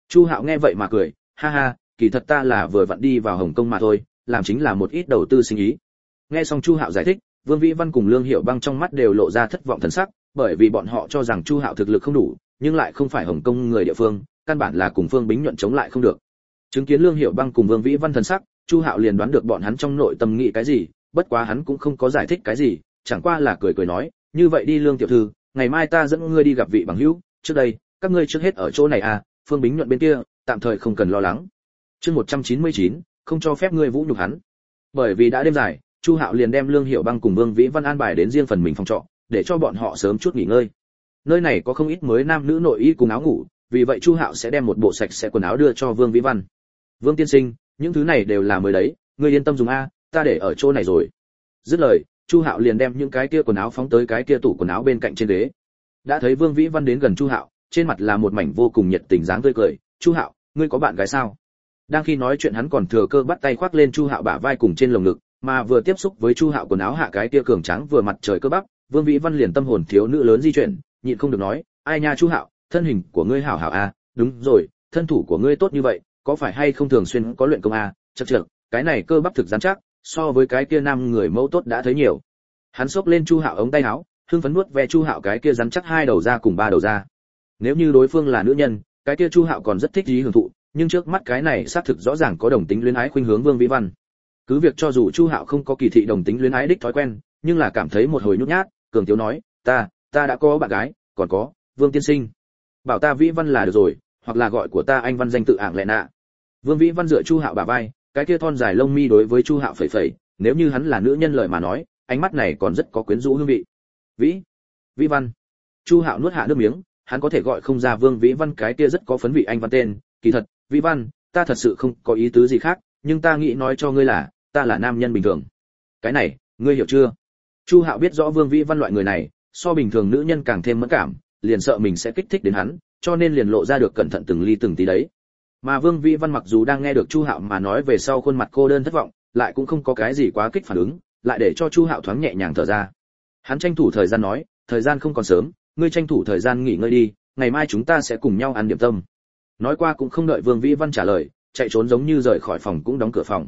Chu Hạo nghe vậy mà cười, ha ha, kỳ thật ta là vừa vặn đi vào Hồng Kông mà thôi, làm chính là một ít đầu tư sinh ý. Nghe xong Chu Hạo giải thích, Vương Vĩ Văn cùng Lương Hiểu Băng trong mắt đều lộ ra thất vọng thần sắc, bởi vì bọn họ cho rằng Chu Hạo thực lực không đủ, nhưng lại không phải Hồng Kông người địa phương, căn bản là cùng Phương Bính Nhuận chống lại không được. Chứng kiến Lương Hiểu Băng cùng Vương Vĩ Văn thần sắc, Chu Hạo liền đoán được bọn hắn trong nội tâm nghĩ cái gì, bất quá hắn cũng không có giải thích cái gì, chẳng qua là cười cười nói, như vậy đi Lương tiểu thư, ngày mai ta dẫn ngươi đi gặp vị bằng hữu, trước đây, các ngươi trước hết ở chỗ này à, Phương Bính Nhuận bên kia, tạm thời không cần lo lắng. Chương 199, không cho phép ngươi vũ nhục hắn. Bởi vì đã đêm dài, Chu Hạo liền đem Lương Hiểu Băng cùng Vương Vĩ Văn an bài đến riêng phần mình phòng trọ, để cho bọn họ sớm chút nghỉ ngơi. Nơi này có không ít mới nam nữ nội y cùng áo ngủ, vì vậy Chu Hạo sẽ đem một bộ sạch sẽ quần áo đưa cho Vương Vĩ Văn. Vương tiên sinh, những thứ này đều là mới đấy, ngươi yên tâm dùng a, ta để ở chỗ này rồi. Dứt lời, Chu Hạo liền đem những cái kia quần áo phóng tới cái kia tủ quần áo bên cạnh trên ghế. Đã thấy Vương Vĩ Văn đến gần Chu Hạo, trên mặt là một mảnh vô cùng nhiệt tình dáng tươi cười, "Chu Hạo, ngươi có bạn gái sao?" Đang khi nói chuyện hắn còn thừa cơ bắt tay khoác lên Chu Hạo bả vai cùng trên lồng ngực, mà vừa tiếp xúc với Chu Hạo quần áo hạ cái kia cường tráng vừa mặt trời cơ bắp, Vương Vĩ Văn liền tâm hồn thiếu nữ lớn di chuyển, nhịn không được nói, "Ai nha Chu Hạo, thân hình của ngươi hảo hảo a, đúng rồi, thân thủ của ngươi tốt như vậy, có phải hay không thường xuyên có luyện công a?" Chậc chậc, cái này cơ bắp thực rắn chắc, so với cái kia nam người mẫu tốt đã thấy nhiều. Hắn xốc lên Chu Hạo ống tay áo, hưng phấn nuốt ve Chu Hạo cái kia rắn chắc hai đầu ra cùng ba đầu ra. Nếu như đối phương là nữ nhân, cái kia Chu Hạo còn rất thích ý hưởng thụ, nhưng trước mắt cái này xác thực rõ ràng có đồng tính luyến ái khuynh hướng Vương Vĩ Văn. Cứ việc cho dù Chu Hạo không có kỳ thị đồng tính luyến ái đích thói quen, nhưng là cảm thấy một hồi nhút nhát, cường thiếu nói, ta đã có bạn gái, còn có Vương tiên sinh, bảo ta Vĩ Văn là được rồi, hoặc là gọi của ta anh Văn danh tự ảng lệ nạ. Vương Vĩ Văn dựa Chu Hạo bả vai, cái kia thon dài lông mi đối với Chu Hạo phẩy phẩy, nếu như hắn là nữ nhân lời mà nói, ánh mắt này còn rất có quyến rũ hương vị. Vĩ Văn. Chu Hạo nuốt hạ nước miếng, hắn có thể gọi không ra Vương Vĩ Văn cái kia rất có phấn vị anh Văn tên, kỳ thật, Vĩ Văn, ta thật sự không có ý tứ gì khác, nhưng ta nghĩ nói cho ngươi là, ta là nam nhân bình thường. Cái này, ngươi hiểu chưa? Chu Hạo biết rõ Vương Vĩ Văn loại người này, so bình thường nữ nhân càng thêm mẫn cảm, liền sợ mình sẽ kích thích đến hắn, cho nên liền lộ ra được cẩn thận từng ly từng tí đấy. Mà Vương Vĩ Văn mặc dù đang nghe được Chu Hạo mà nói về sau khuôn mặt cô đơn thất vọng, lại cũng không có cái gì quá kích phản ứng, lại để cho Chu Hạo thoáng nhẹ nhàng thở ra. Hắn tranh thủ thời gian nói, thời gian không còn sớm, ngươi tranh thủ thời gian nghỉ ngơi đi, ngày mai chúng ta sẽ cùng nhau ăn điểm tâm. Nói qua cũng không đợi Vương Vĩ Văn trả lời, chạy trốn giống như rời khỏi phòng cũng đóng cửa phòng.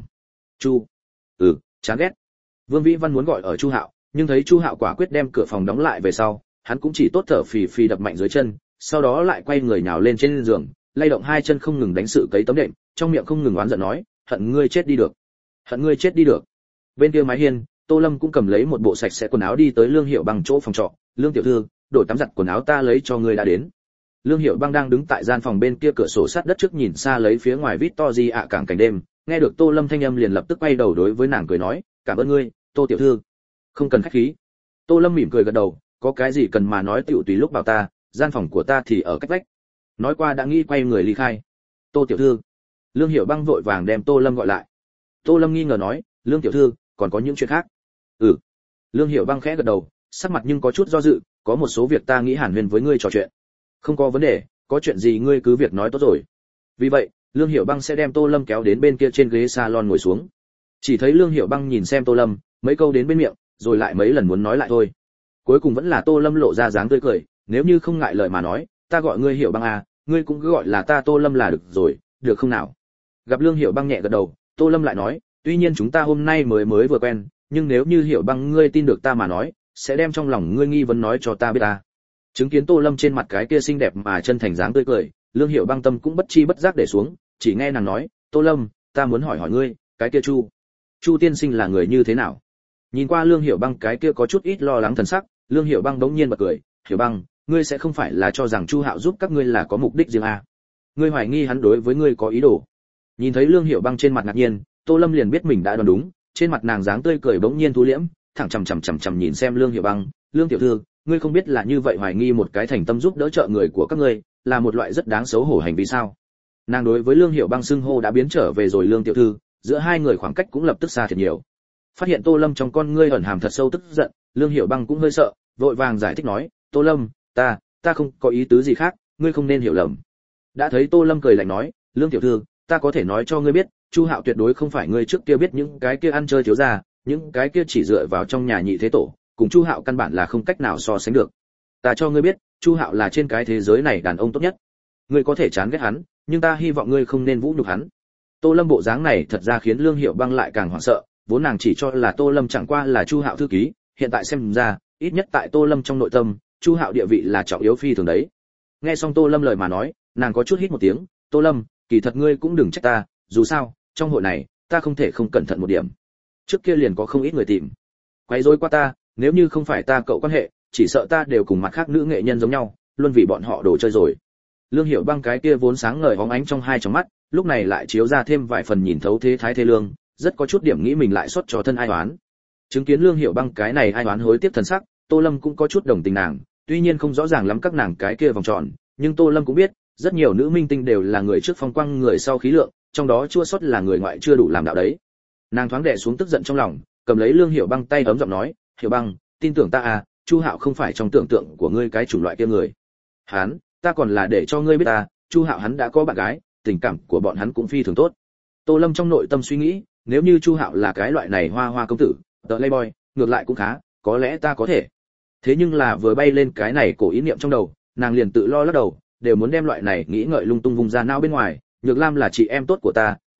Chán ghét. Vương Vĩ Văn muốn gọi ở Chu Hạo, nhưng thấy Chu Hạo quả quyết đem cửa phòng đóng lại về sau, hắn cũng chỉ tốt thở phì phì đập mạnh dưới chân, sau đó lại quay người nhào lên trên giường, lay động hai chân không ngừng đánh sự cấy tấm đệm, trong miệng không ngừng oán giận nói, hận ngươi chết đi được, hận ngươi chết đi được. Bên kia mái hiên, Tô Lâm cũng cầm lấy một bộ sạch sẽ quần áo đi tới Lương Hiểu Băng chỗ phòng trọ, "Lương tiểu thư, đổi tắm giặt quần áo ta lấy cho ngươi đã đến." Lương Hiểu Băng đang đứng tại gian phòng bên kia cửa sổ sát đất trước nhìn xa lấy phía ngoài Victory ạ cảng cảnh đêm, nghe được Tô Lâm thanh âm liền lập tức quay đầu đối với nàng cười nói, "Cảm ơn ngươi, Tô tiểu thư." "Không cần khách khí." Tô Lâm mỉm cười gật đầu, "Có cái gì cần mà nói tiểu tùy lúc bảo ta, gian phòng của ta thì ở cách vách." Nói qua đã nghĩ quay người ly khai. "Tô tiểu thư." Lương Hiểu Băng vội vàng đem Tô Lâm gọi lại. Tô Lâm nghi ngờ nói, "Lương tiểu thư, còn có những chuyện khác?" "Ừ." Lương Hiểu Băng khẽ gật đầu, sắc mặt nhưng có chút do dự, "Có một số việc ta nghĩ hàn huyên với ngươi trò chuyện." "Không có vấn đề, có chuyện gì ngươi cứ việc nói tốt rồi." Vì vậy, Lương Hiểu Băng sẽ đem Tô Lâm kéo đến bên kia trên ghế salon ngồi xuống. Chỉ thấy Lương Hiểu Băng nhìn xem Tô Lâm, mấy câu đến bên miệng, rồi lại mấy lần muốn nói lại thôi. Cuối cùng vẫn là Tô Lâm lộ ra dáng tươi cười, "Nếu như không ngại lời mà nói, ta gọi ngươi Hiểu Băng à, ngươi cũng cứ gọi là ta Tô Lâm là được rồi, được không nào?" Gặp Lương Hiểu Băng nhẹ gật đầu, Tô Lâm lại nói, "Tuy nhiên chúng ta hôm nay mới vừa quen, nhưng nếu như Hiểu Băng ngươi tin được ta mà nói, sẽ đem trong lòng ngươi nghi vấn nói cho ta biết ta." Chứng kiến Tô Lâm trên mặt cái kia xinh đẹp mà chân thành dáng tươi cười, Lương Hiểu Băng tâm cũng bất chi bất giác để xuống, chỉ nghe nàng nói, "Tô Lâm, ta muốn hỏi ngươi, cái kia Chu tiên sinh là người như thế nào?" Nhìn qua Lương Hiểu Băng cái kia có chút ít lo lắng thần sắc, Lương Hiểu Băng đống nhiên bật cười, "Hiểu Băng, ngươi sẽ không phải là cho rằng Chu Hạo giúp các ngươi là có mục đích riêng à? Ngươi hoài nghi hắn đối với ngươi có ý đồ?" Nhìn thấy Lương Hiểu Băng trên mặt ngạc nhiên, Tô Lâm liền biết mình đã đoán đúng, trên mặt nàng dáng tươi cười bỗng nhiên thu liễm, thẳng chằm nhìn xem Lương Hiểu Băng, "Lương tiểu thư, ngươi không biết là như vậy hoài nghi một cái thành tâm giúp đỡ trợ người của các ngươi, là một loại rất đáng xấu hổ hành vi sao?" Nàng đối với Lương Hiểu Băng xưng hô đã biến trở về rồi Lương tiểu thư, giữa hai người khoảng cách cũng lập tức xa thiệt nhiều. Phát hiện Tô Lâm trong con ngươi ẩn hàm thật sâu tức giận, Lương Hiểu Băng cũng hơi sợ, vội vàng giải thích nói, "Tô Lâm, ta không có ý tứ gì khác, ngươi không nên hiểu lầm." Đã thấy Tô Lâm cười lạnh nói, "Lương tiểu thư, ta có thể nói cho ngươi biết, Chu Hạo tuyệt đối không phải ngươi trước kia biết những cái kia ăn chơi thiếu gia, những cái kia chỉ dựa vào trong nhà nhị thế tổ, cùng Chu Hạo căn bản là không cách nào so sánh được. Ta cho ngươi biết, Chu Hạo là trên cái thế giới này đàn ông tốt nhất. Ngươi có thể chán ghét hắn, nhưng ta hy vọng ngươi không nên vũ nhục hắn. Tô Lâm bộ dáng này thật ra khiến Lương Hiểu Băng lại càng hoảng sợ, vốn nàng chỉ cho là Tô Lâm chẳng qua là Chu Hạo thư ký, hiện tại xem ra, ít nhất tại Tô Lâm trong nội tâm, Chu Hạo địa vị là trọng yếu phi thường đấy. Nghe xong Tô Lâm lời mà nói, nàng có chút hít một tiếng, "Tô Lâm, kỳ thật ngươi cũng đừng trách ta, dù sao, trong hội này, ta không thể không cẩn thận một điểm. Trước kia liền có không ít người tìm quấy rối qua ta, nếu như không phải ta cậu quan hệ, chỉ sợ ta đều cùng mặt khác nữ nghệ nhân giống nhau, luôn vì bọn họ đồ chơi rồi." Lương Hiểu Băng cái kia vốn sáng ngời hóng ánh trong hai tròng mắt, lúc này lại chiếu ra thêm vài phần nhìn thấu thế thái thế lương, rất có chút điểm nghĩ mình lại xót cho thân ai oán. Chứng kiến Lương Hiểu Băng cái này ai oán hối tiếc thần sắc, Tô Lâm cũng có chút đồng tình nàng, tuy nhiên không rõ ràng lắm các nàng cái kia vòng tròn, nhưng Tô Lâm cũng biết, rất nhiều nữ minh tinh đều là người trước phong quang người sau khí lượng, trong đó chua xót là người ngoại chưa đủ làm đạo đấy. Nàng thoáng đè xuống tức giận trong lòng, cầm lấy Lương Hiểu Băng tay ấm giọng nói, "Hiểu Băng, tin tưởng ta à, Chu Hạo không phải trong tưởng tượng của ngươi cái chủng loại kia người. Hắn, ta còn là để cho ngươi biết ta, Chu Hạo hắn đã có bạn gái, tình cảm của bọn hắn cũng phi thường tốt." Tô Lâm trong nội tâm suy nghĩ, nếu như Chu Hạo là cái loại này hoa hoa công tử, tợ playboy, ngược lại cũng khá, có lẽ ta có thể. Thế nhưng là vừa bay lên cái này cổ ý niệm trong đầu, nàng liền tự lo lắc đầu, đều muốn đem loại này nghĩ ngợi lung tung vùng ra não bên ngoài, Nhược Lam là chị em tốt của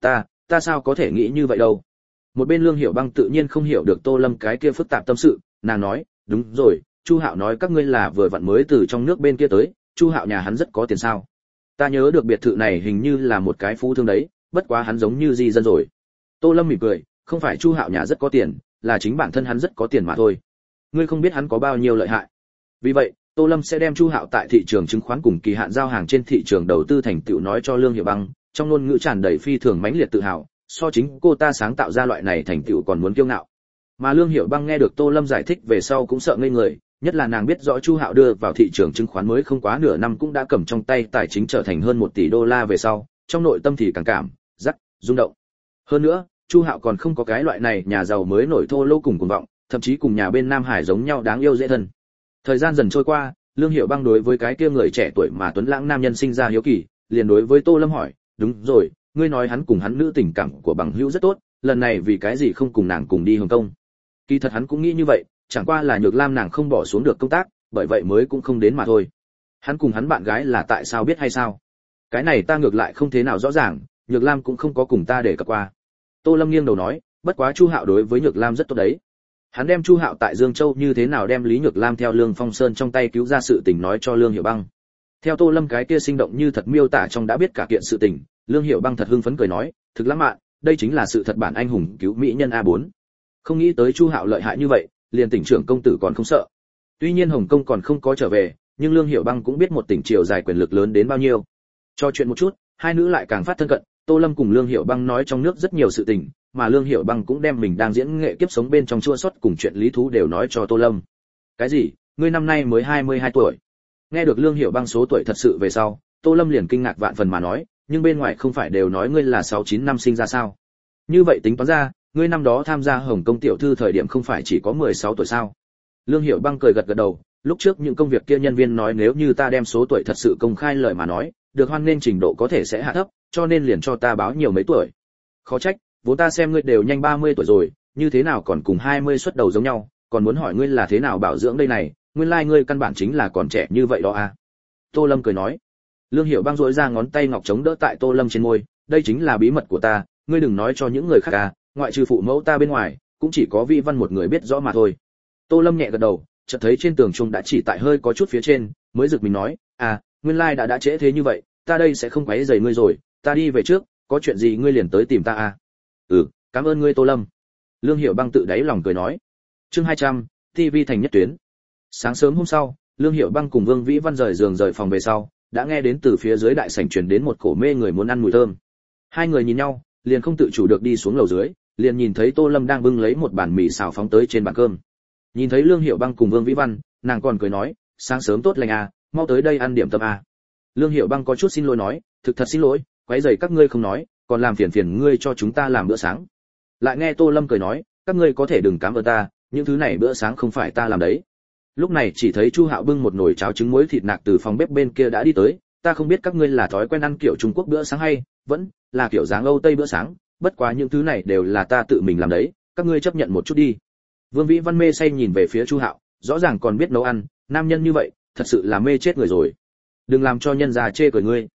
ta sao có thể nghĩ như vậy đâu. Một bên Lương Hiểu Băng tự nhiên không hiểu được Tô Lâm cái kia phức tạp tâm sự, nàng nói, "Đúng rồi, Chu Hạo nói các ngươi là vừa vặn mới từ trong nước bên kia tới, Chu Hạo nhà hắn rất có tiền sao? Ta nhớ được biệt thự này hình như là một cái phú thương đấy, bất quá hắn giống như di dân rồi." Tô Lâm mỉm cười, "Không phải Chu Hạo nhà rất có tiền, là chính bản thân hắn rất có tiền mà thôi. Ngươi không biết hắn có bao nhiêu lợi hại." Vì vậy, Tô Lâm sẽ đem Chu Hạo tại thị trường chứng khoán cùng kỳ hạn giao hàng trên thị trường đầu tư thành tựu nói cho Lương Hiểu Băng, trong ngôn ngữ tràn đầy phi thường mãnh liệt tự hào, so chính cô ta sáng tạo ra loại này thành tựu còn muốn kiêu ngạo. Mà Lương Hiểu Băng nghe được Tô Lâm giải thích về sau cũng sợ ngây người, nhất là nàng biết rõ Chu Hạo đưa vào thị trường chứng khoán mới không quá nửa năm cũng đã cầm trong tay tài chính trở thành hơn 1 tỷ đô la về sau, trong nội tâm thì càng cảm giác rung động. Hơn nữa, Chu Hạo còn không có cái loại này nhà giàu mới nổi thô lỗ cùng cuồng vọng, thậm chí cùng nhà bên Nam Hải giống nhau đáng yêu dễ thân. Thời gian dần trôi qua, Lương Hiểu Băng đối với cái kia người trẻ tuổi mà tuấn lãng nam nhân sinh ra hiếu kỳ, liền đối với Tô Lâm hỏi, "Đúng rồi, ngươi nói hắn cùng hắn nữ tình cảm của bằng hữu rất tốt, lần này vì cái gì không cùng nàng cùng đi Hồng Kông?" Kỳ thật hắn cũng nghĩ như vậy, chẳng qua là Nhược Lam nàng không bỏ xuống được công tác, bởi vậy mới cũng không đến mà thôi. Hắn cùng hắn bạn gái là tại sao biết hay sao? Cái này ta ngược lại không thế nào rõ ràng, Nhược Lam cũng không có cùng ta để cập qua. Tô Lâm nghiêng đầu nói, bất quá Chu Hạo đối với Nhược Lam rất tốt đấy. Hắn đem Chu Hạo tại Dương Châu như thế nào đem Lý Nhược Lam theo Lương Phong Sơn trong tay cứu ra sự tình nói cho Lương Hiểu Băng. Theo Tô Lâm cái kia sinh động như thật miêu tả trong đã biết cả kiện sự tình, Lương Hiểu Băng thật hưng phấn cười nói, "Thực lãng mạn, đây chính là sự thật bản anh hùng cứu mỹ nhân A4. Không nghĩ tới Chu Hạo lợi hại như vậy, liền tỉnh trưởng công tử còn không sợ." Tuy nhiên Hồng Kông còn không có trở về, nhưng Lương Hiểu Băng cũng biết một tỉnh triều dài quyền lực lớn đến bao nhiêu. Cho chuyện một chút, hai nữ lại càng phát thân cận, Tô Lâm cùng Lương Hiểu Băng nói trong nước rất nhiều sự tình, mà Lương Hiểu Băng cũng đem mình đang diễn nghệ kiếp sống bên trong chua xót cùng chuyện lý thú đều nói cho Tô Lâm. "Cái gì? Ngươi năm nay mới 22 tuổi?" Nghe được Lương Hiểu Băng số tuổi thật sự về sau, Tô Lâm liền kinh ngạc vạn phần mà nói, "Nhưng bên ngoài không phải đều nói ngươi là 69 năm sinh ra sao? Như vậy tính toán ra, ngươi năm đó tham gia Hồng Kông tiểu thư thời điểm không phải chỉ có 16 tuổi sao?" Lương Hiểu Băng cười gật gật đầu, lúc trước những công việc kia nhân viên nói nếu như ta đem số tuổi thật sự công khai lời mà nói, được hoan nên trình độ có thể sẽ hạ thấp, cho nên liền cho ta báo nhiều mấy tuổi. Khó trách, vốn ta xem ngươi đều nhanh 30 tuổi rồi, như thế nào còn cùng 20 xuất đầu giống nhau, còn muốn hỏi ngươi là thế nào bảo dưỡng đây này, nguyên lai ngươi căn bản chính là còn trẻ như vậy đó à." Tô Lâm cười nói. Lương Hiểu Băng duỗi ra ngón tay ngọc chống đỡ tại Tô Lâm trên môi, "Đây chính là bí mật của ta, ngươi đừng nói cho những người khác à, ngoại trừ phụ mẫu ta bên ngoài, cũng chỉ có Vi Văn một người biết rõ mà thôi." Tô Lâm nhẹ gật đầu, chợt thấy trên tường chuông đã chỉ tại hơi có chút phía trên, mới giật mình nói, "À, nguyên lai đã trễ thế như vậy, ta đây sẽ không quấy rầy ngươi rồi, ta đi về trước, có chuyện gì ngươi liền tới tìm ta à?" "Ừ, cảm ơn ngươi Tô Lâm." Lương Hiểu Băng tự đáy lòng cười nói. Chương 200, TV thành nhất tuyến. Sáng sớm hôm sau, Lương Hiểu Băng cùng Vương Vĩ Văn rời giường rời phòng về sau, đã nghe đến từ phía dưới đại sảnh truyền đến một cổ mê người muốn ăn mùi thơm. Hai người nhìn nhau, liền không tự chủ được đi xuống lầu dưới, liền nhìn thấy Tô Lâm đang bưng lấy một bàn mì xào phóng tới trên bàn cơm. Nhìn thấy Lương Hiểu Băng cùng Vương Vĩ Văn, nàng còn cười nói, "Sáng sớm tốt lành à, mau tới đây ăn điểm tâm à." Lương Hiểu Băng có chút xin lỗi nói, "Thực thật xin lỗi, quấy rầy các ngươi không nói, còn làm phiền phiền ngươi cho chúng ta làm bữa sáng." Lại nghe Tô Lâm cười nói, "Các ngươi có thể đừng cảm ơn ta, những thứ này bữa sáng không phải ta làm đấy." Lúc này chỉ thấy Chu Hạo bưng một nồi cháo trứng muối thịt nạc từ phòng bếp bên kia đã đi tới, "Ta không biết các ngươi là thói quen ăn kiểu Trung Quốc bữa sáng hay vẫn là kiểu dáng Âu Tây bữa sáng, bất quá những thứ này đều là ta tự mình làm đấy, các ngươi chấp nhận một chút đi." Vương Vĩ Văn mê say nhìn về phía Chu Hạo, rõ ràng còn biết nấu ăn, nam nhân như vậy, thật sự là mê chết người rồi. "Đừng làm cho nhân già chê cười ngươi."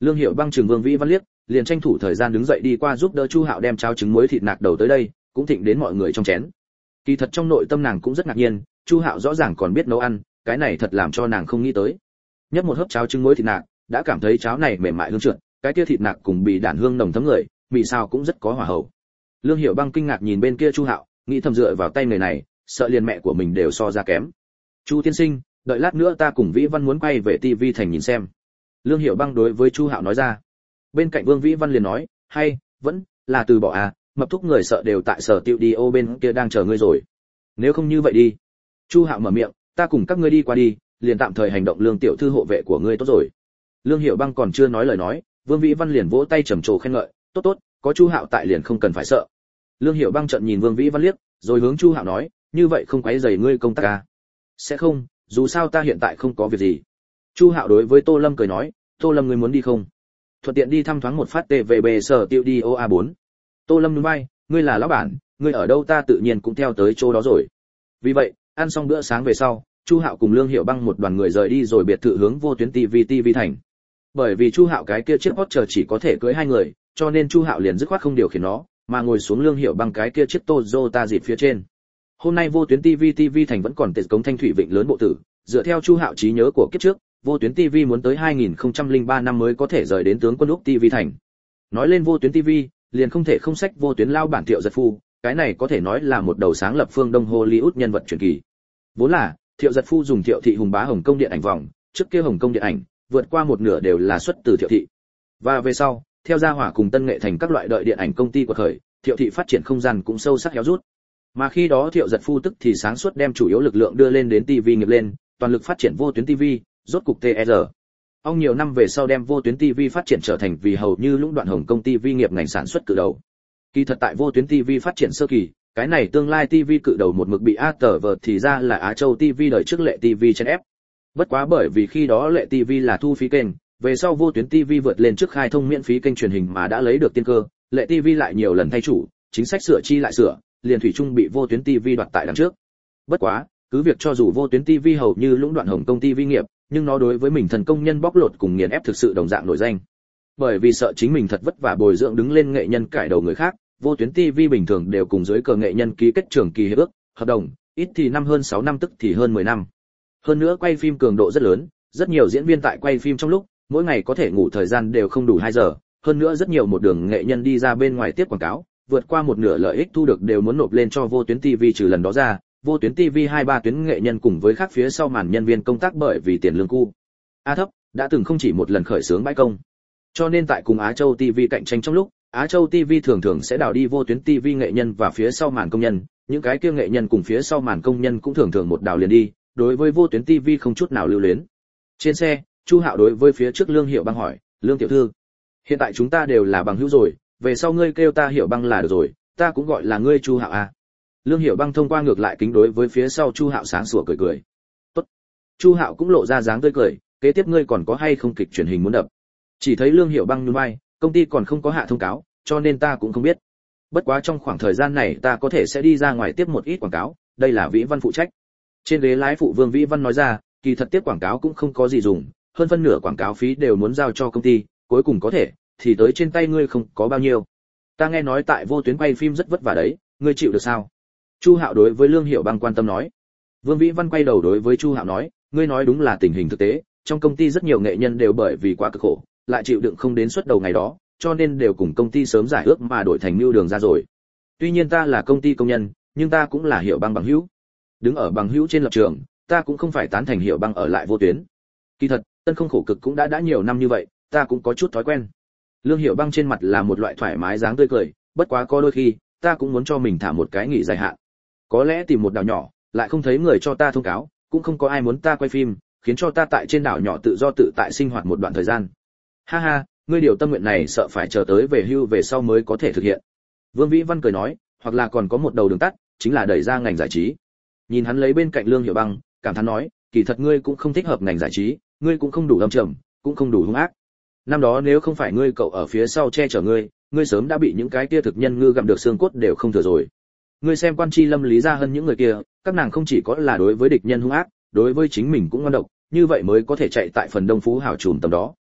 Lương Hiểu Băng trừng Vương Vĩ Văn liếc, liền tranh thủ thời gian đứng dậy đi qua giúp đỡ Chu Hạo đem cháo trứng muối thịt nạc đầu tới đây, cũng thịnh đến mọi người trong chén. Kỳ thật trong nội tâm nàng cũng rất ngạc nhiên, Chu Hạo rõ ràng còn biết nấu ăn, cái này thật làm cho nàng không nghĩ tới. Nhấp một hớp cháo trứng muối thịt nạc, đã cảm thấy cháo này mềm mại hương trượt, cái kia thịt nạc cùng bị đản hương nồng thấm người, mì xào cũng rất có hòa hậu. Lương Hiểu Băng kinh ngạc nhìn bên kia Chu Hạo, nghĩ thầm dựa vào tay người này, sợ liền mẹ của mình đều so ra kém. Chu tiên sinh, đợi lát nữa ta cùng Vĩ Văn muốn quay về TV thành nhìn xem. Lương Hiểu Băng đối với Chu Hạo nói ra. Bên cạnh Vương Vĩ Văn liền nói, hay, vẫn là từ bỏ à, mập thúc người sợ đều tại sở tiêu đi ô bên kia đang chờ ngươi rồi. Nếu không như vậy đi. Chu Hạo mở miệng, ta cùng các ngươi đi qua đi, liền tạm thời hành động Lương tiểu thư hộ vệ của ngươi tốt rồi. Lương Hiểu Băng còn chưa nói lời nói, Vương Vĩ Văn liền vỗ tay trầm trồ khen ngợi, tốt tốt, có Chu Hạo tại liền không cần phải sợ. Lương Hiểu Băng trợn nhìn Vương Vĩ Văn liếc, rồi hướng Chu Hạo nói, như vậy không quấy rầy ngươi công tác à? Sẽ không, dù sao ta hiện tại không có việc gì. Chu Hạo đối với Tô Lâm cười nói, Tô Lâm ngươi muốn đi không? Thuận tiện đi thăm thoáng một phát TVB sở tiêu đi OA4. Tô Lâm nhún vai, ngươi là lão bản, ngươi ở đâu ta tự nhiên cũng theo tới chỗ đó rồi. Vì vậy, ăn xong bữa sáng về sau, Chu Hạo cùng Lương Hiểu Băng một đoàn người rời đi rồi biệt thự hướng vô tuyến TV thành. Bởi vì Chu Hạo cái kia chiếc Porsche chỉ có thể cưỡi hai người, cho nên Chu Hạo liền dứt khoát không điều khiển nó, mà ngồi xuống Lương Hiểu Băng cái kia chiếc Toyota dịp phía trên. Hôm nay vô tuyến TV thành vẫn còn tệt cống Thanh Thủy Vịnh lớn bộ tử, dựa theo Chu Hạo trí nhớ của kiếp trước, vô tuyến TV muốn tới 2003 năm mới có thể rời đến tướng quân Úc TV thành. Nói lên vô tuyến TV, liền không thể không sách vô tuyến lao bản Thiệu Giật Phu, cái này có thể nói là một đầu sáng lập phương Đông Hollywood nhân vật truyền kỳ. Vốn là, Thiệu Giật Phu dùng Thiệu thị hùng bá Hồng Kông điện ảnh vòng, trước kia Hồng Kông điện ảnh, vượt qua một nửa đều là xuất từ Thiệu thị. Và về sau, theo Gia Hỏa cùng Tân Nghệ thành các loại đợi điện ảnh công ty của khởi, Thiệu thị phát triển không gian cũng sâu sắc héo rút. Mà khi đó Thiệu Giật Phu tức thì sáng suốt đem chủ yếu lực lượng đưa lên đến TV nghiệp lên, toàn lực phát triển vô tuyến TV, rốt cục TR. Ông nhiều năm về sau đem vô tuyến TV phát triển trở thành vì hầu như lũng đoạn Hồng Kông TV nghiệp ngành sản xuất cự đầu. Kỳ thật tại vô tuyến TV phát triển sơ kỳ, cái này tương lai TV cự đầu một mực bị ATV thì ra là Á Châu TV đời trước Lệ TV trên ép. Bất quá bởi vì khi đó Lệ TV là thu phí kênh, về sau vô tuyến TV vượt lên trước khai thông miễn phí kênh truyền hình mà đã lấy được tiên cơ, Lệ TV lại nhiều lần thay chủ, chính sách sửa chi lại sửa, liền thủy chung bị vô tuyến TV đoạt tại đằng trước. Bất quá, cứ việc cho dù vô tuyến TV hầu như lũng đoạn Hồng Kông TV nghiệp, nhưng nó đối với mình thần công nhân bóc lột cùng nghiền ép thực sự đồng dạng nổi danh. Bởi vì sợ chính mình thật vất vả bồi dưỡng đứng lên nghệ nhân cải đầu người khác, vô tuyến TV bình thường đều cùng dưới cờ nghệ nhân ký kết trường kỳ hiệp ước, hợp đồng, ít thì năm hơn 6 năm tức thì hơn 10 năm. Hơn nữa quay phim cường độ rất lớn, rất nhiều diễn viên tại quay phim trong lúc, mỗi ngày có thể ngủ thời gian đều không đủ 2 giờ, hơn nữa rất nhiều một đường nghệ nhân đi ra bên ngoài tiếp quảng cáo, vượt qua một nửa lợi ích thu được đều muốn nộp lên cho vô tuyến TV trừ lần đó ra, vô tuyến TV 2-3 tuyến nghệ nhân cùng với khác phía sau màn nhân viên công tác bởi vì tiền lương cu thấp, đã từng không chỉ một lần khởi xướng bãi công. Cho nên tại cùng Á Châu TV cạnh tranh trong lúc, Á Châu TV thường thường sẽ đào đi vô tuyến TV nghệ nhân và phía sau màn công nhân, những cái kia nghệ nhân cùng phía sau màn công nhân cũng thường thường một đào liền đi, đối với vô tuyến TV không chút nào lưu luyến. Trên xe, Chu Hạo đối với phía trước Lương Hiểu Băng hỏi, Lương tiểu thư, hiện tại chúng ta đều là bằng hữu rồi, về sau ngươi kêu ta Hiểu Băng là được rồi, ta cũng gọi là ngươi Chu Hạo à. Lương Hiểu Băng thông qua ngược lại kính đối với phía sau Chu Hạo sáng sủa cười cười. Tốt. Chu Hạo cũng lộ ra dáng tươi cười, kế tiếp ngươi còn có hay không kịch truyền hình muốn đập? Chỉ thấy Lương Hiểu Băng nhún vai, công ty còn không có hạ thông cáo, cho nên ta cũng không biết. Bất quá trong khoảng thời gian này ta có thể sẽ đi ra ngoài tiếp một ít quảng cáo, đây là Vĩ Văn phụ trách. Trên ghế lái phụ Vương Vĩ Văn nói ra, kỳ thật tiếp quảng cáo cũng không có gì dùng, hơn phân nửa quảng cáo phí đều muốn giao cho công ty, cuối cùng có thể thì tới trên tay ngươi không có bao nhiêu. Ta nghe nói tại vô tuyến quay phim rất vất vả đấy, ngươi chịu được sao? Chu Hạo đối với Lương Hiểu Băng quan tâm nói. Vương Vĩ Văn quay đầu đối với Chu Hạo nói, ngươi nói đúng là tình hình thực tế, trong công ty rất nhiều nghệ nhân đều bởi vì quá cực khổ, lại chịu đựng không đến suất đầu ngày đó, cho nên đều cùng công ty sớm giải ước mà đổi thành mưu đường ra rồi. Tuy nhiên ta là công ty công nhân, nhưng ta cũng là Hiểu Băng bằng hữu. Đứng ở bằng hữu trên lập trường, ta cũng không phải tán thành Hiểu Băng ở lại vô tuyến. Kỳ thật, tân không khổ cực cũng đã nhiều năm như vậy, ta cũng có chút thói quen. Lương Hiểu Băng trên mặt là một loại thoải mái dáng tươi cười, bất quá có đôi khi, ta cũng muốn cho mình thả một cái nghỉ dài hạn. Có lẽ tìm một đảo nhỏ, lại không thấy người cho ta thông cáo, cũng không có ai muốn ta quay phim, khiến cho ta tại trên đảo nhỏ tự do tự tại sinh hoạt một đoạn thời gian. Ha ha, ngươi điều tâm nguyện này sợ phải chờ tới về hưu về sau mới có thể thực hiện. Vương Vĩ Văn cười nói, hoặc là còn có một đầu đường tắt, chính là đẩy ra ngành giải trí. Nhìn hắn lấy bên cạnh Lương Hiểu Băng, cảm thán nói, kỳ thật ngươi cũng không thích hợp ngành giải trí, ngươi cũng không đủ âm trầm, cũng không đủ hung ác. Năm đó nếu không phải ngươi cậu ở phía sau che chở ngươi sớm đã bị những cái kia thực nhân ngư gặm được xương cốt đều không thừa rồi. Ngươi xem Quan Chi Lâm Lý Gia Hân những người kia, các nàng không chỉ có là đối với địch nhân hung ác, đối với chính mình cũng ngoan độc, như vậy mới có thể chạy tại phần đông phú hào trùm tầm đó.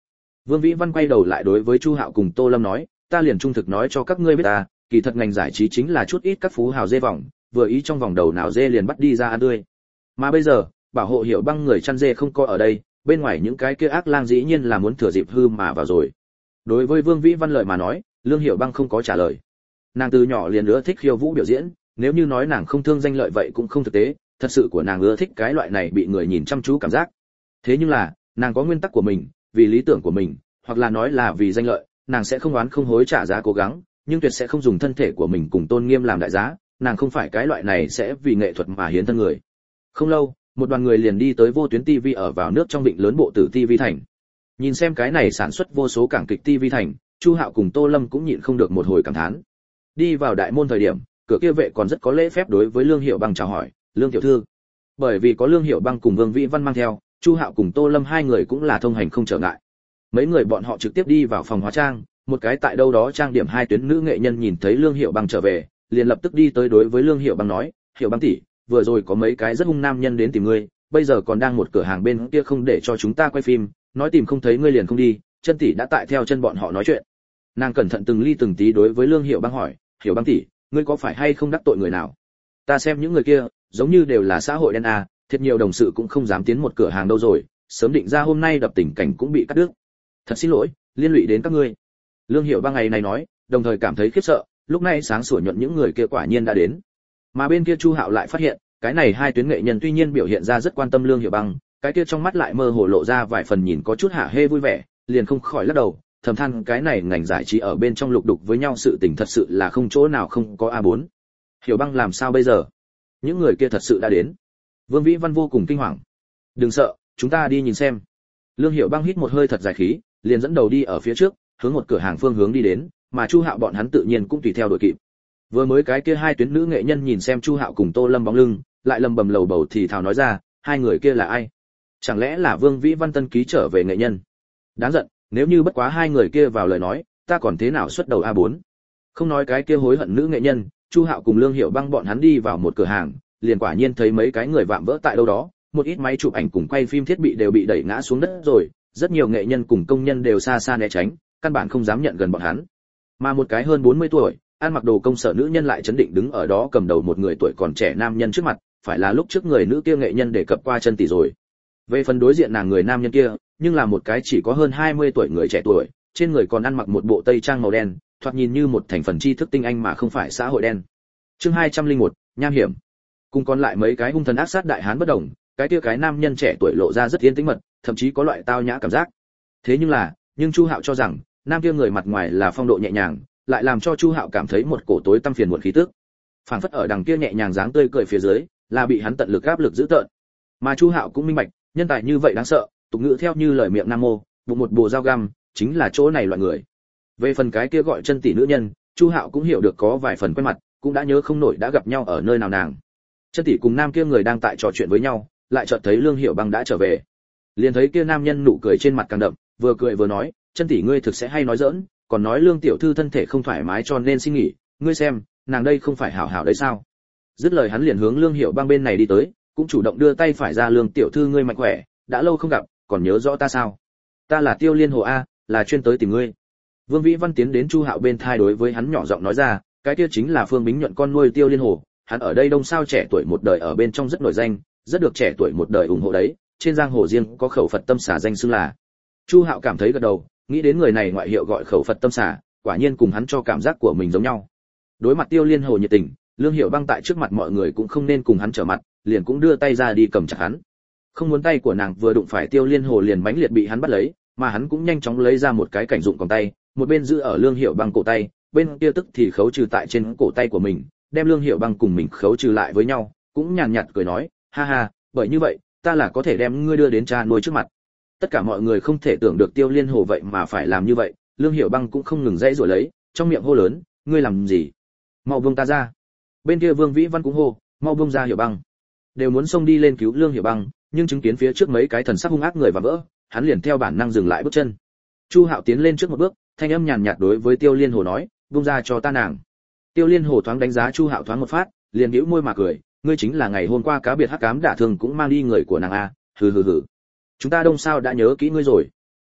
Vương Vĩ Văn quay đầu lại đối với Chu Hạo cùng Tô Lâm nói, ta liền trung thực nói cho các ngươi biết ta, kỳ thật ngành giải trí chính là chút ít các phú hào dê vòng, vừa ý trong vòng đầu nào dê liền bắt đi ra ăn tươi. Mà bây giờ, bảo hộ Hiểu Băng người chăn dê không có ở đây, bên ngoài những cái kia ác lang dĩ nhiên là muốn thừa dịp hư mà vào rồi. Đối với Vương Vĩ Văn lời mà nói, Lương Hiểu Băng không có trả lời. Nàng từ nhỏ liền ưa thích khiêu vũ biểu diễn, nếu như nói nàng không thương danh lợi vậy cũng không thực tế, thật sự của nàng ưa thích cái loại này bị người nhìn chăm chú cảm giác. Thế nhưng là, nàng có nguyên tắc của mình, vì lý tưởng của mình, hoặc là nói là vì danh lợi, nàng sẽ không oán không hối trả giá cố gắng, nhưng tuyệt sẽ không dùng thân thể của mình cùng tôn nghiêm làm đại giá, nàng không phải cái loại này sẽ vì nghệ thuật mà hiến thân người. Không lâu, một đoàn người liền đi tới vô tuyến TV ở vào nước trong vịnh lớn bộ tử TV thành. Nhìn xem cái này sản xuất vô số cảng kịch TV thành, Chu Hạo cùng Tô Lâm cũng nhịn không được một hồi cảm thán. Đi vào đại môn thời điểm, cửa kia vệ còn rất có lễ phép đối với Lương Hiểu Băng chào hỏi, "Lương tiểu thư." Bởi vì có Lương Hiểu Băng cùng Vương Vĩ Văn mang theo, Chu Hạo cùng Tô Lâm hai người cũng là thông hành không trở ngại. Mấy người bọn họ trực tiếp đi vào phòng hóa trang, một cái tại đâu đó trang điểm hai tuyến nữ nghệ nhân nhìn thấy Lương Hiểu Băng trở về, liền lập tức đi tới đối với Lương Hiểu Băng nói, "Hiểu Băng tỷ, vừa rồi có mấy cái rất hung nam nhân đến tìm ngươi, bây giờ còn đang một cửa hàng bên kia không để cho chúng ta quay phim, nói tìm không thấy ngươi liền không đi, chân tỷ đã tại theo chân bọn họ nói chuyện." Nàng cẩn thận từng ly từng tí đối với Lương Hiểu Băng hỏi, "Hiểu Băng tỷ, ngươi có phải hay không đắc tội người nào? Ta xem những người kia, giống như đều là xã hội đen à, thiệt nhiều đồng sự cũng không dám tiến một cửa hàng đâu rồi, sớm định ra hôm nay đập tình cảnh cũng bị cắt đứt. Thật xin lỗi, liên lụy đến các ngươi." Lương Hiểu Băng ngày này nói, đồng thời cảm thấy khiếp sợ, lúc này sáng sủa nhuận những người kia quả nhiên đã đến. Mà bên kia Chu Hạo lại phát hiện, cái này hai tuyến nghệ nhân tuy nhiên biểu hiện ra rất quan tâm Lương Hiểu Băng, cái kia trong mắt lại mơ hồ lộ ra vài phần nhìn có chút hả hê vui vẻ, liền không khỏi lắc đầu, thầm than cái này ngành giải trí ở bên trong lục đục với nhau sự tình thật sự là không chỗ nào không có A4. Hiểu Băng làm sao bây giờ? Những người kia thật sự đã đến. Vương Vĩ Văn vô cùng kinh hoàng. "Đừng sợ, chúng ta đi nhìn xem." Lương Hiểu Băng hít một hơi thật dài khí, liền dẫn đầu đi ở phía trước, hướng một cửa hàng phương hướng đi đến, mà Chu Hạo bọn hắn tự nhiên cũng tùy theo đuổi kịp. Vừa mới cái kia hai tuyến nữ nghệ nhân nhìn xem Chu Hạo cùng Tô Lâm bóng lưng, lại lầm bầm lầu bầu thì thào nói ra, hai người kia là ai? Chẳng lẽ là Vương Vĩ Văn tân ký trở về nghệ nhân? Đáng giận, nếu như bất quá hai người kia vào lời nói, ta còn thế nào xuất đầu A4? Không nói cái kia hối hận nữ nghệ nhân, Chu Hạo cùng Lương Hiểu Băng bọn hắn đi vào một cửa hàng, liền quả nhiên thấy mấy cái người vạm vỡ tại đâu đó, một ít máy chụp ảnh cùng quay phim thiết bị đều bị đẩy ngã xuống đất rồi, rất nhiều nghệ nhân cùng công nhân đều xa xa né tránh, căn bản không dám nhận gần bọn hắn. Mà một cái hơn 40 tuổi, ăn mặc đồ công sở nữ nhân lại chấn định đứng ở đó cầm đầu một người tuổi còn trẻ nam nhân trước mặt, phải là lúc trước người nữ kia nghệ nhân để cập qua chân tỷ rồi. Về phần đối diện nàng người nam nhân kia, nhưng là một cái chỉ có hơn 20 tuổi người trẻ tuổi, trên người còn ăn mặc một bộ tây trang màu đen, thoạt nhìn như một thành phần tri thức tinh anh mà không phải xã hội đen. Chương 201, nham hiểm. Cùng còn lại mấy cái hung thần ác sát đại hán bất động, cái kia cái nam nhân trẻ tuổi lộ ra rất yên tĩnh mật, thậm chí có loại tao nhã cảm giác. Thế nhưng Chu Hạo cho rằng, nam kia người mặt ngoài là phong độ nhẹ nhàng, lại làm cho Chu Hạo cảm thấy một cổ tối tăm phiền muộn khí tức. Phảng phất ở đằng kia nhẹ nhàng dáng tươi cười phía dưới, là bị hắn tận lực áp lực giữ tợn. Mà Chu Hạo cũng minh bạch, nhân tài như vậy đáng sợ, tục ngữ theo như lời miệng nam mô, bụng một bồ dao găm, chính là chỗ này loại người. Về phần cái kia gọi chân tỷ nữ nhân, Chu Hạo cũng hiểu được có vài phần quen mặt, cũng đã nhớ không nổi đã gặp nhau ở nơi nào nàng. Chân tỷ cùng nam kia người đang tại trò chuyện với nhau, lại chợt thấy Lương Hiểu Băng đã trở về. Liền thấy kia nam nhân nụ cười trên mặt càng đậm, vừa cười vừa nói, chân tỷ ngươi thực sẽ hay nói giỡn, còn nói Lương tiểu thư thân thể không thoải mái cho nên xin nghỉ, ngươi xem, nàng đây không phải hảo hảo đấy sao? Dứt lời hắn liền hướng Lương Hiểu Băng bên này đi tới, cũng chủ động đưa tay phải ra, Lương tiểu thư ngươi mạnh khỏe, đã lâu không gặp, còn nhớ rõ ta sao? Ta là Tiêu Liên Hồ a, là chuyên tới tìm ngươi. Vương Vĩ Văn tiến đến Chu Hạo bên thai đối với hắn nhỏ giọng nói ra, cái kia chính là Phương Bính nhuận con nuôi Tiêu Liên Hồ, hắn ở đây đông sao trẻ tuổi một đời ở bên trong rất nổi danh, rất được trẻ tuổi một đời ủng hộ đấy, trên giang hồ riêng có khẩu Phật tâm xả danh xưng là. Chu Hạo cảm thấy gật đầu, nghĩ đến người này ngoại hiệu gọi khẩu Phật tâm xả, quả nhiên cùng hắn cho cảm giác của mình giống nhau. Đối mặt Tiêu Liên Hồ nhiệt tình, Lương Hiểu Băng tại trước mặt mọi người cũng không nên cùng hắn trở mặt, liền cũng đưa tay ra đi cầm chặt hắn. Không muốn tay của nàng vừa đụng phải Tiêu Liên Hồ liền mãnh liệt bị hắn bắt lấy, mà hắn cũng nhanh chóng lấy ra một cái cảnh dụng còng tay, một bên giữ ở Lương Hiểu Băng cổ tay, bên kia tức thì khấu trừ tại trên cổ tay của mình, đem Lương Hiểu Băng cùng mình khấu trừ lại với nhau, cũng nhàn nhạt cười nói, ha ha, bởi như vậy, ta là có thể đem ngươi đưa đến cha nuôi trước mặt. Tất cả mọi người không thể tưởng được Tiêu Liên Hồ vậy mà phải làm như vậy, Lương Hiểu Băng cũng không ngừng dãy rồi lấy, trong miệng hô lớn, ngươi làm gì? Mau buông ta ra. Bên kia Vương Vĩ Văn cũng hô, mau buông ra Hiểu Băng. Đều muốn xông đi lên cứu Lương Hiểu Băng, nhưng chứng kiến phía trước mấy cái thần sắc hung ác người và vỡ, hắn liền theo bản năng dừng lại bước chân. Chu Hạo tiến lên trước một bước, thanh âm nhàn nhạt đối với Tiêu Liên Hồ nói, buông ra cho ta nàng. Tiêu Liên Hồ thoáng đánh giá Chu Hạo thoáng một phát, liền nhíu môi mà cười, ngươi chính là ngày hôm qua cá biệt hắc ám đả thương cũng mang đi người của nàng a, hừ hừ hừ. Chúng ta đông sao đã nhớ kỹ ngươi rồi.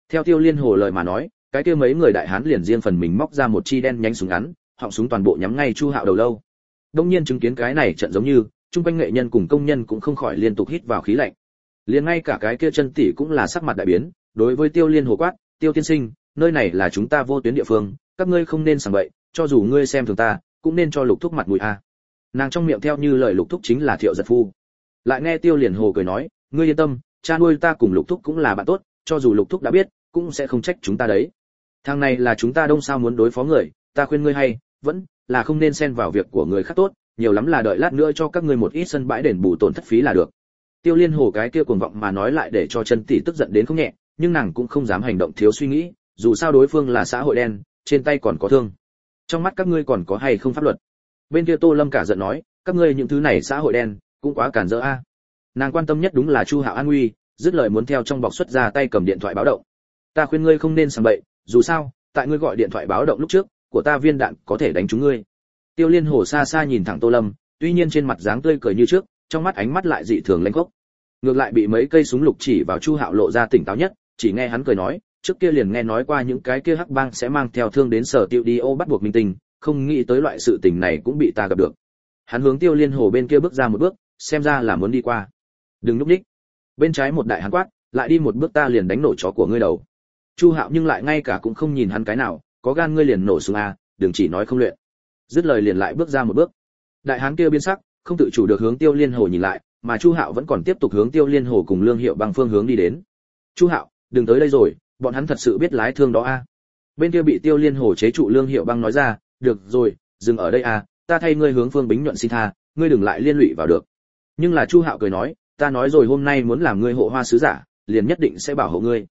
Theo Tiêu Liên Hồ lời mà nói, cái kia mấy người đại hán liền riêng phần mình móc ra một chi đen nhánh súng ngắn, họng súng toàn bộ nhắm ngay Chu Hạo đầu lâu. Đông nhiên chứng kiến cái này trận giống như, trung quanh nghệ nhân cùng công nhân cũng không khỏi liên tục hít vào khí lạnh. Liền ngay cả cái kia chân tỷ cũng là sắc mặt đại biến, đối với Tiêu Liên Hồ quát, "Tiêu tiên sinh, nơi này là chúng ta vô tuyến địa phương, các ngươi không nên sảng bậy, cho dù ngươi xem thường ta, cũng nên cho Lục Thúc mặt mũi a." Nàng trong miệng theo như lời Lục Thúc chính là Thiệu Giật Phu. Lại nghe Tiêu Liên Hồ cười nói, "Ngươi yên tâm, cha nuôi ta cùng Lục Thúc cũng là bạn tốt, cho dù Lục Thúc đã biết, cũng sẽ không trách chúng ta đấy. Thằng này là chúng ta Đông sao muốn đối phó người, ta khuyên ngươi hay, vẫn là không nên xen vào việc của người khác tốt, nhiều lắm là đợi lát nữa cho các ngươi một ít sân bãi đền bù tổn thất phí là được." Tiêu Liên Hồ cái kia cuồng vọng mà nói lại để cho chân tỷ tức giận đến không nhẹ, nhưng nàng cũng không dám hành động thiếu suy nghĩ, dù sao đối phương là xã hội đen, trên tay còn có thương. Trong mắt các ngươi còn có hay không pháp luật? Bên kia Tô Lâm cả giận nói, các ngươi những thứ này xã hội đen, cũng quá cản rỡ a. Nàng quan tâm nhất đúng là Chu Hạo an nguy, dứt lời muốn theo trong bọc xuất ra tay cầm điện thoại báo động. Ta khuyên ngươi không nên sảng bậy, dù sao, tại ngươi gọi điện thoại báo động lúc trước, của ta viên đạn có thể đánh trúng ngươi. Tiêu Liên Hồ xa xa nhìn thẳng Tô Lâm, tuy nhiên trên mặt dáng tươi cười như trước, trong mắt ánh mắt lại dị thường lanh khốc. Ngược lại bị mấy cây súng lục chỉ vào Chu Hạo lộ ra tỉnh táo nhất, chỉ nghe hắn cười nói, trước kia liền nghe nói qua những cái kia hắc bang sẽ mang theo thương đến sở tiêu đi ô bắt buộc minh tinh, không nghĩ tới loại sự tình này cũng bị ta gặp được. Hắn hướng Tiêu Liên Hồ bên kia bước ra một bước, xem ra là muốn đi qua. Đừng núp đích. Bên trái một đại hán quát, lại đi một bước ta liền đánh nổ chó của ngươi đầu. Chu Hạo nhưng lại ngay cả cũng không nhìn hắn cái nào, có gan ngươi liền nổ súng a, đừng chỉ nói không luyện. Dứt lời liền lại bước ra một bước. Đại hán kia biến sắc, không tự chủ được hướng Tiêu Liên Hồ nhìn lại, mà Chu Hạo vẫn còn tiếp tục hướng Tiêu Liên Hồ cùng Lương Hiệu Bằng phương hướng đi đến. Chu Hạo, đừng tới đây rồi, bọn hắn thật sự biết lái thương đó a. Bên kia bị Tiêu Liên Hồ chế trụ Lương Hiệu Băng nói ra, được rồi, dừng ở đây a, ta thay ngươi hướng Phương Bính Nhuận xin tha, ngươi đừng lại liên lụy vào được. Nhưng là Chu Hạo cười nói, ta nói rồi hôm nay muốn làm ngươi hộ hoa sứ giả, liền nhất định sẽ bảo hộ ngươi.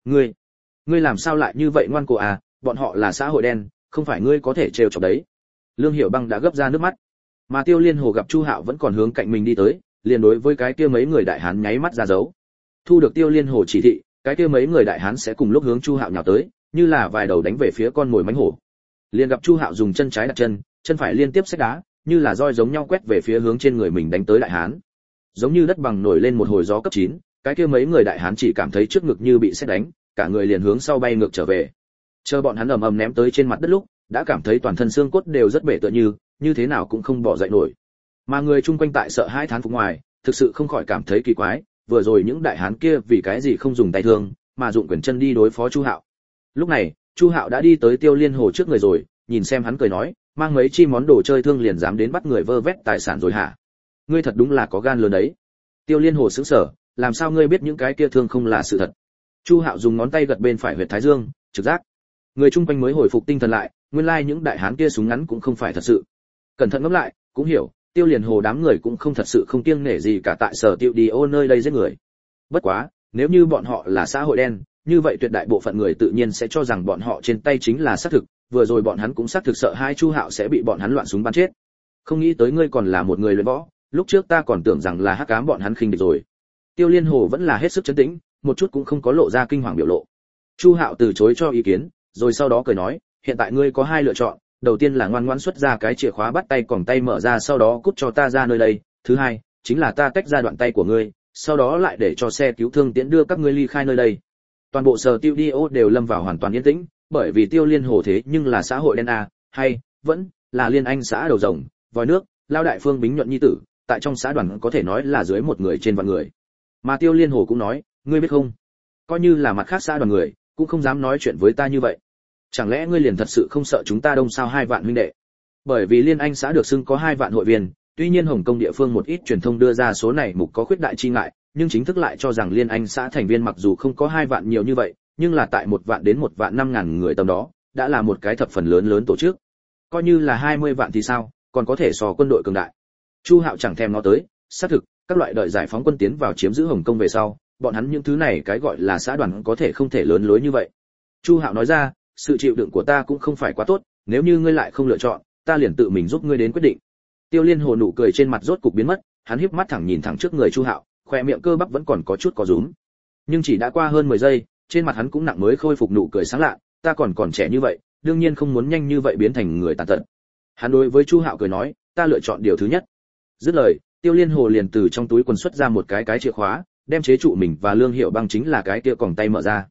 Ngươi làm sao lại như vậy ngoan cố à, bọn họ là xã hội đen, không phải ngươi có thể trêu chọc đấy. Lương Hiểu Băng đã gấp ra nước mắt, mà Tiêu Liên Hồ gặp Chu Hạo vẫn còn hướng cạnh mình đi tới, liền đối với cái kia mấy người đại hán nháy mắt ra dấu. Thu được Tiêu Liên Hồ chỉ thị, cái kia mấy người đại hán sẽ cùng lúc hướng Chu Hạo nhào tới, như là vài đầu đánh về phía con mồi mãnh hổ. Liền gặp Chu Hạo dùng chân trái đặt chân, chân phải liên tiếp xách đá, như là roi giống nhau quét về phía hướng trên người mình đánh tới đại hán. Giống như đất bằng nổi lên một hồi gió cấp 9, cái kia mấy người đại hán chỉ cảm thấy trước ngực như bị sét đánh, cả người liền hướng sau bay ngược trở về. Chờ bọn hắn ầm ầm ném tới trên mặt đất lúc, đã cảm thấy toàn thân xương cốt đều rất bể tựa như thế nào cũng không bỏ dậy nổi. Mà người chung quanh tại sợ hãi thán phục ngoài, thực sự không khỏi cảm thấy kỳ quái, vừa rồi những đại hán kia vì cái gì không dùng tay thương, mà dụng quyền chân đi đối phó Chu Hạo. Lúc này, Chu Hạo đã đi tới Tiêu Liên Hồ trước người rồi, nhìn xem hắn cười nói, mang mấy chi món đồ chơi thương liền dám đến bắt người vơ vét tài sản rồi hả? Ngươi thật đúng là có gan lớn đấy. Tiêu Liên Hồ sững sờ, làm sao ngươi biết những cái kia thương không là sự thật? Chu Hạo dùng ngón tay gật bên phải huyệt thái dương, trực giác. Người chung quanh mới hồi phục tinh thần lại, nguyên lai những đại hán kia súng ngắn cũng không phải thật sự. Cẩn thận ngẫm lại, cũng hiểu, Tiêu Liên Hồ đám người cũng không thật sự không kiêng nể gì cả tại sở Tiêu đi ô nơi đây giết người. Bất quá, nếu như bọn họ là xã hội đen, như vậy tuyệt đại bộ phận người tự nhiên sẽ cho rằng bọn họ trên tay chính là xác thực, vừa rồi bọn hắn cũng xác thực sợ hai Chu Hạo sẽ bị bọn hắn loạn súng bắn chết. Không nghĩ tới ngươi còn là một người luyện võ, lúc trước ta còn tưởng rằng là hắc ám bọn hắn khinh địch rồi. Tiêu Liên Hồ vẫn là hết sức trấn tĩnh, một chút cũng không có lộ ra kinh hoàng biểu lộ. Chu Hạo từ chối cho ý kiến, rồi sau đó cười nói, hiện tại ngươi có hai lựa chọn, đầu tiên là ngoan ngoãn xuất ra cái chìa khóa bắt tay còng tay mở ra sau đó cút cho ta ra nơi đây, thứ hai, chính là ta tách ra đoạn tay của ngươi, sau đó lại để cho xe cứu thương tiễn đưa các ngươi ly khai nơi đây. Toàn bộ sở Tiêu Diêu đều lâm vào hoàn toàn yên tĩnh, bởi vì Tiêu Liên Hồ thế nhưng là xã hội đen a, hay vẫn là liên anh xã đầu rồng, vòi nước, lao đại Phương Bính Nhuận nhi tử, tại trong xã đoàn có thể nói là dưới một người trên vạn người. Mà Tiêu Liên Hồ cũng nói, ngươi biết không, coi như là mặt khác xã đoàn người, cũng không dám nói chuyện với ta như vậy. Chẳng lẽ ngươi liền thật sự không sợ chúng ta Đông sao 2 vạn huynh đệ? Bởi vì liên anh xã được xưng có 2 vạn hội viên, tuy nhiên Hồng Kông địa phương một ít truyền thông đưa ra số này mục có khuyết đại chi ngại, nhưng chính thức lại cho rằng liên anh xã thành viên mặc dù không có 2 vạn nhiều như vậy, nhưng là tại 1 vạn đến 1 vạn 5.000 người tầm đó, đã là một cái thập phần lớn tổ chức. Coi như là 20 vạn thì sao, còn có thể so quân đội cường đại. Chu Hạo chẳng thèm nó tới, xác thực, các loại đợi giải phóng quân tiến vào chiếm giữ Hồng Kông về sau, bọn hắn những thứ này cái gọi là xã đoàn có thể không thể lớn lối như vậy. Chu Hạo nói ra, sự chịu đựng của ta cũng không phải quá tốt, nếu như ngươi lại không lựa chọn, ta liền tự mình giúp ngươi đến quyết định. Tiêu Liên Hồ nụ cười trên mặt rốt cục biến mất, hắn híp mắt thẳng nhìn thẳng trước người Chu Hạo, khóe miệng cơ bắp vẫn còn có chút có rúm. Nhưng chỉ đã qua hơn 10 giây, trên mặt hắn cũng nặng mới khôi phục nụ cười sáng lạ, ta còn trẻ như vậy, đương nhiên không muốn nhanh như vậy biến thành người tàn tật. Hắn đối với Chu Hạo cười nói, ta lựa chọn điều thứ nhất. Dứt lời, Tiêu Liên Hồ liền từ trong túi quần xuất ra một cái chìa khóa, đem chế trụ mình và Lương Hiệu Băng chính là cái kia còng tay mở ra.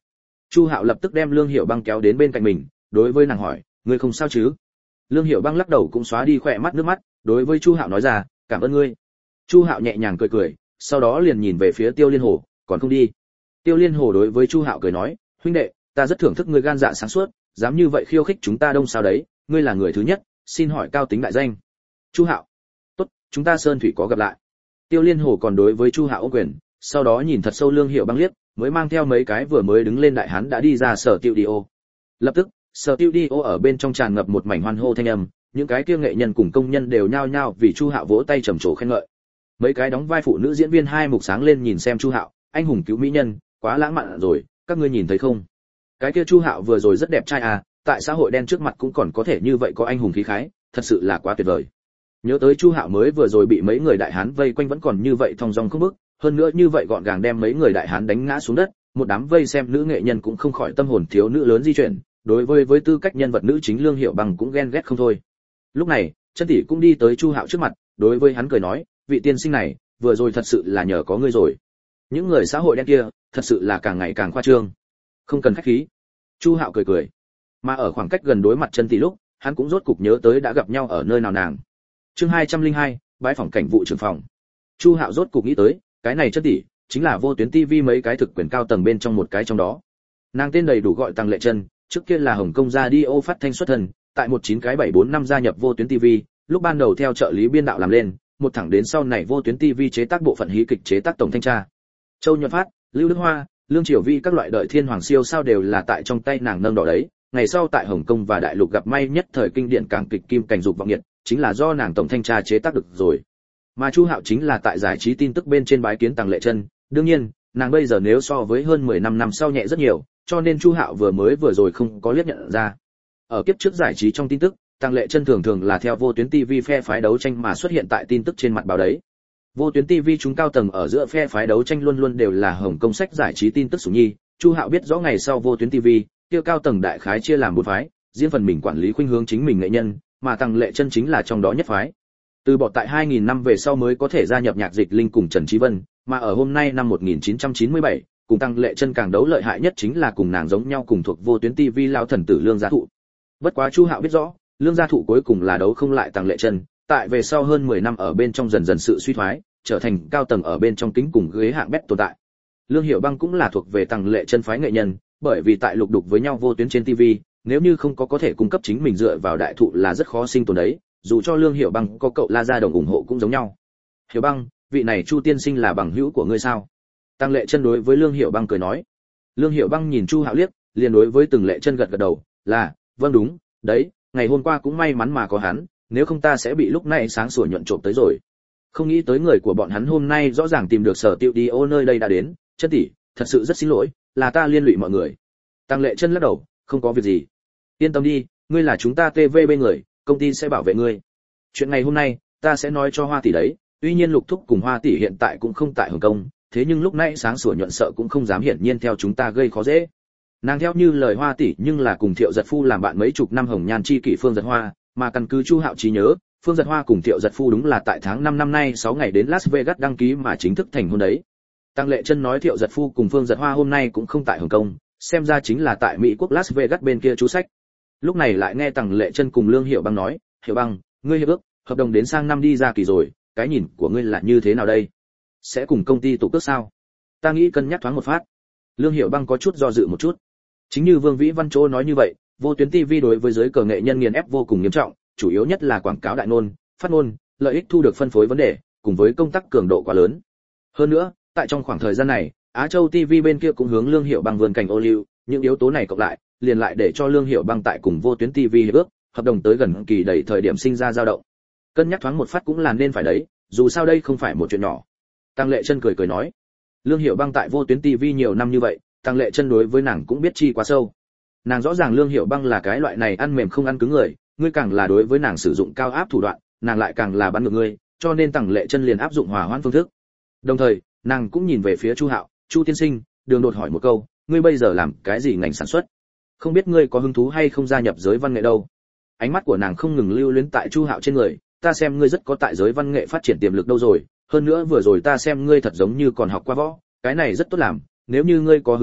Chu Hạo lập tức đem Lương Hiểu Băng kéo đến bên cạnh mình, đối với nàng hỏi, ngươi không sao chứ? Lương Hiểu Băng lắc đầu cũng xóa đi khỏe mắt nước mắt, đối với Chu Hạo nói ra, cảm ơn ngươi. Chu Hạo nhẹ nhàng cười cười, sau đó liền nhìn về phía Tiêu Liên Hồ, còn không đi. Tiêu Liên Hồ đối với Chu Hạo cười nói, huynh đệ, ta rất thưởng thức ngươi gan dạ sáng suốt, dám như vậy khiêu khích chúng ta Đông sao đấy, ngươi là người thứ nhất, xin hỏi cao tính đại danh. Chu Hạo. Tốt, chúng ta sơn thủy có gặp lại. Tiêu Liên Hồ còn đối với Chu Hạo ôm quyền, sau đó nhìn thật sâu Lương Hiểu Băng liếc, mới mang theo mấy cái vừa mới đứng lên đại hán đã đi ra sở studio. Lập tức, sở studio ở bên trong tràn ngập một mảnh hoan hô thanh âm, những cái kia nghệ nhân cùng công nhân đều nhao nhao vì Chu Hạo vỗ tay trầm trồ khen ngợi. Mấy cái đóng vai phụ nữ diễn viên hai mục sáng lên nhìn xem Chu Hạo, anh hùng cứu mỹ nhân, quá lãng mạn rồi, các ngươi nhìn thấy không? Cái kia Chu Hạo vừa rồi rất đẹp trai à, tại xã hội đen trước mặt cũng còn có thể như vậy có anh hùng khí khái, thật sự là quá tuyệt vời. Nhớ tới Chu Hạo mới vừa rồi bị mấy người đại hán vây quanh vẫn còn như vậy thong dong không bước, hơn nữa như vậy gọn gàng đem mấy người đại hán đánh ngã xuống đất, một đám vây xem nữ nghệ nhân cũng không khỏi tâm hồn thiếu nữ lớn di chuyển, đối với tư cách nhân vật nữ chính Lương Hiểu Băng cũng ghen ghét không thôi. Lúc này, Chân tỷ cũng đi tới Chu Hạo trước mặt, đối với hắn cười nói, vị tiên sinh này, vừa rồi thật sự là nhờ có ngươi rồi. Những người xã hội đen kia, thật sự là càng ngày càng khoa trương. Không cần khách khí. Chu Hạo cười cười. Mà ở khoảng cách gần đối mặt Chân tỷ lúc, hắn cũng rốt cục nhớ tới đã gặp nhau ở nơi nào nàng. Chương 202, bãi phòng cảnh vụ trưởng phòng. Chu Hạo rốt cục nghĩ tới, cái này Chân tỷ chính là Vô Tuyến TV mấy cái thực quyền cao tầng bên trong một cái trong đó. Nàng tên đầy đủ gọi Tăng Lệ Chân, trước kia là Hồng Kông Radio phát thanh xuất thân, tại 1974 năm gia nhập Vô Tuyến TV, lúc ban đầu theo trợ lý biên đạo làm lên, một thẳng đến sau này Vô Tuyến TV chế tác bộ phận hí kịch chế tác tổng thanh tra. Châu Nhuận Phát, Lưu Đức Hoa, Lương Triều Vi các loại đợi thiên hoàng siêu sao đều là tại trong tay nàng nâng đỏ đấy. Ngày sau tại Hồng Kông và Đại Lục gặp may nhất thời kinh điển cảng kịch Kim Cảnh Dục Vọng Nhiệt, chính là do nàng tổng thanh tra chế tác được rồi. Mà Chu Hạo chính là tại giải trí tin tức bên trên bái kiến Tăng Lệ Chân, đương nhiên, nàng bây giờ nếu so với hơn 10 năm sau nhẹ rất nhiều, cho nên Chu Hạo vừa rồi không có liếc nhận ra. Ở kiếp trước giải trí trong tin tức, Tăng Lệ Chân thường là theo Vô Tuyến TV phe phái đấu tranh mà xuất hiện tại tin tức trên mặt báo đấy. Vô Tuyến TV chúng cao tầng ở giữa phe phái đấu tranh luôn luôn đều là Hồng Kông sách giải trí tin tức sủng nhi, Chu Hạo biết rõ ngày sau Vô Tuyến TV, kia cao tầng đại khái chia làm bốn phái, riêng phần mình quản lý khuynh hướng chính mình nghệ nhân, mà Tăng Lệ Chân chính là trong đó nhất phái. Từ bỏ tại 2000 năm về sau mới có thể gia nhập Nhạc Dịch Linh cùng Trần Chí Vân, mà ở hôm nay năm 1997, cùng Tăng Lệ Chân càng đấu lợi hại nhất chính là cùng nàng giống nhau cùng thuộc Vô Tuyến TV lão thần tử Lương Gia Thụ. Bất quá Chu Hạo biết rõ, Lương Gia Thụ cuối cùng là đấu không lại Tăng Lệ Chân, tại về sau hơn 10 năm ở bên trong dần dần sự suy thoái, trở thành cao tầng ở bên trong kính cùng ghế hạng bét tồn tại. Lương Hiểu Băng cũng là thuộc về Tăng Lệ Chân phái nghệ nhân, bởi vì tại lục đục với nhau vô tuyến trên TV, nếu như không có thể cung cấp chính mình dựa vào đại thụ là rất khó sinh tồn đấy, dù cho Lương Hiểu Băng có cậu La Gia Đồng ủng hộ cũng giống nhau. Hiểu Băng, vị này Chu tiên sinh là bằng hữu của ngươi sao? Tăng Lệ Chân đối với Lương Hiểu Băng cười nói. Lương Hiểu Băng nhìn Chu Hạo liếc, liền đối với Từng Lệ Chân gật gật đầu, là, vâng đúng, đấy, ngày hôm qua cũng may mắn mà có hắn, nếu không ta sẽ bị lúc này sáng sủa nhuận trộm tới rồi. Không nghĩ tới người của bọn hắn hôm nay rõ ràng tìm được sở tiêu đi ô nơi đây đã đến, Chân tỷ, thật sự rất xin lỗi, là ta liên lụy mọi người. Tăng Lệ Chân lắc đầu, không có việc gì. Yên tâm đi, ngươi là chúng ta TVB người, công ty sẽ bảo vệ ngươi. Chuyện ngày hôm nay, ta sẽ nói cho Hoa tỷ đấy, tuy nhiên Lục Thúc cùng Hoa tỷ hiện tại cũng không tại Hồng Kông, thế nhưng lúc nãy sáng sủa nhuận sợ cũng không dám hiển nhiên theo chúng ta gây khó dễ. Nàng theo như lời Hoa tỷ nhưng là cùng Thiệu Giật Phu làm bạn mấy chục năm hồng nhan chi kỷ Phương Giật Hoa, mà căn cứ Chu Hạo trí nhớ, Phương Giật Hoa cùng Thiệu Giật Phu đúng là tại tháng 5 năm nay 6 ngày đến Las Vegas đăng ký mà chính thức thành hôn đấy. Tăng Lệ Chân nói Thiệu Giật Phu cùng Phương Giật Hoa hôm nay cũng không tại Hồng Kông, xem ra chính là tại Mỹ quốc Las Vegas bên kia chú sách. Lúc này lại nghe Tăng Lệ Chân cùng Lương Hiểu Băng nói, "Hiểu Băng, ngươi hiệp ước, hợp đồng đến sang năm đi ra kỳ rồi, cái nhìn của ngươi là như thế nào đây? Sẽ cùng công ty tụ cước sao?" Ta nghĩ cân nhắc thoáng một phát. Lương Hiểu Băng có chút do dự một chút. Chính như Vương Vĩ Văn Chỗ nói như vậy, Vô Tuyến TV đối với giới cờ nghệ nhân nghiền ép vô cùng nghiêm trọng, chủ yếu nhất là quảng cáo đại ngôn, phát ngôn, lợi ích thu được phân phối vấn đề, cùng với công tác cường độ quá lớn. Hơn nữa, tại trong khoảng thời gian này, Á Châu TV bên kia cũng hướng Lương Hiểu Băng vươn cảnh ô liu, những yếu tố này cộng lại, liền lại để cho Lương Hiểu Băng tại cùng Vô Tuyến TV hiệp ước, hợp đồng tới gần kỳ đẩy thời điểm sinh ra dao động. Cân nhắc thoáng một phát cũng là nên phải đấy, dù sao đây không phải một chuyện nhỏ. Tăng Lệ Chân cười cười nói, Lương Hiểu Băng tại Vô Tuyến TV nhiều năm như vậy, Tăng Lệ Chân đối với nàng cũng biết chi quá sâu. Nàng rõ ràng Lương Hiểu Băng là cái loại này ăn mềm không ăn cứng người, ngươi càng là đối với nàng sử dụng cao áp thủ đoạn, nàng lại càng là bắn ngược ngươi, cho nên Tăng Lệ Chân liền áp dụng hòa hoãn phương thức. Đồng thời, nàng cũng nhìn về phía Chu Hạo, "Chu tiên sinh, Đường đột hỏi một câu, ngươi bây giờ làm cái gì ngành sản xuất? Không biết ngươi có hứng thú hay không gia nhập giới văn nghệ đâu?" Ánh mắt của nàng không ngừng lưu luyến tại Chu Hạo trên người, "Ta xem ngươi rất có tại giới văn nghệ phát triển tiềm lực đâu rồi, hơn nữa vừa rồi ta xem ngươi thật giống như còn học qua võ, cái này rất tốt làm, nếu như ngươi có hứng thú,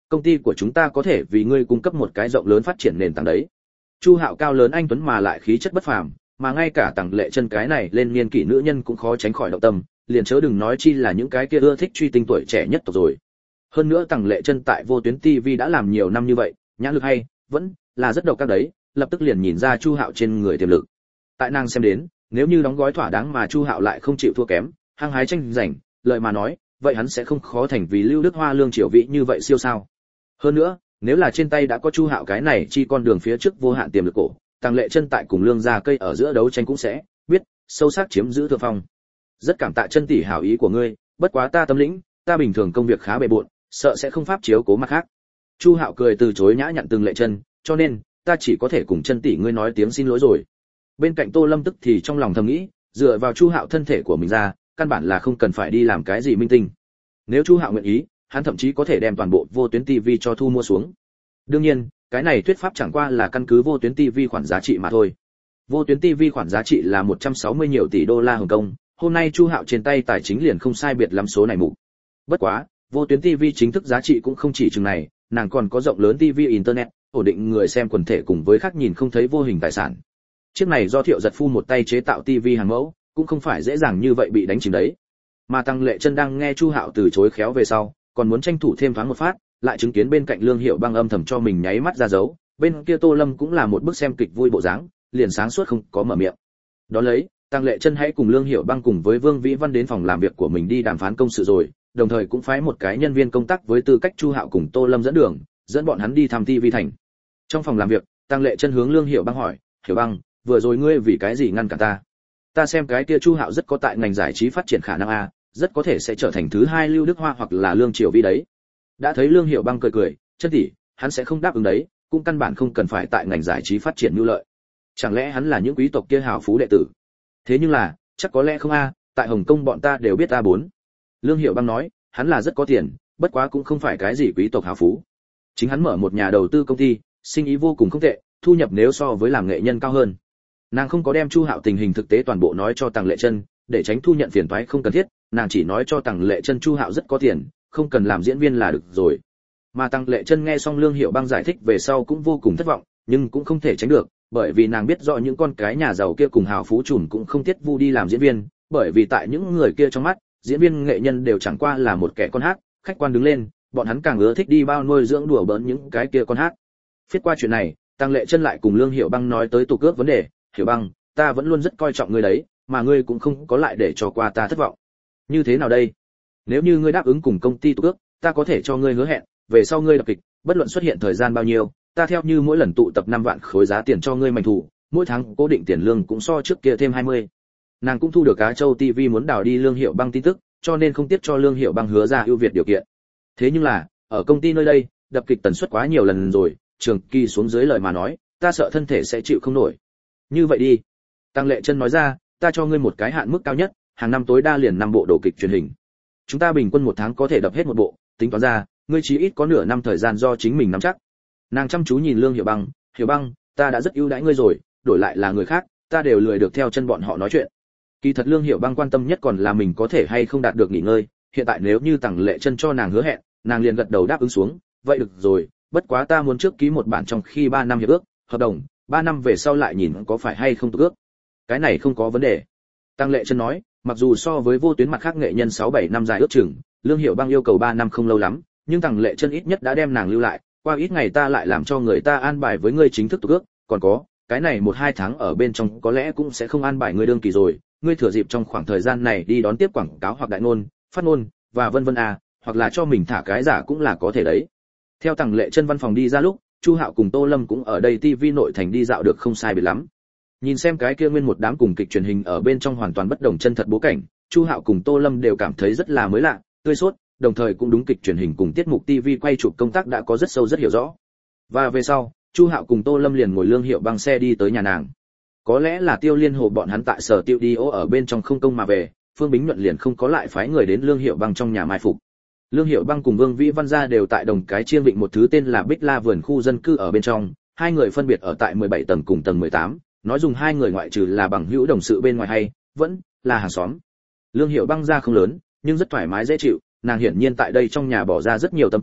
công ty của chúng ta có thể vì ngươi cung cấp một cái rộng lớn phát triển nền tảng đấy. Chu Hạo cao lớn anh tuấn mà lại khí chất bất phàm, mà ngay cả Tằng Lệ Chân cái này lên niên kỷ nữ nhân cũng khó tránh khỏi động tâm, liền chớ đừng nói chi là những cái kia ưa thích truy tinh tuổi trẻ nhất tộc rồi. Hơn nữa Tằng Lệ Chân tại Vô Tuyến TV đã làm nhiều năm như vậy, nhãn lực hay, vẫn là rất độc các đấy, lập tức liền nhìn ra Chu Hạo trên người tiềm lực. Tại nàng xem đến, nếu như đóng gói thỏa đáng mà Chu Hạo lại không chịu thua kém, hăng hái tranh giành, lời mà nói, vậy hắn sẽ không khó thành vì Lưu Đức Hoa Lương Triều Vĩ như vậy siêu sao. Hơn nữa, nếu là trên tay đã có Chu Hạo cái này chi con đường phía trước vô hạn tiềm lực cổ, Tằng Lệ Chân tại cùng Lương gia cây ở giữa đấu tranh cũng sẽ biết sâu sắc chiếm giữ thượng phong. Rất cảm tạ Chân tỷ hảo ý của ngươi, bất quá ta tâm lĩnh, ta bình thường công việc khá bề bộn, sợ sẽ không pháp chiếu cố mặt khác. Chu Hạo cười từ chối nhã nhặn Tằng Lệ Chân, cho nên ta chỉ có thể cùng Chân tỷ ngươi nói tiếng xin lỗi rồi. Bên cạnh Tô Lâm tức thì trong lòng thầm nghĩ, dựa vào Chu Hạo thân thể của mình ra, căn bản là không cần phải đi làm cái gì minh tinh. Nếu Chu Hạo nguyện ý, hắn thậm chí có thể đem toàn bộ Vô Tuyến TV cho thu mua xuống. Đương nhiên, cái này thuyết pháp chẳng qua là căn cứ Vô Tuyến TV khoản giá trị mà thôi. Vô Tuyến TV khoản giá trị là 160 nhiều tỷ đô la Hồng Kông, hôm nay Chu Hạo trên tay tài chính liền không sai biệt lắm số này mục. Bất quá, Vô Tuyến TV chính thức giá trị cũng không chỉ chừng này, nàng còn có rộng lớn TV internet, ổn định người xem quần thể cùng với khác nhìn không thấy vô hình tài sản. Chiếc này do Thiệu Giật Phu một tay chế tạo TV hàng mẫu, cũng không phải dễ dàng như vậy bị đánh chìm đấy. Mà Tằng Lệ Chân đang nghe Chu Hạo từ chối khéo về sau, còn muốn tranh thủ thêm thoáng một phát, lại chứng kiến bên cạnh Lương Hiệu Băng âm thầm cho mình nháy mắt ra dấu, bên kia Tô Lâm cũng là một bức xem kịch vui bộ dáng, liền sáng suốt không có mở miệng. Đó lấy, Tằng Lệ Chân hãy cùng Lương Hiệu Băng cùng với Vương Vĩ Văn đến phòng làm việc của mình đi đàm phán công sự rồi, đồng thời cũng phái một cái nhân viên công tác với tư cách Chu Hạo cùng Tô Lâm dẫn đường, dẫn bọn hắn đi thăm TV thành. Trong phòng làm việc, Tằng Lệ Chân hướng Lương Hiệu Băng hỏi, "Hiểu Băng, vừa rồi ngươi vì cái gì ngăn cản ta? Ta xem cái kia Chu Hạo rất có tại ngành giải trí phát triển khả năng a, rất có thể sẽ trở thành thứ hai Lưu Đức Hoa hoặc là Lương Triều Vĩ đấy." Đã thấy Lương Hiệu Băng cười cười, "Chân tỷ, hắn sẽ không đáp ứng đấy, cũng căn bản không cần phải tại ngành giải trí phát triển nhu lợi. Chẳng lẽ hắn là những quý tộc kia hào phú đệ tử? Thế nhưng là, chắc có lẽ không a, tại Hồng Kông bọn ta đều biết a bốn." Lương Hiệu Băng nói, "Hắn là rất có tiền, bất quá cũng không phải cái gì quý tộc hào phú. Chính hắn mở một nhà đầu tư công ty, sinh ý vô cùng không tệ, thu nhập nếu so với làm nghệ nhân cao hơn." Nàng không có đem Chu Hạo tình hình thực tế toàn bộ nói cho Tằng Lệ Chân, để tránh thu nhận phiền toái không cần thiết, nàng chỉ nói cho Tằng Lệ Chân Chu Hạo rất có tiền, không cần làm diễn viên là được rồi. Mà Tằng Lệ Chân nghe xong Lương Hiệu Băng giải thích về sau cũng vô cùng thất vọng, nhưng cũng không thể tránh được, bởi vì nàng biết rõ những con cái nhà giàu kia cùng hào phú trùm cũng không tiết vu đi làm diễn viên, bởi vì tại những người kia trong mắt, diễn viên nghệ nhân đều chẳng qua là một kẻ con hát, khách quan đứng lên, bọn hắn càng ưa thích đi bao nuôi dưỡng đùa bỡn những cái kia con hát. Phiết qua chuyện này, Tằng Lệ Chân lại cùng Lương Hiệu Băng nói tới tục cước vấn đề, "Hiểu Băng, ta vẫn luôn rất coi trọng ngươi đấy, mà ngươi cũng không có lại để cho qua ta thất vọng. Như thế nào đây? Nếu như ngươi đáp ứng cùng công ty tục ước, ta có thể cho ngươi hứa hẹn, về sau ngươi đập kịch, bất luận xuất hiện thời gian bao nhiêu, ta theo như mỗi lần tụ tập 5 vạn khối giá tiền cho ngươi mảnh thủ, mỗi tháng cố định tiền lương cũng so trước kia thêm 20." Nàng cũng thu được Á Châu TV muốn đào đi Lương Hiệu Băng tin tức, cho nên không tiếp cho Lương Hiệu Băng hứa ra ưu việt điều kiện. Thế nhưng là, ở công ty nơi đây, đập kịch tần suất quá nhiều lần rồi, trường kỳ xuống dưới lời mà nói, ta sợ thân thể sẽ chịu không nổi. Như vậy đi, Tằng Lệ Chân nói ra, ta cho ngươi một cái hạn mức cao nhất, hàng năm tối đa liền 5 bộ đồ kịch truyền hình. Chúng ta bình quân một tháng có thể đập hết một bộ, tính toán ra, ngươi chí ít có nửa năm thời gian do chính mình nắm chắc. Nàng chăm chú nhìn Lương Hiểu Băng, "Hiểu Băng, ta đã rất ưu đãi ngươi rồi, đổi lại là người khác, ta đều lười được theo chân bọn họ nói chuyện." Kỳ thật Lương Hiểu Băng quan tâm nhất còn là mình có thể hay không đạt được nghỉ ngơi, hiện tại nếu như Tằng Lệ Chân cho nàng hứa hẹn, nàng liền gật đầu đáp ứng xuống, "Vậy được rồi, bất quá ta muốn trước ký một bản trong khi 3 năm hiệp ước, hợp đồng, 3 năm về sau lại nhìn có phải hay không tục ước." "Cái này không có vấn đề." Tằng Lệ Chân nói, mặc dù so với Vô Tuyến mặt khác nghệ nhân 6-7 năm dài ước chừng, Lương Hiểu Băng yêu cầu 3 năm không lâu lắm, nhưng Tằng Lệ Chân ít nhất đã đem nàng lưu lại, qua ít ngày ta lại làm cho người ta an bài với ngươi chính thức tục ước, còn có, cái này 1-2 tháng ở bên trong có lẽ cũng sẽ không an bài ngươi đương kỳ rồi, ngươi thừa dịp trong khoảng thời gian này đi đón tiếp quảng cáo hoặc đại ngôn, phát ngôn và vân vân hoặc là cho mình thả cái giả cũng là có thể đấy. Theo Tằng Lệ Chân văn phòng đi ra lúc, Chu Hạo cùng Tô Lâm cũng ở đây TV nội thành đi dạo được không sai biệt lắm. Nhìn xem cái kia nguyên một đám cùng kịch truyền hình ở bên trong hoàn toàn bất đồng chân thật bố cảnh, Chu Hạo cùng Tô Lâm đều cảm thấy rất là mới lạ, tươi sốt, đồng thời cũng đúng kịch truyền hình cùng tiết mục TV quay chụp công tác đã có rất sâu rất hiểu rõ. Và về sau, Chu Hạo cùng Tô Lâm liền ngồi Lương Hiệu Băng xe đi tới nhà nàng. Có lẽ là Tiêu Liên Hồ bọn hắn tại sở studio ở bên trong không công mà về, Phương Bính Nhuận liền không có lại phái người đến Lương Hiệu Băng trong nhà mai phục. Lương Hiệu Băng cùng Vương Vĩ Văn gia đều tại đồng cái chiêng vịnh một thứ tên là Bích La vườn khu dân cư ở bên trong, hai người phân biệt ở tại 17 tầng cùng tầng 18, nói dùng hai người ngoại trừ là bằng hữu đồng sự bên ngoài hay vẫn là hàng xóm. Lương Hiệu Băng gia không lớn, nhưng rất thoải mái dễ chịu, nàng hiển nhiên tại đây trong nhà bỏ ra rất nhiều tâm tư,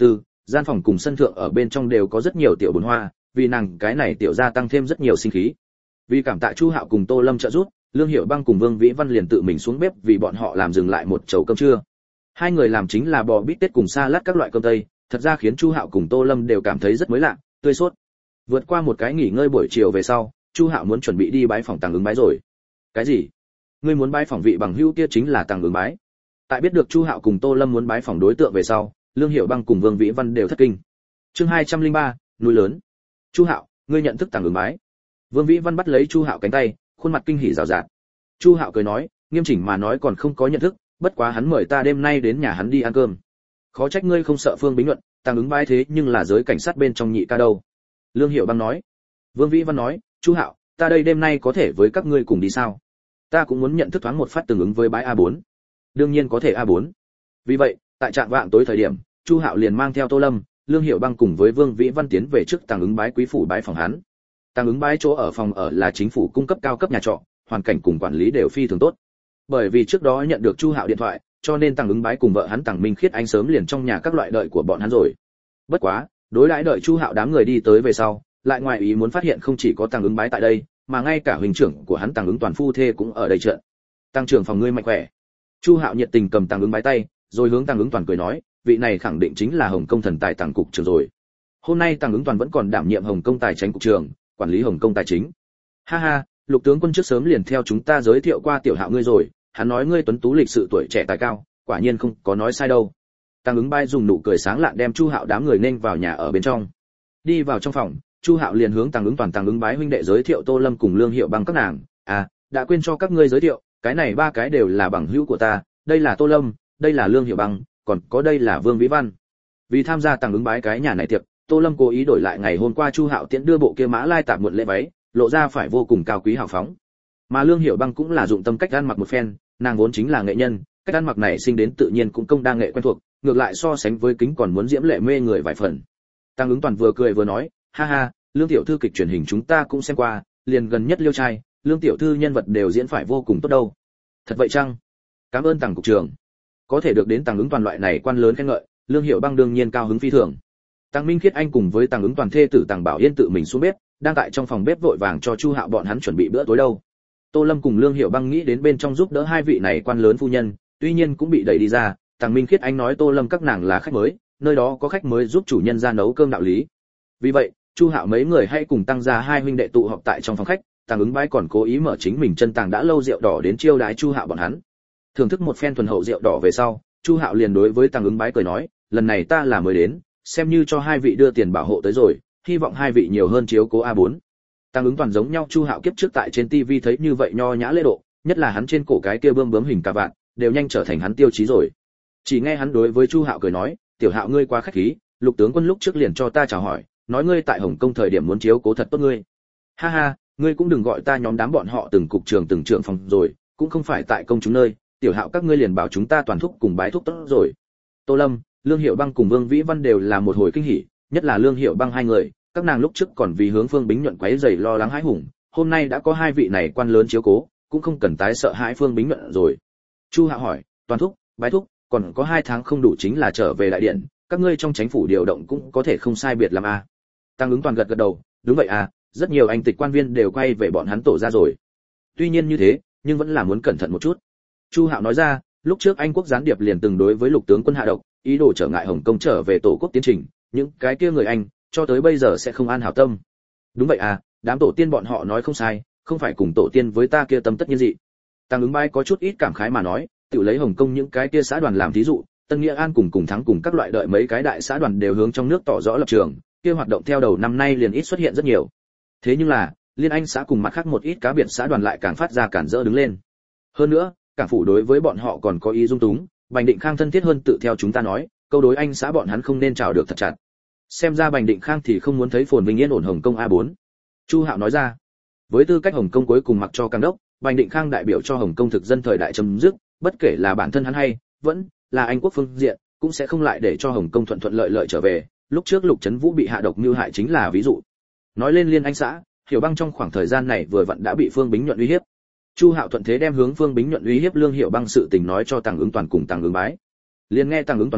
gian phòng cùng sân thượng ở bên trong đều có rất nhiều tiểu bồn hoa, vì nàng cái này tiểu gia tăng thêm rất nhiều sinh khí. Vì cảm tạ Chu Hạo cùng Tô Lâm trợ giúp, Lương Hiểu Băng cùng Vương Vĩ Văn liền tự mình xuống bếp vì bọn họ làm dừng lại một chầu cơm trưa. Hai người làm chính là bò bít tết cùng salad các loại cơm tây, thật ra khiến Chu Hạo cùng Tô Lâm đều cảm thấy rất mới lạ, tươi sốt. Vượt qua một cái nghỉ ngơi buổi chiều về sau, Chu Hạo muốn chuẩn bị đi bái phòng Tàng Ứng Bái rồi. Cái gì? Ngươi muốn bái phòng vị bằng hữu kia chính là Tàng Ứng Bái? Tại biết được Chu Hạo cùng Tô Lâm muốn bái phòng đối tượng về sau, Lương Hiểu Băng cùng Vương Vĩ Văn đều thất kinh. Chương 203, núi lớn. Chu Hạo, ngươi nhận thức Tàng Ứng Bái? Vương Vĩ Văn bắt lấy Chu Hạo cánh tay, khuôn mặt kinh hỉ rào rạt. Chu Hạo cười nói, nghiêm chỉnh mà nói còn không có nhận thức, bất quá hắn mời ta đêm nay đến nhà hắn đi ăn cơm. Khó trách ngươi không sợ Phương Bính Luận, Tàng Ứng Bái thế nhưng là giới cảnh sát bên trong nhị ca đâu. Lương Hiểu Băng nói. Vương Vĩ Văn nói, Chu Hạo, ta đây đêm nay có thể với các ngươi cùng đi sao? Ta cũng muốn nhận thức thoáng một phát tương ứng với bái A4. Đương nhiên có thể A4. Vì vậy, tại trạm vạng tối thời điểm, Chu Hạo liền mang theo Tô Lâm, Lương Hiểu Băng cùng với Vương Vĩ Văn tiến về trước Tàng Ứng Bái quý phủ bái phòng hắn. Tàng Ứng Bái chỗ ở phòng ở là chính phủ cung cấp cao cấp nhà trọ, hoàn cảnh cùng quản lý đều phi thường tốt. Bởi vì trước đó nhận được Chu Hạo điện thoại, cho nên Tàng Ứng Bái cùng vợ hắn Tàng Minh Khiết Anh sớm liền trong nhà các loại đợi của bọn hắn rồi. Bất quá, đối đãi đợi Chu Hạo đám người đi tới về sau, lại ngoài ý muốn phát hiện không chỉ có Tàng Ứng Bái tại đây, mà ngay cả huynh trưởng của hắn Tàng Ứng Toàn phu thê cũng ở đây trận. Tăng trưởng phòng ngươi mạnh khỏe. Chu Hạo nhiệt tình cầm Tàng Ứng Bái tay, rồi hướng Tàng Ứng Toàn cười nói, vị này khẳng định chính là Hồng Công thần tài Tàng cục trưởng rồi. Hôm nay Tàng Ứng Toàn vẫn còn đảm nhiệm Hồng Công tài chính cục trưởng, quản lý Hồng Công tài chính. Ha ha, Lục tướng quân trước sớm liền theo chúng ta giới thiệu qua tiểu Hạo ngươi rồi, hắn nói ngươi tuấn tú lịch sự tuổi trẻ tài cao, quả nhiên không có nói sai đâu. Tàng Ứng Bái dùng nụ cười sáng lạn đem Chu Hạo đám người nên vào nhà ở bên trong. Đi vào trong phòng, Chu Hạo liền hướng Tàng Ứng Toàn Tàng Ứng Bái huynh đệ giới thiệu Tô Lâm cùng Lương Hiểu Băng các nàng, đã quên cho các ngươi giới thiệu, cái này ba cái đều là bằng hữu của ta, đây là Tô Lâm, đây là Lương Hiểu Băng, còn có đây là Vương Vĩ Văn. Vì tham gia Tàng Ứng Bái cái nhà này tiệc, Tô Lâm cố ý đổi lại ngày hôm qua Chu Hạo tiễn đưa bộ kia mã lai tạp muộn lễ váy, lộ ra phải vô cùng cao quý hào phóng. Mà Lương Hiểu Băng cũng là dụng tâm cách ăn mặc một phen, nàng vốn chính là nghệ nhân, cách ăn mặc này sinh đến tự nhiên cũng công đa nghệ quen thuộc, ngược lại so sánh với kính còn muốn diễm lệ mê người vài phần. Tàng Ứng Toàn vừa cười vừa nói, ha ha, Lương tiểu thư kịch truyền hình chúng ta cũng xem qua, liền gần nhất Liêu trai, Lương tiểu thư nhân vật đều diễn phải vô cùng tốt đâu. Thật vậy chăng? Cảm ơn Tàng cục trưởng. Có thể được đến Tàng Ứng Toàn loại này quan lớn khen ngợi, Lương Hiểu Băng đương nhiên cao hứng phi thường. Tàng Minh Khiết Anh cùng với Tàng Ứng Toàn thê tử Tàng Bảo Yên tự mình xuống bếp, đang tại trong phòng bếp vội vàng cho Chu Hạo bọn hắn chuẩn bị bữa tối đâu. Tô Lâm cùng Lương Hiểu Băng nghĩ đến bên trong giúp đỡ hai vị này quan lớn phu nhân, tuy nhiên cũng bị đẩy đi ra. Tàng Minh Khiết Anh nói Tô Lâm các nàng là khách mới, nơi đó có khách mới giúp chủ nhân ra nấu cơm đạo lý. Vì vậy, Chu Hạo mấy người hay cùng tăng gia hai huynh đệ tụ họp tại trong phòng khách, Tàng Ứng Bái còn cố ý mở chính mình chân tàng đã lâu rượu đỏ đến chiêu đái Chu Hạo bọn hắn. Thưởng thức một phen thuần hậu rượu đỏ về sau, Chu Hạo liền đối với Tàng Ứng Bái cười nói, lần này ta là mới đến, xem như cho hai vị đưa tiền bảo hộ tới rồi, hy vọng hai vị nhiều hơn chiếu cố A4. Tàng Ứng Toàn giống nhau Chu Hạo kiếp trước tại trên TV thấy như vậy nho nhã lễ độ, nhất là hắn trên cổ cái kia bươm bướm hình cà vạt, đều nhanh trở thành hắn tiêu chí rồi. Chỉ nghe hắn đối với Chu Hạo cười nói, tiểu Hạo ngươi quá khách khí, Lục tướng quân lúc trước liền cho ta chào hỏi, nói ngươi tại Hồng Công thời điểm muốn chiếu cố thật tốt ngươi. Ha ha, ngươi cũng đừng gọi ta nhóm đám bọn họ từng cục trưởng từng trưởng phòng rồi, cũng không phải tại công chúng nơi, tiểu Hạo các ngươi liền bảo chúng ta toàn thúc cùng bái thúc tốt rồi. Tô Lâm, Lương Hiểu Băng cùng Vương Vĩ Văn đều là một hồi kinh hỉ, nhất là Lương Hiểu Băng hai người, các nàng lúc trước còn vì hướng Phương Bính Nhuận quấy rầy lo lắng hãi hùng, hôm nay đã có hai vị này quan lớn chiếu cố, cũng không cần tái sợ hãi Phương Bính Nhuận rồi. Chu Hạo hỏi, toàn thúc, bái thúc, còn có 2 tháng không đủ chính là trở về đại điện, các ngươi trong chính phủ điều động cũng có thể không sai biệt lắm a. Tàng Ứng Toàn gật gật đầu, đúng vậy à, rất nhiều anh tịch quan viên đều quay về bọn hắn tổ ra rồi. Tuy nhiên như thế, nhưng vẫn là muốn cẩn thận một chút. Chu Hạo nói ra, lúc trước Anh quốc gián điệp liền từng đối với Lục tướng quân hạ độc, ý đồ trở ngại Hồng Công trở về tổ quốc tiến trình, những cái kia người Anh, cho tới bây giờ sẽ không an hảo tâm. Đúng vậy à, đám tổ tiên bọn họ nói không sai, không phải cùng tổ tiên với ta kia tâm tất nhiên dị. Tàng Ứng Bái có chút ít cảm khái mà nói, tự lấy Hồng Công những cái kia xã đoàn làm thí dụ, Tân Nghĩa An cùng Thắng cùng các loại đợi mấy cái đại xã đoàn đều hướng trong nước tỏ rõ lập trường, kia hoạt động theo đầu năm nay liền ít xuất hiện rất nhiều. Thế nhưng là, Liên Anh xã cùng mặt khác một ít cá biệt xã đoàn lại càng phát ra cản rỡ đứng lên. Hơn nữa, cảng phủ đối với bọn họ còn có ý dung túng, Bành Định Khang thân thiết hơn tự theo chúng ta nói, câu đối Anh xã bọn hắn không nên chào được thật chặt. Xem ra Bành Định Khang thì không muốn thấy phồn vinh yên ổn Hồng Công A4. Chu Hạo nói ra, với tư cách Hồng Công cuối cùng mặc cho Cang đốc, Bành Định Khang đại biểu cho Hồng Công thực dân thời đại chấm dứt, bất kể là bản thân hắn hay vẫn là Anh quốc phương diện, cũng sẽ không lại để cho Hồng Công thuận thuận lợi lợi trở về. Lúc trước Lục Trấn Vũ bị hạ độc mưu hại chính là ví dụ. Nói lên Liên Anh xã, Hiểu Băng trong khoảng thời gian này vừa vặn đã bị Phương Bính Nhuận uy hiếp. Chu Hạo thuận thế đem hướng Phương Bính Nhuận uy hiếp Lương Hiểu Băng sự tình nói cho Tàng Ứng Toàn cùng Tàng Ứng Bái. Liền nghe Tàng Ứng Toàn nói,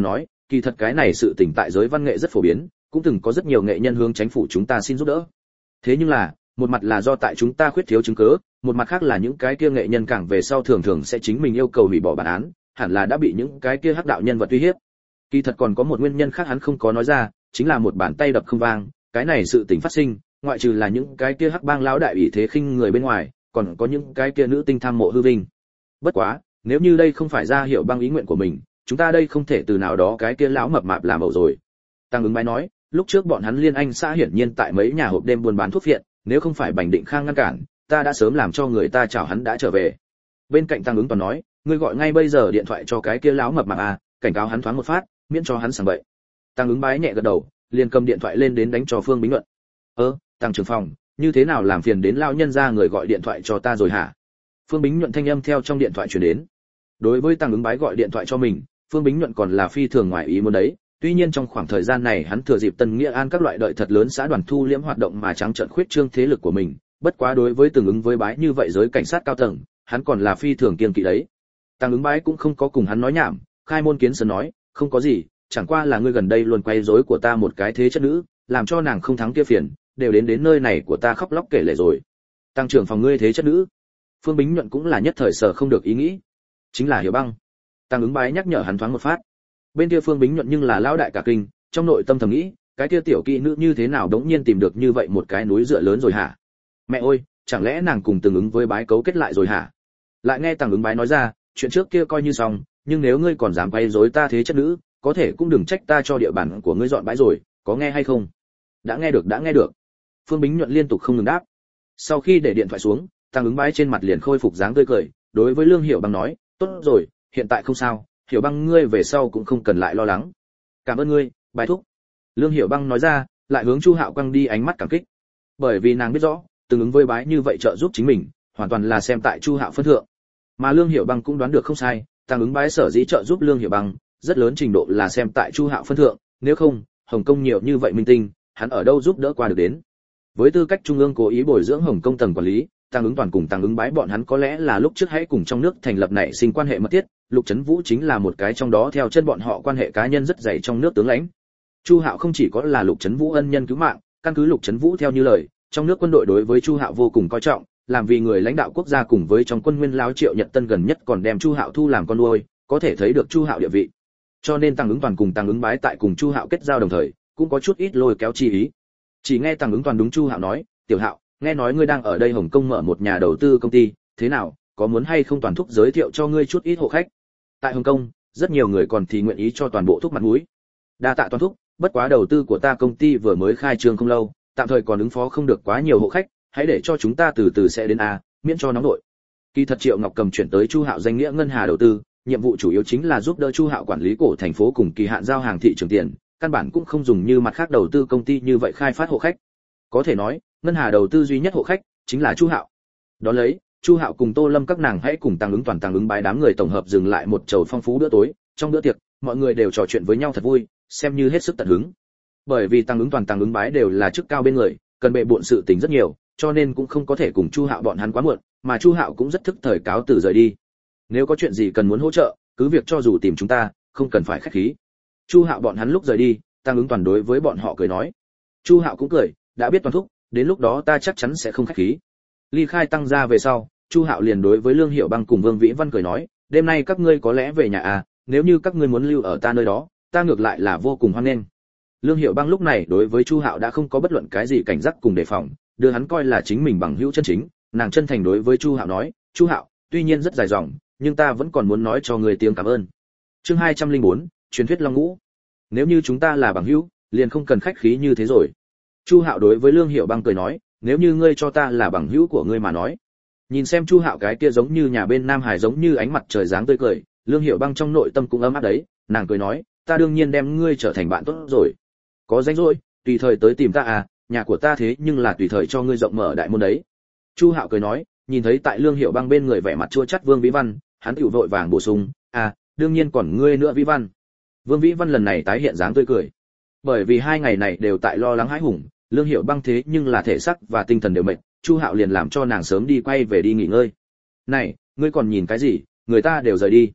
kỳ thật cái này sự tình tại giới văn nghệ rất phổ biến, cũng từng có rất nhiều nghệ nhân hướng chính phủ chúng ta xin giúp đỡ. Thế nhưng là, một mặt là do tại chúng ta khuyết thiếu chứng cứ, một mặt khác là những cái kia nghệ nhân càng về sau thường thường sẽ chính mình yêu cầu hủy bỏ bản án, hẳn là đã bị những cái kia hắc đạo nhân vật uy hiếp. Kỳ thật còn có một nguyên nhân khác hắn không có nói ra, chính là một bàn tay đập không vang, cái này sự tình phát sinh, ngoại trừ là những cái kia hắc bang lão đại ủy thế khinh người bên ngoài, còn có những cái kia nữ tinh tham mộ hư vinh. Bất quá, nếu như đây không phải ra hiệu băng ý nguyện của mình, chúng ta đây không thể từ nào đó cái kia lão mập mạp làm ẩu rồi. Tăng ứng bái nói, lúc trước bọn hắn Liên Anh xã hiển nhiên tại mấy nhà hộp đêm buôn bán thuốc viện, nếu không phải Bành Định Khang ngăn cản, ta đã sớm làm cho người ta chào hắn đã trở về. Bên cạnh Tăng ứng toàn nói, ngươi gọi ngay bây giờ điện thoại cho cái kia lão mập mạp à, cảnh cáo hắn thoáng một phát, miễn cho hắn sảng bậy. Tăng ứng bái nhẹ gật đầu, liền cầm điện thoại lên đến đánh cho Phương Bính Luận. Tăng trưởng phòng, như thế nào làm phiền đến lão nhân gia người gọi điện thoại cho ta rồi hả? Phương Bính Nhuận thanh âm theo trong điện thoại truyền đến. Đối với Tăng ứng bái gọi điện thoại cho mình, Phương Bính Nhuận còn là phi thường ngoài ý muốn đấy. Tuy nhiên trong khoảng thời gian này hắn thừa dịp Tân Nghĩa An các loại đợi thật lớn xã đoàn thu liễm hoạt động mà trắng trợn khuyết trương thế lực của mình, bất quá đối với tương ứng với bái như vậy giới cảnh sát cao tầng, hắn còn là phi thường kiêng kỵ đấy. Tăng ứng bái cũng không có cùng hắn nói nhảm, khai môn kiến sơn nói, không có gì, chẳng qua là ngươi gần đây luôn quay rối của ta một cái thế chất nữ, làm cho nàng không thắng kia phiền, đều đến nơi này của ta khóc lóc kể lể rồi. Tăng trưởng phòng ngươi thế chất nữ. Phương Bính Nhuận cũng là nhất thời sở không được ý nghĩ, chính là Hiểu Băng. Tăng ứng bái nhắc nhở hắn thoáng một phát. Bên kia Phương Bính Nhuận nhưng là lão đại cả kinh, trong nội tâm thầm nghĩ, cái kia tiểu kỵ nữ như thế nào đống nhiên tìm được như vậy một cái núi dựa lớn rồi hả? Mẹ ơi, chẳng lẽ nàng cùng tương ứng với bái cấu kết lại rồi hả? Lại nghe Tăng ứng bái nói ra, chuyện trước kia coi như xong, nhưng nếu ngươi còn dám quay rối ta thế chất nữ, có thể cũng đừng trách ta cho địa bàn của ngươi dọn bãi rồi, có nghe hay không? Đã nghe được. Phương Bính Nhuận liên tục không ngừng đáp. Sau khi để điện thoại xuống, Tăng ứng bái trên mặt liền khôi phục dáng tươi cười, đối với Lương Hiểu Băng nói, tốt rồi, hiện tại không sao, Hiểu Băng ngươi về sau cũng không cần lại lo lắng. Cảm ơn ngươi, bái thúc. Lương Hiểu Băng nói ra, lại hướng Chu Hạo quăng đi ánh mắt cảm kích. Bởi vì nàng biết rõ, tương ứng với bái như vậy trợ giúp chính mình, hoàn toàn là xem tại Chu Hạo phân thượng. Mà Lương Hiểu Băng cũng đoán được không sai, Tăng ứng bái sở dĩ trợ giúp Lương Hiểu Băng, rất lớn trình độ là xem tại Chu Hạo phân thượng, nếu không, Hồng Kông nhiều như vậy minh tinh, hắn ở đâu giúp đỡ qua được đến. Với tư cách trung ương cố ý bồi dưỡng Hồng Kông tầng quản lý, Tăng ứng toàn cùng Tăng ứng bái bọn hắn có lẽ là lúc trước hãy cùng trong nước thành lập nảy sinh quan hệ mật thiết, Lục Chấn Vũ chính là một cái trong đó theo chân bọn họ quan hệ cá nhân rất dày trong nước tướng lãnh. Chu Hạo không chỉ có là Lục Chấn Vũ ân nhân cứu mạng, căn cứ Lục Chấn Vũ theo như lời, trong nước quân đội đối với Chu Hạo vô cùng coi trọng, làm vì người lãnh đạo quốc gia cùng với trong quân nguyên lão Triệu Nhật Tân gần nhất còn đem Chu Hạo thu làm con nuôi, có thể thấy được Chu Hạo địa vị. Cho nên Tăng ứng toàn cùng Tăng ứng bái tại cùng Chu Hạo kết giao đồng thời, cũng có chút ít lôi kéo chi ý. Chỉ nghe Tăng ứng toàn đúng Chu Hạo nói, "Tiểu Hạo, nghe nói ngươi đang ở đây Hồng Kông mở một nhà đầu tư công ty, thế nào, có muốn hay không toàn thúc giới thiệu cho ngươi chút ít hộ khách?" Tại Hồng Kông, rất nhiều người còn thì nguyện ý cho toàn bộ thúc mặt mũi. Đa tạ toàn thúc, bất quá đầu tư của ta công ty vừa mới khai trương không lâu, tạm thời còn ứng phó không được quá nhiều hộ khách, hãy để cho chúng ta từ từ sẽ đến a, miễn cho nóng nội. Kỳ thật Triệu Ngọc Cầm chuyển tới Chu Hạo danh nghĩa ngân hà đầu tư, nhiệm vụ chủ yếu chính là giúp đỡ Chu Hạo quản lý cổ thành phố cùng kỳ hạn giao hàng thị trường tiền, căn bản cũng không dùng như mặt khác đầu tư công ty như vậy khai phát hộ khách. Có thể nói, ngân hà đầu tư duy nhất hộ khách chính là Chu Hạo. Đó lấy, Chu Hạo cùng Tô Lâm các nàng hãy cùng Tăng ứng toàn Tăng ứng bái đám người tổng hợp dừng lại một chầu phong phú bữa tối, trong bữa tiệc, mọi người đều trò chuyện với nhau thật vui, xem như hết sức tận hứng. Bởi vì Tăng ứng toàn Tăng ứng bái đều là chức cao bên người, cần bệ bộn sự tình rất nhiều, cho nên cũng không có thể cùng Chu Hạo bọn hắn quá muộn, mà Chu Hạo cũng rất thức thời cáo từ rời đi. Nếu có chuyện gì cần muốn hỗ trợ, cứ việc cho dù tìm chúng ta, không cần phải khách khí. Chu Hạo bọn hắn lúc rời đi, Tăng ứng toàn đối với bọn họ cười nói. Chu Hạo cũng cười, đã biết toàn thúc, đến lúc đó ta chắc chắn sẽ không khách khí. Ly khai Tăng gia về sau, Chu Hạo liền đối với Lương Hiểu Băng cùng Vương Vĩ Văn cười nói, đêm nay các ngươi có lẽ về nhà à, nếu như các ngươi muốn lưu ở ta nơi đó, ta ngược lại là vô cùng hoan nghênh. Lương Hiểu Băng lúc này đối với Chu Hạo đã không có bất luận cái gì cảnh giác cùng đề phòng, đưa hắn coi là chính mình bằng hữu chân chính, nàng chân thành đối với Chu Hạo nói, Chu Hạo, tuy nhiên rất dài dòng, nhưng ta vẫn còn muốn nói cho người tiếng cảm ơn. Chương 204, truyền thuyết Long Ngũ. Nếu như chúng ta là bằng hữu, liền không cần khách khí như thế rồi. Chu Hạo đối với Lương Hiểu Băng cười nói, nếu như ngươi cho ta là bằng hữu của ngươi mà nói. Nhìn xem Chu Hạo cái kia giống như nhà bên Nam Hải giống như ánh mặt trời dáng tươi cười, Lương Hiểu Băng trong nội tâm cũng ấm áp đấy, nàng cười nói, ta đương nhiên đem ngươi trở thành bạn tốt rồi. Có rảnh rỗi, tùy thời tới tìm ta à, nhà của ta thế nhưng là tùy thời cho ngươi rộng mở đại môn đấy. Chu Hạo cười nói, nhìn thấy tại Lương Hiểu Băng bên người vẻ mặt chua chát Vương Vĩ Văn, hắn tiểu vội vàng bổ sung, à, đương nhiên còn ngươi nữa Vĩ Văn. Vương Vĩ Văn lần này tái hiện dáng tươi cười. Bởi vì 2 ngày này đều tại lo lắng hãi hùng, Lương Hiểu Băng thế nhưng là thể xác và tinh thần đều mệt, Chu Hạo liền làm cho nàng sớm đi quay về đi nghỉ ngơi. Này, ngươi còn nhìn cái gì, người ta đều rời đi.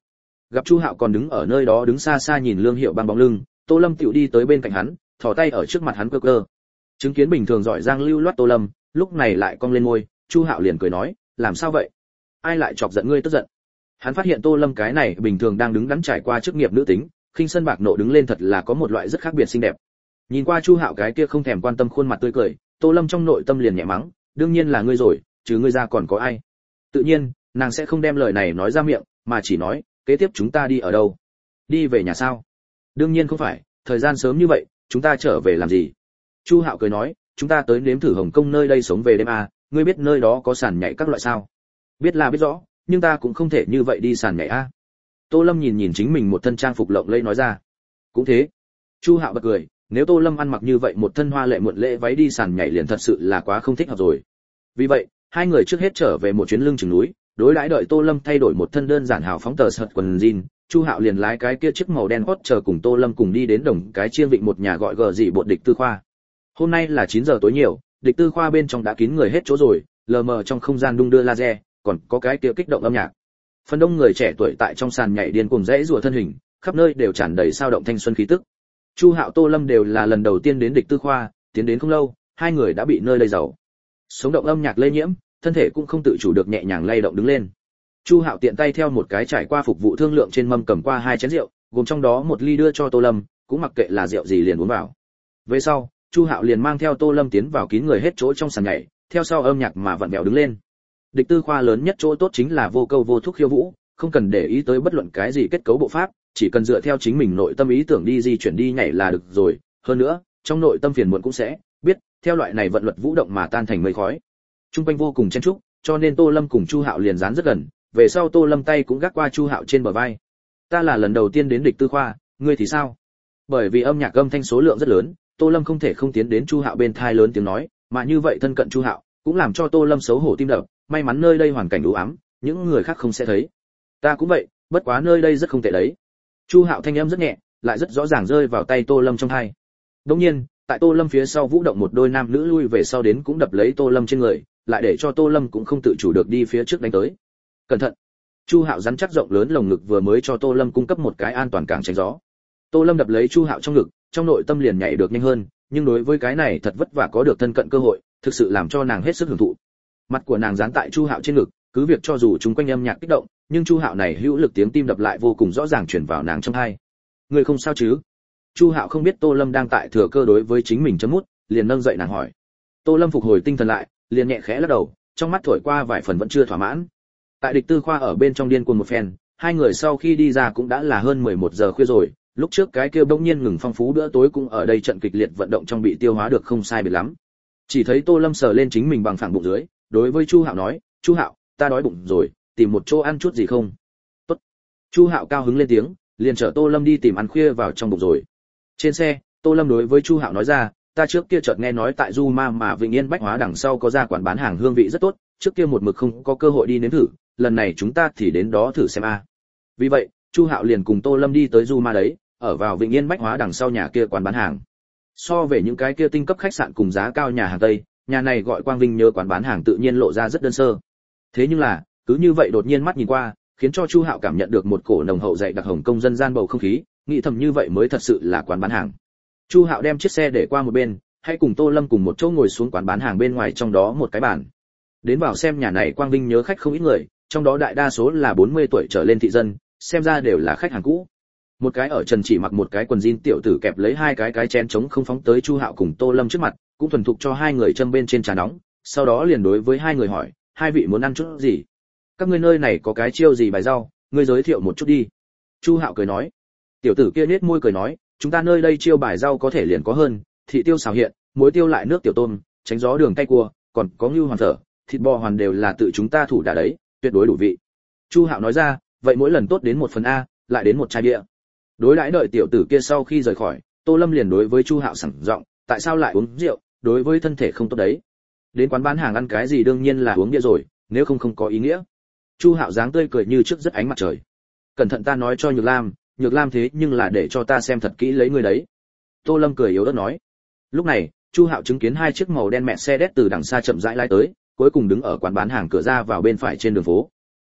Gặp Chu Hạo còn đứng ở nơi đó đứng xa xa nhìn Lương Hiệu Băng bóng lưng, Tô Lâm tựu đi tới bên cạnh hắn, thò tay ở trước mặt hắn cơ cơ. Chứng kiến bình thường giỏi giang lưu loát Tô Lâm, lúc này lại cong lên môi, Chu Hạo liền cười nói, làm sao vậy? Ai lại chọc giận ngươi tức giận? Hắn phát hiện Tô Lâm cái này bình thường đang đứng đắn trải qua chức nghiệp nữ tính, khinh sân bạc nộ đứng lên thật là có một loại rất khác biệt xinh đẹp. Nhìn qua Chu Hạo cái kia không thèm quan tâm khuôn mặt tươi cười, Tô Lâm trong nội tâm liền nhẹ mắng, đương nhiên là ngươi rồi, chứ ngươi ra còn có ai? Tự nhiên, nàng sẽ không đem lời này nói ra miệng, mà chỉ nói, kế tiếp chúng ta đi ở đâu? Đi về nhà sao? Đương nhiên không phải, thời gian sớm như vậy, chúng ta trở về làm gì? Chu Hạo cười nói, chúng ta tới nếm thử Hồng Kông nơi đây sống về đêm à, ngươi biết nơi đó có sàn nhảy các loại sao? Biết là biết rõ, nhưng ta cũng không thể như vậy đi sàn nhảy a. Tô Lâm nhìn nhìn chính mình một thân trang phục lộng lẫy nói ra. Cũng thế. Chu Hạo bật cười, nếu Tô Lâm ăn mặc như vậy một thân hoa lệ muộn lễ váy đi sàn nhảy liền thật sự là quá không thích hợp rồi. Vì vậy, hai người trước hết trở về một chuyến lưng chừng núi, đối đãi đợi Tô Lâm thay đổi một thân đơn giản hào phóng tờ sợt quần jean, Chu Hạo liền lái cái kia chiếc màu đen hot chờ cùng Tô Lâm cùng đi đến đồng cái chiên vịnh một nhà gọi gờ gì bột địch tư khoa. Hôm nay là 9 giờ tối nhiều, địch tư khoa bên trong đã kín người hết chỗ rồi, lờ mờ trong không gian đung đưa laser, còn có cái kia kích động âm nhạc. Phần đông người trẻ tuổi tại trong sàn nhảy điên cuồng rẽ rùa thân hình, khắp nơi đều tràn đầy sao động thanh xuân khí tức. Chu Hạo Tô Lâm đều là lần đầu tiên đến địch tư khoa, tiến đến không lâu, hai người đã bị nơi lây giàu. Sống động âm nhạc lây nhiễm, thân thể cũng không tự chủ được nhẹ nhàng lay động đứng lên. Chu Hạo tiện tay theo một cái trải qua phục vụ thương lượng trên mâm cầm qua hai chén rượu, gồm trong đó một ly đưa cho Tô Lâm, cũng mặc kệ là rượu gì liền uống vào. Về sau, Chu Hạo liền mang theo Tô Lâm tiến vào kín người hết chỗ trong sàn nhảy, theo sau âm nhạc mà vặn vẹo đứng lên. Địch tư khoa lớn nhất chỗ tốt chính là vô câu vô thúc khiêu vũ, không cần để ý tới bất luận cái gì kết cấu bộ pháp, chỉ cần dựa theo chính mình nội tâm ý tưởng đi di chuyển đi nhảy là được rồi. Hơn nữa, trong nội tâm phiền muộn cũng sẽ biết theo loại này vận luật vũ động mà tan thành mây khói. Trung quanh vô cùng chen chúc, cho nên Tô Lâm cùng Chu Hạo liền dán rất gần. Về sau Tô Lâm tay cũng gác qua Chu Hạo trên bờ vai. Ta là lần đầu tiên đến địch tư khoa, ngươi thì sao? Bởi vì âm nhạc âm thanh số lượng rất lớn, Tô Lâm không thể không tiến đến Chu Hạo bên thai lớn tiếng nói, mà như vậy thân cận Chu Hạo, cũng làm cho Tô Lâm xấu hổ tim đập, may mắn nơi đây hoàn cảnh u ám, những người khác không sẽ thấy. Ta cũng vậy, bất quá nơi đây rất không tệ đấy. Chu Hạo thanh âm rất nhẹ, lại rất rõ ràng rơi vào tay Tô Lâm trong tai. Đương nhiên, tại Tô Lâm phía sau vũ động một đôi nam nữ lui về sau đến cũng đập lấy Tô Lâm trên người, lại để cho Tô Lâm cũng không tự chủ được đi phía trước đánh tới. Cẩn thận. Chu Hạo rắn chắc rộng lớn lồng ngực vừa mới cho Tô Lâm cung cấp một cái an toàn cảng tránh gió. Tô Lâm đập lấy Chu Hạo trong ngực, trong nội tâm liền nhảy được nhanh hơn, nhưng đối với cái này thật vất vả có được thân cận cơ hội, thực sự làm cho nàng hết sức hưởng thụ. Mặt của nàng dán tại Chu Hạo trên ngực, cứ việc cho dù chúng quanh âm nhạc kích động, nhưng Chu Hạo này hữu lực tiếng tim đập lại vô cùng rõ ràng truyền vào nàng trong tai. Người không sao chứ? Chu Hạo không biết Tô Lâm đang tại thừa cơ đối với chính mình chấm mút, liền nâng dậy nàng hỏi. Tô Lâm phục hồi tinh thần lại, liền nhẹ khẽ lắc đầu, trong mắt thổi qua vài phần vẫn chưa thỏa mãn. Tại địch tư khoa ở bên trong điên cuồng một phen, hai người sau khi đi ra cũng đã là hơn 11 giờ khuya rồi, lúc trước cái kia bỗng nhiên ngừng phong phú bữa tối cũng ở đây trận kịch liệt vận động trong bị tiêu hóa được không sai biệt lắm. Chỉ thấy Tô Lâm sờ lên chính mình bằng phẳng bụng dưới, đối với Chu Hạo nói, Chu Hạo, ta đói bụng rồi, tìm một chỗ ăn chút gì không? Tốt. Chu Hạo cao hứng lên tiếng, liền chở Tô Lâm đi tìm ăn khuya vào trong bụng rồi. Trên xe, Tô Lâm đối với Chu Hạo nói ra, ta trước kia chợt nghe nói tại Du Ma mà Vĩnh Yên Bách Hóa đằng sau có ra quán bán hàng hương vị rất tốt, trước kia một mực không có cơ hội đi nếm thử, lần này chúng ta thì đến đó thử xem a. Vì vậy, Chu Hạo liền cùng Tô Lâm đi tới Du Ma đấy, ở vào Vĩnh Yên Bách Hóa đằng sau nhà kia quán bán hàng. So về những cái kia tinh cấp khách sạn cùng giá cao nhà hàng Tây, nhà này gọi Quang Vinh nhớ quán bán hàng tự nhiên lộ ra rất đơn sơ. Thế nhưng là, cứ như vậy đột nhiên mắt nhìn qua, khiến cho Chu Hạo cảm nhận được một cổ nồng hậu dày đặc Hồng Kông dân gian bầu không khí, nghĩ thầm như vậy mới thật sự là quán bán hàng. Chu Hạo đem chiếc xe để qua một bên, hãy cùng Tô Lâm cùng một chỗ ngồi xuống quán bán hàng bên ngoài trong đó một cái bàn. Đến vào xem nhà này Quang Vinh nhớ khách không ít người, trong đó đại đa số là 40 tuổi trở lên thị dân, xem ra đều là khách hàng cũ. Một cái ở trần chỉ mặc một cái quần jean tiểu tử kẹp lấy hai cái chén trống không phóng tới Chu Hạo cùng Tô Lâm trước mặt, cũng thuần thục cho hai người châm bên trên trà nóng, sau đó liền đối với hai người hỏi, hai vị muốn ăn chút gì? Các ngươi nơi này có cái chiêu gì bài rau, ngươi giới thiệu một chút đi. Chu Hạo cười nói. Tiểu tử kia nhếch môi cười nói, chúng ta nơi đây chiêu bài rau có thể liền có hơn, thị tiêu xào hiện, muối tiêu lại nước tiểu tôm, tránh gió đường cay cua, còn có ngưu hoàn thở, thịt bò hoàn đều là tự chúng ta thủ đả đấy, tuyệt đối đủ vị. Chu Hạo nói ra, vậy mỗi lần tốt đến một phần a, lại đến một chai bia. Đối đãi đợi tiểu tử kia sau khi rời khỏi, Tô Lâm liền đối với Chu Hạo sẵn giọng, tại sao lại uống rượu, đối với thân thể không tốt đấy. Đến quán bán hàng ăn cái gì đương nhiên là uống bia rồi, nếu không không có ý nghĩa. Chu Hạo dáng tươi cười như trước rất ánh mặt trời. Cẩn thận ta nói cho Nhược Lam thế nhưng là để cho ta xem thật kỹ lấy ngươi đấy. Tô Lâm cười yếu ớt nói. Lúc này, Chu Hạo chứng kiến hai chiếc màu đen Mercedes từ đằng xa chậm rãi lái tới, cuối cùng đứng ở quán bán hàng cửa ra vào bên phải trên đường phố.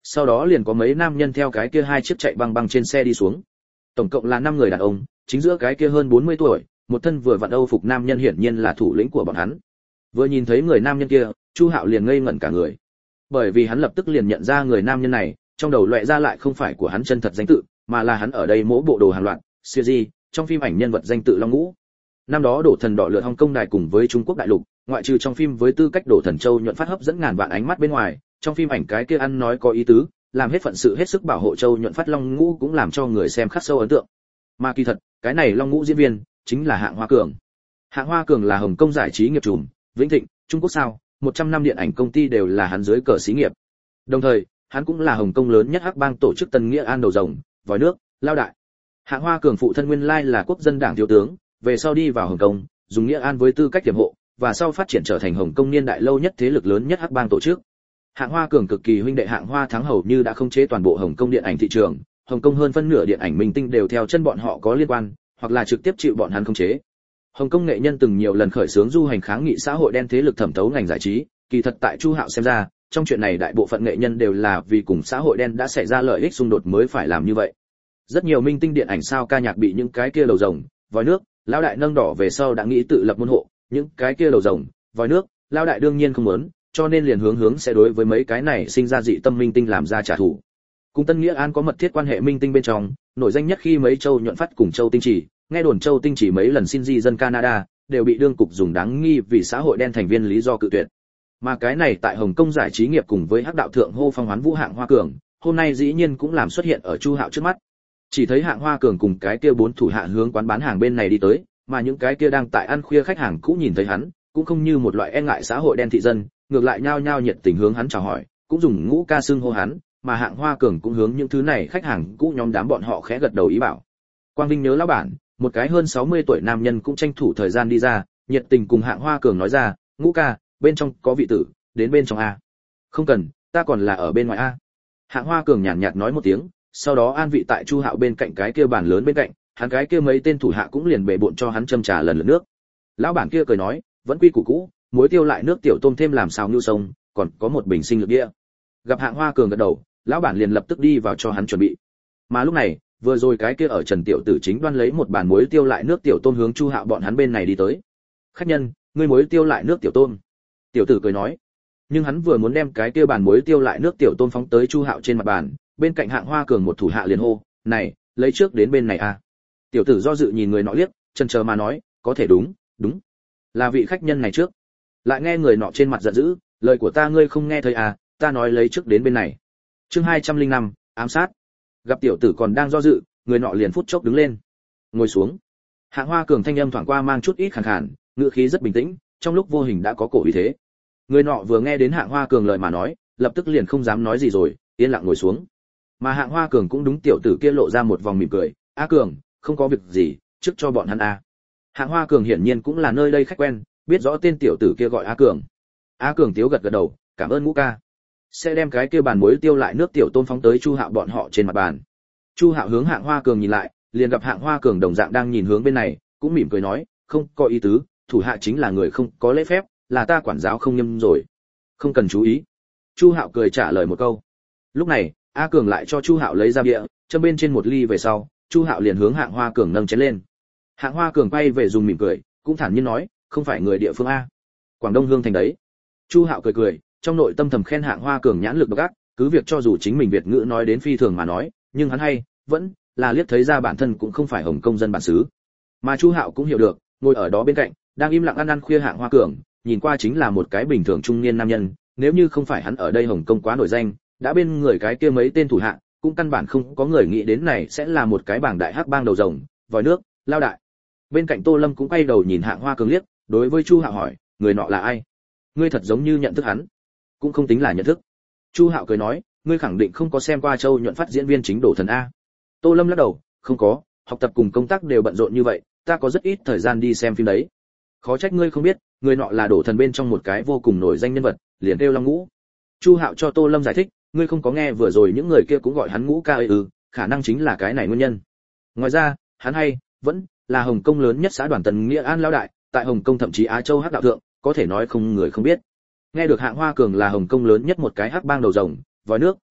Sau đó liền có mấy nam nhân theo cái kia hai chiếc chạy băng băng trên xe đi xuống. Tổng cộng là 5 người đàn ông, chính giữa cái kia hơn 40 tuổi, một thân vừa vặn Âu phục nam nhân hiển nhiên là thủ lĩnh của bọn hắn. Vừa nhìn thấy người nam nhân kia, Chu Hạo liền ngây ngẩn cả người. Bởi vì hắn lập tức liền nhận ra người nam nhân này, trong đầu lóe ra lại không phải của hắn chân thật danh tự, mà là hắn ở đây mỗ bộ đồ hàng loạt, series, trong phim ảnh nhân vật danh tự Long Ngũ. Năm đó đổ thần đỏ lượn Hồng Kông đài cùng với Trung Quốc đại lục, ngoại trừ trong phim với tư cách đổ thần châu nhuận phát hấp dẫn ngàn vạn ánh mắt bên ngoài, trong phim ảnh cái kia ăn nói có ý tứ, làm hết phận sự hết sức bảo hộ châu nhuận phát Long Ngũ cũng làm cho người xem khắc sâu ấn tượng. Mà kỳ thật, cái này Long Ngũ diễn viên chính là Hạng Hoa Cường. Hạng Hoa Cường là Hồng Kông giải trí nghiệp trùm, Vĩnh Thịnh, Trung Quốc sao, 100 năm điện ảnh công ty đều là hắn dưới cờ xí nghiệp. Đồng thời, hắn cũng là Hồng Kông lớn nhất hắc bang tổ chức Tân Nghĩa An đầu rồng, vòi nước, lao đại. Hạng Hoa Cường phụ thân nguyên lai là quốc dân đảng thiếu tướng, về sau đi vào Hồng Kông, dùng Nghĩa An với tư cách tiềm hộ, và sau phát triển trở thành Hồng Kông niên đại lâu nhất thế lực lớn nhất hắc bang tổ chức. Hạng Hoa Cường cực kỳ huynh đệ Hạng Hoa Thắng hầu như đã khống chế toàn bộ Hồng Kông điện ảnh thị trường, Hồng Kông hơn phân nửa điện ảnh minh tinh đều theo chân bọn họ có liên quan, hoặc là trực tiếp chịu bọn hắn khống chế. Hồng Kông nghệ nhân từng nhiều lần khởi xướng du hành kháng nghị xã hội đen thế lực thẩm thấu ngành giải trí, kỳ thật tại Chu Hạo xem ra, trong chuyện này đại bộ phận nghệ nhân đều là vì cùng xã hội đen đã xảy ra lợi ích xung đột mới phải làm như vậy. Rất nhiều minh tinh điện ảnh sao ca nhạc bị những cái kia đầu rồng, vòi nước, lão đại nâng đỏ về sau đã nghĩ tự lập môn hộ, những cái kia đầu rồng, vòi nước, lão đại đương nhiên không muốn, cho nên liền hướng sẽ đối với mấy cái này sinh ra dị tâm minh tinh làm ra trả thù. Cùng Tân Nghĩa An có mật thiết quan hệ minh tinh bên trong, nổi danh nhất khi mấy Châu nhuận phát cùng Châu Tinh Chỉ, nghe đồn Châu Tinh Chỉ mấy lần xin di dân Canada, đều bị đương cục dùng đáng nghi vì xã hội đen thành viên lý do cự tuyệt. Mà cái này tại Hồng Kông giải trí nghiệp cùng với hắc đạo thượng hô phong hoán vũ Hạng Hoa Cường, hôm nay dĩ nhiên cũng làm xuất hiện ở Chu Hạo trước mắt. Chỉ thấy Hạng Hoa Cường cùng cái kia 4 thủ hạ hướng quán bán hàng bên này đi tới, mà những cái kia đang tại ăn khuya khách hàng cũ nhìn thấy hắn, cũng không như một loại e ngại xã hội đen thị dân, ngược lại nhao nhao nhiệt tình hướng hắn chào hỏi, cũng dùng ngũ ca xưng hô hắn, mà Hạng Hoa Cường cũng hướng những thứ này khách hàng cũ nhóm đám bọn họ khẽ gật đầu ý bảo. Quang Vinh nhớ lão bản, một cái hơn 60 tuổi nam nhân cũng tranh thủ thời gian đi ra, nhiệt tình cùng Hạng Hoa Cường nói ra, ngũ ca, bên trong có vị tử, đến bên trong a. Không cần, ta còn là ở bên ngoài a. Hạng Hoa Cường nhàn nhạt nói một tiếng, sau đó an vị tại Chu Hạo bên cạnh cái kia bàn lớn bên cạnh, hắn cái kia mấy tên thủ hạ cũng liền bệ bội cho hắn châm trà lần lượt nước. Lão bản kia cười nói, vẫn quy củ cũ, muối tiêu lại nước tiểu tôm thêm làm xào nhu sông, còn có một bình sinh lực bia. Gặp Hạng Hoa Cường gật đầu, lão bản liền lập tức đi vào cho hắn chuẩn bị. Mà lúc này, vừa rồi cái kia ở Trần tiểu tử chính đoan lấy một bàn muối tiêu lại nước tiểu tôm hướng Chu Hạo bọn hắn bên này đi tới. Khách nhân, ngươi muối tiêu lại nước tiểu tôm. Tiểu tử cười nói. Nhưng hắn vừa muốn đem cái kia bàn muối tiêu lại nước tiểu tôm phóng tới Chu Hạo trên mặt bàn, bên cạnh Hạng Hoa Cường một thủ hạ liền hô, "Này, lấy trước đến bên này a." Tiểu tử do dự nhìn người nọ liếc, chần chờ mà nói, "Có thể đúng, đúng. Là vị khách nhân này trước." Lại nghe người nọ trên mặt giận dữ, "Lời của ta ngươi không nghe thấy à, ta nói lấy trước đến bên này." Chương 205, ám sát. Gặp tiểu tử còn đang do dự, người nọ liền phút chốc đứng lên, ngồi xuống. Hạng Hoa Cường thanh âm thoảng qua mang chút ít khàn khàn, ngữ khí rất bình tĩnh, trong lúc vô hình đã có cổ uy thế. Người nọ vừa nghe đến Hạng Hoa Cường lời mà nói, lập tức liền không dám nói gì rồi, yên lặng ngồi xuống. Mà Hạng Hoa Cường cũng đúng tiểu tử kia lộ ra một vòng mỉm cười, "A Cường, không có việc gì, trước cho bọn hắn a." Hạng Hoa Cường hiển nhiên cũng là nơi đây khách quen, biết rõ tên tiểu tử kia gọi A Cường. A Cường tiếu gật gật đầu, "Cảm ơn ngũ ca." Sẽ đem cái kia bàn muối tiêu lại nước tiểu tôm phóng tới Chu Hạo bọn họ trên mặt bàn. Chu Hạo hướng Hạng Hoa Cường nhìn lại, liền gặp Hạng Hoa Cường đồng dạng đang nhìn hướng bên này, cũng mỉm cười nói, "Không có ý tứ, thủ hạ chính là người không có lễ phép, là ta quản giáo không nghiêm rồi, không cần chú ý." Chu Hạo cười trả lời một câu. Lúc này, A Cường lại cho Chu Hạo lấy ra bia, châm bên trên một ly về sau, Chu Hạo liền hướng Hạng Hoa Cường nâng chén lên. Hạng Hoa Cường quay về dùng mỉm cười, cũng thản nhiên nói, "Không phải người địa phương a, Quảng Đông Hương thành đấy." Chu Hạo cười cười, trong nội tâm thầm khen Hạng Hoa Cường nhãn lực độc ác, cứ việc cho dù chính mình Việt ngữ nói đến phi thường mà nói, nhưng hắn hay vẫn là liếc thấy ra bản thân cũng không phải Hồng Kông dân bản xứ. Mà Chu Hạo cũng hiểu được, ngồi ở đó bên cạnh, đang im lặng ăn khuya Hạng Hoa Cường, nhìn qua chính là một cái bình thường trung niên nam nhân, nếu như không phải hắn ở đây Hồng Kông quá nổi danh, đã bên người cái kia mấy tên thủ hạ, cũng căn bản không có người nghĩ đến này sẽ là một cái bảng đại hắc bang đầu rồng, vòi nước, lao đại. Bên cạnh Tô Lâm cũng quay đầu nhìn Hạng Hoa Cường liếc, đối với Chu Hạo hỏi, "Người nọ là ai? Ngươi thật giống như nhận thức hắn." "Cũng không tính là nhận thức." Chu Hạo cười nói, "Ngươi khẳng định không có xem qua Châu nhuận phát diễn viên chính đổ thần a." Tô Lâm lắc đầu, "Không có, học tập cùng công tác đều bận rộn như vậy, ta có rất ít thời gian đi xem phim đấy." "Khó trách ngươi không biết, người nọ là đổ thần bên trong một cái vô cùng nổi danh nhân vật, liền kêu Long Ngũ." Chu Hạo cho Tô Lâm giải thích, "Ngươi không có nghe vừa rồi những người kia cũng gọi hắn Ngũ ca ấy ư, khả năng chính là cái này nguyên nhân. Ngoài ra, hắn hay vẫn là Hồng Kông lớn nhất xã đoàn Tân Nghĩa An lão đại, tại Hồng Kông thậm chí Á Châu hắc đạo thượng, có thể nói không người không biết." Nghe được Hạng Hoa Cường là Hồng Kông lớn nhất một cái hắc bang đầu rồng, vòi nước,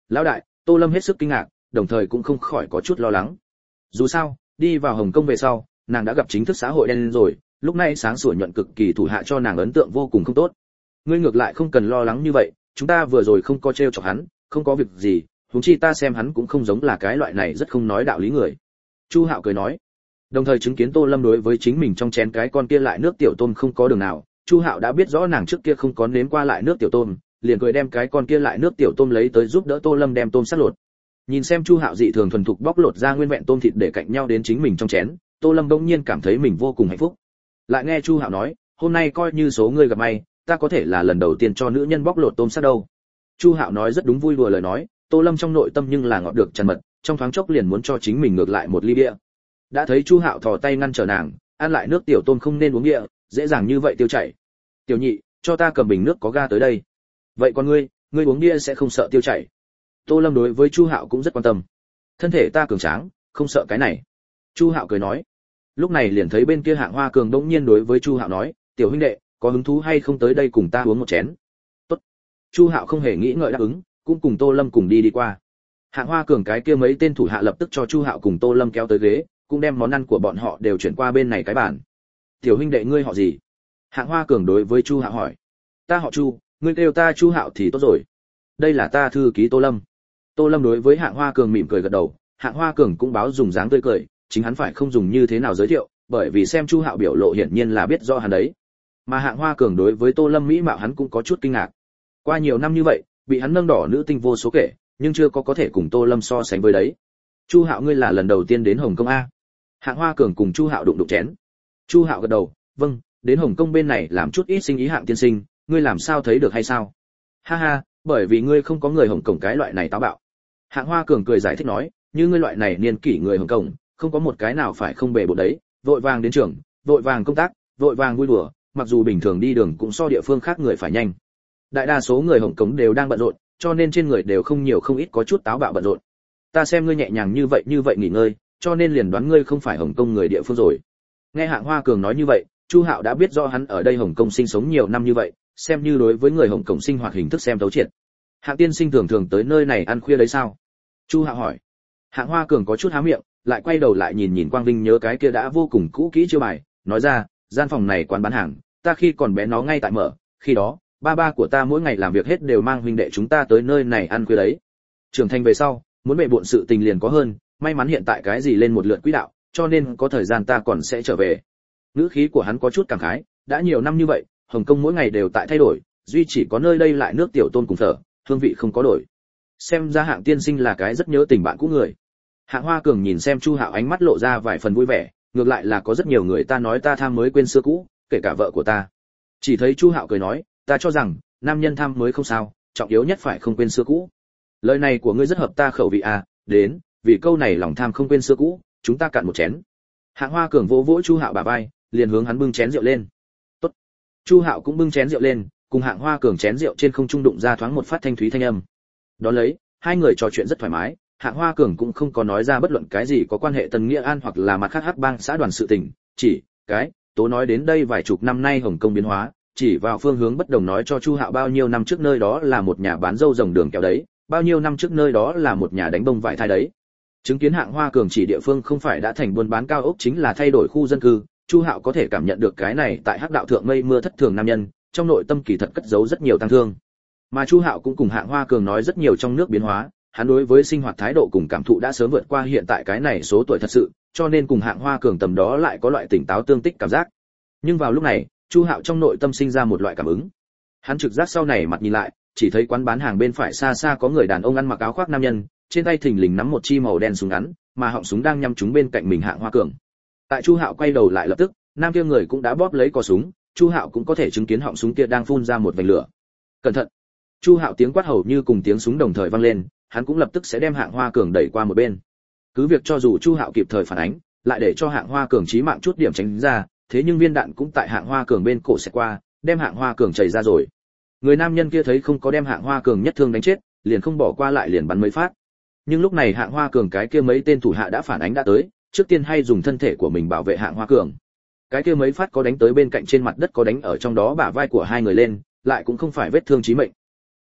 Lão đại, Tô Lâm hết sức kinh ngạc, đồng thời cũng không khỏi có chút lo lắng. Dù sao, đi vào Hồng Kông về sau, nàng đã gặp chính thức xã hội đen rồi, lúc này sáng sủa nhuận cực kỳ thủ hạ cho nàng ấn tượng vô cùng không tốt. Ngươi ngược lại không cần lo lắng như vậy, chúng ta vừa rồi không có trêu chọc hắn, không có việc gì, huống chi ta xem hắn cũng không giống là cái loại này rất không nói đạo lý người. Chu Hạo cười nói, đồng thời chứng kiến Tô Lâm đối với chính mình trong chén cái con kia lại nước tiểu tôm không có đường nào, Chu Hạo đã biết rõ nàng trước kia không có nếm qua lại nước tiểu tôm, liền cười đem cái con kia lại nước tiểu tôm lấy tới giúp đỡ Tô Lâm đem tôm sát lột. Nhìn xem Chu Hạo dị thường thuần thục bóc lột ra nguyên vẹn tôm thịt để cạnh nhau đến chính mình trong chén, Tô Lâm bỗng nhiên cảm thấy mình vô cùng hạnh phúc. Lại nghe Chu Hạo nói, hôm nay coi như số ngươi gặp may, ta có thể là lần đầu tiên cho nữ nhân bóc lột tôm sát đâu. Chu Hạo nói rất đúng vui đùa lời nói, Tô Lâm trong nội tâm nhưng là ngọt được tràn mật, trong thoáng chốc liền muốn cho chính mình ngược lại một ly bia. Đã thấy Chu Hạo thò tay ngăn trở nàng, ăn lại nước tiểu tôm không nên uống bia, dễ dàng như vậy tiêu chảy. Tiểu nhị, cho ta cầm bình nước có ga tới đây. Vậy còn ngươi uống bia sẽ không sợ tiêu chảy? Tô Lâm đối với Chu Hạo cũng rất quan tâm. Thân thể ta cường tráng, không sợ cái này. Chu Hạo cười nói. Lúc này liền thấy bên kia Hạng Hoa Cường bỗng nhiên đối với Chu Hạo nói, tiểu huynh đệ, có hứng thú hay không tới đây cùng ta uống một chén? Tốt. Chu Hạo không hề nghĩ ngợi đáp ứng, cũng cùng Tô Lâm cùng đi qua. Hạng Hoa Cường cái kia mấy tên thủ hạ lập tức cho Chu Hạo cùng Tô Lâm kéo tới ghế, cũng đem món ăn của bọn họ đều chuyển qua bên này cái bàn. Tiểu huynh đệ ngươi họ gì? Hạng Hoa Cường đối với Chu Hạo hỏi. Ta họ Chu, ngươi kêu ta Chu Hạo thì tốt rồi. Đây là ta thư ký Tô Lâm. Tô Lâm đối với Hạng Hoa Cường mỉm cười gật đầu, Hạng Hoa Cường cũng báo dùng dáng tươi cười, chính hắn phải không dùng như thế nào giới thiệu, bởi vì xem Chu Hạo biểu lộ hiển nhiên là biết rõ hắn đấy. Mà Hạng Hoa Cường đối với Tô Lâm mỹ mạo hắn cũng có chút kinh ngạc. Qua nhiều năm như vậy, bị hắn nâng đỏ nữ tinh vô số kể, nhưng chưa có thể cùng Tô Lâm so sánh với đấy. Chu Hạo ngươi là lần đầu tiên đến Hồng Kông a? Hạng Hoa Cường cùng Chu Hạo đụng chén. Chu Hạo gật đầu, vâng, đến Hồng Kông bên này làm chút ít sinh ý Hạng tiên sinh, ngươi làm sao thấy được hay sao? Ha ha, bởi vì ngươi không có người Hồng Kông cái loại này táo bạo. Hạng Hoa Cường cười giải thích nói, như ngươi loại này niên kỷ người Hồng Kông, không có một cái nào phải không bề bộn đấy, vội vàng đến trường, vội vàng công tác, vội vàng vui đùa, mặc dù bình thường đi đường cũng so địa phương khác người phải nhanh. Đại đa số người Hồng Kông đều đang bận rộn, cho nên trên người đều không nhiều không ít có chút táo bạo bận rộn. Ta xem ngươi nhẹ nhàng như vậy nghỉ ngơi, cho nên liền đoán ngươi không phải Hồng Kông người địa phương rồi. Nghe Hạng Hoa Cường nói như vậy, Chu Hạo đã biết rõ hắn ở đây Hồng Kông sinh sống nhiều năm như vậy, xem như đối với người Hồng Kông sinh hoạt hình thức xem thấu triệt. Hạng tiên sinh thường thường tới nơi này ăn khuya đấy sao? Chu Hạo hỏi. Hạng Hoa Cường có chút há miệng, lại quay đầu lại nhìn Quang Vinh nhớ cái kia đã vô cùng cũ kỹ chiêu bài, nói ra, gian phòng này quán bán hàng, ta khi còn bé nó ngay tại mở, khi đó, ba của ta mỗi ngày làm việc hết đều mang huynh đệ chúng ta tới nơi này ăn khuya đấy. Trưởng thành về sau, muốn bệ bộn sự tình liền có hơn, may mắn hiện tại cái gì lên một lượt quỹ đạo, cho nên có thời gian ta còn sẽ trở về. Ngữ khí của hắn có chút cảm khái, đã nhiều năm như vậy, Hồng Kông mỗi ngày đều tại thay đổi, duy chỉ có nơi đây lại nước tiểu tôm cùng phở, hương vị không có đổi. Xem ra Hạng tiên sinh là cái rất nhớ tình bạn cũ người. Hạng Hoa Cường nhìn xem Chu Hạo ánh mắt lộ ra vài phần vui vẻ, ngược lại là có rất nhiều người ta nói ta tham mới quên xưa cũ, kể cả vợ của ta. Chỉ thấy Chu Hạo cười nói, ta cho rằng nam nhân tham mới không sao, trọng yếu nhất phải không quên xưa cũ. Lời này của ngươi rất hợp ta khẩu vị à, đến, vì câu này lòng tham không quên xưa cũ, chúng ta cạn một chén. Hạng Hoa Cường vỗ vỗ Chu Hạo bả vai, liền hướng hắn bưng chén rượu lên. Tốt. Chu Hạo cũng bưng chén rượu lên, cùng Hạng Hoa Cường chén rượu trên không trung đụng ra thoáng một phát thanh thúy thanh âm. Đó lấy, hai người trò chuyện rất thoải mái, Hạng Hoa Cường cũng không có nói ra bất luận cái gì có quan hệ Tân Nghĩa An hoặc là mặt khác hắc bang xã đoàn sự tình, chỉ cái tố nói đến đây vài chục năm nay Hồng Kông biến hóa, chỉ vào phương hướng bất đồng nói cho Chu Hạo bao nhiêu năm trước nơi đó là một nhà bán dâu rồng đường kéo đấy, bao nhiêu năm trước nơi đó là một nhà đánh bông vải thai đấy. Chứng kiến Hạng Hoa Cường chỉ địa phương không phải đã thành buôn bán cao ốc chính là thay đổi khu dân cư, Chu Hạo có thể cảm nhận được cái này tại hắc đạo thượng mây mưa thất thường nam nhân, trong nội tâm kỳ thật cất giấu rất nhiều tăng thương. Mà Chu Hạo cũng cùng Hạng Hoa Cường nói rất nhiều trong nước biến hóa, hắn đối với sinh hoạt thái độ cùng cảm thụ đã sớm vượt qua hiện tại cái này số tuổi thật sự, cho nên cùng Hạng Hoa Cường tầm đó lại có loại tỉnh táo tương tích cảm giác. Nhưng vào lúc này, Chu Hạo trong nội tâm sinh ra một loại cảm ứng. Hắn trực giác sau này mặt nhìn lại, chỉ thấy quán bán hàng bên phải xa xa có người đàn ông ăn mặc áo khoác nam nhân, trên tay thình lình nắm một chi màu đen súng ngắn, mà họng súng đang nhắm trúng bên cạnh mình Hạng Hoa Cường. Tại Chu Hạo quay đầu lại lập tức, nam kia người cũng đã bóp lấy cò súng, Chu Hạo cũng có thể chứng kiến họng súng kia đang phun ra một vành lửa. Cẩn thận! Chu Hạo tiếng quát hầu như cùng tiếng súng đồng thời vang lên, hắn cũng lập tức sẽ đem Hạng Hoa Cường đẩy qua một bên. Cứ việc cho dù Chu Hạo kịp thời phản ánh, lại để cho Hạng Hoa Cường chí mạng chút điểm tránh ra, thế nhưng viên đạn cũng tại Hạng Hoa Cường bên cổ xẹt qua, đem Hạng Hoa Cường chảy ra rồi. Người nam nhân kia thấy không có đem Hạng Hoa Cường nhất thương đánh chết, liền không bỏ qua lại liền bắn mấy phát. Nhưng lúc này Hạng Hoa Cường cái kia mấy tên thủ hạ đã phản ánh đã tới, trước tiên hay dùng thân thể của mình bảo vệ Hạng Hoa Cường. Cái kia mấy phát có đánh tới bên cạnh trên mặt đất, có đánh ở trong đó bả vai của hai người lên, lại cũng không phải vết thương chí mệnh.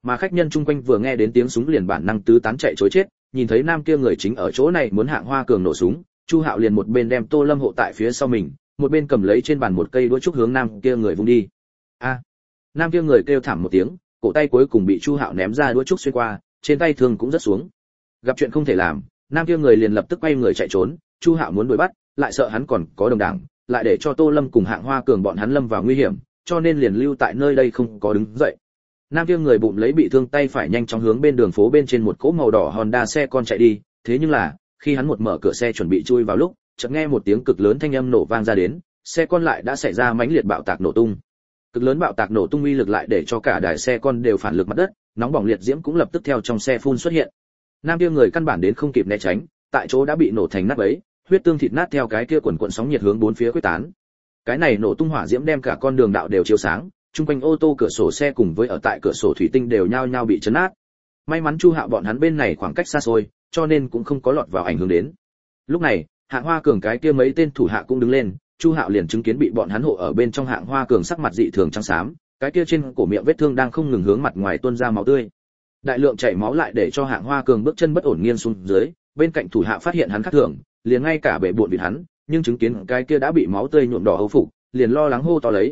Mà khách nhân chung quanh vừa nghe đến tiếng súng liền bản năng tứ tán chạy trối chết, nhìn thấy nam kia người chính ở chỗ này muốn Hạng Hoa Cường nổ súng, Chu Hạo liền một bên đem Tô Lâm hộ tại phía sau mình, một bên cầm lấy trên bàn một cây đũa trúc hướng nam kia người vung đi. A! Nam kia người kêu thảm một tiếng, cổ tay cuối cùng bị Chu Hạo ném ra đũa trúc xuyên qua, trên tay thương cũng rất xuống. Gặp chuyện không thể làm, nam kia người liền lập tức quay người chạy trốn, Chu Hạo muốn đuổi bắt, lại sợ hắn còn có đồng đảng, lại để cho Tô Lâm cùng Hạng Hoa Cường bọn hắn lâm vào nguy hiểm, cho nên liền lưu tại nơi đây không có đứng dậy. Nam kia người bụng lấy bị thương tay phải nhanh chóng hướng bên đường phố bên trên một cỗ màu đỏ Honda xe con chạy đi, thế nhưng là, khi hắn một mở cửa xe chuẩn bị chui vào lúc, chợt nghe một tiếng cực lớn thanh âm nổ vang ra đến, xe con lại đã xảy ra mãnh liệt bạo tạc nổ tung. Cực lớn bạo tạc nổ tung uy lực lại để cho cả đài xe con đều phản lực mặt đất, nóng bỏng liệt diễm cũng lập tức theo trong xe phun xuất hiện. Nam kia người căn bản đến không kịp né tránh, tại chỗ đã bị nổ thành nát bấy, huyết tương thịt nát theo cái kia quần cuộn sóng nhiệt hướng bốn phía quyết tán. Cái này nổ tung hỏa diễm đem cả con đường đạo đều chiếu sáng, chung quanh ô tô cửa sổ xe cùng với ở tại cửa sổ thủy tinh đều nhao nhao bị chấn nát. May mắn Chu Hạo bọn hắn bên này khoảng cách xa xôi, cho nên cũng không có lọt vào ảnh hưởng đến. Lúc này, Hạng Hoa Cường cái kia mấy tên thủ hạ cũng đứng lên, Chu Hạo liền chứng kiến bị bọn hắn hộ ở bên trong Hạng Hoa Cường sắc mặt dị thường trắng xám, cái kia trên cổ miệng vết thương đang không ngừng hướng mặt ngoài tuôn ra máu tươi. Đại lượng chảy máu lại để cho Hạng Hoa Cường bước chân bất ổn nghiêng xuống dưới, bên cạnh thủ hạ phát hiện hắn khác thường, liền ngay cả bệ bội vịt hắn, nhưng chứng kiến cái kia đã bị máu tươi nhuộm đỏ hầu phục, liền lo lắng hô to lấy,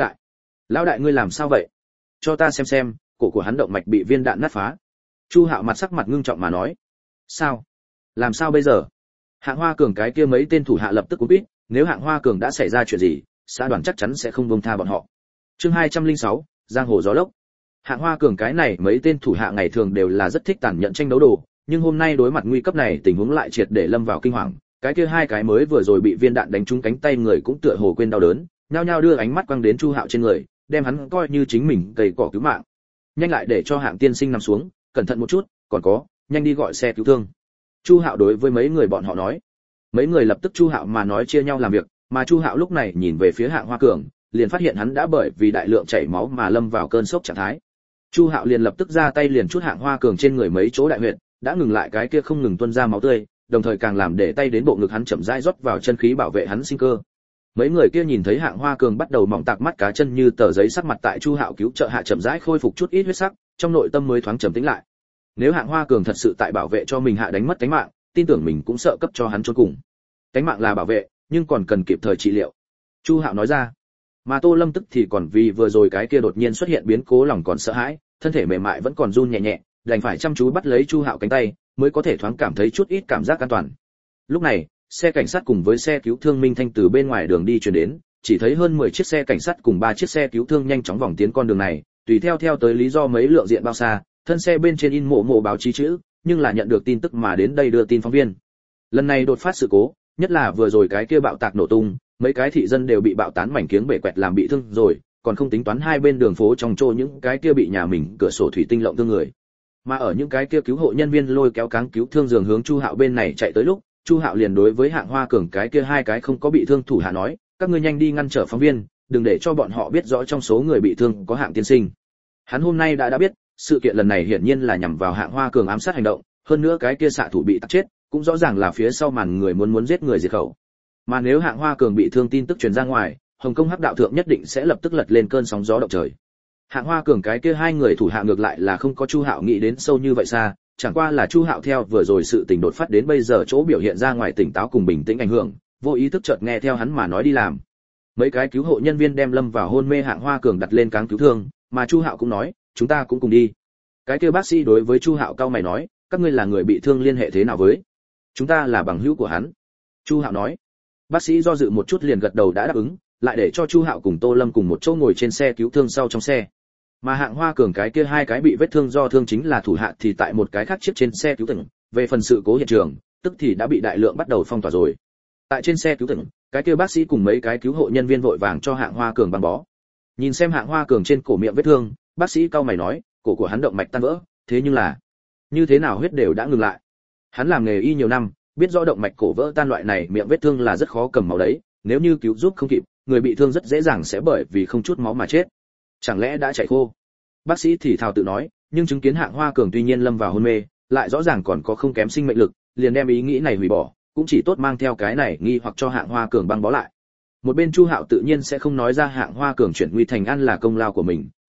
lão đại ngươi làm sao vậy? Cho ta xem, cổ của hắn động mạch bị viên đạn nát phá. Chu Hạo mặt sắc mặt ngưng trọng mà nói. Sao? Làm sao bây giờ? Hạng Hoa Cường cái kia mấy tên thủ hạ lập tức cúi quýt, nếu Hạng Hoa Cường đã xảy ra chuyện gì, xã đoàn chắc chắn sẽ không buông tha bọn họ. Chương 206, giang hồ gió lốc. Hạng Hoa Cường cái này mấy tên thủ hạ ngày thường đều là rất thích tàn nhẫn tranh đấu đồ, nhưng hôm nay đối mặt nguy cấp này tình huống lại triệt để lâm vào kinh hoàng, cái kia hai cái mới vừa rồi bị viên đạn đánh trúng cánh tay người cũng tựa hồ quên đau đớn, nhao nhao đưa ánh mắt quăng đến Chu Hạo trên người, đem hắn coi như chính mình cày cỏ cứu mạng. Nhanh lại để cho Hạng tiên sinh nằm xuống, cẩn thận một chút, còn có, nhanh đi gọi xe cứu thương. Chu Hạo đối với mấy người bọn họ nói. Mấy người lập tức Chu Hạo mà nói chia nhau làm việc, mà Chu Hạo lúc này nhìn về phía Hạng Hoa Cường, liền phát hiện hắn đã bởi vì đại lượng chảy máu mà lâm vào cơn sốc trạng thái. Chu Hạo liền lập tức ra tay liền chút Hạng Hoa Cường trên người mấy chỗ đại huyệt, đã ngừng lại cái kia không ngừng tuôn ra máu tươi, đồng thời càng làm để tay đến bộ ngực hắn chậm rãi rót vào chân khí bảo vệ hắn sinh cơ. Mấy người kia nhìn thấy Hạng Hoa Cường bắt đầu mỏng tạc mắt cá chân như tờ giấy sắc mặt tại Chu Hạo cứu trợ hạ chậm rãi khôi phục chút ít huyết sắc, trong nội tâm mới thoáng trầm tĩnh lại. Nếu Hạng Hoa Cường thật sự tại bảo vệ cho mình hạ đánh mất tính mạng, tin tưởng mình cũng sợ cấp cho hắn chôn cùng. Tính mạng là bảo vệ, nhưng còn cần kịp thời trị liệu. Chu Hạo nói ra. Mà Tô Lâm tức thì còn vì vừa rồi cái kia đột nhiên xuất hiện biến cố lòng còn sợ hãi, thân thể mềm mại vẫn còn run nhẹ nhẹ, đành phải chăm chú bắt lấy Chu Hạo cánh tay, mới có thể thoáng cảm thấy chút ít cảm giác an toàn. Lúc này, xe cảnh sát cùng với xe cứu thương Minh Thanh từ bên ngoài đường đi chuyển đến, chỉ thấy hơn 10 chiếc xe cảnh sát cùng 3 chiếc xe cứu thương nhanh chóng vòng tiến con đường này, tùy theo tới lý do mấy lượng diện bao xa, thân xe bên trên in mộ báo chí chữ, nhưng là nhận được tin tức mà đến đây đưa tin phóng viên. Lần này đột phát sự cố, nhất là vừa rồi cái kia bạo tạc nổ tung, mấy cái thị dân đều bị bạo tán mảnh kiếng bể quẹt làm bị thương rồi, còn không tính toán hai bên đường phố trong trô những cái kia bị nhà mình cửa sổ thủy tinh lộng thương người. Mà ở những cái kia cứu hộ nhân viên lôi kéo cáng cứu thương giường hướng Chu Hạo bên này chạy tới lúc, Chu Hạo liền đối với Hạng Hoa Cường cái kia hai cái không có bị thương thủ hạ nói, các ngươi nhanh đi ngăn trở phóng viên, đừng để cho bọn họ biết rõ trong số người bị thương có Hạng tiên sinh. Hắn hôm nay đã biết, sự kiện lần này hiển nhiên là nhằm vào Hạng Hoa Cường ám sát hành động, hơn nữa cái kia xạ thủ bị tắc chết, cũng rõ ràng là phía sau màn người muốn giết người diệt khẩu. Mà nếu Hạng Hoa Cường bị thương tin tức truyền ra ngoài, Hồng Kông Hắc đạo thượng nhất định sẽ lập tức lật lên cơn sóng gió động trời. Hạng Hoa Cường cái kia hai người thủ hạ ngược lại là không có Chu Hạo nghĩ đến sâu như vậy xa, chẳng qua là Chu Hạo theo vừa rồi sự tình đột phát đến bây giờ chỗ biểu hiện ra ngoài tỉnh táo cùng bình tĩnh ảnh hưởng, vô ý thức chợt nghe theo hắn mà nói đi làm. Mấy cái cứu hộ nhân viên đem lâm vào hôn mê Hạng Hoa Cường đặt lên cáng cứu thương, mà Chu Hạo cũng nói, chúng ta cũng cùng đi. Cái kia bác sĩ đối với Chu Hạo cau mày nói, các ngươi là người bị thương liên hệ thế nào với? Chúng ta là bằng hữu của hắn. Chu Hạo nói. Bác sĩ do dự một chút liền gật đầu đã đáp ứng, lại để cho Chu Hạo cùng Tô Lâm cùng một chỗ ngồi trên xe cứu thương sau trong xe. Mà Hạng Hoa Cường cái kia hai cái bị vết thương do thương chính là thủ hạ thì tại một cái khác chiếc trên xe cứu thương, về phần sự cố hiện trường, tức thì đã bị đại lượng bắt đầu phong tỏa rồi. Tại trên xe cứu thương, cái kia bác sĩ cùng mấy cái cứu hộ nhân viên vội vàng cho Hạng Hoa Cường băng bó. Nhìn xem Hạng Hoa Cường trên cổ miệng vết thương, bác sĩ cau mày nói, cổ của hắn động mạch tan vỡ, thế nhưng là như thế nào huyết đều đã ngừng lại. Hắn làm nghề y nhiều năm, biết rõ động mạch cổ vỡ tan loại này miệng vết thương là rất khó cầm máu đấy, nếu như cứu giúp không kịp, người bị thương rất dễ dàng sẽ bởi vì không chút máu mà chết. Chẳng lẽ đã chảy khô? Bác sĩ thì thào tự nói, nhưng chứng kiến Hạng Hoa Cường tuy nhiên lâm vào hôn mê, lại rõ ràng còn có không kém sinh mệnh lực, liền đem ý nghĩ này hủy bỏ, cũng chỉ tốt mang theo cái này nghi hoặc cho Hạng Hoa Cường băng bó lại. Một bên Chu Hạo tự nhiên sẽ không nói ra Hạng Hoa Cường chuyển nguy thành an là công lao của mình,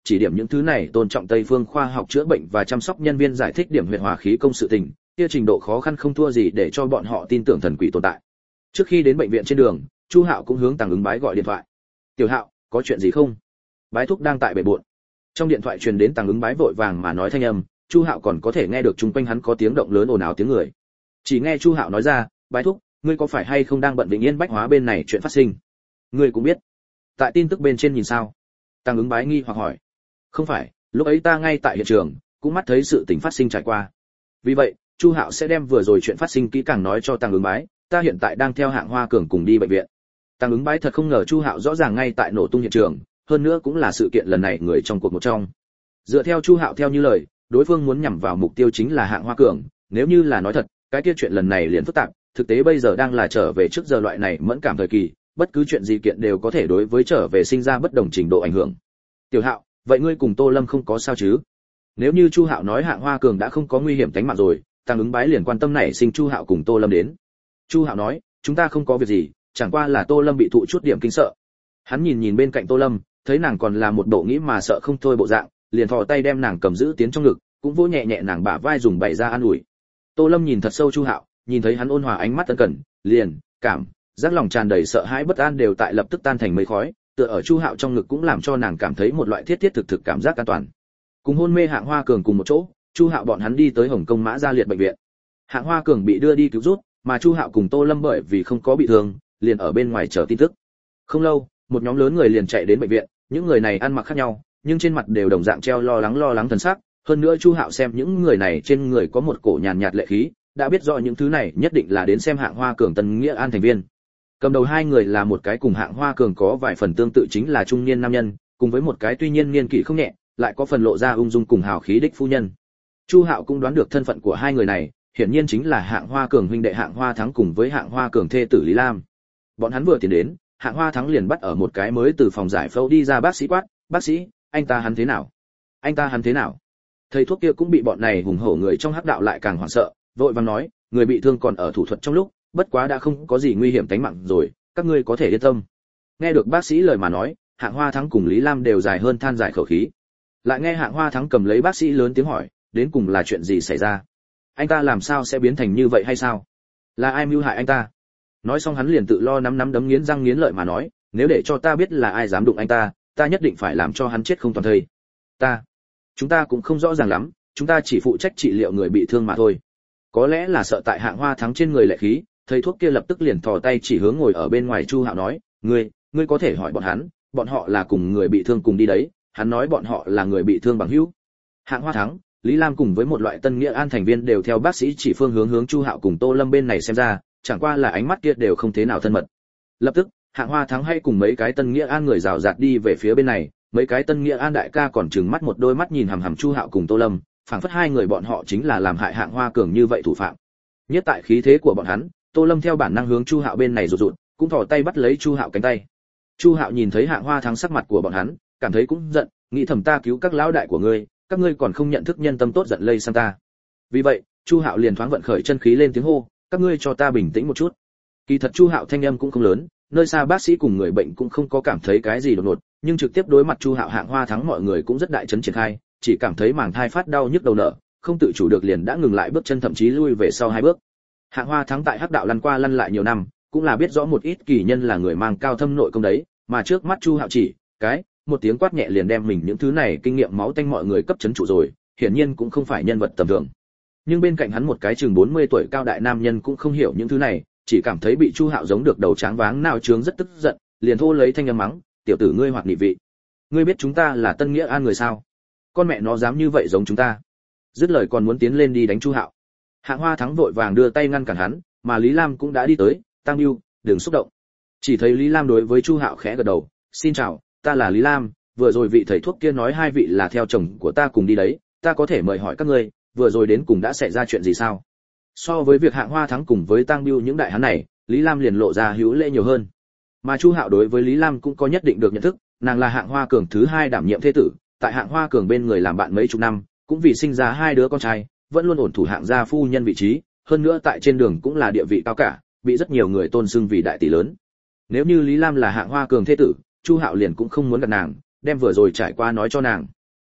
chỉ điểm những thứ này tôn trọng Tây phương khoa học chữa bệnh và chăm sóc nhân viên giải thích điểm huyệt hòa khí công sự tình, kia trình độ khó khăn không thua gì để cho bọn họ tin tưởng thần quỷ tồn tại. Trước khi đến bệnh viện trên đường, Chu Hạo cũng hướng Tàng Ứng Bái gọi điện thoại. "Tiểu Hạo, có chuyện gì không?" Bái thúc đang tại bể bộn. Trong điện thoại truyền đến Tàng Ứng Bái vội vàng mà nói thanh âm, Chu Hạo còn có thể nghe được chung quanh hắn có tiếng động lớn ồn ào tiếng người. Chỉ nghe Chu Hạo nói ra, "Bái thúc, ngươi có phải hay không đang bận Vĩnh Yên Bách Hóa bên này chuyện phát sinh?" "Ngươi cũng biết?" "Tại tin tức bên trên nhìn sao?" Tàng Ứng Bái nghi hoặc hỏi. "Không phải, lúc ấy ta ngay tại hiện trường, cũng mắt thấy sự tình phát sinh trải qua." Vì vậy, Chu Hạo sẽ đem vừa rồi chuyện phát sinh kỹ càng nói cho Tàng Ứng Bái, "Ta hiện tại đang theo Hạng Hoa Cường cùng đi bệnh viện." Tàng Ứng Bái thật không ngờ Chu Hạo rõ ràng ngay tại nổ tung hiện trường, hơn nữa cũng là sự kiện lần này người trong cuộc một trong. Dựa theo Chu Hạo theo như lời, đối phương muốn nhằm vào mục tiêu chính là Hạng Hoa Cường, nếu như là nói thật, cái kia chuyện lần này liền phức tạp, thực tế bây giờ đang là trở về trước giờ loại này mẫn cảm thời kỳ, bất cứ chuyện gì kiện đều có thể đối với trở về sinh ra bất đồng trình độ ảnh hưởng. "Tiểu Hạo, vậy ngươi cùng Tô Lâm không có sao chứ?" Nếu như Chu Hạo nói Hạng Hoa Cường đã không có nguy hiểm tính mạng rồi, Tàng Ứng Bái liền quan tâm nảy sinh Chu Hạo cùng Tô Lâm đến. Chu Hạo nói, "Chúng ta không có việc gì, chẳng qua là Tô Lâm bị thụ chút điểm kinh sợ." Hắn nhìn nhìn bên cạnh Tô Lâm, thấy nàng còn là một bộ nghĩ mà sợ không thôi bộ dạng, liền thò tay đem nàng cầm giữ tiến trong ngực, cũng vỗ nhẹ nhẹ nàng bả vai dùng bày ra an ủi. Tô Lâm nhìn thật sâu Chu Hạo, nhìn thấy hắn ôn hòa ánh mắt ân cần, liền cảm giác lòng tràn đầy sợ hãi bất an đều tại lập tức tan thành mây khói, tựa ở Chu Hạo trong ngực cũng làm cho nàng cảm thấy một loại thiết thiết thực thực cảm giác an toàn. Cùng hôn mê Hạng Hoa Cường cùng một chỗ, Chu Hạo bọn hắn đi tới Hồng Kông Mã Gia Liệt bệnh viện. Hạng Hoa Cường bị đưa đi cứu rút, mà Chu Hạo cùng Tô Lâm bởi vì không có bị thương, liền ở bên ngoài chờ tin tức. Không lâu, một nhóm lớn người liền chạy đến bệnh viện, những người này ăn mặc khác nhau, nhưng trên mặt đều đồng dạng treo lo lắng thần sắc, hơn nữa Chu Hạo xem những người này trên người có một cổ nhàn nhạt lệ khí, đã biết rõ những thứ này nhất định là đến xem Hạng Hoa Cường Tân Nghĩa An thành viên. Cầm đầu hai người là một cái cùng Hạng Hoa Cường có vài phần tương tự chính là trung niên nam nhân, cùng với một cái tuy nhiên niên kỷ không nhẹ, lại có phần lộ ra ung dung cùng hào khí đích phu nhân. Chu Hạo cũng đoán được thân phận của hai người này, hiển nhiên chính là Hạng Hoa Cường huynh đệ Hạng Hoa Thắng cùng với Hạng Hoa Cường thê tử Lý Lam. Bọn hắn vừa tiến đến, Hạng Hoa Thắng liền bắt ở một cái mới từ phòng giải phẫu đi ra bác sĩ quát, "Bác sĩ, anh ta hắn thế nào? Anh ta hắn thế nào?" Thầy thuốc kia cũng bị bọn này hùng hổ người trong hắc đạo lại càng hoảng sợ, vội vàng nói, "Người bị thương còn ở thủ thuật trong lúc, bất quá đã không có gì nguy hiểm tính mạng rồi, các ngươi có thể yên tâm." Nghe được bác sĩ lời mà nói, Hạng Hoa Thắng cùng Lý Lam đều dài hơn than dài khẩu khí. Lại nghe Hạng Hoa Thắng cầm lấy bác sĩ lớn tiếng hỏi, "Đến cùng là chuyện gì xảy ra? Anh ta làm sao sẽ biến thành như vậy hay sao? Là ai mưu hại anh ta?" Nói xong hắn liền tự lo nắm đấm nghiến răng nghiến lợi mà nói, "Nếu để cho ta biết là ai dám đụng anh ta, ta nhất định phải làm cho hắn chết không toàn thây." Chúng ta cũng không rõ ràng lắm, chúng ta chỉ phụ trách trị liệu người bị thương mà thôi." Có lẽ là sợ tại Hạng Hoa Thắng trên người lệ khí, thầy thuốc kia lập tức liền thò tay chỉ hướng ngồi ở bên ngoài Chu Hạo nói, ngươi có thể hỏi bọn họ là cùng người bị thương cùng đi đấy, hắn nói bọn họ là người bị thương bằng hữu." Hạng Hoa Thắng, Lý Lam cùng với một loại Tân Nghĩa An thành viên đều theo bác sĩ chỉ phương hướng Chu Hạo cùng Tô Lâm bên này xem ra, chẳng qua là ánh mắt kia đều không thế nào thân mật. Lập tức, Hạng Hoa Thắng hay cùng mấy cái Tân Nghĩa An người rào rạt đi về phía bên này, mấy cái Tân Nghĩa An đại ca còn trừng mắt một đôi mắt nhìn hằm hằm Chu Hạo cùng Tô Lâm, phảng phất hai người bọn họ chính là làm hại Hạng Hoa Cường như vậy thủ phạm. Nhất tại khí thế của bọn hắn, Tô Lâm theo bản năng hướng Chu Hạo bên này rụt rụt, cũng thò tay bắt lấy Chu Hạo cánh tay. Chu Hạo nhìn thấy Hạng Hoa Thắng sắc mặt của bọn hắn, cảm thấy cũng giận, nghĩ thầm ta cứu các lão đại của ngươi, các ngươi còn không nhận thức nhân tâm tốt giận lây sang ta. Vì vậy, Chu Hạo liền thoáng vận khởi chân khí lên tiếng hô, "Các ngươi cho ta bình tĩnh một chút." Kỳ thật Chu Hạo thanh âm cũng không lớn, nơi xa bác sĩ cùng người bệnh cũng không có cảm thấy cái gì đột ngột, nhưng trực tiếp đối mặt Chu Hạo Hạng Hoa Thắng mọi người cũng rất đại chấn triển khai, chỉ cảm thấy màng thai phát đau nhức đầu nở, không tự chủ được liền đã ngừng lại bước chân thậm chí lui về sau hai bước. Hạng Hoa Thắng tại hắc đạo lăn qua lăn lại nhiều năm, cũng là biết rõ một ít kỳ nhân là người mang cao thâm nội công đấy, mà trước mắt Chu Hạo chỉ một tiếng quát nhẹ liền đem mình những thứ này kinh nghiệm máu tanh mọi người cấp chấn trụ rồi, hiển nhiên cũng không phải nhân vật tầm thường. Nhưng bên cạnh hắn một cái chừng 40 tuổi cao đại nam nhân cũng không hiểu những thứ này, chỉ cảm thấy bị Chu Hạo giống được đầu tráng váng nào trướng rất tức giận, liền thô lấy thanh âm mắng, "Tiểu tử ngươi hoặc nị vị, ngươi biết chúng ta là Tân Nghĩa An người sao? Con mẹ nó dám như vậy giống chúng ta." Dứt lời còn muốn tiến lên đi đánh Chu Hạo. Hạng Hoa Thắng vội vàng đưa tay ngăn cản hắn, mà Lý Lam cũng đã đi tới, "Tăng Bưu, đừng xúc động." Chỉ thấy Lý Lam đối với Chu Hạo khẽ gật đầu, "Xin chào, ta là Lý Lam, vừa rồi vị thầy thuốc kia nói hai vị là theo chồng của ta cùng đi đấy, ta có thể mời hỏi các ngươi, vừa rồi đến cùng đã xảy ra chuyện gì sao?" So với việc Hạng Hoa Thắng cùng với Tăng Bưu những đại hán này, Lý Lam liền lộ ra hữu lễ nhiều hơn. Mà Chu Hạo đối với Lý Lam cũng có nhất định được nhận thức, nàng là Hạng Hoa Cường thứ hai đảm nhiệm thế tử, tại Hạng Hoa Cường bên người làm bạn mấy chục năm, cũng vì sinh ra hai đứa con trai, vẫn luôn ổn thủ Hạng gia phu nhân vị trí, hơn nữa tại trên đường cũng là địa vị cao cả, bị rất nhiều người tôn xưng vì đại tỷ lớn. Nếu như Lý Lam là Hạng Hoa Cường thế tử, Chu Hạo liền cũng không muốn gặp nàng, đem vừa rồi trải qua nói cho nàng.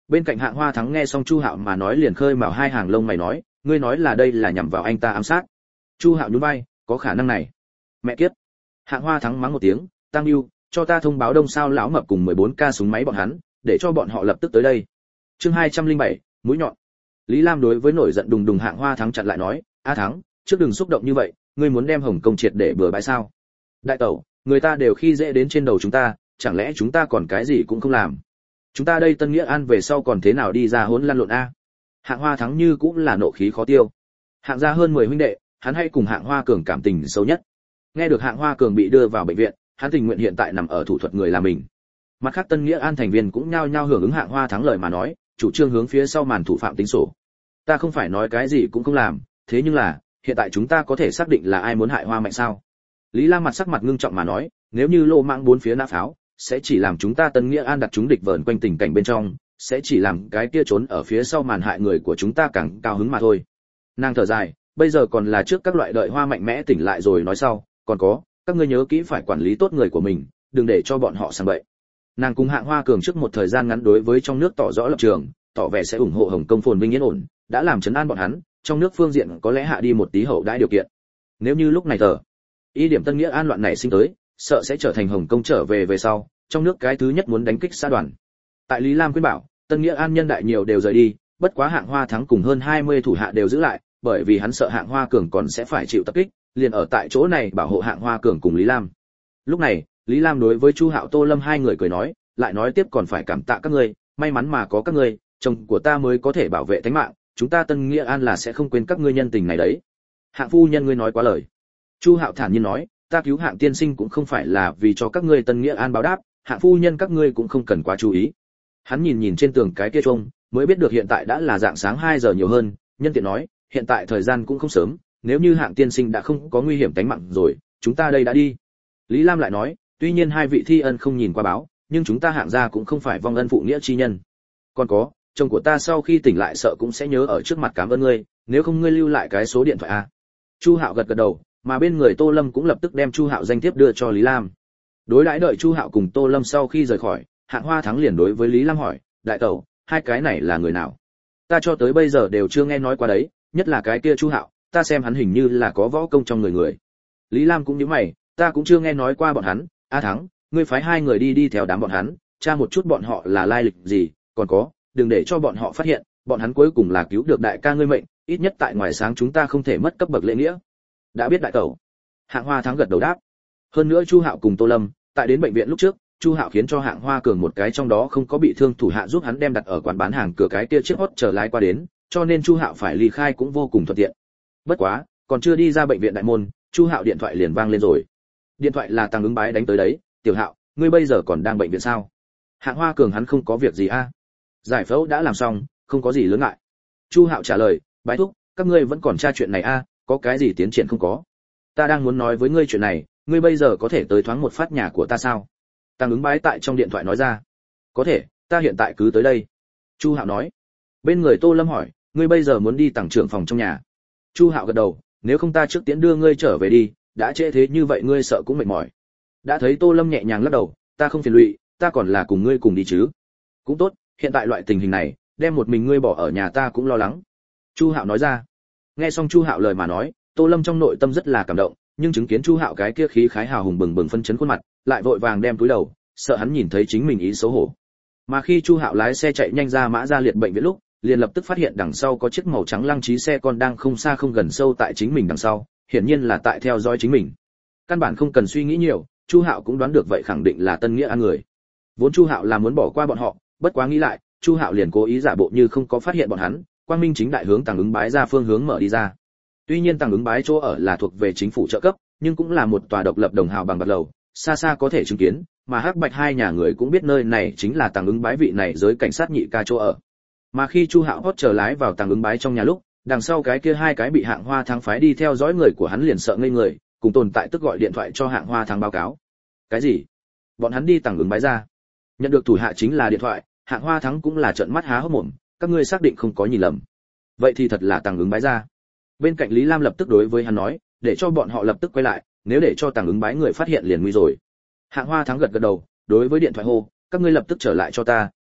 Bên cạnh Hạng Hoa Thắng nghe xong Chu Hạo mà nói liền khơi mào hai hàng lông mày nói, ngươi nói là đây là nhằm vào anh ta ám sát? Chu Hạo nhún vai, có khả năng này. Mẹ kiếp. Hạng Hoa Thắng mắng một tiếng, Tăng Lưu, cho ta thông báo Đông Sao lão mập cùng 14K súng máy bọn hắn, để cho bọn họ lập tức tới đây. Chương 207, mũi nhọn. Lý Lam đối với nổi giận đùng đùng Hạng Hoa Thắng chặn lại nói, "A Thắng, trước đừng xúc động như vậy, ngươi muốn đem Hồng Công triệt để bừa bãi sao? Đại tẩu, người ta đều khi dễ đến trên đầu chúng ta, chẳng lẽ chúng ta còn cái gì cũng không làm? Chúng ta đây Tân Nghĩa An về sau còn thế nào đi ra hỗn lăn lộn a?" Hạng Hoa Thắng như cũng là nộ khí khó tiêu. Hạng gia hơn 10 huynh đệ, hắn hay cùng Hạng Hoa Cường cảm tình sâu nhất. Nghe được Hạng Hoa Cường bị đưa vào bệnh viện, hắn tình nguyện hiện tại nằm ở thủ thuật người là mình. Mặt khác Tân Nghĩa An thành viên cũng nhao nhao hưởng ứng Hạng Hoa Thắng lời mà nói, chủ trương hướng phía sau màn thủ phạm tính sổ. Ta không phải nói cái gì cũng không làm, thế nhưng là, hiện tại chúng ta có thể xác định là ai muốn hại Hoa Mạnh sao? Lý Lam mặt sắc mặt ngưng trọng mà nói, nếu như lô mạng bốn phía nã pháo, sẽ chỉ làm chúng ta Tân Nghĩa An đặt chúng địch vờn quanh tình cảnh bên trong, sẽ chỉ làm cái kia trốn ở phía sau màn hại người của chúng ta càng cao hứng mà thôi. Nàng thở dài, bây giờ còn là trước các loại đợi Hoa Mạnh mẽ tỉnh lại rồi nói sau, còn có, các ngươi nhớ kỹ phải quản lý tốt người của mình, đừng để cho bọn họ sang bậy. Nàng cùng Hạng Hoa Cường trước một thời gian ngắn đối với trong nước tỏ rõ lập trường, tỏ vẻ sẽ ủng hộ Hồng Công phồn vinh yên ổn, đã làm chấn an bọn hắn, trong nước phương diện có lẽ hạ đi một tí hậu đãi điều kiện. Nếu như lúc này ý điểm Tân Nghĩa An loạn này sinh tới, sợ sẽ trở thành Hồng Công trở về sau, trong nước cái thứ nhất muốn đánh kích xã đoàn. Tại Lý Lam khuyên bảo, Tân Nghĩa An nhân đại nhiều đều rời đi, bất quá Hạng Hoa Thắng cùng hơn 20 thủ hạ đều giữ lại, bởi vì hắn sợ Hạng Hoa Cường còn sẽ phải chịu tập kích, liền ở tại chỗ này bảo hộ Hạng Hoa Cường cùng Lý Lam. Lúc này, Lý Lam đối với Chu Hạo Tô Lâm hai người cười nói, lại nói tiếp còn phải cảm tạ các ngươi, may mắn mà có các ngươi, chồng của ta mới có thể bảo vệ tính mạng, chúng ta Tân Nghĩa An là sẽ không quên các ngươi nhân tình này đấy. Hạng phu nhân ngươi nói quá lời. Chu Hạo thản nhiên nói, ta cứu Hạng tiên sinh cũng không phải là vì cho các ngươi Tân Nghĩa An báo đáp, Hạng phu nhân các ngươi cũng không cần quá chú ý. Hắn nhìn trên tường cái kia chuông, mới biết được hiện tại đã là dạng sáng 2 giờ nhiều hơn, nhân tiện nói, hiện tại thời gian cũng không sớm, nếu như Hạng tiên sinh đã không có nguy hiểm tính mạng rồi, chúng ta đây đã đi. Lý Lam lại nói, tuy nhiên hai vị thi ân không nhìn qua báo, nhưng chúng ta Hạng gia cũng không phải vong ân phụ nghĩa chi nhân. Còn có, chồng của ta sau khi tỉnh lại sợ cũng sẽ nhớ ở trước mặt cảm ơn ngươi, nếu không ngươi lưu lại cái số điện thoại a. Chu Hạo gật đầu, mà bên người Tô Lâm cũng lập tức đem Chu Hạo danh thiếp đưa cho Lý Lam. Đối đãi đợi Chu Hạo cùng Tô Lâm sau khi rời khỏi, Hạng Hoa Thắng liền đối với Lý Lam hỏi, đại tẩu, hai cái này là người nào? Ta cho tới bây giờ đều chưa nghe nói qua đấy, nhất là cái kia Chu Hạo, ta xem hắn hình như là có võ công trong người. Lý Lam cũng nhíu mày, ta cũng chưa nghe nói qua bọn hắn. A Thắng, ngươi phái hai người đi theo đám bọn hắn, tra một chút bọn họ là lai lịch gì, còn có, đừng để cho bọn họ phát hiện, bọn hắn cuối cùng là cứu được đại ca ngươi mệnh, ít nhất tại ngoài sáng chúng ta không thể mất cấp bậc lễ nghĩa. Đã biết đại tẩu. Hạng Hoa Thắng gật đầu đáp. Hơn nữa Chu Hạo cùng Tô Lâm, tại đến bệnh viện lúc trước, Chu Hạo khiến cho Hạng Hoa Cường một cái trong đó không có bị thương thủ hạ giúp hắn đem đặt ở quán bán hàng cửa cái kia chiếc hot chờ lái qua đến, cho nên Chu Hạo phải ly khai cũng vô cùng thuận tiện. Bất quá, còn chưa đi ra bệnh viện đại môn, Chu Hạo điện thoại liền vang lên rồi. Điện thoại là Tăng Ứng Bái đánh tới đấy, "Tiểu Hạo, ngươi bây giờ còn đang bệnh viện sao?" Hạng Hoa Cường hắn không có việc gì a. Giải phẫu đã làm xong, không có gì lớn ngại. Chu Hạo trả lời, "Bái thúc, các ngươi vẫn còn tra chuyện này a, có cái gì tiến triển không có? Ta đang muốn nói với ngươi chuyện này, ngươi bây giờ có thể tới thoáng một phát nhà của ta sao?" Tăng Ứng Bái tại trong điện thoại nói ra. "Có thể, ta hiện tại cứ tới đây." Chu Hạo nói. Bên người Tô Lâm hỏi, "Ngươi bây giờ muốn đi tầng trưởng phòng trong nhà?" Chu Hạo gật đầu, "Nếu không ta trước tiễn đưa ngươi trở về đi, đã trễ thế như vậy ngươi sợ cũng mệt mỏi." Đã thấy Tô Lâm nhẹ nhàng lắc đầu, "Ta không phiền lụy, ta còn là cùng ngươi cùng đi chứ." "Cũng tốt, hiện tại loại tình hình này, đem một mình ngươi bỏ ở nhà ta cũng lo lắng." Chu Hạo nói ra. Nghe xong Chu Hạo lời mà nói, Tô Lâm trong nội tâm rất là cảm động, nhưng chứng kiến Chu Hạo cái kia khí khái hào hùng bừng bừng phân chấn khuôn mặt, lại vội vàng đem túi đầu, sợ hắn nhìn thấy chính mình ý xấu hổ. Mà khi Chu Hạo lái xe chạy nhanh ra Mã Gia Liệt bệnh viện lúc, liền lập tức phát hiện đằng sau có chiếc màu trắng lăng trí xe con đang không xa không gần sâu tại chính mình đằng sau, hiển nhiên là tại theo dõi chính mình. Căn bản không cần suy nghĩ nhiều, Chu Hạo cũng đoán được vậy khẳng định là Tân Nghĩa An người. Vốn Chu Hạo là muốn bỏ qua bọn họ, bất quá nghĩ lại, Chu Hạo liền cố ý giả bộ như không có phát hiện bọn hắn, quang minh chính đại hướng Tăng Ứng Bái ra phương hướng mở đi ra. Tuy nhiên Tăng Ứng Bái chỗ ở là thuộc về chính phủ trợ cấp, nhưng cũng là một tòa độc lập đồng hào bằng bạc lầu, xa xa có thể chứng kiến, mà Hắc Bạch hai nhà người cũng biết nơi này chính là Tăng Ứng Bái vị này giới cảnh sát nhị ca chỗ ở. Mà khi Chu Hạo hót chờ lái vào Tăng Ứng Bái trong nhà lúc, đằng sau cái kia hai cái bị Hạng Hoa Thắng phái đi theo dõi người của hắn liền sợ ngây người, cùng tồn tại tức gọi điện thoại cho Hạng Hoa Thắng báo cáo. Cái gì? Bọn hắn đi Tăng Ứng Bái ra? Nhận được thủ hạ chính là điện thoại, Hạng Hoa Thắng cũng là trợn mắt há hốc mồm, các ngươi xác định không có nhìn lầm. Vậy thì thật là Tăng Ứng Bái ra. Bên cạnh Lý Lam lập tức đối với hắn nói, để cho bọn họ lập tức quay lại, nếu để cho Tăng Ứng Bái người phát hiện liền nguy rồi. Hạng Hoa Thắng gật gật đầu, đối với điện thoại hô, các ngươi lập tức trở lại cho ta,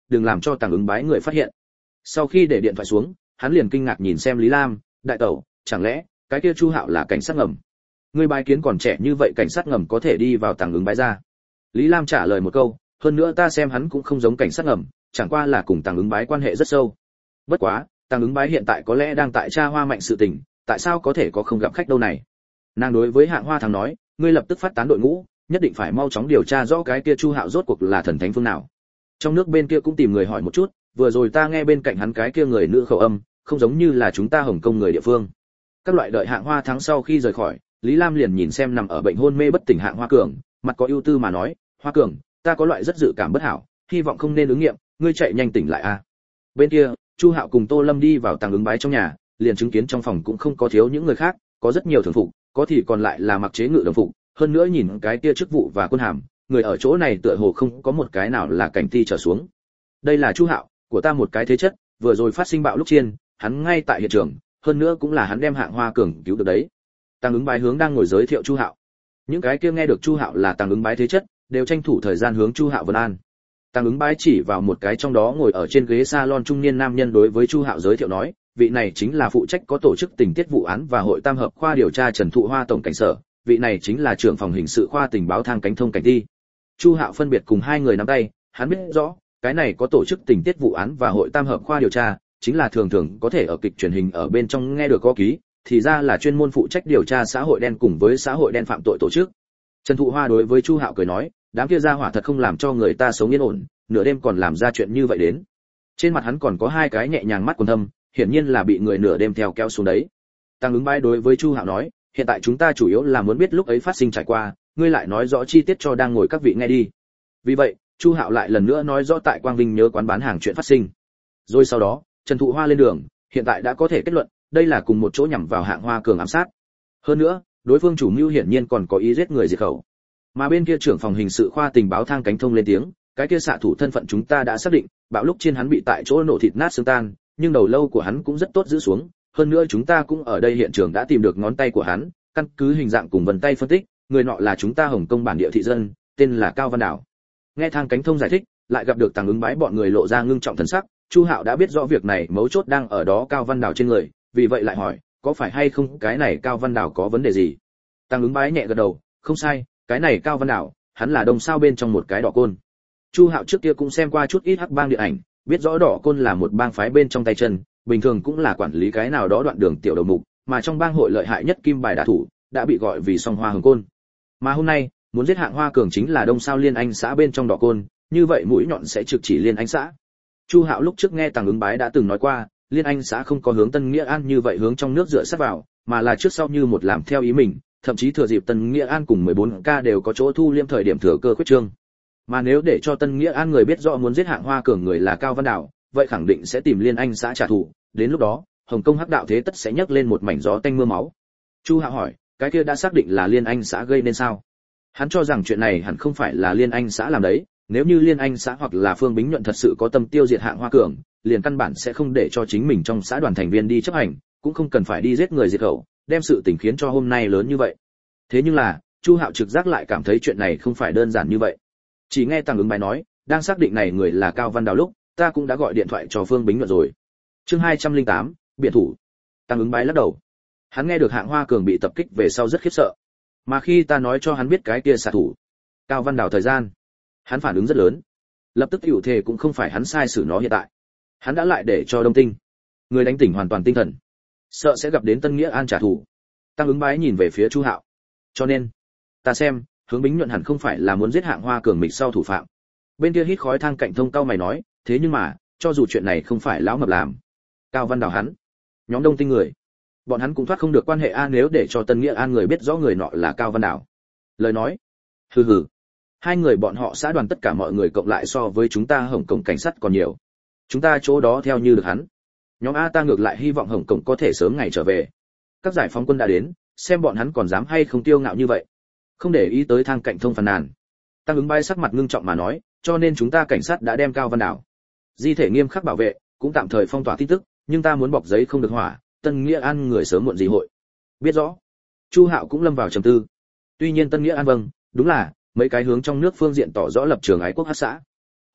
đừng làm cho Tàng Ứng Bái người phát hiện. Sau khi để điện thoại xuống, hắn liền kinh ngạc nhìn xem Lý Lam, đại tẩu, chẳng lẽ cái kia Chu Hạo là cảnh sát ngầm? Ngươi bái kiến còn trẻ như vậy cảnh sát ngầm có thể đi vào Tàng Ứng Bái ra? Lý Lam trả lời một câu, hơn nữa ta xem hắn cũng không giống cảnh sát ngầm, chẳng qua là cùng Tàng Ứng Bái quan hệ rất sâu. Bất quá, Tàng Ứng Bái hiện tại có lẽ đang tại tra Hoa Mạnh sự tình, tại sao có thể có không gặp khách đâu này? Nàng đối với Hạng Hoa Thắng nói, ngươi lập tức phát tán đội ngũ, nhất định phải mau chóng điều tra rõ cái kia Chu Hạo rốt cuộc là thần thánh phương nào. Trong nước bên kia cũng tìm người hỏi một chút, vừa rồi ta nghe bên cạnh hắn cái kia người nữ khẩu âm, không giống như là chúng ta Hồng Kông người địa phương. Các loại đợi Hạng Hoa Thắng sau khi rời khỏi, Lý Lam liền nhìn xem nằm ở bệnh hôn mê bất tỉnh Hạng Hoa Cường, mặt có ưu tư mà nói, Hoa Cường, ta có loại rất dự cảm bất hảo, hy vọng không nên ứng nghiệm, ngươi chạy nhanh tỉnh lại a. Bên kia, Chu Hạo cùng Tô Lâm đi vào Tàng Ứng Bái trong nhà, liền chứng kiến trong phòng cũng không có thiếu những người khác, có rất nhiều thường phục, có thì còn lại là mặc chế ngự đồng phục, hơn nữa nhìn cái kia chức vụ và quân hàm, người ở chỗ này tựa hồ không có một cái nào là cảnh thi trở xuống. Đây là Chu Hạo, của ta một cái thế chất, vừa rồi phát sinh bạo lúc chiên, hắn ngay tại hiện trường, hơn nữa cũng là hắn đem Hạng Hoa Cường cứu được đấy. Tàng Ứng Bái hướng đang ngồi giới thiệu Chu Hạo. Những cái kia nghe được Chu Hạo là Tàng Ứng Bái thế chất, đều tranh thủ thời gian hướng Chu Hạo vân an. Tàng Ứng Bái chỉ vào một cái trong đó ngồi ở trên ghế salon trung niên nam nhân đối với Chu Hạo giới thiệu nói, vị này chính là phụ trách có tổ chức tình tiết vụ án và hội tam hợp khoa điều tra Trần Thụ Hoa tổng cảnh sở, vị này chính là trưởng phòng hình sự khoa tình báo Thang Cánh Thông cảnh thi. Chu Hạo phân biệt cùng hai người nắm tay, hắn biết rõ, cái này có tổ chức tình tiết vụ án và hội tam hợp khoa điều tra, chính là thường thường có thể ở kịch truyền hình ở bên trong nghe được có ký, thì ra là chuyên môn phụ trách điều tra xã hội đen cùng với xã hội đen phạm tội tổ chức. Trần Thụ Hoa đối với Chu Hạo cười nói, đám kia gia hỏa thật không làm cho người ta sống yên ổn, nửa đêm còn làm ra chuyện như vậy đến. Trên mặt hắn còn có hai cái nhẹ nhàng mắt quầng thâm, hiển nhiên là bị người nửa đêm theo kéo xuống đấy. Tàng Ứng Bái đối với Chu Hạo nói, hiện tại chúng ta chủ yếu là muốn biết lúc ấy phát sinh trải qua, ngươi lại nói rõ chi tiết cho đang ngồi các vị nghe đi. Vì vậy, Chu Hạo lại lần nữa nói rõ tại Quang Vinh nhớ quán bán hàng chuyện phát sinh. Rồi sau đó, Trần Thụ Hoa lên đường, hiện tại đã có thể kết luận, đây là cùng một chỗ nhằm vào Hạng Hoa Cường ám sát. Hơn nữa, đối phương chủ mưu hiển nhiên còn có ý giết người diệt khẩu. Mà bên kia trưởng phòng hình sự khoa tình báo Thang Cánh Thông lên tiếng, cái kia xạ thủ thân phận chúng ta đã xác định, bạo lúc trên hắn bị tại chỗ nổ thịt nát xương tan, nhưng đầu lâu của hắn cũng rất tốt giữ xuống, hơn nữa chúng ta cũng ở đây hiện trường đã tìm được ngón tay của hắn, căn cứ hình dạng cùng vân tay phân tích, người nọ là chúng ta Hồng Kông bản địa thị dân, tên là Cao Văn Đảo. Nghe Thang Cánh Thông giải thích, lại gặp được Tàng Ứng Bái bọn người lộ ra ngưng trọng thần sắc, Chu Hạo đã biết rõ việc này mấu chốt đang ở đó Cao Văn Đảo trên người, vì vậy lại hỏi, có phải hay không cái này Cao Văn Đảo có vấn đề gì? Tàng Ứng Bái nhẹ gật đầu, không sai, cái này Cao Văn Đảo, hắn là đồng sao bên trong một cái đỏ côn. Chu Hạo trước kia cũng xem qua chút ít hắc bang điện ảnh, biết rõ đỏ côn là một bang phái bên trong tay chân, bình thường cũng là quản lý cái nào đó đoạn đường tiểu đầu mục, mà trong bang hội lợi hại nhất kim bài đả thủ, đã bị gọi vì song hoa hồng côn. Mà hôm nay, muốn giết Hạng Hoa Cường chính là Đông Sao Liên Anh xã bên trong đỏ côn, như vậy mũi nhọn sẽ trực chỉ Liên Anh xã. Chu Hạo lúc trước nghe Tàng Ứng Bái đã từng nói qua, Liên Anh xã không có hướng Tân Nghĩa An như vậy hướng trong nước dựa sát vào, mà là trước sau như một làm theo ý mình, thậm chí thừa dịp Tân Nghĩa An cùng 14K đều có chỗ thu liêm thời điểm thừa cơ khuyết trương. Mà nếu để cho Tân Nghĩa An người biết rõ muốn giết Hạng Hoa Cường người là Cao Văn Đảo, vậy khẳng định sẽ tìm Liên Anh xã trả thù, đến lúc đó, Hồng Kông hắc đạo thế tất sẽ nhấc lên một mảnh gió tanh mưa máu. Chu Hạo hỏi, cái kia đã xác định là Liên Anh xã gây nên sao? Hắn cho rằng chuyện này hẳn không phải là Liên Anh xã làm đấy, nếu như Liên Anh xã hoặc là Phương Bính Nhuận thật sự có tâm tiêu diệt Hạng Hoa Cường, liền căn bản sẽ không để cho chính mình trong xã đoàn thành viên đi chấp hành, cũng không cần phải đi giết người diệt khẩu, đem sự tình khiến cho hôm nay lớn như vậy. Thế nhưng là, Chu Hạo trực giác lại cảm thấy chuyện này không phải đơn giản như vậy. Chỉ nghe Tàng Ứng Bái nói, đang xác định này người là Cao Văn Đào lúc, ta cũng đã gọi điện thoại cho Phương Bính Nhuận rồi. Chương 208, biện thủ. Tàng Ứng Bái lắc đầu. Hắn nghe được Hạng Hoa Cường bị tập kích về sau rất khiếp sợ. Mà khi ta nói cho hắn biết cái kia xạ thủ, Cao Văn Đào thời gian, hắn phản ứng rất lớn. Lập tức hữu thề cũng không phải hắn sai xử nó hiện tại. Hắn đã lại để cho Đông Tinh, người đánh tỉnh hoàn toàn tinh thần, sợ sẽ gặp đến Tân Nghĩa An trả thù. Tàng Ứng Bái nhìn về phía Chu Hạo. Cho nên, ta xem, hướng Bính Nhuận hẳn không phải là muốn giết Hạng Hoa Cường mịch sau thủ phạm. Bên kia hít khói Thang Cạnh Thông cao mày nói, thế nhưng mà, cho dù chuyện này không phải lão mập làm, Cao Văn Đào hắn, nhóm Đông Tinh người, bọn hắn cũng thoát không được quan hệ a, nếu để cho Tân Nghĩa An người biết rõ người nọ là Cao Văn Đào. Lời nói, hừ hừ, hai người bọn họ xã đoàn tất cả mọi người cộng lại so với chúng ta Hồng Kông cảnh sát còn nhiều. Chúng ta chỗ đó theo như được hắn. Nhóm A ta ngược lại hy vọng Hồng Kông có thể sớm ngày trở về. Các giải phóng quân đã đến, xem bọn hắn còn dám hay không tiêu ngạo như vậy. Không để ý tới Thang Cạnh Thông phàn nàn. Tăng Ứng Bái sắc mặt ngưng trọng mà nói, cho nên chúng ta cảnh sát đã đem Cao Văn Đảo di thể nghiêm khắc bảo vệ, cũng tạm thời phong tỏa tin tức, nhưng ta muốn bọc giấy không được hỏa, Tân Nghĩa An người sớm muộn gì hội biết rõ. Chu Hạo cũng lâm vào trầm tư. Tuy nhiên Tân Nghĩa An vâng, đúng là mấy cái hướng trong nước phương diện tỏ rõ lập trường ái quốc hắc xã hội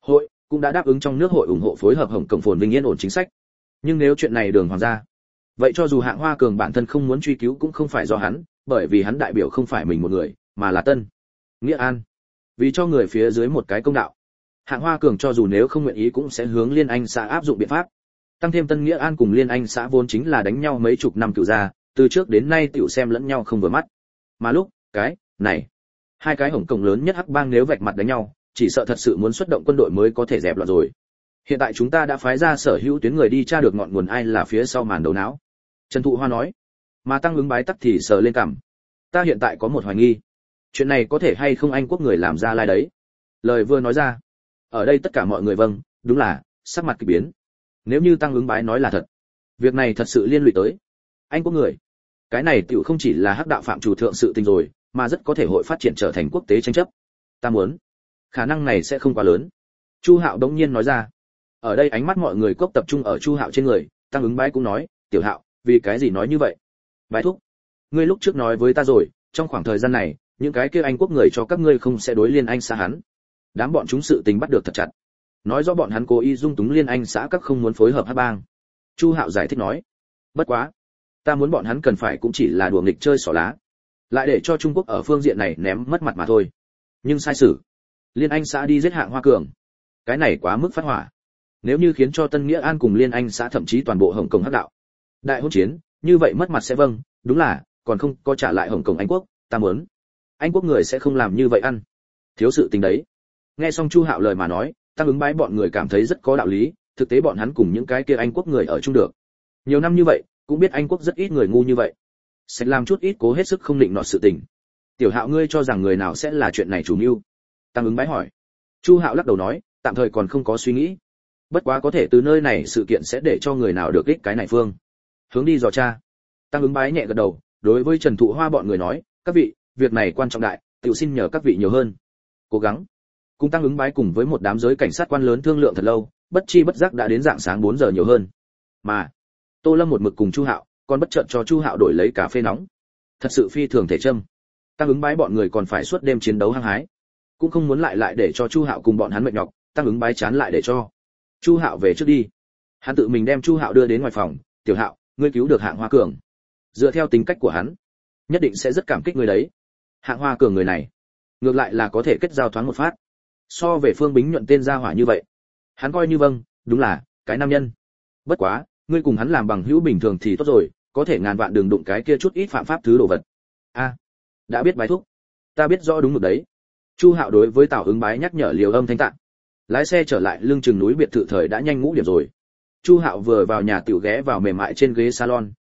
cũng đã đáp ứng trong nước hội ủng hộ phối hợp Hồng Kông phồn vinh yên ổn chính sách. Nhưng nếu chuyện này Đường Hoàng gia, vậy cho dù Hạng Hoa Cường bản thân không muốn truy cứu cũng không phải do hắn, bởi vì hắn đại biểu không phải mình một người, mà là Tân Nghĩa An. Vì cho người phía dưới một cái công đạo, Hạng Hoa Cường cho dù nếu không nguyện ý cũng sẽ hướng Liên Anh xã áp dụng biện pháp. Tăng thêm Tân Nghĩa An cùng Liên Anh xã vốn chính là đánh nhau mấy chục năm cựu gia, từ trước đến nay tiểu xem lẫn nhau không vừa mắt. Mà lúc cái này, hai cái Hồng Kông lớn nhất hắc bang nếu vạch mặt đánh nhau, chỉ sợ thật sự muốn xuất động quân đội mới có thể dẹp loạn rồi. Hiện tại chúng ta đã phái ra sở hữu tuyến người đi tra được ngọn nguồn ai là phía sau màn đầu não. Trần Thụ Hoa nói. Mà Tăng Ứng Bái tắc thì sờ lên cằm. Ta hiện tại có một hoài nghi. Chuyện này có thể hay không Anh quốc người làm ra lai đấy. Lời vừa nói ra, ở đây tất cả mọi người vâng, đúng là sắc mặt kỳ biến. Nếu như Tăng Ứng Bái nói là thật, việc này thật sự liên lụy tới Anh quốc người. Cái này tiểu không chỉ là hắc đạo phạm chủ thượng sự tình rồi, mà rất có thể hội phát triển trở thành quốc tế tranh chấp. Ta muốn, khả năng này sẽ không quá lớn. Chu Hạo đống nhiên nói ra. Ở đây ánh mắt mọi người cốc tập trung ở Chu Hạo trên người, Tăng Ứng Bái cũng nói, "Tiểu Hạo, vì cái gì nói như vậy?" Bái thúc, ngươi lúc trước nói với ta rồi, trong khoảng thời gian này, những cái kia Anh quốc người cho các ngươi không sẽ đối Liên Anh xã hắn. Đám bọn chúng sự tình bắt được thật chặt. Nói rõ bọn hắn cố ý dung túng Liên Anh xã các không muốn phối hợp hắc bang. Chu Hạo giải thích nói, bất quá, ta muốn bọn hắn cần phải cũng chỉ là đùa nghịch chơi xỏ lá, lại để cho Trung Quốc ở phương diện này ném mất mặt mà thôi. Nhưng sai sử, Liên Anh xã đi giết Hạng Hoa Cường, cái này quá mức phát hỏa. Nếu như khiến cho Tân Nghĩa An cùng Liên Anh xã thậm chí toàn bộ Hồng Kông hắc đạo đại hỗn chiến, như vậy mất mặt sẽ vâng, đúng là, còn không có trả lại Hồng Kông Anh quốc, ta muốn, Anh quốc người sẽ không làm như vậy ăn. Thiếu sự tình đấy. Nghe xong Chu Hạo lời mà nói, Tăng Ứng Bái bọn người cảm thấy rất có đạo lý, thực tế bọn hắn cùng những cái kia Anh quốc người ở chung được. Nhiều năm như vậy, cũng biết Anh quốc rất ít người ngu như vậy. Sẽ làm chút ít cố hết sức không định nọt sự tình. Tiểu Hạo ngươi cho rằng người nào sẽ là chuyện này chủ mưu? Tăng Ứng Bái hỏi. Chu Hạo lắc đầu nói, tạm thời còn không có suy nghĩ. Bất quá có thể từ nơi này sự kiện sẽ để cho người nào được ích cái này phương. Hướng đi dò tra. Tăng Ứng Bái nhẹ gật đầu, đối với Trần Thụ Hoa bọn người nói, các vị, việc này quan trọng đại, tiểu xin nhờ các vị nhiều hơn. Cố gắng. Cùng Tăng Ứng Bái cùng với một đám giới cảnh sát quan lớn thương lượng thật lâu, bất chi bất giác đã đến rạng sáng 4 giờ nhiều hơn. Mà Tô Lâm một mực cùng Chu Hạo, còn bất chợt cho Chu Hạo đổi lấy cà phê nóng. Thật sự phi thường thể châm. Tăng Ứng Bái bọn người còn phải suốt đêm chiến đấu hăng hái, cũng không muốn lại để cho Chu Hạo cùng bọn hắn mệt nhọc, Tăng Ứng Bái chán lại để cho Chu Hạo về trước đi. Hắn tự mình đem Chu Hạo đưa đến ngoài phòng, "Tiểu Hạo, ngươi cứu được Hạng Hoa Cường. Dựa theo tính cách của hắn, nhất định sẽ rất cảm kích ngươi đấy. Hạng Hoa Cường người này, ngược lại là có thể kết giao thoáng một phát. So về Phương Bính nhuận tên gia hỏa như vậy, hắn coi như vâng, đúng là cái nam nhân. Bất quá, ngươi cùng hắn làm bằng hữu bình thường thì tốt rồi, có thể ngàn vạn đừng đụng cái kia chút ít phạm pháp thứ đồ vật." A, đã biết Bái thúc, ta biết rõ đúng mực đấy. Chu Hạo đối với Tào Ứng Bái nhắc nhở liều âm thanh tạng. Lái xe trở lại lưng chừng núi biệt thự thời đã nhanh ngũ điểm rồi. Chu Hạo vừa vào nhà tiểu ghé vào mềm mại trên ghế salon,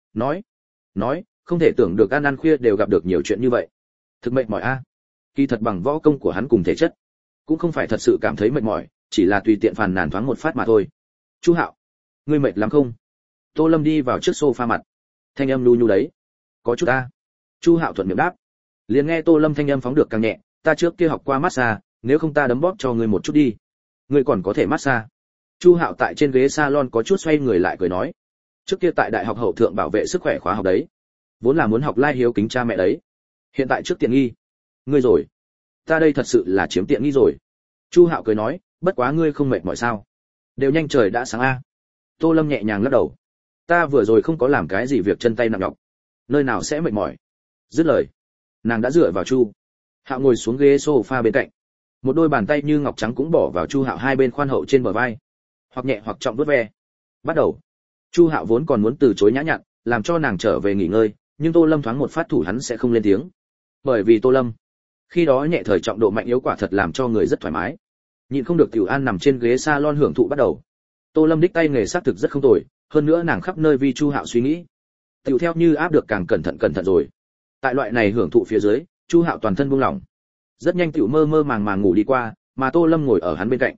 nói, không thể tưởng được ăn khuya đều gặp được nhiều chuyện như vậy. Thực mệt mỏi a. Kỳ thật bằng võ công của hắn cùng thể chất, cũng không phải thật sự cảm thấy mệt mỏi, chỉ là tùy tiện phàn nàn thoáng một phát mà thôi. Chu Hạo, ngươi mệt lắm không? Tô Lâm đi vào trước sofa mặt, thanh âm nhu nhu đấy. Có chút a. Chu Hạo thuận miệng đáp. Liền nghe Tô Lâm thanh âm phóng được càng nhẹ, ta trước kia học qua massage, nếu không ta đấm bóp cho ngươi một chút đi. Ngươi còn có thể massage. Chu Hạo tại trên ghế salon có chút xoay người lại cười nói, trước kia tại đại học hậu thượng bảo vệ sức khỏe khóa học đấy, vốn là muốn học lai hiếu kính cha mẹ đấy, hiện tại trước tiện nghi ngươi rồi, ta đây thật sự là chiếm tiện nghi rồi. Chu Hạo cười nói, bất quá ngươi không mệt mỏi sao? Đều nhanh trời đã sáng a. Tô Lâm nhẹ nhàng lắc đầu, ta vừa rồi không có làm cái gì việc chân tay nặng nhọc, nơi nào sẽ mệt mỏi. Dứt lời, nàng đã dựa vào Chu Hạo ngồi xuống ghế sofa bên cạnh, một đôi bàn tay như ngọc trắng cũng bỏ vào Chu Hạo hai bên khoan hậu trên bờ vai, hoặc nhẹ hoặc trọng vuốt ve. Bắt đầu. Chu Hạo vốn còn muốn từ chối nhã nhặn, làm cho nàng trở về nghỉ ngơi, nhưng Tô Lâm thoáng một phát thủ hắn sẽ không lên tiếng. Bởi vì Tô Lâm, khi đó nhẹ thời trọng độ mạnh yếu quả thật làm cho người rất thoải mái. Nhịn không được Tiểu An nằm trên ghế salon hưởng thụ bắt đầu. Tô Lâm đích tay nghề xác thực rất không tồi, hơn nữa nàng khắp nơi vì Chu Hạo suy nghĩ. Tiểu theo như áp được càng cẩn thận rồi. Tại loại này hưởng thụ phía dưới, Chu Hạo toàn thân buông lỏng. Rất nhanh Tiểu mơ mơ màng màng ngủ đi qua, mà Tô Lâm ngồi ở hắn bên cạnh.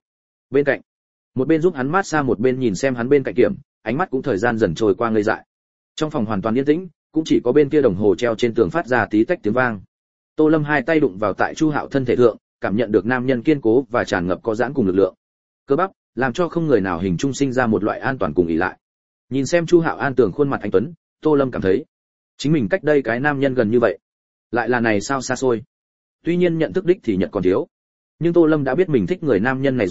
Một bên giúp hắn mát xa một bên nhìn xem hắn bên cạnh kiểm, ánh mắt cũng thời gian dần trôi qua ngây dại. Trong phòng hoàn toàn yên tĩnh, cũng chỉ có bên kia đồng hồ treo trên tường phát ra tí tách tiếng vang. Tô Lâm hai tay đụng vào tại Chu Hạo thân thể thượng, cảm nhận được nam nhân kiên cố và tràn ngập có giãn cùng lực lượng. Cơ bắp, làm cho không người nào hình dung sinh ra một loại an toàn cùng ỷ lại. Nhìn xem Chu Hạo an tường khuôn mặt anh tuấn, Tô Lâm cảm thấy, chính mình cách đây cái nam nhân gần như vậy, lại là này sao xa xôi. Tuy nhiên nhận thức đích thì nhận còn thiếu, nhưng Tô Lâm đã biết mình thích người nam nhân này rồi,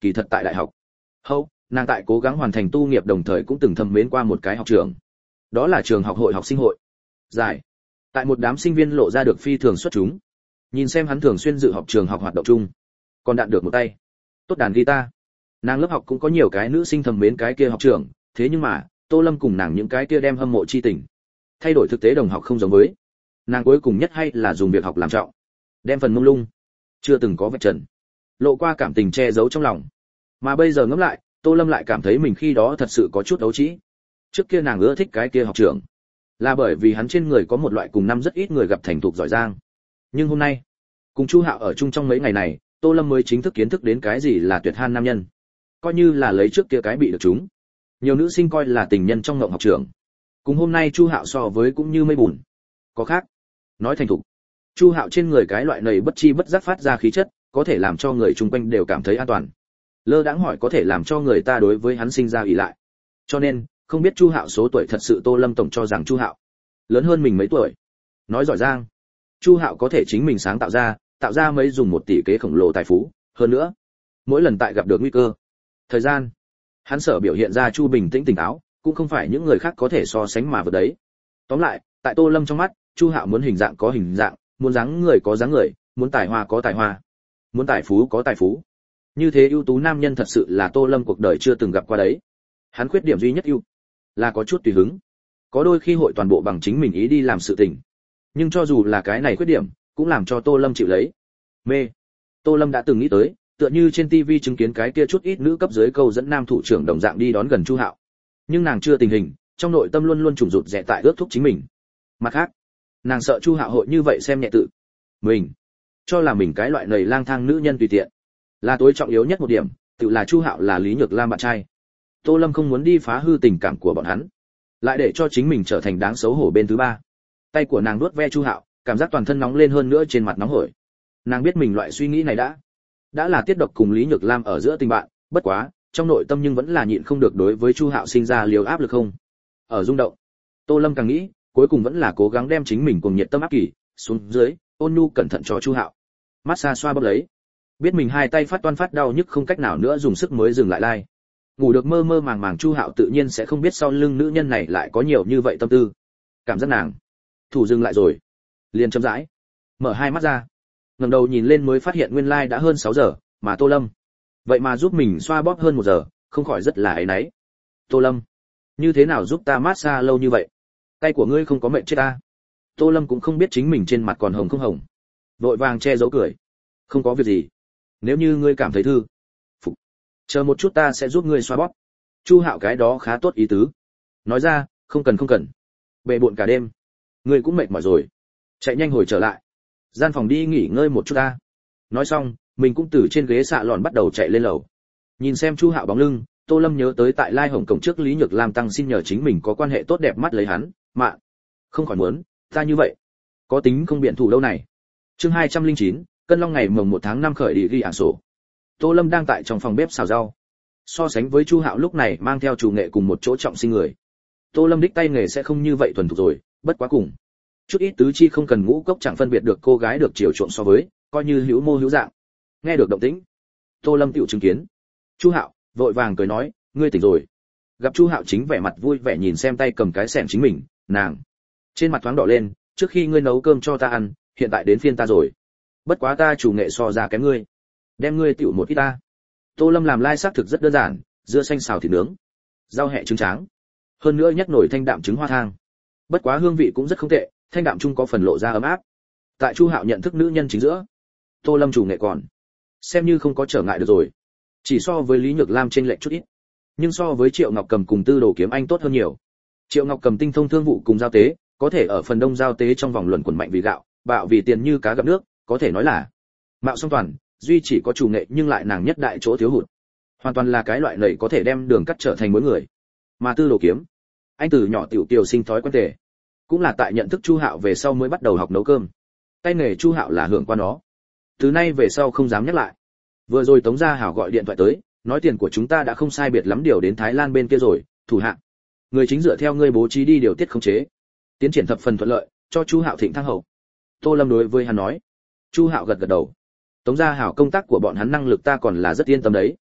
kỳ thật tại đại học hâu nàng tại cố gắng hoàn thành tu nghiệp đồng thời cũng từng thầm mến qua một cái học trường, đó là trường học hội học sinh hội giải. Tại một đám sinh viên lộ ra được phi thường xuất chúng, nhìn xem hắn thường xuyên dự họp trường học hoạt động chung, còn đạn được một tay tốt đàn guitar. Nàng lớp học cũng có nhiều cái nữ sinh thầm mến cái kia học trưởng, thế nhưng mà Tô Lâm cùng nàng những cái kia đem hâm mộ chi tình thay đổi thực tế đồng học không giống với, nàng cuối cùng nhất hay là dùng việc học làm trọng, đem phần mông lung chưa từng có vạch trần lộ qua cảm tình che giấu trong lòng. Mà bây giờ ngẫm lại, Tô Lâm lại cảm thấy mình khi đó thật sự có chút ấu trĩ. Trước kia nàng ưa thích cái kia học trưởng là bởi vì hắn trên người có một loại cùng năm rất ít người gặp thành thục giỏi giang. Nhưng hôm nay cùng Chu Hạo ở chung trong mấy ngày này, Tô Lâm mới chính thức kiến thức đến cái gì là tuyệt han nam nhân, coi như là lấy trước kia cái bị được chúng nhiều nữ sinh coi là tình nhân trong ngộng học trưởng, cùng hôm nay Chu Hạo so với cũng như mây bùn có khác. Nói thành thục, Chu Hạo trên người cái loại này bất chi bất giác phát ra khí chất, có thể làm cho người chung quanh đều cảm thấy an toàn. Lơ đãng hỏi có thể làm cho người ta đối với hắn sinh ra ỷ lại. Cho nên, không biết Chu Hạo số tuổi thật sự, Tô Lâm tổng cho rằng Chu Hạo lớn hơn mình mấy tuổi. Nói giỏi giang, Chu Hạo có thể chính mình sáng tạo ra mấy dùng 1 tỷ kế khổng lồ tài phú, hơn nữa, mỗi lần tại gặp được nguy cơ, thời gian, hắn sở biểu hiện ra Chu bình tĩnh tỉnh táo, cũng không phải những người khác có thể so sánh mà vượt đấy. Tóm lại, tại Tô Lâm trong mắt, Chu Hạo muốn hình dạng có hình dạng, muốn dáng người có dáng người, muốn tài hoa có tài hoa, muốn tài phú có tài phú. Như thế ưu tú nam nhân thật sự là Tô Lâm cuộc đời chưa từng gặp qua đấy. Hắn khuyết điểm duy nhất là có chút tùy hứng, có đôi khi hội toàn bộ bằng chính mình ý đi làm sự tình. Nhưng cho dù là cái này khuyết điểm, cũng làm cho Tô Lâm chịu lấy mê. Tô Lâm đã từng nghĩ tới, tựa như trên TV chứng kiến cái kia chút ít nữ cấp dưới câu dẫn nam thủ trưởng đồng dạng đi đón gần Chu Hạo. Nhưng nàng chưa tình hình, trong nội tâm luôn luôn trùng rụt rẽ tại ước thúc chính mình. Mặt khác, nàng sợ Chu Hạo hội như vậy xem nhẹ tự mình, cho là mình cái loại nầy lang thang nữ nhân tùy tiện. Là tối trọng yếu nhất một điểm, tự là Chu Hạo là Lý Nhược Lam bạn trai. Tô Lâm không muốn đi phá hư tình cảm của bọn hắn, lại để cho chính mình trở thành đáng xấu hổ bên thứ ba. Tay của nàng vuốt ve Chu Hạo, cảm giác toàn thân nóng lên, hơn nữa trên mặt nóng hổi. Nàng biết mình loại suy nghĩ này đã là tiết độc cùng Lý Nhược Lam ở giữa tình bạn, bất quá, trong nội tâm nhưng vẫn là nhịn không được đối với Chu Hạo sinh ra liều áp lực không. Ở rung động, Tô Lâm càng nghĩ, cuối cùng vẫn là cố gắng đem chính mình cùng nhiệt tâm áp kỳ xuống dưới, ôn nhu cẩn thận cho Chu Hạo massage xoa bóp lấy. Biết mình hai tay phát toan phát đau nhức không cách nào nữa dùng sức mới dừng lại lai. Ngủ được mơ mơ màng màng Chu Hạo tự nhiên sẽ không biết sau lưng nữ nhân này lại có nhiều như vậy tâm tư. Cảm giác nàng thủ dừng lại rồi, liền chậm rãi mở hai mắt ra, ngẩng đầu nhìn lên mới phát hiện nguyên lai đã hơn 6 giờ, mà Tô Lâm vậy mà giúp mình xoa bóp hơn 1 giờ, không khỏi rất là áy náy. Tô Lâm, như thế nào giúp ta massage lâu như vậy? Tay của ngươi không có mệt chết ta? Tô Lâm cũng không biết chính mình trên mặt còn hồng không hồng, vội vàng che giấu cười. Không có việc gì, nếu như ngươi cảm thấy thư phục, chờ một chút ta sẽ giúp ngươi xoa bóp. Chu Hạo cái đó khá tốt ý tứ, nói ra, không cần, bệ bội cả đêm, ngươi cũng mệt mỏi rồi, chạy nhanh hồi trở lại gian phòng đi nghỉ ngơi một chút ta. Nói xong, mình cũng từ trên ghế xạ lòn bắt đầu chạy lên lầu. Nhìn xem Chu Hạo bóng lưng, Tô Lâm nhớ tới tại Lai Hồng cổng trước Lý Nhược Lam tăng xin nhờ chính mình có quan hệ tốt đẹp mắt lấy hắn, mạ, không khỏi muốn, ta như vậy, có tính không biện thủ đâu này. Chương 209, Cân Long ngày mồng 1 tháng 5 khởi đi ghi ảng sổ. Tô Lâm đang tại trong phòng bếp xào rau. So sánh với Chu Hạo lúc này mang theo chủ nghệ cùng một chỗ trọng sinh người, Tô Lâm đích tay nghề sẽ không như vậy thuần thục rồi, bất quá cùng chút ít tứ chi không cần ngũ cốc chẳng phân biệt được cô gái được chiều chuộng so với, coi như hữu mô hữu dạng. Nghe được động tĩnh, Tô Lâm tựu chứng kiến Chu Hạo, vội vàng cười nói, ngươi tỉnh rồi. Gặp Chu Hạo chính vẻ mặt vui vẻ nhìn xem tay cầm cái xẻng chính mình, nàng trên mặt thoáng đỏ lên, trước khi ngươi nấu cơm cho ta ăn, hiện tại đến phiên ta rồi. Bất quá ta chủ nghệ so ra kém ngươi, đem ngươi tựu một ít ta. Tô Lâm làm lai xác thực rất đơn giản, dưa xanh xào thịt nướng, rau hẹ trứng tráng, hơn nữa nhắc nổi thanh đạm trứng hoa thang. Bất quá hương vị cũng rất không tệ, thanh đạm chung có phần lộ ra ấm áp. Tại Chu Hạo nhận thức nữ nhân chính giữa, Tô Lâm chủ nghệ còn xem như không có trở ngại được rồi, chỉ so với Lý Nhược Lam chênh lệch chút ít, nhưng so với Triệu Ngọc Cầm cùng Tư Đồ Kiếm Anh tốt hơn nhiều. Triệu Ngọc Cầm tinh thông thương vụ cùng giao tế, có thể ở phần đông giao tế trong vòng luẩn quẩn mạnh vì gạo, bạo vì tiền như cá gặp nước, có thể nói là mạo song toàn, duy chỉ có chủ nghệ nhưng lại nàng nhất đại chỗ thiếu hụt, hoàn toàn là cái loại lầy có thể đem đường cắt trở thành mối người. Mà Tư Đồ Kiếm anh từ nhỏ tiểu kiều sinh thói quen tề, cũng là tại nhận thức Chu Hạo về sau mới bắt đầu học nấu cơm. Tay nghề Chu Hạo là hưởng qua nó, từ nay về sau không dám nhắc lại. Vừa rồi Tống Gia Hảo gọi điện thoại tới, nói tiền của chúng ta đã không sai biệt lắm điều đến Thái Lan bên kia rồi, thủ hạ người chính dựa theo ngươi bố trí đi điều tiết khống chế, tiến triển thập phần thuận lợi, cho Chu Hạo thịnh thăng hậu. Tô Lâm đối với hắn nói. Chu Hạo gật gật đầu. Tống Gia Hảo công tác của bọn hắn năng lực ta còn là rất yên tâm đấy.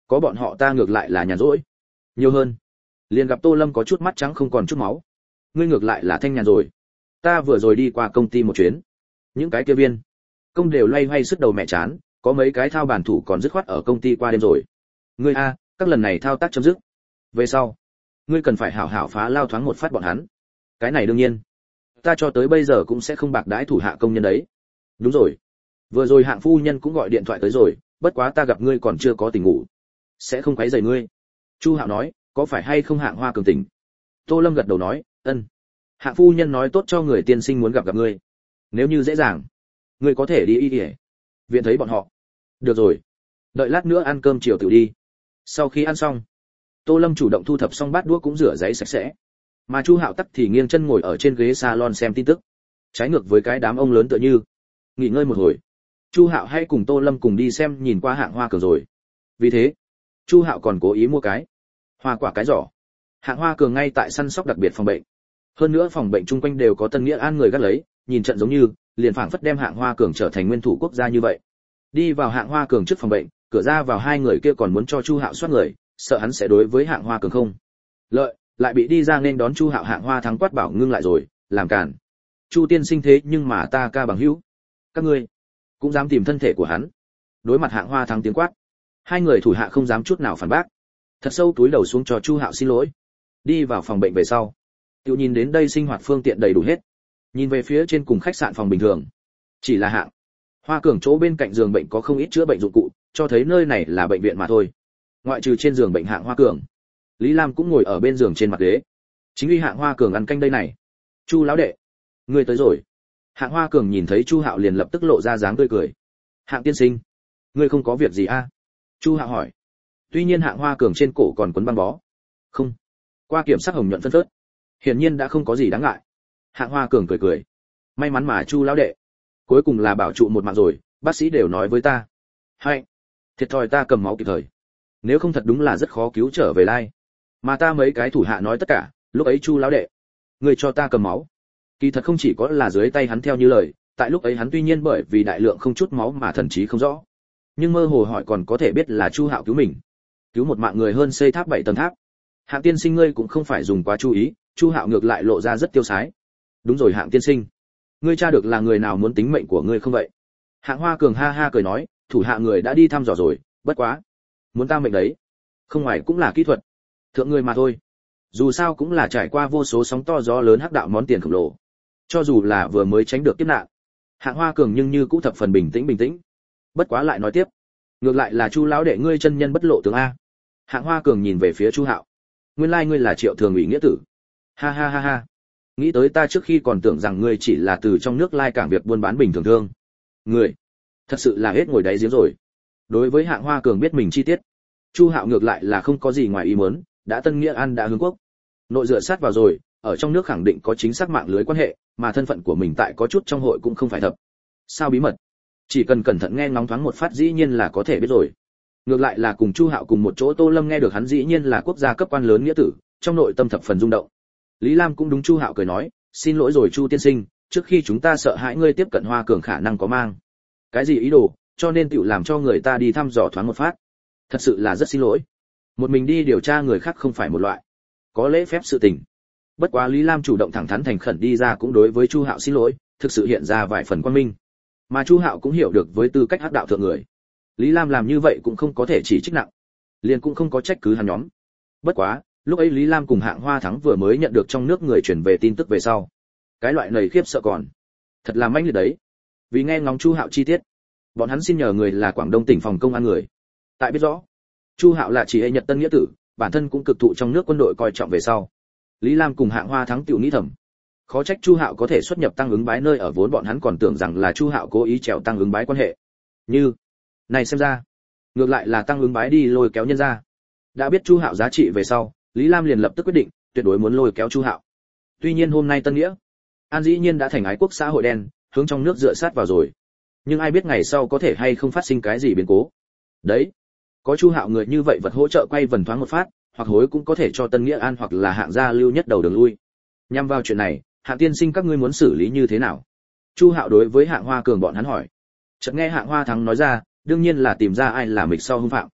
có bọn họ ta ngược lại là nhàn rỗi. Nhiều hơn. Liền gặp Tô Lâm có chút mắt trắng không còn chút máu. Ngươi ngược lại là thanh nhàn rồi. Ta vừa rồi đi qua công ty một chuyến. Những cái kia viên công đều loay hoay sức đầu mẹ chán, có mấy cái thao bản thủ còn dứt khoát ở công ty qua đêm rồi. Ngươi a, các lần này thao tác chấm dứt. Về sau, ngươi cần phải hảo hảo phá lao thoáng một phát bọn hắn. Cái này đương nhiên. Ta cho tới bây giờ cũng sẽ không bạc đãi thủ hạ công nhân đấy. Đúng rồi. Vừa rồi Hạng phu nhân cũng gọi điện thoại tới rồi, bất quá ta gặp ngươi còn chưa có tỉnh ngủ, sẽ không quấy rầy ngươi. Chu Hạo nói, có phải hay không Hạng Hoa Cường tỉnh? Tô Lâm gật đầu nói, ân. Hạng phu nhân nói tốt cho người tiên sinh muốn gặp ngươi. Nếu như dễ dàng, ngươi có thể đi y viện thấy bọn họ. Được rồi, đợi lát nữa ăn cơm chiều tự đi. Sau khi ăn xong, Tô Lâm chủ động thu thập xong bát đũa cũng rửa giấy sạch sẽ, mà Chu Hạo tắc thì nghiêng chân ngồi ở trên ghế salon xem tin tức, trái ngược với cái đám ông lớn tựa như nghỉ ngơi một hồi. Chu Hạo hay cùng Tô Lâm cùng đi xem nhìn qua Hạng Hoa Cường rồi. Vì thế, Chu Hạo còn cố ý mua cái hoa quả cái giỏ. Hạng Hoa Cường ngay tại săn sóc đặc biệt phòng bệnh. Hơn nữa phòng bệnh chung quanh đều có Tân Nghĩa An người gác lấy, nhìn trận giống như liền phảng phất đem Hạng Hoa Cường trở thành nguyên thủ quốc gia như vậy. Đi vào Hạng Hoa Cường trước phòng bệnh, cửa ra vào hai người kia còn muốn cho Chu Hạo soát người, sợ hắn sẽ đối với Hạng Hoa Cường không lợi, lại bị đi ra nên đón Chu Hạo. Hạng Hoa Thắng quát bảo ngưng lại rồi, làm cản. Chu tiên sinh thế nhưng mà ta ca bằng hữu, các ngươi cũng dám tìm thân thể của hắn. Đối mặt Hạng Hoa Thắng tiếng quát, hai người thủ hạ không dám chút nào phản bác, thật sâu túi đầu xuống cho Chu Hạo xin lỗi. Đi vào phòng bệnh về sau, Tiểu nhìn đến đây sinh hoạt phương tiện đầy đủ hết, nhìn về phía trên cùng khách sạn phòng bình thường, chỉ là Hạng Hoa Cường chỗ bên cạnh giường bệnh có không ít chữa bệnh dụng cụ, cho thấy nơi này là bệnh viện mà thôi. Ngoại trừ trên giường bệnh Hạng Hoa Cường, Lý Lam cũng ngồi ở bên giường trên mặt ghế, chính uy Hạng Hoa Cường ăn canh đây này. Chu lão đệ, ngươi tới rồi. Hạng Hoa Cường nhìn thấy Chu Hạo liền lập tức lộ ra dáng tươi cười. Hạng tiên sinh, ngươi không có việc gì a? Chu Hạo hỏi. Tuy nhiên Hạng Hoa Cường trên cổ còn quấn băng bó. Không. Qua kiểm sắc hồng nhuận phân phớt, hiển nhiên đã không có gì đáng ngại. Hạng Hoa Cường cười cười. May mắn mà Chu lão đệ, cuối cùng là bảo trụ một mạng rồi, bác sĩ đều nói với ta. Hay, thiệt thòi ta cầm máu kịp thời. Nếu không thật đúng là rất khó cứu trở về lai. Mà ta mấy cái thủ hạ nói tất cả, lúc ấy Chu lão đệ, ngươi cho ta cầm máu. Kỳ thật không chỉ có là dưới tay hắn theo như lời, tại lúc ấy hắn tuy nhiên bởi vì đại lượng không chút máu mà thần trí không rõ, nhưng mơ hồ hỏi còn có thể biết là Chu Hạo cứu mình, cứu một mạng người hơn xây tháp 7 tầng tháp. Hạng tiên sinh ngươi cũng không phải dùng quá chú ý. Chu Hạo ngược lại lộ ra rất tiêu sái. Đúng rồi Hạng tiên sinh, ngươi tra được là người nào muốn tính mệnh của ngươi không vậy? Hạng Hoa Cường ha ha cười nói, thủ hạ người đã đi thăm dò rồi, bất quá muốn ta mệnh đấy, không ngoài cũng là kỹ thuật thượng người mà thôi. Dù sao cũng là trải qua vô số sóng to gió lớn hắc đạo món tiền khổng lồ, cho dù là vừa mới tránh được kiếp nạn. Hạng Hoa Cường nhưng như cũ thập phần bình tĩnh. Bất quá lại nói tiếp, ngược lại là Chu lão đệ ngươi chân nhân bất lộ tướng a. Hạng Hoa Cường nhìn về phía Chu Hạo, nguyên lai ngươi là Triệu Thường ủy nghĩa tử. Ha ha ha ha, nghĩ tới ta trước khi còn tưởng rằng ngươi chỉ là từ trong nước lai cảng việc buôn bán bình thường thương. Ngươi thật sự là hết ngồi đáy giếng rồi. Đối với Hạng Hoa Cường biết mình chi tiết, Chu Hạo ngược lại là không có gì ngoài ý muốn, đã Tân Nghĩa An đã hướng quốc nội dựa sát vào rồi, ở trong nước khẳng định có chính xác mạng lưới quan hệ, mà thân phận của mình tại có chút trong hội cũng không phải thật sao bí mật, chỉ cần cẩn thận nghe ngóng thoáng một phát dĩ nhiên là có thể biết rồi. Ngược lại là cùng Chu Hạo cùng một chỗ Tô Lâm nghe được hắn dĩ nhiên là quốc gia cấp quan lớn nghĩa tử, trong nội tâm thập phần rung động. Lý Lam cũng đúng Chu Hạo cười nói, xin lỗi rồi Chu tiên sinh, trước khi chúng ta sợ hãi ngươi tiếp cận Hoa Cường khả năng có mang cái gì ý đồ, cho nên tiểu làm cho người ta đi thăm dò thoáng một phát. Thật sự là rất xin lỗi, một mình đi điều tra người khác không phải một loại có lễ phép sự tình. Bất quá Lý Lam chủ động thẳng thắn thành khẩn đi ra cũng đối với Chu Hạo xin lỗi, thực sự hiện ra vài phần quan minh. Mà Chu Hạo cũng hiểu được với tư cách hắc đạo thượng người, Lý Lam làm như vậy cũng không có thể chỉ trích nặng, liền cũng không có trách cứ hắn nhóm. Bất quá, lúc ấy Lý Lam cùng Hạng Hoa Thắng vừa mới nhận được trong nước người truyền về tin tức về sau, cái loại này khiếp sợ còn thật là mãnh liệt đấy. Vì nghe ngóng Chu Hạo chi tiết, bọn hắn xin nhờ người là Quảng Đông tỉnh phòng công an người. Tại biết rõ, Chu Hạo là chỉ hệ Nhật Tân nghĩa tử, bản thân cũng cực thụ trong nước quân đội coi trọng về sau. Lý Lam cùng Hạng Hoa Thắng tiểu nghĩ thầm, khó trách Chu Hạo có thể xuất nhập tăng ứng bái nơi ở vốn bọn hắn còn tưởng rằng là Chu Hạo cố ý trèo tăng ứng bái quan hệ. Như này xem ra, ngược lại là tăng ứng bái đi lôi kéo nhân ra. Đã biết Chu Hạo giá trị về sau, Lý Lam liền lập tức quyết định, tuyệt đối muốn lôi kéo Chu Hạo. Tuy nhiên hôm nay Tân Nghĩa An dĩ nhiên đã thành ái quốc xã hội đen, hướng trong nước dựa sát vào rồi. Nhưng ai biết ngày sau có thể hay không phát sinh cái gì biến cố. Đấy, có Chu Hạo người như vậy vật hỗ trợ quay vần thoáng một phát, hoặc hối cũng có thể cho Tân Nghĩa An hoặc là Hạng gia lưu nhất đầu đường lui. Nhằm vào chuyện này, Hạng tiên sinh các ngươi muốn xử lý như thế nào? Chu Hạo đối với Hạng Hoa Cường bọn hắn hỏi. Chợt nghe Hạng Hoa Thắng nói ra, đương nhiên là tìm ra ai là mịch sau hung phạm.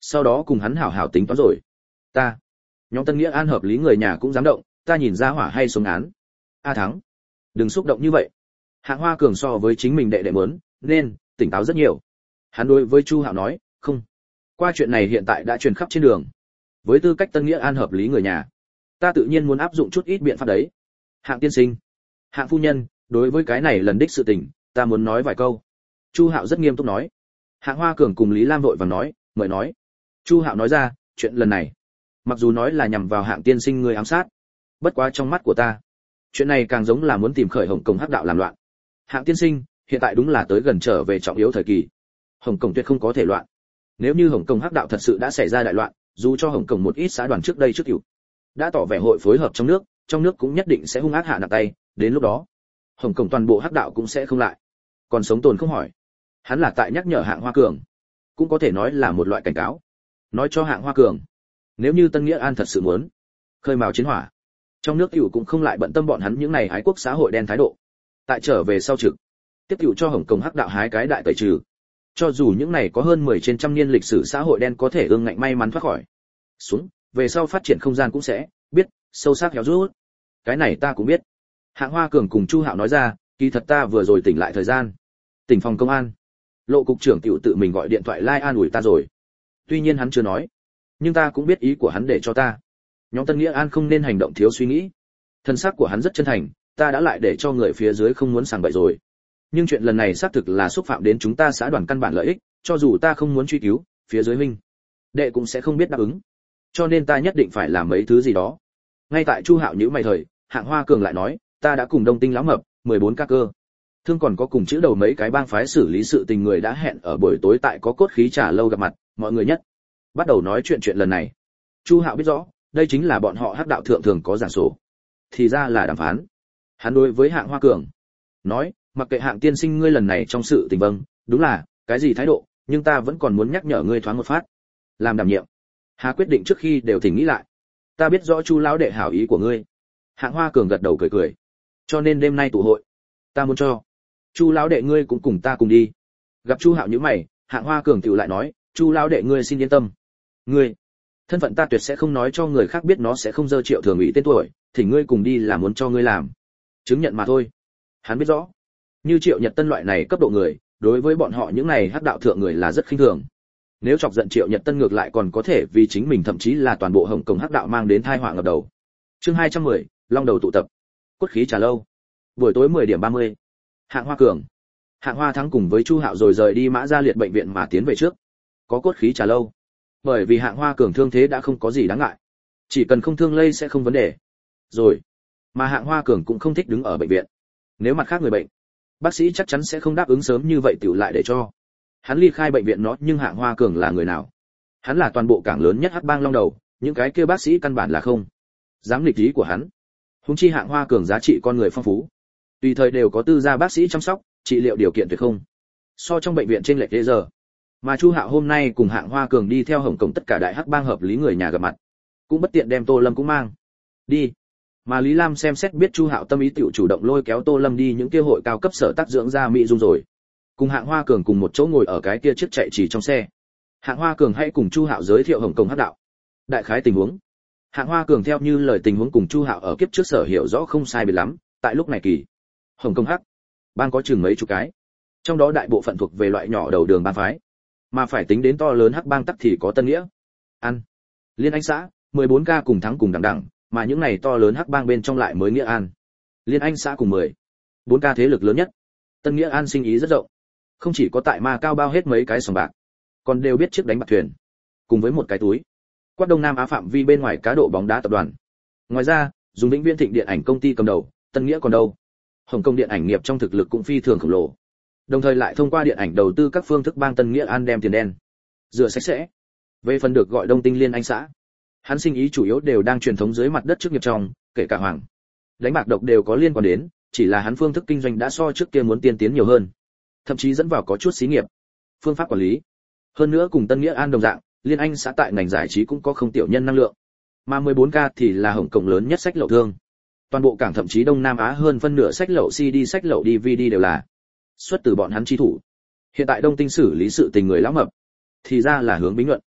sau đó cùng hắn hảo hảo tính toán rồi. Ta, nhóm Tân Nghĩa An hợp lý người nhà cũng dám động, ta nhìn ra hỏa hay xuống án. A Thắng, đừng xúc động như vậy. Hạng Hoa Cường so với chính mình đệ đệ muốn, nên tỉnh táo rất nhiều. Hắn đối với Chu Hạo nói, không, qua chuyện này hiện tại đã truyền khắp trên đường. Với tư cách Tân Nghĩa An hợp lý người nhà, ta tự nhiên muốn áp dụng chút ít biện pháp đấy. Hạng tiên sinh, Hạng phu nhân, đối với cái này lần đích sự tình, ta muốn nói vài câu. Chu Hạo rất nghiêm túc nói. Hạng Hoa Cường cùng Lý Lam vội vàng nói, mời nói. Chu Hạo nói ra, chuyện lần này, mặc dù nói là nhằm vào Hạng tiên sinh người ám sát, bất quá trong mắt của ta, chuyện này càng giống là muốn tìm khởi Hồng Kông hắc đạo làm loạn. Hạng tiên sinh, hiện tại đúng là tới gần trở về trọng yếu thời kỳ. Hồng Kông tuyệt không có thể loạn. Nếu như Hồng Kông hắc đạo thật sự đã xảy ra đại loạn, dù cho Hồng Kông một ít xã đoàn trước đây trước cửu đã tỏ vẻ hội phối hợp trong nước cũng nhất định sẽ hung ác hạ nặng tay, đến lúc đó, Hồng Kông toàn bộ hắc đạo cũng sẽ không lại. Còn sống tồn không hỏi. Hắn là tại nhắc nhở Hạng Hoa Cường, cũng có thể nói là một loại cảnh cáo. Nói cho Hạng Hoa Cường, nếu như Tân Nghĩa An thật sự muốn khơi mào chiến hỏa, trong nước tiểu cũng không lại bận tâm bọn hắn những này ái quốc xã hội đen thái độ. Tại trở về sau trực, tiếp tiểu cho Hồng Kông hắc đạo hái cái đại tẩy trừ. Cho dù những này có hơn 10 trên trăm niên lịch sử xã hội đen có thể ương ngạnh may mắn thoát khỏi xuống, về sau phát triển không gian cũng sẽ biết sâu sắc héo rút. Cái này ta cũng biết. Hạng Hoa Cường cùng Chu Hạo nói ra, kỳ thật ta vừa rồi tỉnh lại thời gian, tỉnh phòng công an, Lộ cục trưởng tiểu tự mình gọi điện thoại lai an ủi ta rồi. Tuy nhiên hắn chưa nói, nhưng ta cũng biết ý của hắn để cho ta. Nhóm Tân Nghĩa An không nên hành động thiếu suy nghĩ. Thân xác của hắn rất chân thành, ta đã lại để cho người phía dưới không muốn sàng bậy rồi. Nhưng chuyện lần này xác thực là xúc phạm đến chúng ta xã đoàn căn bản lợi ích, cho dù ta không muốn truy cứu, phía dưới huynh đệ cũng sẽ không biết đáp ứng. Cho nên ta nhất định phải làm mấy thứ gì đó. Ngay tại Chu Hạo nhíu mày thời, Hạng Hoa Cường lại nói, ta đã cùng Đông Tinh lão mập, 14 ca cơ. Thương còn có cùng chữ đầu mấy cái bang phái xử lý sự tình người đã hẹn ở buổi tối tại có cốt khí trà lâu gặp mặt, mọi người nhất bắt đầu nói chuyện lần này. Chu Hạo biết rõ, đây chính là bọn họ hắc đạo thượng thường có giảng sổ. Thì ra là đàm phán. Hắn đối với Hạng Hoa Cường nói, mặc kệ Hạng tiên sinh ngươi lần này trong sự tình vâng, đúng là cái gì thái độ, nhưng ta vẫn còn muốn nhắc nhở ngươi thoáng một phát. Làm đảm nhiệm, Hà quyết định trước khi đều thỉnh nghĩ lại. Ta biết rõ Chu lão đệ hảo ý của ngươi. Hạng Hoa Cường gật đầu cười cười. Cho nên đêm nay tụ hội, ta muốn cho Chu lão đệ ngươi cũng cùng ta cùng đi. Gặp Chu Hạo nhíu mày, Hạng Hoa Cường tiểu lại nói, Chu lão đệ ngươi xin yên tâm. Ngươi, thân phận ta tuyệt sẽ không nói cho người khác biết, nó sẽ không dơ Triệu thường ủy tên tuổi, thỉnh ngươi cùng đi là muốn cho ngươi làm chứng nhận mà thôi. Hắn biết rõ, như Triệu Nhật Tân loại này cấp độ người, đối với bọn họ những này hắc đạo thượng người là rất khinh thường. Nếu chọc giận Triệu Nhật Tân ngược lại còn có thể vì chính mình thậm chí là toàn bộ Hồng Kông hắc đạo mang đến tai họa ngập đầu. Chương 210, Long đầu tụ tập. Cốt khí trà lâu. Buổi tối 10:30. Hạng Hoa Cường, Hạng Hoa Thắng cùng với Chu Hạo rồi rời đi Mã Gia Liệt bệnh viện mà tiến về trước. Có cốt khí trà lâu. Bởi vì Hạng Hoa Cường thương thế đã không có gì đáng ngại, chỉ cần không thương lây sẽ không vấn đề. Rồi, mà Hạng Hoa Cường cũng không thích đứng ở bệnh viện. Nếu mặt khác người bệnh, bác sĩ chắc chắn sẽ không đáp ứng sớm như vậy tiểu lại để cho hắn ly khai bệnh viện nó. Nhưng Hạng Hoa Cường là người nào? Hắn là toàn bộ cảng lớn nhất hắc bang Long đầu, những cái kia bác sĩ căn bản là không dám nghịch ý của hắn. Huống chi Hạng Hoa Cường giá trị con người phong phú, tùy thời đều có tư gia bác sĩ chăm sóc, trị liệu điều kiện tuyệt không so trong bệnh viện trên lệch thế giờ. Mà Chu Hạo hôm nay cùng Hạng Hoa Cường đi theo Hồng Kông tất cả đại hắc bang hợp lý người nhà gặp mặt, cũng bất tiện đem Tô Lâm cũng mang đi. Mà Lý Lam xem xét biết Chu Hạo tâm ý tiểu chủ động lôi kéo Tô Lâm đi những kia hội cao cấp sở tác dưỡng da mỹ dung rồi, cùng Hạng Hoa Cường cùng một chỗ ngồi ở cái kia chiếc chạy chỉ trong xe. Hạng Hoa Cường hãy cùng Chu Hạo giới thiệu Hồng Kông hắc đạo đại khái tình huống. Hạng Hoa Cường theo như lời tình huống cùng Chu Hạo ở kiếp trước sở hiểu rõ không sai biệt lắm. Tại lúc này kỳ Hồng Kông hắc bang có chừng mấy chục cái, trong đó đại bộ phận thuộc về loại nhỏ đầu đường bang phái, mà phải tính đến to lớn hắc bang tắc thì có Tân Nghĩa An, Liên Anh xã, 14K cùng Thắng cùng đằng, mà những này to lớn hắc bang bên trong lại mới Nghĩa An, Liên Anh xã cùng 14K thế lực lớn nhất. Tân Nghĩa An sinh ý rất rộng, không chỉ có tại Ma Cao bao hết mấy cái sòng bạc, còn đều biết chiếc đánh bạc thuyền, cùng với một cái túi quát Đông Nam Á phạm vi bên ngoài cá độ bóng đá tập đoàn. Ngoài ra, dùng Vĩnh Viễn Thịnh điện ảnh công ty cầm đầu, Tân Nghĩa còn đâu. Hồng Kông điện ảnh nghiệp trong thực lực cũng phi thường khổng lồ, đồng thời lại thông qua điện ảnh đầu tư các phương thức bang Tân Nghĩa An đem tiền đen rửa sạch sẽ. Về phần được gọi Đông Tinh Liên Anh xã, hắn sinh ý chủ yếu đều đang truyền thống dưới mặt đất trước nghiệp trong, kể cả hoàng đánh bạc độc đều có liên quan đến, chỉ là hắn phương thức kinh doanh đã so trước kia muốn tiên tiến nhiều hơn, thậm chí dẫn vào có chút xí nghiệp phương pháp quản lý. Hơn nữa cùng Tân Nghĩa An đồng dạng, Liên Anh xã tại ngành giải trí cũng có không tiểu nhân năng lượng, mà 14K thì là Hồng Kông lớn nhất sách lậu thương. Toàn bộ cảng thậm chí Đông Nam Á hơn phân nửa sách lậu CD, sách lậu DVD đều là xuất từ bọn hắn chi thủ. Hiện tại Đông Tinh xử lý sự tình người lão mập, thì ra là Hướng Bính Nhuận.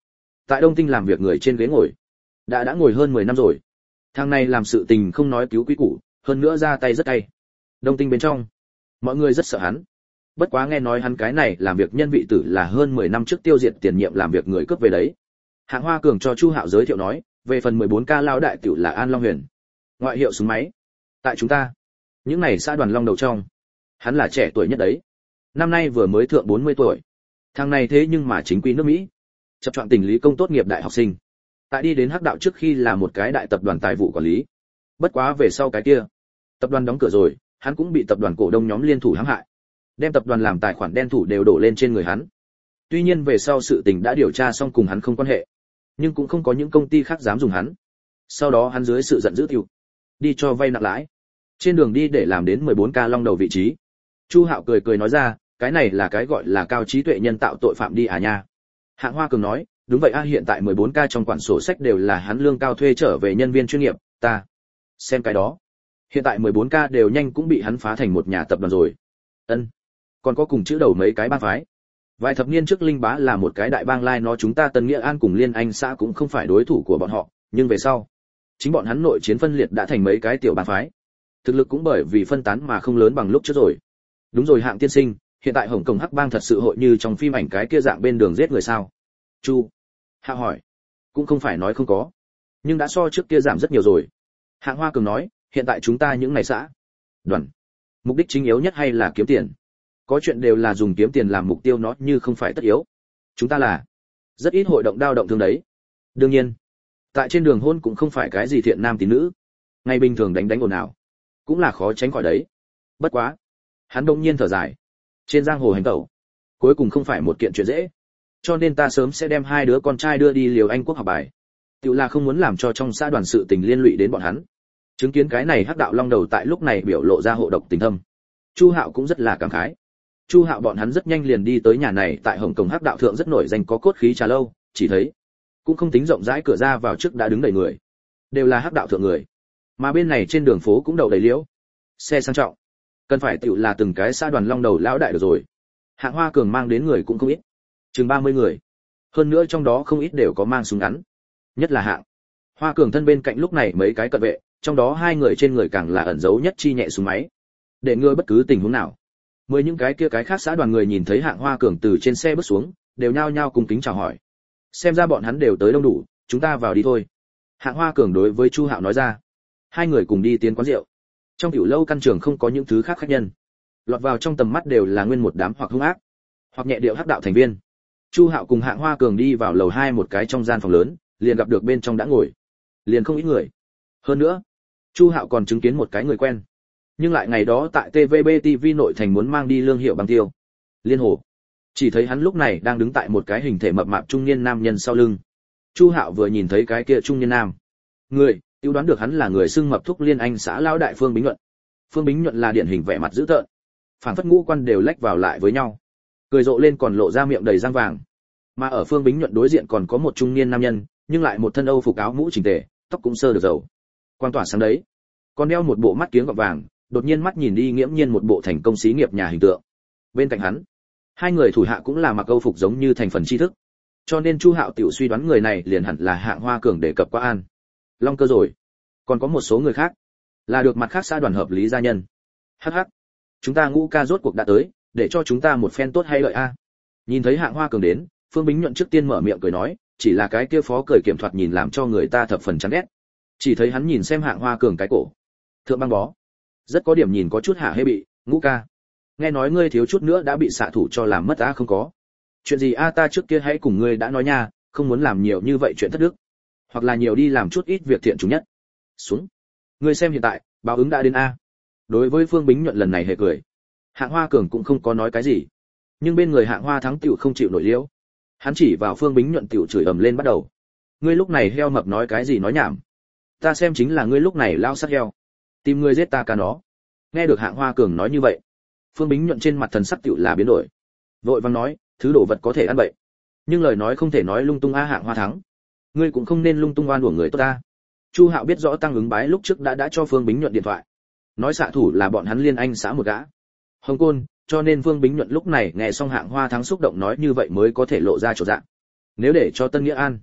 tại Đông Tinh làm việc người trên ghế ngồi, đã ngồi hơn 10 năm rồi. Thằng này làm sự tình không nói cứu quý củ, hơn nữa ra tay rất cay. Đông Tinh bên trong, mọi người rất sợ hắn. Bất quá nghe nói hắn cái này làm việc nhân vị tử là hơn 10 năm trước tiêu diệt tiền nhiệm làm việc người cướp về đấy. Hạng Hoa Cường cho Chu Hạo giới thiệu nói, về phần 14K lao đại tiểu là An Long Huyền, ngoại hiệu súng máy. Tại chúng ta, những này xã đoàn long đầu trong, hắn là trẻ tuổi nhất đấy. Năm nay vừa mới thượng 40 tuổi. Thằng này thế nhưng mà chính quy nước Mỹ, chập chọn tình lý công tốt nghiệp đại học sinh. Tại đi đến Hắc đạo trước khi là một cái đại tập đoàn tài vụ quản lý. Bất quá về sau cái kia, tập đoàn đóng cửa rồi, hắn cũng bị tập đoàn cổ đông nhóm liên thủ hãm hại. Đem tập đoàn làm tài khoản đen thủ đều đổ lên trên người hắn. Tuy nhiên về sau sự tình đã điều tra xong cùng hắn không quan hệ, nhưng cũng không có những công ty khác dám dùng hắn. Sau đó hắn dưới sự giận dữ tiêu, đi cho vay nặng lãi. Trên đường đi để làm đến 14K long đầu vị trí. Chu Hạo cười cười nói ra, cái này là cái gọi là cao trí tuệ nhân tạo tội phạm đi à nha. Hạng Hoa Cường nói, đúng vậy a, hiện tại 14K trong quản sổ sách đều là hắn lương cao thuê trở về nhân viên chuyên nghiệp, ta xem cái đó. Hiện tại 14K đều nhanh cũng bị hắn phá thành một nhà tập đoàn rồi. Ân, còn có cùng chữ đầu mấy cái bang phái. Vài thập niên trước Linh Bá là một cái đại bang lai nó chúng ta Tân Nghĩa An cùng Liên Anh xã cũng không phải đối thủ của bọn họ, nhưng về sau, chính bọn hắn nội chiến phân liệt đã thành mấy cái tiểu bang phái. Thực lực cũng bởi vì phân tán mà không lớn bằng lúc trước rồi. Đúng rồi Hạng tiên sinh, hiện tại Hồng Kông Hắc bang thật sự hội như trong phim ảnh cái kia dạng bên đường giết người sao? Chu Hạo hỏi. Cũng không phải nói không có, nhưng đã so trước kia giảm rất nhiều rồi. Hạng Hoa Cường nói, hiện tại chúng ta những này xã đoàn, mục đích chính yếu nhất hay là kiếm tiền. Có chuyện đều là dùng kiếm tiền làm mục tiêu, nó như không phải tất yếu. Chúng ta là rất ít hội động đao động thương đấy. Đương nhiên, tại trên đường hôn cũng không phải cái gì thiện nam tín nữ, ngày bình thường đánh ồn ào cũng là khó tránh khỏi đấy. Bất quá, hắn đông nhiên thở dài, trên giang hồ hành tẩu cuối cùng không phải một kiện chuyện dễ, cho nên ta sớm sẽ đem hai đứa con trai đưa đi Liều Anh quốc học bài. Tự là không muốn làm cho trong xã đoàn sự tình liên lụy đến bọn hắn. Chứng kiến cái này Hắc đạo long đầu tại lúc này biểu lộ ra hộ độc tình thâm, Chu Hạo cũng rất là cảm khái. Chu Hạo bọn hắn rất nhanh liền đi tới nhà này tại Hồng Kông Hắc đạo thượng rất nổi danh có cốt khí trà lâu, chỉ thấy cũng không tính rộng rãi, cửa ra vào trước đã đứng đầy người, đều là Hắc đạo thượng người. Mà bên này trên đường phố cũng đậu đầy liễu xe sang trọng, cần phải tiểu là từng cái xã đoàn long đầu lão đại được rồi. Hạng Hoa Cường mang đến người cũng không ít, chừng 30 người, hơn nữa trong đó không ít đều có mang súng ngắn, nhất là Hạng Hoa Cường thân bên cạnh lúc này mấy cái cận vệ, trong đó hai người trên người càng là ẩn giấu nhất chi nhẹ súng máy, để ngừa bất cứ tình huống nào. Mới những cái kia cái khác xã đoàn người nhìn thấy Hạng Hoa Cường từ trên xe bước xuống, đều nhao nhao cung kính chào hỏi. Xem ra bọn hắn đều tới đông đủ, chúng ta vào đi thôi. Hạng Hoa Cường đối với Chu Hạo nói ra. Hai người cùng đi tiến quán rượu. Trong tiểu lâu căn trường không có những thứ khác khách nhân, lọt vào trong tầm mắt đều là nguyên một đám hoặc hung ác, hoặc nhẹ điệu Hắc đạo thành viên. Chu Hạo cùng Hạng Hoa Cường đi vào lầu 2 một cái trong gian phòng lớn, liền gặp được bên trong đã ngồi liền không ít người. Hơn nữa, Chu Hạo còn chứng kiến một cái người quen, nhưng lại ngày đó tại TVB TV nội thành muốn mang đi Lương Hiệu Bằng Tiêu Liên Hồ. Chỉ thấy hắn lúc này đang đứng tại một cái hình thể mập mạp trung niên nam nhân sau lưng. Chu Hạo vừa nhìn thấy cái kia trung niên nam người, tiêu đoán được hắn là người xưng mập thúc Liên Anh xã lão đại Phương Bính Nhuận. Phương Bính Nhuận là điển hình vẻ mặt dữ tợn, phảng phất ngũ quan đều lách vào lại với nhau, cười rộ lên còn lộ ra miệng đầy răng vàng. Mà ở Phương Bính Nhuận đối diện còn có một trung niên nam nhân, nhưng lại một thân Âu phục áo mũ chỉnh tề, tóc cũng sơ được dầu, quang tỏa sáng đấy, còn đeo một bộ mắt kiếng gọng vàng, đột nhiên mắt nhìn đi nghiễm nhiên một bộ thành công xí nghiệp nhà hình tượng. Bên cạnh hắn, hai người thủ hạ cũng là mặc Âu phục giống như thành phần tri thức, cho nên Chu Hạo tiểu suy đoán người này liền hẳn là Hạng Hoa Cường để cập qua An Long Cơ rồi. Còn có một số người khác, là được mặt khác xã đoàn hợp lý gia nhân. Hắc hắc, chúng ta Ngũ ca rốt cuộc đã tới, để cho chúng ta một phen tốt hay lợi a. Nhìn thấy Hạng Hoa Cường đến, Phương Bính Nhuận trước tiên mở miệng cười nói, chỉ là cái kia phó cười kiểm thoạt nhìn làm cho người ta thập phần chán ghét. Chỉ thấy hắn nhìn xem Hạng Hoa Cường cái cổ thượng băng bó, rất có điểm nhìn có chút hả hê bị. Ngũ ca, nghe nói ngươi thiếu chút nữa đã bị xạ thủ cho làm mất á. Không có chuyện gì a, ta trước kia hãy cùng ngươi đã nói nha, không muốn làm nhiều như vậy chuyện thất đức, hoặc là nhiều đi làm chút ít việc thiện chúng nhất. Xuống, ngươi xem hiện tại báo ứng đã đến a. Đối với Phương Bính Nhuận lần này hề cười, Hạng Hoa Cường cũng không có nói cái gì, nhưng bên người Hạng Hoa Thắng tiểu không chịu nổi liễu. Hắn chỉ vào Phương Bính Nhuận tiểu chửi ầm lên bắt đầu. Ngươi lúc này heo mập nói cái gì nói nhảm, ta xem chính là ngươi lúc này lao sát heo, tìm ngươi giết ta cả nó. Nghe được Hạng Hoa Cường nói như vậy, Phương Bính Nhuận trên mặt thần sắc tiểu là biến đổi, vội vàng nói, thứ đồ vật có thể ăn bậy, nhưng lời nói không thể nói lung tung a. Hạng Hoa Thắng, ngươi cũng không nên lung tung oan uổng người tốt ta. Chu Hạo biết rõ Tăng Ứng Bái lúc trước đã cho Phương Bính Nhuận điện thoại, nói xạ thủ là bọn hắn Liên Anh xã một gã Hồng Côn, cho nên Phương Bính Nhuận lúc này nghe xong Hạng Hoa Thắng xúc động nói như vậy mới có thể lộ ra chỗ dạng. Nếu để cho Tân Nghĩa An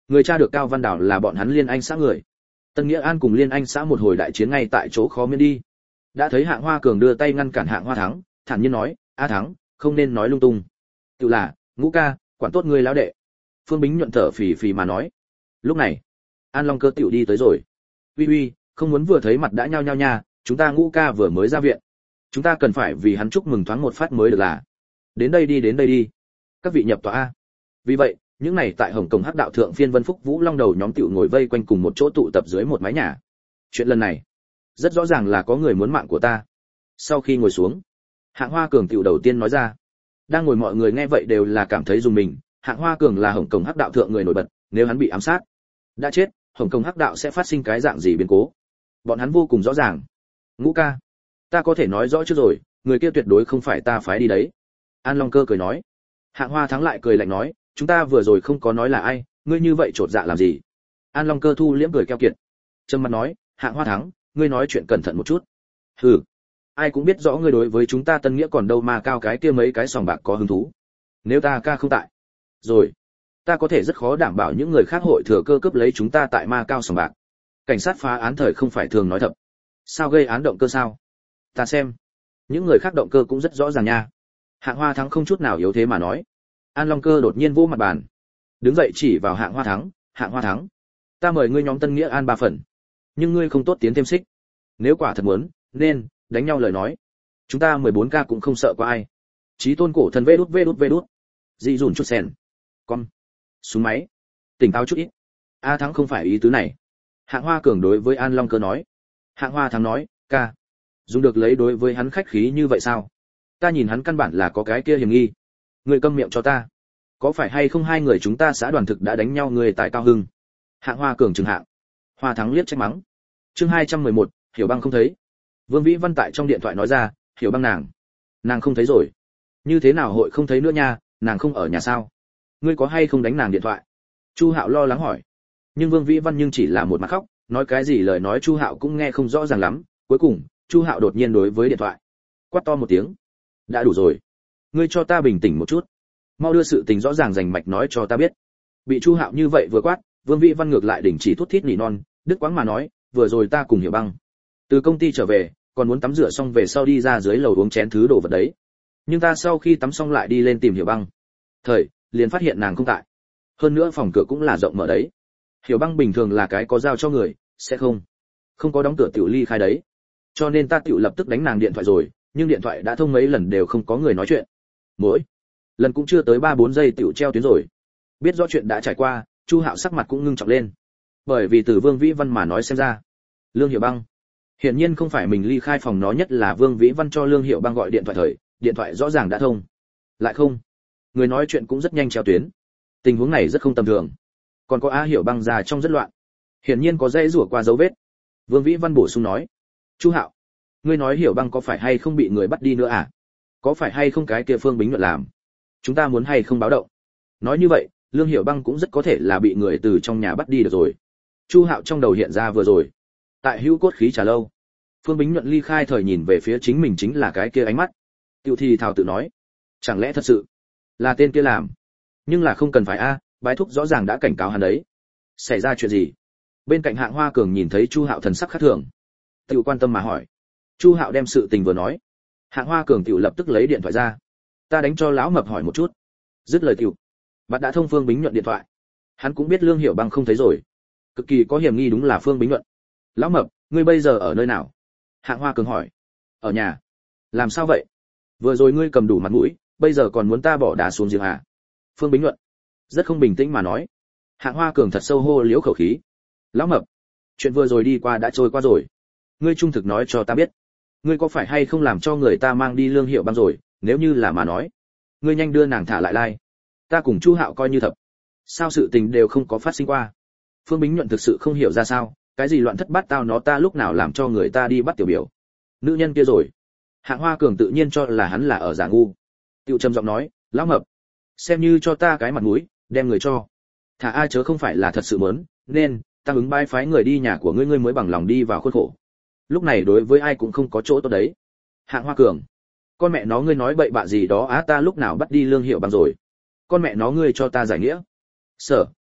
Người tra được Cao Văn Đào là bọn hắn Liên Anh xã người. Tân Nghĩa An cùng Liên Anh xã một hồi đại chiến ngay tại chỗ khó miễn đi. Đã thấy Hạng Hoa Cường đưa tay ngăn cản Hạng Hoa Thắng, thản nhiên nói, "A Thắng, không nên nói lung tung. Tự là, Ngũ ca, quản tốt ngươi lão đệ." Phương Bính nhuận thở phì phì mà nói. Lúc này, An Long Cơ tiểu đi tới rồi. "Uy uy, không muốn vừa thấy mặt đã nhao nhao nha, chúng ta Ngũ ca vừa mới ra viện. Chúng ta cần phải vì hắn chúc mừng thoáng một phát mới được là. Đến đây đi. Các vị nhập tòa a." Vì vậy, những này tại Hồng Kông Hắc Đạo thượng phiên Vân Phúc Vũ Long đầu nhóm tiểu ngồi vây quanh cùng một chỗ tụ tập dưới một mái nhà. Chuyện lần này, rất rõ ràng là có người muốn mạng của ta. Sau khi ngồi xuống, Hạng Hoa Cường tiểu đầu tiên nói ra. Đang ngồi mọi người nghe vậy đều là cảm thấy rùng mình, Hạng Hoa Cường là Hồng Kông Hắc Đạo thượng người nổi bật, nếu hắn bị ám sát, đã chết, Hồng Kông Hắc Đạo sẽ phát sinh cái dạng gì biến cố. Bọn hắn vô cùng rõ ràng. Ngũ ca, ta có thể nói rõ trước rồi, người kia tuyệt đối không phải ta phái đi đấy. An Long Cơ cười nói. Hạng Hoa Thắng lại cười lạnh nói, chúng ta vừa rồi không có nói là ai, ngươi như vậy trột dạ làm gì? An Long Cơ thu liễm cười keo kiệt, trầm mặt nói, Hạng Hoa Thắng, ngươi nói chuyện cẩn thận một chút. Hừ, ai cũng biết rõ ngươi đối với chúng ta Tân Nghĩa còn đâu mà cao cái kia mấy cái sòng bạc có hứng thú. Nếu ta ca không tại, rồi, ta có thể rất khó đảm bảo những người khác hội thừa cơ cướp lấy chúng ta tại ma cao sòng bạc. Cảnh sát phá án thời không phải thường nói thật. Sao gây án động cơ sao? Ta xem, những người khác động cơ cũng rất rõ ràng nha. Hạng Hoa Thắng không chút nào yếu thế mà nói. An Long Cơ đột nhiên vỗ mặt bàn, đứng dậy chỉ vào Hạng Hoa Thắng, Hạng Hoa Thắng, ta mời ngươi nhóm Tân Nghĩa An 3 phần, nhưng ngươi không tốt tiến thêm xích. Nếu quả thật muốn, nên đánh nhau lời nói, chúng ta 14K cũng không sợ có ai. Chí tôn cổ thần vê đút. Dị dùn chút sen. Con. Súng máy. Tỉnh táo chút ít. A Thắng không phải ý tứ này. Hạng Hoa Cường đối với An Long Cơ nói. Hạng Hoa Thắng nói, ca, dùng được lấy đối với hắn khách khí như vậy sao? Ta nhìn hắn căn bản là có cái kia hiểm nghi. Ngươi câm miệng cho ta. Có phải hay không hai người chúng ta xã đoàn thực đã đánh nhau người tại Cao Hưng? Hạng Hoa Cường trừng Hạng. Hoa Thắng liếc trách mắng. Chương 211, Hiểu Băng không thấy. Vương Vĩ Văn tại trong điện thoại nói ra, Hiểu Băng nàng không thấy rồi. Như thế nào hội không thấy nữa nha, nàng không ở nhà sao? Ngươi có hay không đánh nàng điện thoại? Chu Hạo lo lắng hỏi. Nhưng Vương Vĩ Văn nhưng chỉ là một mặt khóc, nói cái gì lời nói Chu Hạo cũng nghe không rõ ràng lắm. Cuối cùng, Chu Hạo đột nhiên đối với điện thoại quát to một tiếng. Đã đủ rồi. Ngươi cho ta bình tĩnh một chút. Mau đưa sự tình rõ ràng rành mạch nói cho ta biết. Bị Chu Hạo như vậy vừa quát, Vương Vĩ Văn ngược lại đình chỉ thút thít nỉ non, đứt quãng mà nói, vừa rồi ta cùng Hiểu Băng từ công ty trở về, còn muốn tắm rửa xong về sau đi ra dưới lầu uống chén thứ đồ vật đấy. Nhưng ta sau khi tắm xong lại đi lên tìm Hiểu Băng, liền phát hiện nàng không tại. Hơn nữa phòng cửa cũng là rộng mở đấy. Hiểu Băng bình thường là cái có giao cho người, sẽ không có đóng cửa tiểu ly khai đấy. Cho nên ta tiểu lập tức đánh nàng điện thoại rồi, nhưng điện thoại đã thông mấy lần đều không có người nói chuyện. Mỗi lần cũng chưa tới 3-4 giây tiểu treo tuyến rồi. Biết rõ chuyện đã trải qua, Chu Hạo sắc mặt cũng ngưng trọng lên. Bởi vì từ Vương Vĩ Văn mà nói xem ra, Lương Hiểu Băng hiển nhiên không phải mình ly khai phòng, nó nhất là Vương Vĩ Văn cho Lương Hiểu Băng gọi điện thoại điện thoại rõ ràng đã thông. Lại không, người nói chuyện cũng rất nhanh treo tuyến. Tình huống này rất không tầm thường. Còn có Hiểu Băng già trong rất loạn. Hiển nhiên có dây rủa qua dấu vết. Vương Vĩ Văn bổ sung nói, Chu Hạo, ngươi nói Hiểu Băng có phải hay không bị người bắt đi nữa à? Có phải hay không cái kia Phương Bính Nhuận làm? Chúng ta muốn hay không báo động? Nói như vậy, Lương Hiểu Băng cũng rất có thể là bị người từ trong nhà bắt đi được rồi. Chu Hạo trong đầu hiện ra vừa rồi, tại Hữu Cốt Khí Trà Lâu, Phương Bính Nhuận ly khai thời nhìn về phía chính mình chính là cái kia ánh mắt. Tiểu thì thào tự nói, chẳng lẽ thật sự là tên kia làm? Nhưng là không cần phải a, bái thúc rõ ràng đã cảnh cáo hắn đấy. Xảy ra chuyện gì? Bên cạnh Hạng Hoa Cường nhìn thấy Chu Hạo thần sắc khác thường, tiểu quan tâm mà hỏi. Chu Hạo đem sự tình vừa nói, Hạng Hoa Cường tiểu lập tức lấy điện thoại ra. Ta đánh cho lão mập hỏi một chút. Dứt lời tiểu, bạn đã thông Phương Bính Nhuận điện thoại. Hắn cũng biết Lương Hiểu Băng không thấy rồi, cực kỳ có hiểm nghi đúng là Phương Bính Nhuận. Lão mập, ngươi bây giờ ở nơi nào? Hạng Hoa Cường hỏi. Ở nhà. Làm sao vậy? Vừa rồi ngươi cầm đủ mặt mũi, bây giờ còn muốn ta bỏ đá xuống giếng à? Phương Bính Nhuận rất không bình tĩnh mà nói. Hạng Hoa Cường thật sâu hô liếu khẩu khí. Lão mập, chuyện vừa rồi đi qua đã trôi qua rồi, ngươi trung thực nói cho ta biết, ngươi có phải hay không làm cho người ta mang đi Lương Hiểu Băng rồi? Nếu như là mà nói, ngươi nhanh đưa nàng thả lại lai. Ta cùng Chu Hạo coi như thật. Sao sự tình đều không có phát sinh qua? Phương Bính Nhuận thực sự không hiểu ra sao, cái gì loạn thất bát tao nó ta lúc nào làm cho người ta đi bắt tiểu biểu nữ nhân kia rồi. Hạng Hoa Cường tự nhiên cho là hắn là ở giả ngu, tiêu trầm giọng nói, lão mập, xem như cho ta cái mặt mũi, đem người cho thả ai, chớ không phải là thật sự muốn, nên ta ứng bái phái người đi nhà của ngươi, ngươi mới bằng lòng đi vào khuôn khổ. Lúc này đối với ai cũng không có chỗ tốt đấy. Hạng Hoa Cường, con mẹ nó ngươi nói bậy bạ gì đó á, ta lúc nào bắt đi Lương Hiểu Băng rồi? Con mẹ nó ngươi cho ta giải nghĩa. Sở,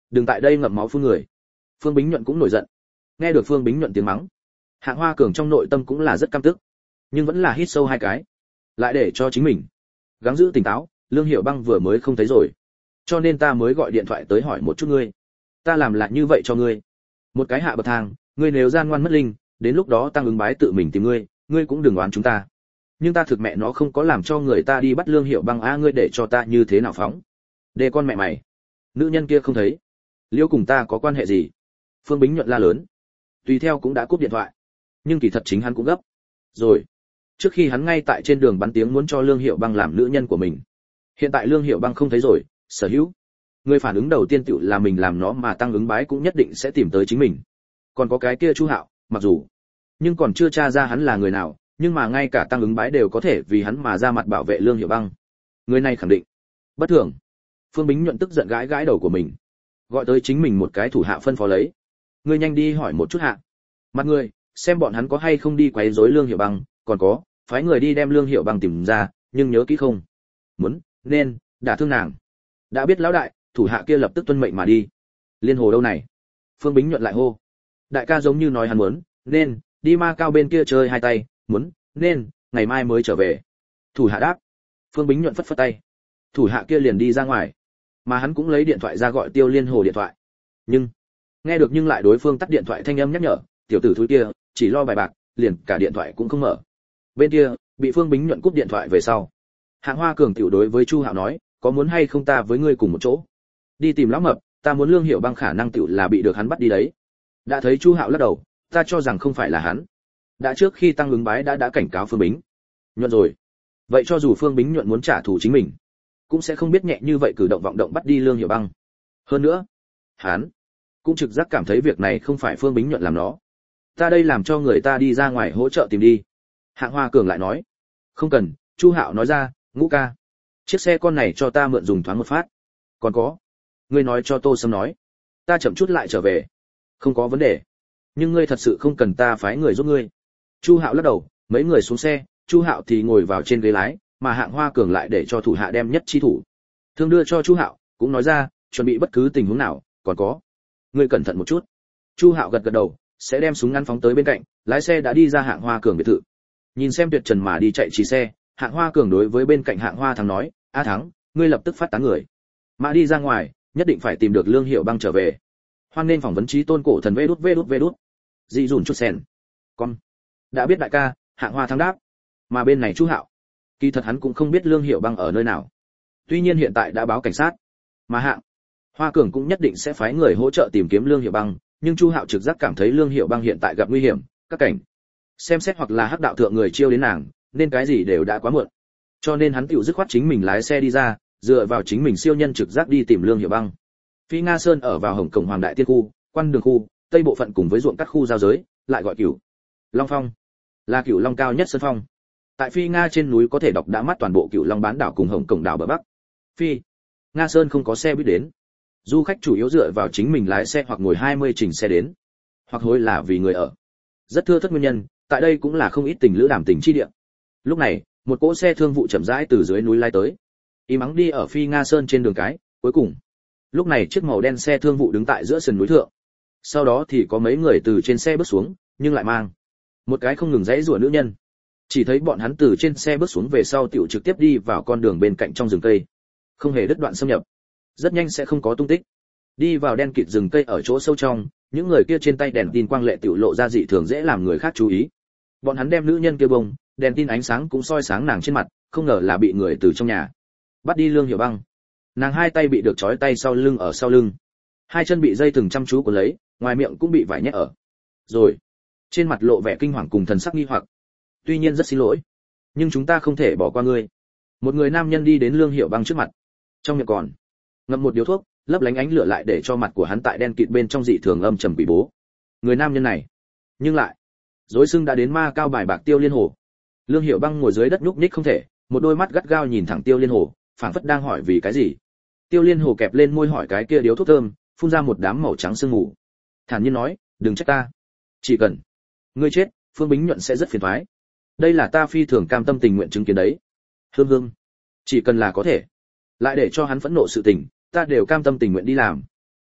đừng tại đây ngậm máu phun người. Phương Bính Nhuận cũng nổi giận. Nghe được Phương Bính Nhuận tiếng mắng, Hạng Hoa Cường trong nội tâm cũng là rất căm tức, nhưng vẫn là hít sâu hai cái, lại để cho chính mình gắng giữ tỉnh táo. Lương Hiểu Băng vừa mới không thấy rồi, cho nên ta mới gọi điện thoại tới hỏi một chút ngươi. Ta làm lại như vậy cho ngươi, một cái hạ bậc thang, ngươi nếu gian ngoan mất linh, đến lúc đó tăng ứng bái tự mình tìm ngươi, ngươi cũng đừng oán chúng ta. Nhưng ta thực mẹ nó không có làm cho người ta đi bắt Lương Hiểu Băng a, ngươi để cho ta như thế nào phóng? Đề con mẹ mày, nữ nhân kia không thấy, liêu cùng ta có quan hệ gì? Phương Bính Nhuận la lớn. Tùy theo cũng đã cúp điện thoại, nhưng kỳ thật chính hắn cũng gấp rồi. Trước khi hắn ngay tại trên đường bắn tiếng muốn cho Lương Hiểu Băng làm nữ nhân của mình, hiện tại Lương Hiểu Băng không thấy rồi, sở hữu người phản ứng đầu tiên tựu là mình làm nó, mà tăng ứng bái cũng nhất định sẽ tìm tới chính mình. Còn có cái kia Chu Hạo, mặc dù nhưng còn chưa tra ra hắn là người nào, nhưng mà ngay cả tăng ứng bái đều có thể vì hắn mà ra mặt bảo vệ Lương Hiểu Băng. Người này khẳng định bất thường. Phương Bính Nhuận tức giận gãi gãi đầu của mình, gọi tới chính mình một cái thủ hạ phân phó lấy, ngươi nhanh đi hỏi một chút hạ mặt người, xem bọn hắn có hay không đi quấy rối Lương Hiểu Băng, còn có phái người đi đem Lương Hiểu Băng tìm ra, nhưng nhớ kỹ không muốn nên đả thương nàng. Đã biết lão đại. Thủ hạ kia lập tức tuân mệnh mà đi. Liên Hồ đâu này? Phương Bính Nhuận lại hô. Đại ca giống như nói hắn muốn nên đi Ma Cao bên kia chơi hai tay, muốn nên ngày mai mới trở về. Thủ hạ đáp. Phương Bính Nhuận phất phất tay. Thủ hạ kia liền đi ra ngoài, mà hắn cũng lấy điện thoại ra gọi Tiêu Liên Hồ điện thoại. Nhưng nghe được nhưng lại đối phương tắt điện thoại thanh âm nhắc nhở, tiểu tử thúi kia chỉ lo bài bạc, liền cả điện thoại cũng không mở. Bên kia bị Phương Bính Nhuận cúp điện thoại về sau, Hạng Hoa Cường tiểu đối với Chu Hạo nói, có muốn hay không ta với ngươi cùng một chỗ đi tìm lão mập, ta muốn Lương Hiểu Băng khả năng tiểu là bị được hắn bắt đi đấy. Đã thấy Chu Hạo lắc đầu, ta cho rằng không phải là hắn. Đã trước khi tăng ứng bái đã cảnh cáo Phương Bính Nhuận rồi. Vậy cho dù Phương Bính Nhuận muốn trả thù chính mình, cũng sẽ không biết nhẹ như vậy cử động vọng động bắt đi Lương Hiểu Băng. Hơn nữa, hắn cũng trực giác cảm thấy việc này không phải Phương Bính Nhuận làm nó. Ta đây làm cho người ta đi ra ngoài hỗ trợ tìm đi. Hạng Hoa Cường lại nói. Không cần. Chu Hạo nói ra, Ngũ ca, chiếc xe con này cho ta mượn dùng thoáng một phát. Còn có, ngươi nói cho Tô Sâm nói, ta chậm chút lại trở về. Không có vấn đề, nhưng ngươi thật sự không cần ta phái người giúp ngươi. Chu Hạo lắc đầu. Mấy người xuống xe, Chu Hạo thì ngồi vào trên ghế lái, mà Hạng Hoa Cường lại để cho thủ hạ đem nhất chi thủ thương đưa cho Chu Hạo, cũng nói ra, chuẩn bị bất cứ tình huống nào. Còn có, ngươi cẩn thận một chút. Chu Hạo gật gật đầu, sẽ đem súng ngắn phóng tới bên cạnh, lái xe đã đi ra Hạng Hoa Cường biệt thự. Nhìn xem Tuyệt Trần mà đi chạy chỉ xe, Hạng Hoa Cường đối với bên cạnh Hạng Hoa Thắng nói, A Thắng, ngươi lập tức phát tán người, mà đi ra ngoài, nhất định phải tìm được Lương Hiểu Băng trở về. Hoan nên phỏng vấn trí tôn cổ thần vê đút. Dị dùn chút sen. Con đã biết đại ca. Hạng Hoa Thắng đáp. Mà bên này Chu Hạo, kỳ thật hắn cũng không biết Lương Hiểu Băng ở nơi nào. Tuy nhiên hiện tại đã báo cảnh sát, mà Hạng Hoa Cường cũng nhất định sẽ phái người hỗ trợ tìm kiếm Lương Hiểu Băng, nhưng Chu Hạo trực giác cảm thấy Lương Hiểu Băng hiện tại gặp nguy hiểm, các cảnh xem xét hoặc là hắc đạo thượng người chiêu đến nàng, nên cái gì đều đã quá muộn. Cho nên hắn tiểu dứt khoát chính mình lái xe đi ra, dựa vào chính mình siêu nhân trực giác đi tìm Lương Hiểu Băng. Phi Nga Sơn ở vào Hồng Cổng Hoàng Đại Tiên khu, Quan Đường khu, Tây bộ phận cùng với ruộng cắt khu giao giới, lại gọi Cửu Long Phong, là Cửu Long cao nhất sơn phong. Tại Phi Nga trên núi có thể đọc đã mắt toàn bộ Cửu Long bán đảo cùng Hồng Cổng đảo bờ bắc. Phi Nga Sơn không có xe buýt đến, du khách chủ yếu dựa vào chính mình lái xe hoặc ngồi 20 trình xe đến, hoặc hối là vì người ở. Rất thưa thớt nguyên nhân, tại đây cũng là không ít tình lữ đàm tình chi địa. Lúc này, một cỗ xe thương vụ chậm rãi từ dưới núi lái tới, im ắng đi ở Phi Nga Sơn trên đường cái. Cuối cùng, lúc này chiếc màu đen xe thương vụ đứng tại giữa sườn núi thượng. Sau đó thì có mấy người từ trên xe bước xuống, nhưng lại mang một cái không ngừng dãy rủa nữ nhân. Chỉ thấy bọn hắn từ trên xe bước xuống về sau tiểu trực tiếp đi vào con đường bên cạnh trong rừng cây, không hề đứt đoạn xâm nhập, rất nhanh sẽ không có tung tích. Đi vào đen kịt rừng cây ở chỗ sâu trong, những người kia trên tay đèn tin quang lệ tiểu lộ ra dị thường dễ làm người khác chú ý. Bọn hắn đem nữ nhân kia bông, đèn tin ánh sáng cũng soi sáng nàng trên mặt, không ngờ là bị người từ trong nhà bắt đi Lương Hiểu Băng. Nàng hai tay bị được trói tay sau lưng, ở sau lưng, hai chân bị dây thừng chăm chú cuốn lấy, ngoài miệng cũng bị vải nhét ở. Rồi, trên mặt lộ vẻ kinh hoàng cùng thần sắc nghi hoặc. Tuy nhiên rất xin lỗi, nhưng chúng ta không thể bỏ qua ngươi. Một người nam nhân đi đến Lương Hiểu Băng trước mặt, trong miệng còn ngậm một điếu thuốc, lấp lánh ánh lửa lại để cho mặt của hắn tại đen kịt bên trong dị thường âm trầm quỷ bố. Người nam nhân này, nhưng lại rối xưng đã đến Ma Cao bài bạc Tiêu Liên Hồ. Lương Hiểu Băng ngồi dưới đất nhúc nhích không thể, một đôi mắt gắt gao nhìn thẳng Tiêu Liên Hồ, phảng phất đang hỏi vì cái gì. Tiêu Liên Hồ kẹp lên môi hỏi cái kia điếu thuốc thơm, phun ra một đám màu trắng sương mù. Thản nhiên nói, đừng trách ta, chỉ cần ngươi chết, Phương Bính Nhuận sẽ rất phiền toái. Đây là ta phi thường cam tâm tình nguyện chứng kiến đấy. Hương Hương, chỉ cần là có thể, lại để cho hắn phẫn nộ sự tình, ta đều cam tâm tình nguyện đi làm.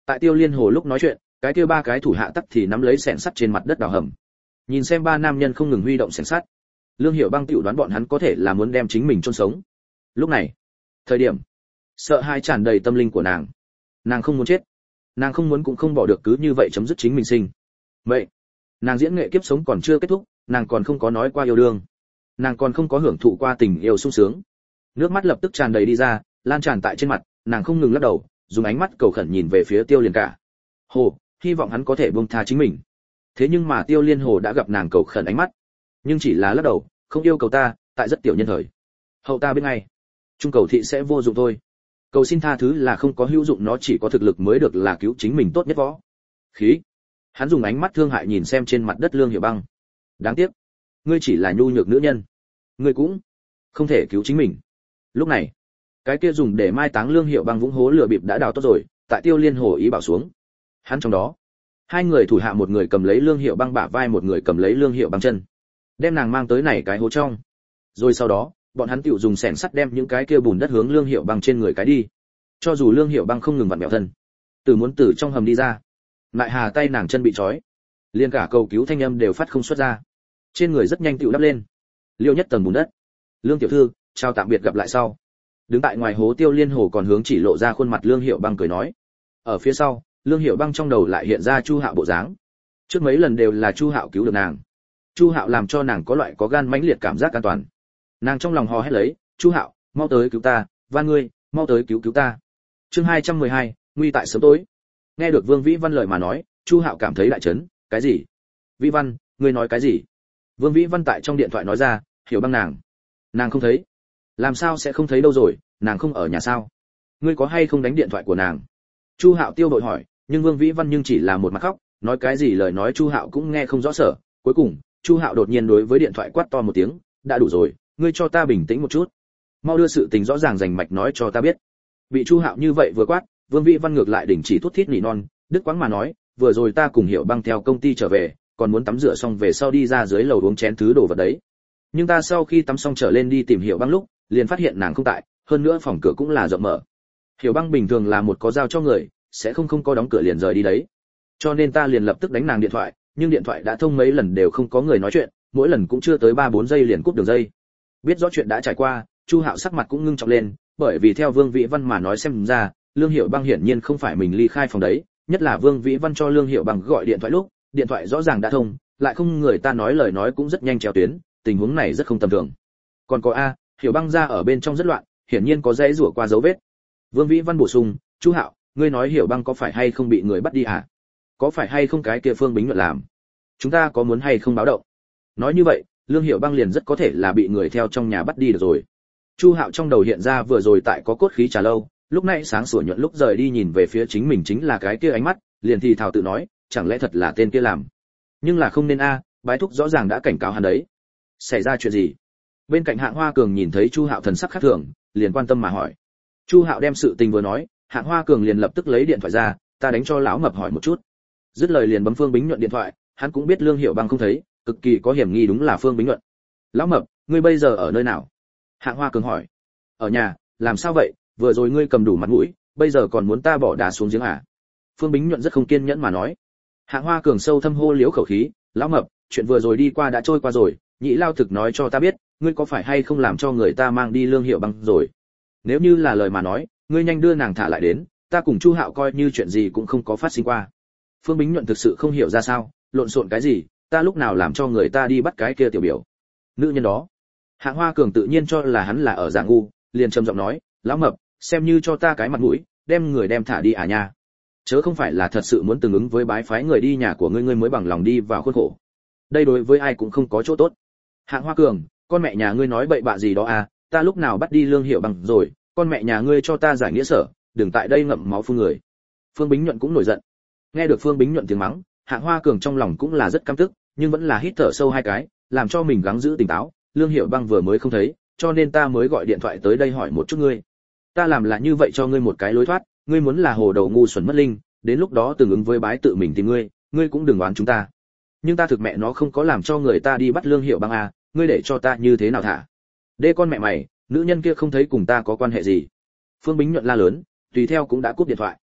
Tại Tiêu Liên Hồ lúc nói chuyện, cái kia ba cái thủ hạ tắc thì nắm lấy xẻng sắt trên mặt đất đào hầm. Nhìn xem ba nam nhân không ngừng huy động xẻng sắt, Lương Hiểu Băng tiểu đoán bọn hắn có thể là muốn đem chính mình chôn sống. Lúc này, thời điểm sợ hãi tràn đầy tâm linh của nàng. Nàng không muốn chết, nàng không muốn cũng không bỏ được cứ như vậy chấm dứt chính mình sinh. Vậy, nàng diễn nghệ kiếp sống còn chưa kết thúc, nàng còn không có nói qua yêu đương, nàng còn không có hưởng thụ qua tình yêu sung sướng. Nước mắt lập tức tràn đầy đi ra, lan tràn tại trên mặt, nàng không ngừng lắc đầu, dùng ánh mắt cầu khẩn nhìn về phía Tiêu Liên Cả. Hồ, hy vọng hắn có thể buông tha chính mình. Thế nhưng mà Tiêu Liên Hồ đã gặp nàng cầu khẩn ánh mắt, nhưng chỉ là lắc đầu, không yêu cầu ta, tại rất tiểu nhân thời. Hậu ta biết ngay, trung cầu thị sẽ vô dụng thôi. Cầu xin tha thứ là không có hữu dụng, nó chỉ có thực lực mới được là cứu chính mình tốt nhất võ. Khí. Hắn dùng ánh mắt thương hại nhìn xem trên mặt đất Lương Hiểu Băng. Đáng tiếc, ngươi chỉ là nhu nhược nữ nhân, ngươi cũng không thể cứu chính mình. Lúc này, cái kia dùng để mai táng Lương Hiểu Băng vũng hố lửa bịp đã đào tốt rồi, tại Tiêu Liên Hồ ý bảo xuống. Hắn trong đó, hai người thủ hạ, một người cầm lấy Lương Hiểu Băng bả vai, một người cầm lấy Lương Hiểu Băng chân, đem nàng mang tới này cái hố trong. Rồi sau đó, bọn hắn tiểu dùng xẻng sắt đem những cái kia bùn đất hướng Lương Hiểu Băng trên người cái đi. Cho dù Lương Hiểu Băng không ngừng vặn vẹo thân, muốn từ trong hầm đi ra, lại hà tay nàng chân bị trói, liền cả cầu cứu thanh âm đều phát không xuất ra. Trên người rất nhanh tiểu đắp lên liêu nhất tầng bùn đất. Lương tiểu thư, chào tạm biệt, gặp lại sau. Đứng tại ngoài hố Tiêu Liên Hồ còn hướng chỉ lộ ra khuôn mặt Lương Hiểu Băng cười nói. Ở phía sau, Lương Hiểu Băng trong đầu lại hiện ra Chu Hạo bộ dáng. Trước mấy lần đều là Chu Hạo cứu được nàng, Chu Hạo làm cho nàng có loại có gan mãnh liệt cảm giác an toàn. Nàng trong lòng hò hét lấy, Chu Hạo, mau tới cứu ta, van ngươi, mau tới cứu ta. Chương 212, nguy tại sớm tối. Nghe được Vương Vĩ Văn lời mà nói, Chu Hạo cảm thấy đại chấn. Cái gì? Vĩ Văn, ngươi nói cái gì? Vương Vĩ Văn tại trong điện thoại nói ra, Hiểu Băng nàng không thấy. Làm sao sẽ không thấy đâu rồi, nàng không ở nhà sao? Ngươi có hay không đánh điện thoại của nàng? Chu Hạo tiêu vội hỏi, nhưng Vương Vĩ Văn nhưng chỉ là một mặt khóc, nói cái gì lời nói Chu Hạo cũng nghe không rõ sở. Cuối cùng, Chu Hạo đột nhiên đối với điện thoại quát to một tiếng, đã đủ rồi, ngươi cho ta bình tĩnh một chút, mau đưa sự tình rõ ràng rành mạch nói cho ta biết. Bị Chu Hạo như vậy vừa quát, Vương Vĩ Văn ngược lại đình chỉ thút thít nỉ non, đứt quãng mà nói, vừa rồi ta cùng Hiểu Băng theo công ty trở về, còn muốn tắm rửa xong về sau đi ra dưới lầu uống chén thứ đồ vật đấy. Nhưng ta sau khi tắm xong trở lên đi tìm Hiểu Băng lúc, liền phát hiện nàng không tại, hơn nữa phòng cửa cũng là rộng mở. Hiểu Băng bình thường là một có giao cho người, sẽ không có đóng cửa liền rời đi đấy. Cho nên ta liền lập tức đánh nàng điện thoại, nhưng điện thoại đã thông mấy lần đều không có người nói chuyện, mỗi lần cũng chưa tới 3-4 giây liền cúp đường dây. Biết rõ chuyện đã trải qua, Chu Hạo sắc mặt cũng ngưng trọng lên, bởi vì theo Vương Vĩ Văn mà nói xem ra, Lương Hiểu Băng hiển nhiên không phải mình ly khai phòng đấy, nhất là Vương Vĩ Văn cho Lương Hiểu Băng gọi điện thoại lúc, điện thoại rõ ràng đã thông, lại không người ta nói lời nói cũng rất nhanh treo tuyến, tình huống này rất không tầm thường. Còn có Hiểu Băng ra ở bên trong rất loạn, hiển nhiên có dãy rủa qua dấu vết. Vương Vĩ Văn bổ sung, Chu Hạo, ngươi nói Hiểu Băng có phải hay không bị người bắt đi à? Có phải hay không cái kia Phương Bính Luận làm? Chúng ta có muốn hay không báo động? Nói như vậy, Lương Hiểu Băng liền rất có thể là bị người theo trong nhà bắt đi được rồi. Chu Hạo trong đầu hiện ra vừa rồi tại có cốt khí trà lâu, lúc nãy sáng sủa nhuận lúc rời đi nhìn về phía chính mình chính là cái kia ánh mắt, liền thì thào tự nói, chẳng lẽ thật là tên kia làm? Nhưng là không nên bái thúc rõ ràng đã cảnh cáo hắn đấy. Xảy ra chuyện gì? Bên cạnh Hạng Hoa Cường nhìn thấy Chu Hạo thần sắc khác thường, liền quan tâm mà hỏi. Chu Hạo đem sự tình vừa nói, Hạng Hoa Cường liền lập tức lấy điện thoại ra, ta đánh cho lão mập hỏi một chút. Dứt lời liền bấm Phương Bính Nhuận điện thoại, hắn cũng biết Lương Hiểu Băng không thấy, cực kỳ có hiểm nghi đúng là Phương Bính Nhuận. Lão mập, ngươi bây giờ ở nơi nào? Hạng Hoa Cường hỏi. Ở nhà, làm sao vậy, vừa rồi ngươi cầm đủ mặt mũi, bây giờ còn muốn ta bỏ đá xuống giếng à? Phương Bính Nhuận rất không kiên nhẫn mà nói. Hạng Hoa Cường sâu thâm hô liếu khẩu khí, lão mập, chuyện vừa rồi đi qua đã trôi qua rồi, nhị lao thực nói cho ta biết, ngươi có phải hay không làm cho người ta mang đi Lương Hiểu Băng rồi? Nếu như là lời mà nói, ngươi nhanh đưa nàng thả lại đến, ta cùng Chu Hạo coi như chuyện gì cũng không có phát sinh qua. Phương Bính Nhuận thực sự không hiểu ra sao, lộn xộn cái gì, ta lúc nào làm cho người ta đi bắt cái kia tiểu biểu nữ nhân đó? Hạng Hoa Cường tự nhiên cho là hắn là ở dạng ngu, liền trầm giọng nói, lão mập, xem như cho ta cái mặt mũi, đem người đem thả đi à nha. Chớ không phải là thật sự muốn tương ứng với bái phái người đi nhà của ngươi mới bằng lòng đi vào khuôn khổ. Đây đối với ai cũng không có chỗ tốt. Hạng Hoa Cường, con mẹ nhà ngươi nói bậy bạ gì đó à, ta lúc nào bắt đi Lương Hiểu Băng rồi, con mẹ nhà ngươi cho ta giải nghĩa sở, đừng tại đây ngậm máu phun người. Phương Bính Nhuận cũng nổi giận. Nghe được Phương Bính Nhuận tiếng mắng, Hạng Hoa Cường trong lòng cũng là rất căm tức, nhưng vẫn là hít thở sâu hai cái, làm cho mình gắng giữ tỉnh táo. Lương Hiểu Băng vừa mới không thấy, cho nên ta mới gọi điện thoại tới đây hỏi một chút ngươi. Ta làm là như vậy cho ngươi một cái lối thoát, ngươi muốn là hồ đầu ngu xuẩn mất linh, đến lúc đó tương ứng với bái tự mình tìm ngươi, ngươi cũng đừng oán chúng ta. Nhưng ta thực mẹ nó không có làm cho người ta đi bắt Lương Hiểu Băng à, ngươi để cho ta như thế nào thả? Đê con mẹ mày, nữ nhân kia không thấy cùng ta có quan hệ gì. Phương Bính Nhuận la lớn, tùy theo cũng đã cúp điện thoại.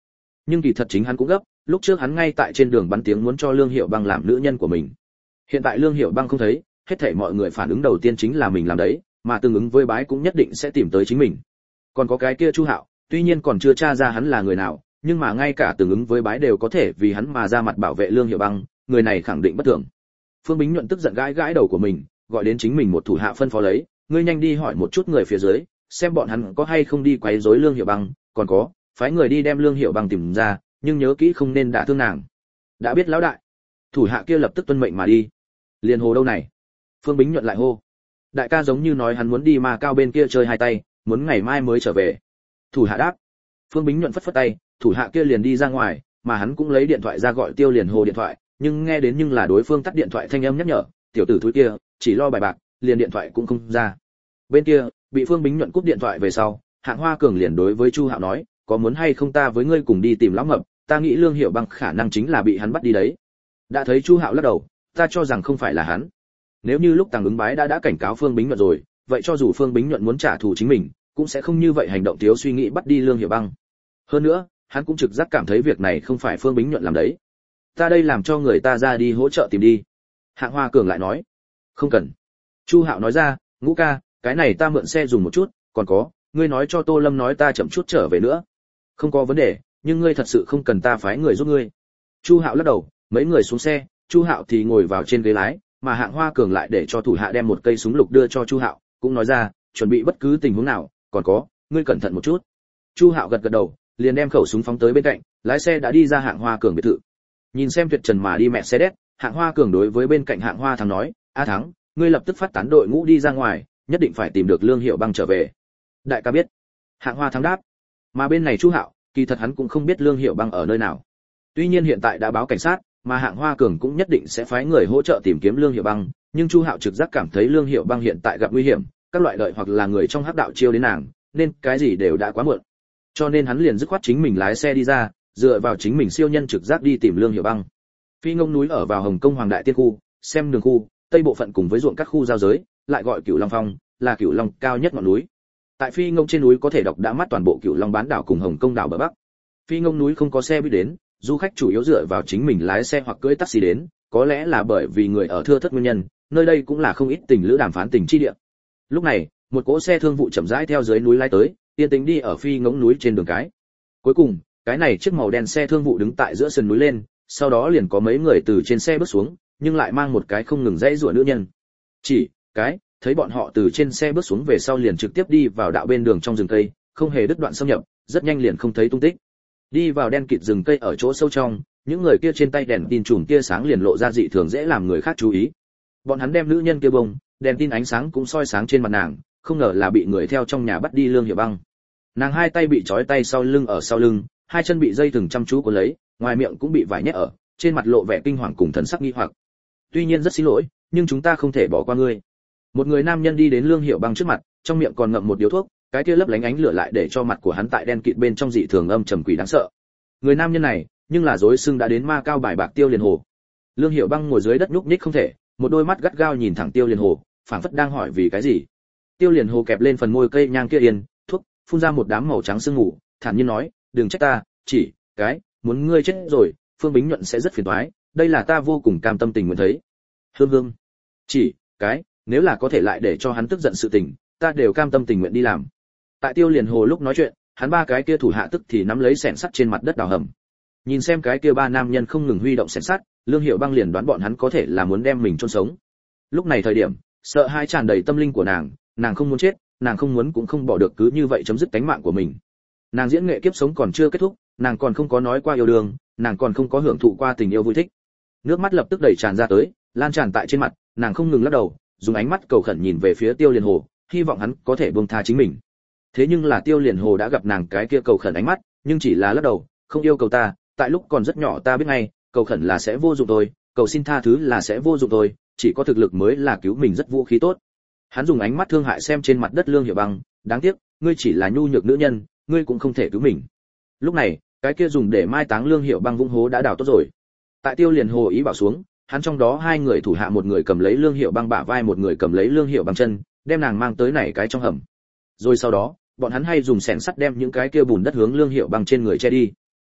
Nhưng kỳ thật chính hắn cũng gấp, lúc trước hắn ngay tại trên đường bắn tiếng muốn cho Lương Hiểu Băng làm nữ nhân của mình. Hiện tại Lương Hiểu Băng không thấy, hết thảy mọi người phản ứng đầu tiên chính là mình làm đấy, mà tương ứng với bái cũng nhất định sẽ tìm tới chính mình. Còn có cái kia Chu Hạo, tuy nhiên còn chưa tra ra hắn là người nào, nhưng mà ngay cả tương ứng với bái đều có thể vì hắn mà ra mặt bảo vệ Lương Hiểu Băng, người này khẳng định bất thường. Phương Bính Nhuận tức giận gãi gãi đầu của mình, gọi đến chính mình một thủ hạ phân phó lấy, ngươi nhanh đi hỏi một chút người phía dưới, xem bọn hắn có hay không đi quấy rối Lương Hiểu Băng, còn có, phái người đi đem Lương Hiểu Băng tìm ra, nhưng nhớ kỹ không nên đả thương nàng. Đã biết lão đại. Thủ hạ kia lập tức tuân mệnh mà đi. Liên Hồ đâu này? Phương Bính Nhuận lại hô. Đại ca giống như nói hắn muốn đi Ma Cao bên kia chơi hai tay, muốn ngày mai mới trở về. Thủ hạ đáp. Phương Bính Nhuận phất phất tay, thủ hạ kia liền đi ra ngoài, mà hắn cũng lấy điện thoại ra gọi Tiêu Liên Hồ điện thoại, nhưng nghe đến nhưng là đối phương tắt điện thoại thanh âm nhắc nhở, tiểu tử thúi kia, chỉ lo bài bạc, liền điện thoại cũng không ra. Bên kia, bị Phương Bính Nhuận cúp điện thoại về sau, Hạng Hoa Cường liền đối với Chu Hạo nói, có muốn hay không ta với ngươi cùng đi tìm lão mập, ta nghĩ Lương Hiểu Băng khả năng chính là bị hắn bắt đi đấy. Đã thấy Chu Hạo lắc đầu, ta cho rằng không phải là hắn. Nếu như lúc Tàng Ứng Bái đã cảnh cáo Phương Bính Nhuận rồi, vậy cho dù Phương Bính Nhuận muốn trả thù chính mình, cũng sẽ không như vậy hành động thiếu suy nghĩ bắt đi Lương Hiểu Băng. Hơn nữa, hắn cũng trực giác cảm thấy việc này không phải Phương Bính Nhuận làm đấy. Ta đây làm cho người ta ra đi hỗ trợ tìm đi. Hạng Hoa Cường lại nói, không cần. Chu Hạo nói ra, Ngũ ca, cái này ta mượn xe dùng một chút, còn có, ngươi nói cho Tô Lâm nói ta chậm chút trở về nữa. Không có vấn đề, nhưng ngươi thật sự không cần ta phái người giúp ngươi. Chu Hạo lắc đầu, mấy người xuống xe, Chu Hạo thì ngồi vào trên ghế lái, mà Hạng Hoa Cường lại để cho thủ hạ đem một cây súng lục đưa cho Chu Hạo, cũng nói ra, chuẩn bị bất cứ tình huống nào, còn có, ngươi cẩn thận một chút. Chu Hạo gật gật đầu, liền đem khẩu súng phóng tới bên cạnh, lái xe đã đi ra Hạng Hoa Cường biệt thự. Nhìn xem Tuyệt Trần mà đi mẹ xe đét, Hạng Hoa Cường đối với bên cạnh Hạng Hoa Thắng nói, "A Thắng, ngươi lập tức phát tán đội ngũ đi ra ngoài, nhất định phải tìm được Lương Hiểu Băng trở về." Đại ca biết. Hạng Hoa Thắng đáp. Mà bên này Chu Hạo, kỳ thật hắn cũng không biết Lương Hiểu Băng ở nơi nào. Tuy nhiên hiện tại đã báo cảnh sát, mà Hạng Hoa Cường cũng nhất định sẽ phái người hỗ trợ tìm kiếm Lương Hiểu Băng, nhưng Chu Hạo trực giác cảm thấy Lương Hiểu Băng hiện tại gặp nguy hiểm, các loại đợi hoặc là người trong hắc đạo chiêu đến nàng, nên cái gì đều đã quá muộn. Cho nên hắn liền dứt khoát chính mình lái xe đi ra, dựa vào chính mình siêu nhân trực giác đi tìm Lương Hiểu Băng. Phi Ngông núi ở vào Hồng Kông Hoàng Đại Tiên khu, xem đường khu, tây bộ phận cùng với ruộng các khu giao giới, lại gọi Cửu Long Phong, là Cửu Long cao nhất ngọn núi. Tại Phi Ngông trên núi có thể đọc đã mắt toàn bộ Cửu Long bán đảo cùng Hồng Kông đảo bờ bắc. Phi Ngông núi không có xe buýt đến, du khách chủ yếu dựa vào chính mình lái xe hoặc cưỡi taxi đến, có lẽ là bởi vì người ở thưa thớt nguyên nhân, nơi đây cũng là không ít tình lữ đàm phán tình chi địa. Lúc này, một cỗ xe thương vụ chậm rãi theo dưới núi lái tới, yên tĩnh đi ở Phi Ngông núi trên đường cái. Cuối cùng, cái này chiếc màu đen xe thương vụ đứng tại giữa sườn núi lên, sau đó liền có mấy người từ trên xe bước xuống, nhưng lại mang một cái không ngừng dãy rủa nữ nhân. Chỉ cái, thấy bọn họ từ trên xe bước xuống về sau liền trực tiếp đi vào đạo bên đường trong rừng cây, không hề đứt đoạn xâm nhập, rất nhanh liền không thấy tung tích. Đi vào đen kịt rừng cây ở chỗ sâu trong, những người kia trên tay đèn tin chùm tia sáng liền lộ ra dị thường dễ làm người khác chú ý. Bọn hắn đem nữ nhân kia bông, đèn tin ánh sáng cũng soi sáng trên mặt nàng, không ngờ là bị người theo trong nhà bắt đi Lương Hiểu Băng. Nàng hai tay bị trói tay sau lưng ở sau lưng, hai chân bị dây thừng chăm chú cuốn lấy, ngoài miệng cũng bị vải nhét ở, trên mặt lộ vẻ kinh hoàng cùng thần sắc nghi hoặc. Tuy nhiên rất xin lỗi, nhưng chúng ta không thể bỏ qua ngươi. Một người nam nhân đi đến Lương Hiểu Băng trước mặt, trong miệng còn ngậm một điếu thuốc, cái kia lấp lánh ánh lửa lại để cho mặt của hắn tại đen kịt bên trong dị thường âm trầm quỷ đáng sợ. Người nam nhân này, nhưng là rối xưng đã đến Ma Cao bài bạc Tiêu Liên Hồ. Lương Hiểu Băng ngồi dưới đất nhúc nhích không thể, một đôi mắt gắt gao nhìn thẳng Tiêu Liên Hồ, phảng phất đang hỏi vì cái gì. Tiêu Liên Hồ kẹp lên phần môi cây nhang kia yên, thuốc, phun ra một đám màu trắng sương mù, thản nhiên nói, đừng trách ta, chỉ cái muốn ngươi chết rồi, Phương Bính Nhuận sẽ rất phiền toái, đây là ta vô cùng cam tâm tình nguyện thấy. Hương, chỉ cái nếu là có thể lại để cho hắn tức giận sự tình, ta đều cam tâm tình nguyện đi làm. Tại Tiêu Liên Hồ lúc nói chuyện, hắn ba cái kia thủ hạ tức thì nắm lấy xẻng sắt trên mặt đất đào hầm. Nhìn xem cái kia ba nam nhân không ngừng huy động xẻng sắt, Lương Hiểu Băng liền đoán bọn hắn có thể là muốn đem mình chôn sống. Lúc này thời điểm, sợ hãi tràn đầy tâm linh của nàng không muốn chết, nàng không muốn cũng không bỏ được cứ như vậy chấm dứt tính mạng của mình. Nàng diễn nghệ kiếp sống còn chưa kết thúc, nàng còn không có nói qua yêu đương, nàng còn không có hưởng thụ qua tình yêu vui thích. Nước mắt lập tức đầy tràn ra tới, lan tràn tại trên mặt, nàng không ngừng lắc đầu, dùng ánh mắt cầu khẩn nhìn về phía Tiêu Liên Hồ, hy vọng hắn có thể buông tha chính mình. Thế nhưng là Tiêu Liên Hồ đã gặp nàng cái kia cầu khẩn ánh mắt, nhưng chỉ là lắc đầu, không yêu cầu ta, tại lúc còn rất nhỏ ta biết ngay, cầu khẩn là sẽ vô dụng thôi, cầu xin tha thứ là sẽ vô dụng thôi, chỉ có thực lực mới là cứu mình rất vũ khí tốt. Hắn dùng ánh mắt thương hại xem trên mặt đất Lương Hiểu Băng, đáng tiếc, ngươi chỉ là nhu nhược nữ nhân, ngươi cũng không thể cứu mình. Lúc này, cái kia dùng để mai táng Lương Hiểu Băng vũng hố đã đào tốt rồi. Tại Tiêu Liên Hồ ý bảo xuống, hắn trong đó hai người thủ hạ, một người cầm lấy Lương Hiểu Băng bả vai, một người cầm lấy Lương Hiểu Băng chân, đem nàng mang tới này cái trong hầm. Rồi sau đó, bọn hắn hay dùng xẻng sắt đem những cái kia bùn đất hướng Lương Hiểu Băng trên người che đi.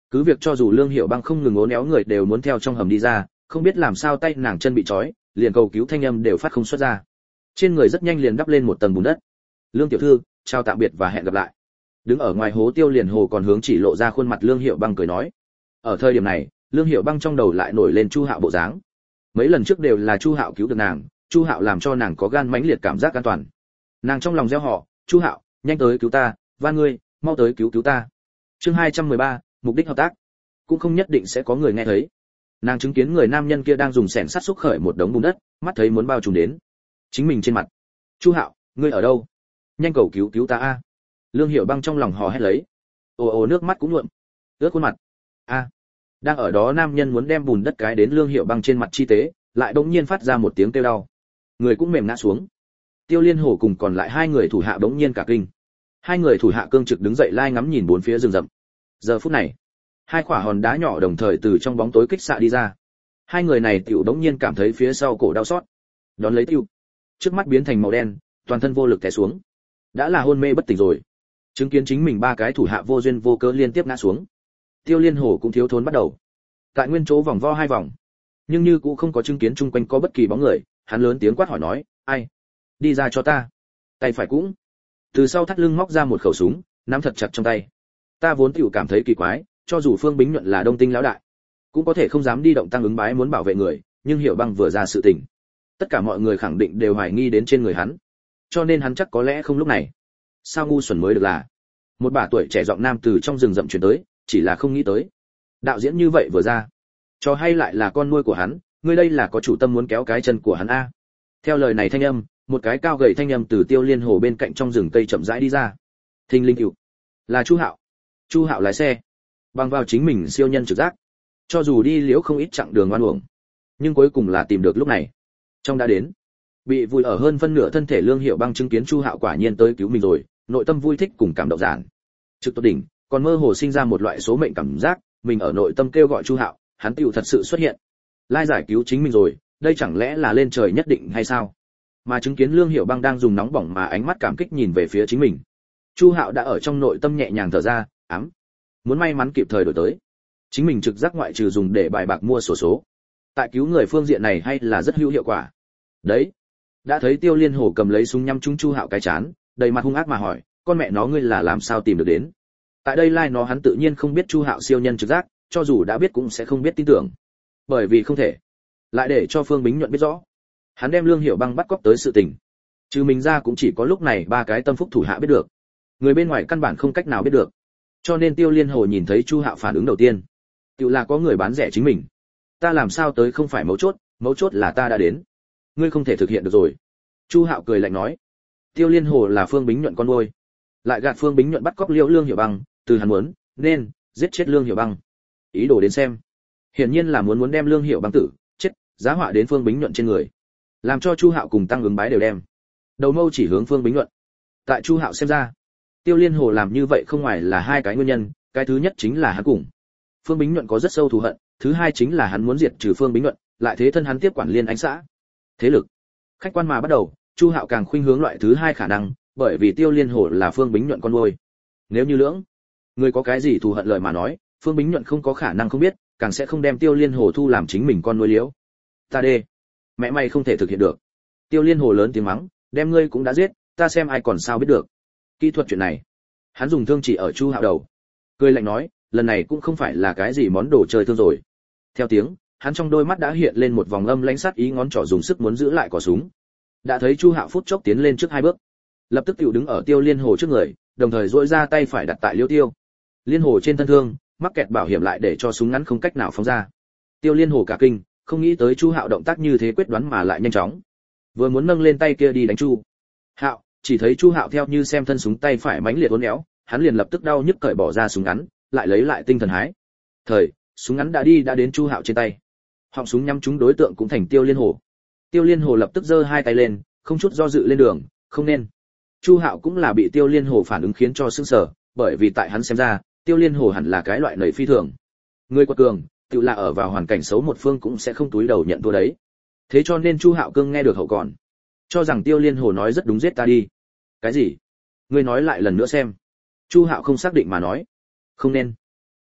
Cứ việc cho dù Lương Hiểu Băng không ngừng uốn éo người đều muốn theo trong hầm đi ra, không biết làm sao tay nàng chân bị trói, liền cầu cứu thanh âm đều phát không xuất ra. Trên người rất nhanh liền đắp lên một tầng bùn đất. Lương tiểu thư, chào tạm biệt và hẹn gặp lại. Đứng ở ngoài hố Tiêu Liên Hồ còn hướng chỉ lộ ra khuôn mặt Lương Hiểu Băng cười nói. Ở thời điểm này, Lương Hiểu Băng trong đầu lại nổi lên Chu Hạo bộ dáng. Mấy lần trước đều là Chu Hạo cứu được nàng, Chu Hạo làm cho nàng có gan mãnh liệt cảm giác an toàn. Nàng trong lòng gieo họ, Chu Hạo, nhanh tới cứu ta, van ngươi, mau tới cứu cứu ta. Chương 213, mục đích hợp tác. Cũng không nhất định sẽ có người nghe thấy. Nàng chứng kiến người nam nhân kia đang dùng xẻng sắt xúc khởi một đống bùn đất, mắt thấy muốn bao trùm đến chính mình trên mặt. Chu Hạo, ngươi ở đâu? Nhanh cầu cứu cứu ta a. Lương Hiểu Băng trong lòng hò hét lấy. Ồ nước mắt cũng nhuộm ướt khuôn mặt. A. Đang ở đó nam nhân muốn đem bùn đất cái đến Lương Hiểu Băng trên mặt chi tế, lại bỗng nhiên phát ra một tiếng kêu đau. Người cũng mềm ngã xuống. Tiêu Liên Hồ cùng còn lại hai người thủ hạ bỗng nhiên cả kinh. Hai người thủ hạ cương trực đứng dậy lai ngắm nhìn bốn phía rừng rậm. Giờ phút này, hai quả hòn đá nhỏ đồng thời từ trong bóng tối kích xạ đi ra. Hai người này tiểu bỗng nhiên cảm thấy phía sau cổ đau xót. Đón lấy tiêu, trước mắt biến thành màu đen, toàn thân vô lực té xuống. Đã là hôn mê bất tỉnh rồi. Chứng kiến chính mình ba cái thủ hạ vô duyên vô cớ liên tiếp ngã xuống. Tiêu Liên Hồ cũng thiếu thốn bắt đầu. Tại nguyên chỗ vòng vo hai vòng, nhưng như cũng không có chứng kiến chung quanh có bất kỳ bóng người, hắn lớn tiếng quát hỏi nói, "Ai? Đi ra cho ta." Tay phải cũng từ sau thắt lưng móc ra một khẩu súng, nắm thật chặt trong tay. Ta vốn tiểu cảm thấy kỳ quái, cho dù Phương Bính Nhuận là Đông Tinh lão đại, cũng có thể không dám đi động tăng ứng bái muốn bảo vệ người, nhưng Hiểu Băng vừa ra sự tình, tất cả mọi người khẳng định đều hoài nghi đến trên người hắn, cho nên hắn chắc có lẽ không lúc này. Sao ngu xuẩn mới được là. Một bà tuổi trẻ giọng nam từ trong rừng rậm truyền tới, chỉ là không nghĩ tới. Đạo diễn như vậy vừa ra, cho hay lại là con nuôi của hắn, ngươi đây là có chủ tâm muốn kéo cái chân của hắn a. Theo lời này thanh âm, một cái cao gầy thanh âm từ Tiêu Liên Hồ bên cạnh trong rừng cây chậm rãi đi ra. Thinh linh cửu, là Chu Hạo. Chu Hạo lái xe, bằng vào chính mình siêu nhân trực giác, cho dù đi liễu không ít chặng đường oan uổng, nhưng cuối cùng là tìm được lúc này. Trong đã đến, bị vùi ở hơn phân nửa thân thể Lương Hiểu Băng chứng kiến Chu Hạo quả nhiên tới cứu mình rồi, nội tâm vui thích cùng cảm động giản trực tốt đỉnh, còn mơ hồ sinh ra một loại số mệnh cảm giác, mình ở nội tâm kêu gọi Chu Hạo, hắn tựu thật sự xuất hiện, lai giải cứu chính mình rồi, đây chẳng lẽ là lên trời nhất định hay sao? Mà chứng kiến Lương Hiểu Băng đang dùng nóng bỏng mà ánh mắt cảm kích nhìn về phía chính mình, Chu Hạo đã ở trong nội tâm nhẹ nhàng thở ra, ám, muốn may mắn kịp thời đổi tới. Chính mình trực giác ngoại trừ dùng để bài bạc mua sổ số, tại cứu người phương diện này hay là rất hữu hiệu quả. Đấy, đã thấy Tiêu Liên Hồ cầm lấy súng nhắm trúng Chu Hạo cái chán, đầy mặt hung ác mà hỏi, con mẹ nó ngươi là làm sao tìm được đến? Tại đây lai nó hắn tự nhiên không biết Chu Hạo siêu nhân trực giác, cho dù đã biết cũng sẽ không biết tin tưởng, bởi vì không thể lại để cho Phương Bính Nhuận biết rõ, hắn đem Lương Hiểu Băng bắt cóc tới sự tình, trừ mình ra cũng chỉ có lúc này ba cái tâm phúc thủ hạ biết được, người bên ngoài căn bản không cách nào biết được. Cho nên Tiêu Liên Hồ nhìn thấy Chu Hạo phản ứng đầu tiên, tự là có người bán rẻ chính mình. Ta làm sao tới không phải mấu chốt là ta đã đến, ngươi không thể thực hiện được rồi. Chu Hạo cười lạnh nói, Tiêu Liên Hồ là Phương Bính Nhuận con nuôi, lại gạt Phương Bính Nhuận bắt cóc Lương Hiểu Băng, từ hắn muốn nên giết chết Lương Hiểu Băng, ý đồ đến xem, hiển nhiên là muốn đem Lương Hiểu Băng tử chết giá họa đến Phương Bính Nhuận trên người, làm cho Chu Hạo cùng tăng ứng bái đều đem đầu mâu chỉ hướng Phương Bính Nhuận. Tại Chu Hạo xem ra, Tiêu Liên Hồ làm như vậy không ngoài là hai cái nguyên nhân, cái thứ nhất chính là hắn cùng Phương Bính Nhuận có rất sâu thù hận, thứ hai chính là hắn muốn diệt trừ Phương Bính Nhuận, lại thế thân hắn tiếp quản Liên Ánh xã. Thế lực, khách quan mà bắt đầu, Chu Hạo càng khuynh hướng loại thứ hai khả năng, bởi vì Tiêu Liên Hồ là Phương Bính Nhuận con nuôi. Nếu như lưỡng người có cái gì thù hận lời mà nói, Phương Bính Nhuận không có khả năng không biết, càng sẽ không đem Tiêu Liên Hồ thu làm chính mình con nuôi liễu. Ta đê, mẹ mày không thể thực hiện được. Tiêu Liên Hồ lớn tiếng mắng, đem ngươi cũng đã giết, ta xem ai còn sao biết được. Kỹ thuật chuyện này, hắn dùng thương chỉ ở Chu Hạo đầu, cười lạnh nói, lần này cũng không phải là cái gì món đồ chơi thương rồi. Theo tiếng, hắn trong đôi mắt đã hiện lên một vòng âm lãnh sát ý, ngón trỏ dùng sức muốn giữ lại cò súng. Đã thấy Chu Hạo phút chốc tiến lên trước hai bước, lập tức tiểu đứng ở Tiêu Liên Hồ trước người, đồng thời duỗi ra tay phải đặt tại Liêu Tiêu Liên Hồ trên thân thương, mắc kẹt bảo hiểm lại để cho súng ngắn không cách nào phóng ra. Tiêu Liên Hồ cả kinh, không nghĩ tới Chu Hạo động tác như thế quyết đoán mà lại nhanh chóng, vừa muốn nâng lên tay kia đi đánh Chu Hạo, chỉ thấy Chu Hạo theo như xem thân súng tay phải mãnh liệt uốn éo, hắn liền lập tức đau nhức cởi bỏ ra súng ngắn, lại lấy lại tinh thần hái. Súng ngắn đã đến Chu Hạo trên tay. Họng súng nhắm trúng đối tượng cũng thành Tiêu Liên Hồ. Tiêu Liên Hồ lập tức giơ hai tay lên, không chút do dự lên đường, không nên. Chu Hạo cũng là bị Tiêu Liên Hồ phản ứng khiến cho sững sờ, bởi vì tại hắn xem ra, Tiêu Liên Hồ hẳn là cái loại nảy phi thường. Người quật cường, tự là ở vào hoàn cảnh xấu một phương cũng sẽ không túi đầu nhận thua đấy. Thế cho nên Chu Hạo cương nghe được hậu còn, cho rằng Tiêu Liên Hồ nói rất đúng, giết ta đi. Cái gì? Ngươi nói lại lần nữa xem. Chu Hạo không xác định mà nói. Không nên.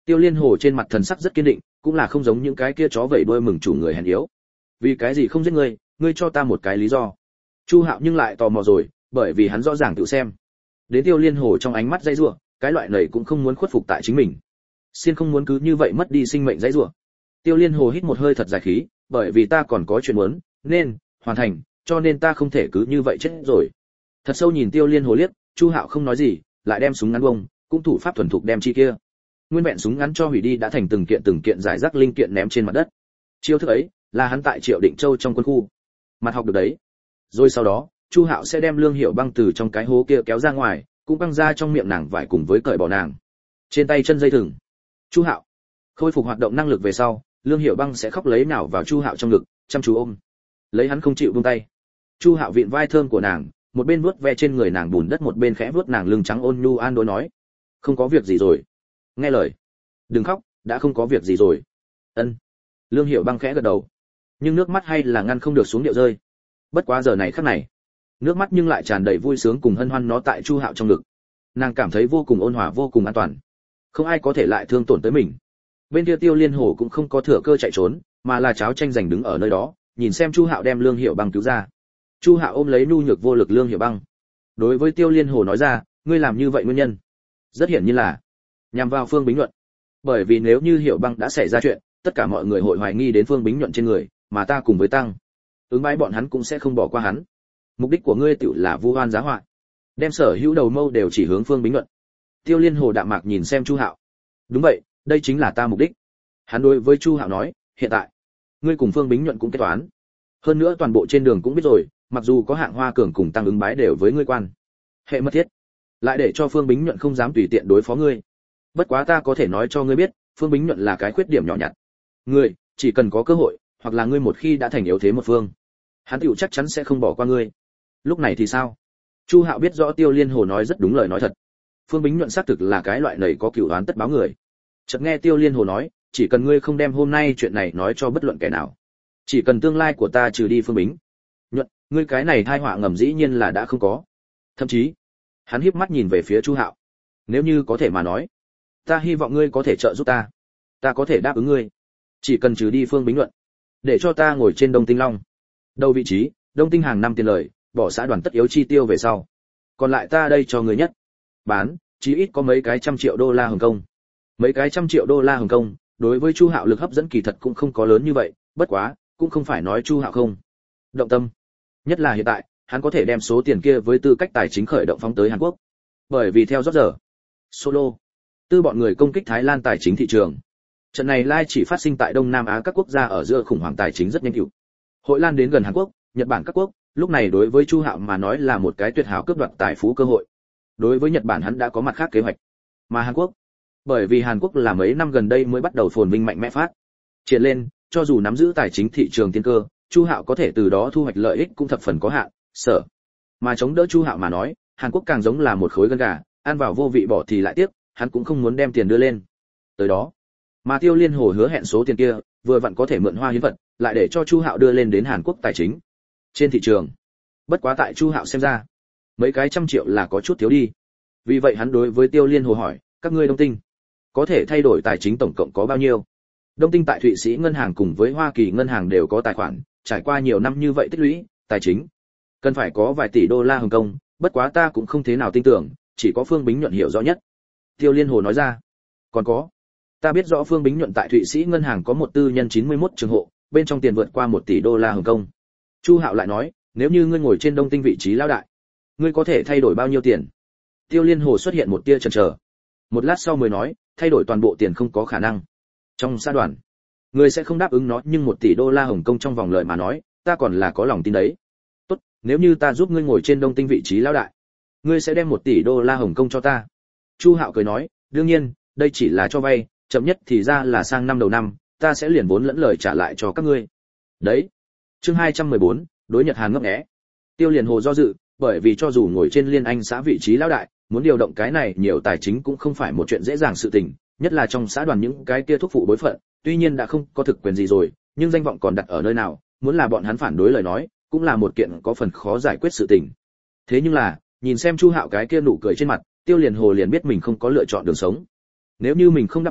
Tiêu Liên Hồ trên mặt thần sắc rất kiên định, cũng là không giống những cái kia chó vẩy đuôi mừng chủ người hèn yếu. Vì cái gì không giết ngươi, ngươi cho ta một cái lý do. Chu Hạo nhưng lại tò mò rồi, bởi vì hắn rõ ràng tự xem. Đến Tiêu Liên Hồ trong ánh mắt dãy rủa, cái loại này cũng không muốn khuất phục tại chính mình. Xin không muốn cứ như vậy mất đi sinh mệnh dãy rủa. Tiêu Liên Hồ hít một hơi thật dài khí, bởi vì ta còn có chuyện muốn, nên hoàn thành, cho nên ta không thể cứ như vậy chết rồi. Thật sâu nhìn Tiêu Liên Hồ liếc, Chu Hạo không nói gì, lại đem súng ngắn bông, cũng thủ pháp thuần thục đem chi kia. Nguyên vẹn súng ngắn cho hủy đi đã thành từng kiện giải rác linh kiện ném trên mặt đất. Chiêu thức ấy là hắn tại Triệu Định Châu trong quân khu mặt học được đấy. Rồi sau đó, Chu Hạo sẽ đem Lương Hiểu Băng từ trong cái hố kia kéo ra ngoài, cũng băng ra trong miệng nàng vải cùng với cởi bỏ nàng trên tay chân dây thừng. Chu Hạo khôi phục hoạt động năng lực về sau, Lương Hiểu Băng sẽ khóc lấy nào vào Chu Hạo trong ngực, chăm chú ôm lấy hắn không chịu buông tay. Chu Hạo vịn vai thơm của nàng, một bên vuốt ve trên người nàng bùn đất, một bên khẽ vuốt nàng lưng trắng ôn nhu an đối nói, không có việc gì rồi, nghe lời, đừng khóc, đã không có việc gì rồi. Ân. Lương Hiểu Băng khẽ gật đầu, nhưng nước mắt hay là ngăn không được xuống điệu rơi. Bất quá giờ này khắc này, nước mắt nhưng lại tràn đầy vui sướng cùng hân hoan nó tại Chu Hạo trong ngực. Nàng cảm thấy vô cùng ôn hòa, vô cùng an toàn, không ai có thể lại thương tổn tới mình. Bên kia Tiêu Liên Hồ cũng không có thừa cơ chạy trốn, mà là cháo tranh giành đứng ở nơi đó, nhìn xem Chu Hạo đem Lương Hiểu Băng cứu ra. Chu Hạo ôm lấy nhu nhược vô lực Lương Hiểu Băng, đối với Tiêu Liên Hồ nói ra, ngươi làm như vậy nguyên nhân rất hiển nhiên là nhằm vào Phương Bính Nhuận. Bởi vì nếu như Hiểu Băng đã xảy ra chuyện, tất cả mọi người hội hoài nghi đến Phương Bính Nhuận trên người, mà ta cùng với Tăng ứng bái bọn hắn cũng sẽ không bỏ qua hắn. Mục đích của ngươi tựu là vu oan giá họa, đem sở hữu đầu mâu đều chỉ hướng Phương Bính Nhuận. Tiêu Liên Hồ đạm mạc nhìn xem Chu Hạo. Đúng vậy, đây chính là ta mục đích. Hắn đối với Chu Hạo nói, hiện tại ngươi cùng Phương Bính Nhuận cũng kết toán. Hơn nữa toàn bộ trên đường cũng biết rồi, mặc dù có Hạng Hoa Cường cùng Tăng ứng bái đều với ngươi quan hệ mật thiết, lại để cho Phương Bính Nhuận không dám tùy tiện đối phó ngươi. Bất quá ta có thể nói cho ngươi biết, Phương Bính Nhuận là cái khuyết điểm nhỏ nhặt. Ngươi chỉ cần có cơ hội, hoặc là ngươi một khi đã thành yếu thế một phương, hắn tựu chắc chắn sẽ không bỏ qua ngươi. Lúc này thì sao? Chu Hạo biết rõ Tiêu Liên Hồ nói rất đúng lời nói thật. Phương Bính Nhuận xác thực là cái loại nầy có cửu oán tất báo người. Chợt nghe Tiêu Liên Hồ nói, chỉ cần ngươi không đem hôm nay chuyện này nói cho bất luận kẻ nào, chỉ cần tương lai của ta trừ đi Phương Bính Nhuận, ngươi cái này tai họa ngầm dĩ nhiên là đã không có. Thậm chí, hắn híp mắt nhìn về phía Chu Hạo. Nếu như có thể mà nói, ta hy vọng ngươi có thể trợ giúp ta. Ta có thể đáp ứng ngươi, chỉ cần trừ đi Phương Bính Nhuận, để cho ta ngồi trên Đông Tinh Long đầu vị trí, Đông Tinh hàng năm tiền lời, bỏ xã đoàn tất yếu chi tiêu về sau, còn lại ta đây cho ngươi nhất bán, chí ít có mấy cái trăm triệu đô la Hồng Kông. Mấy cái trăm triệu đô la Hồng Kông, đối với Chu Hạo lực hấp dẫn kỳ thật cũng không có lớn như vậy, bất quá, cũng không phải nói Chu Hạo không động tâm. Nhất là hiện tại, hắn có thể đem số tiền kia với tư cách tài chính khởi động phóng tới Hàn Quốc. Bởi vì theo Roger Solo, tư bọn người công kích Thái Lan tài chính thị trường. Trận này lai chỉ phát sinh tại Đông Nam Á các quốc gia ở giữa khủng hoảng tài chính rất nhanh cựu. Hội lan đến gần Hàn Quốc, Nhật Bản các quốc, lúc này đối với Chu Hạo mà nói là một cái tuyệt hảo cướp đoạt tài phú cơ hội. Đối với Nhật Bản hắn đã có mặt khác kế hoạch. Mà Hàn Quốc, bởi vì Hàn Quốc là mấy năm gần đây mới bắt đầu phồn vinh mạnh mẽ phát triển lên, cho dù nắm giữ tài chính thị trường tiên cơ, Chu Hạo có thể từ đó thu hoạch lợi ích cũng thập phần có hạn, sở. Mà chống đỡ Chu Hạo mà nói, Hàn Quốc càng giống là một khối gân gà, ăn vào vô vị bỏ thì lại tiếc, hắn cũng không muốn đem tiền đưa lên. Tới đó, mà Tiêu Liên Hồ hứa hẹn số tiền kia, vừa vặn có thể mượn hoa hiến vật, lại để cho Chu Hạo đưa lên đến Hàn Quốc tài chính trên thị trường. Bất quá tại Chu Hạo xem ra, mấy cái trăm triệu là có chút thiếu đi. Vì vậy hắn đối với Tiêu Liên Hồ hỏi, các ngươi Đông Tinh có thể thay đổi tài chính tổng cộng có bao nhiêu? Đông Tinh tại Thụy Sĩ ngân hàng cùng với Hoa Kỳ ngân hàng đều có tài khoản, trải qua nhiều năm như vậy tích lũy, tài chính cần phải có vài tỷ đô la Hồng Kông, bất quá ta cũng không thế nào tin tưởng, chỉ có Phương Bính Nhuận hiểu rõ nhất. Tiêu Liên Hồ nói ra, còn có, ta biết rõ Phương Bính Nhuận tại Thụy Sĩ ngân hàng có một tư nhân 91 trường hộ, bên trong tiền vượt qua 1 tỷ đô la Hồng Kông. Chu Hạo lại nói, nếu như ngươi ngồi trên Đông Tinh vị trí lão đại, ngươi có thể thay đổi bao nhiêu tiền? Tiêu Liên Hồ xuất hiện một tia chần chờ. Một lát sau mới nói, thay đổi toàn bộ tiền không có khả năng. Trong xã đoàn, ngươi sẽ không đáp ứng nó, nhưng 1 tỷ đô la Hồng Kông trong vòng lời mà nói, ta còn là có lòng tin đấy. Tốt, nếu như ta giúp ngươi ngồi trên Đông Tinh vị trí lão đại, ngươi sẽ đem 1 tỷ đô la Hồng Kông cho ta. Chu Hạo cười nói, đương nhiên, đây chỉ là cho vay, chậm nhất thì ra là sang năm đầu năm, ta sẽ liền vốn lẫn lời trả lại cho các ngươi. Đấy. Chương 214, đối Nhật Hàn ngấp nghé. Tiêu Liên Hồ do dự, bởi vì cho dù ngồi trên Liên Anh xã vị trí lão đại, muốn điều động cái này nhiều tài chính cũng không phải một chuyện dễ dàng sự tình, nhất là trong xã đoàn những cái kia thúc phụ bối phận, tuy nhiên đã không có thực quyền gì rồi, nhưng danh vọng còn đặt ở nơi nào, muốn là bọn hắn phản đối lời nói, cũng là một kiện có phần khó giải quyết sự tình. Thế nhưng là, nhìn xem Chu Hạo cái kia nụ cười trên mặt, Tiêu Liên Hồ liền biết mình không có lựa chọn đường sống. Nếu như mình không đáp ứng,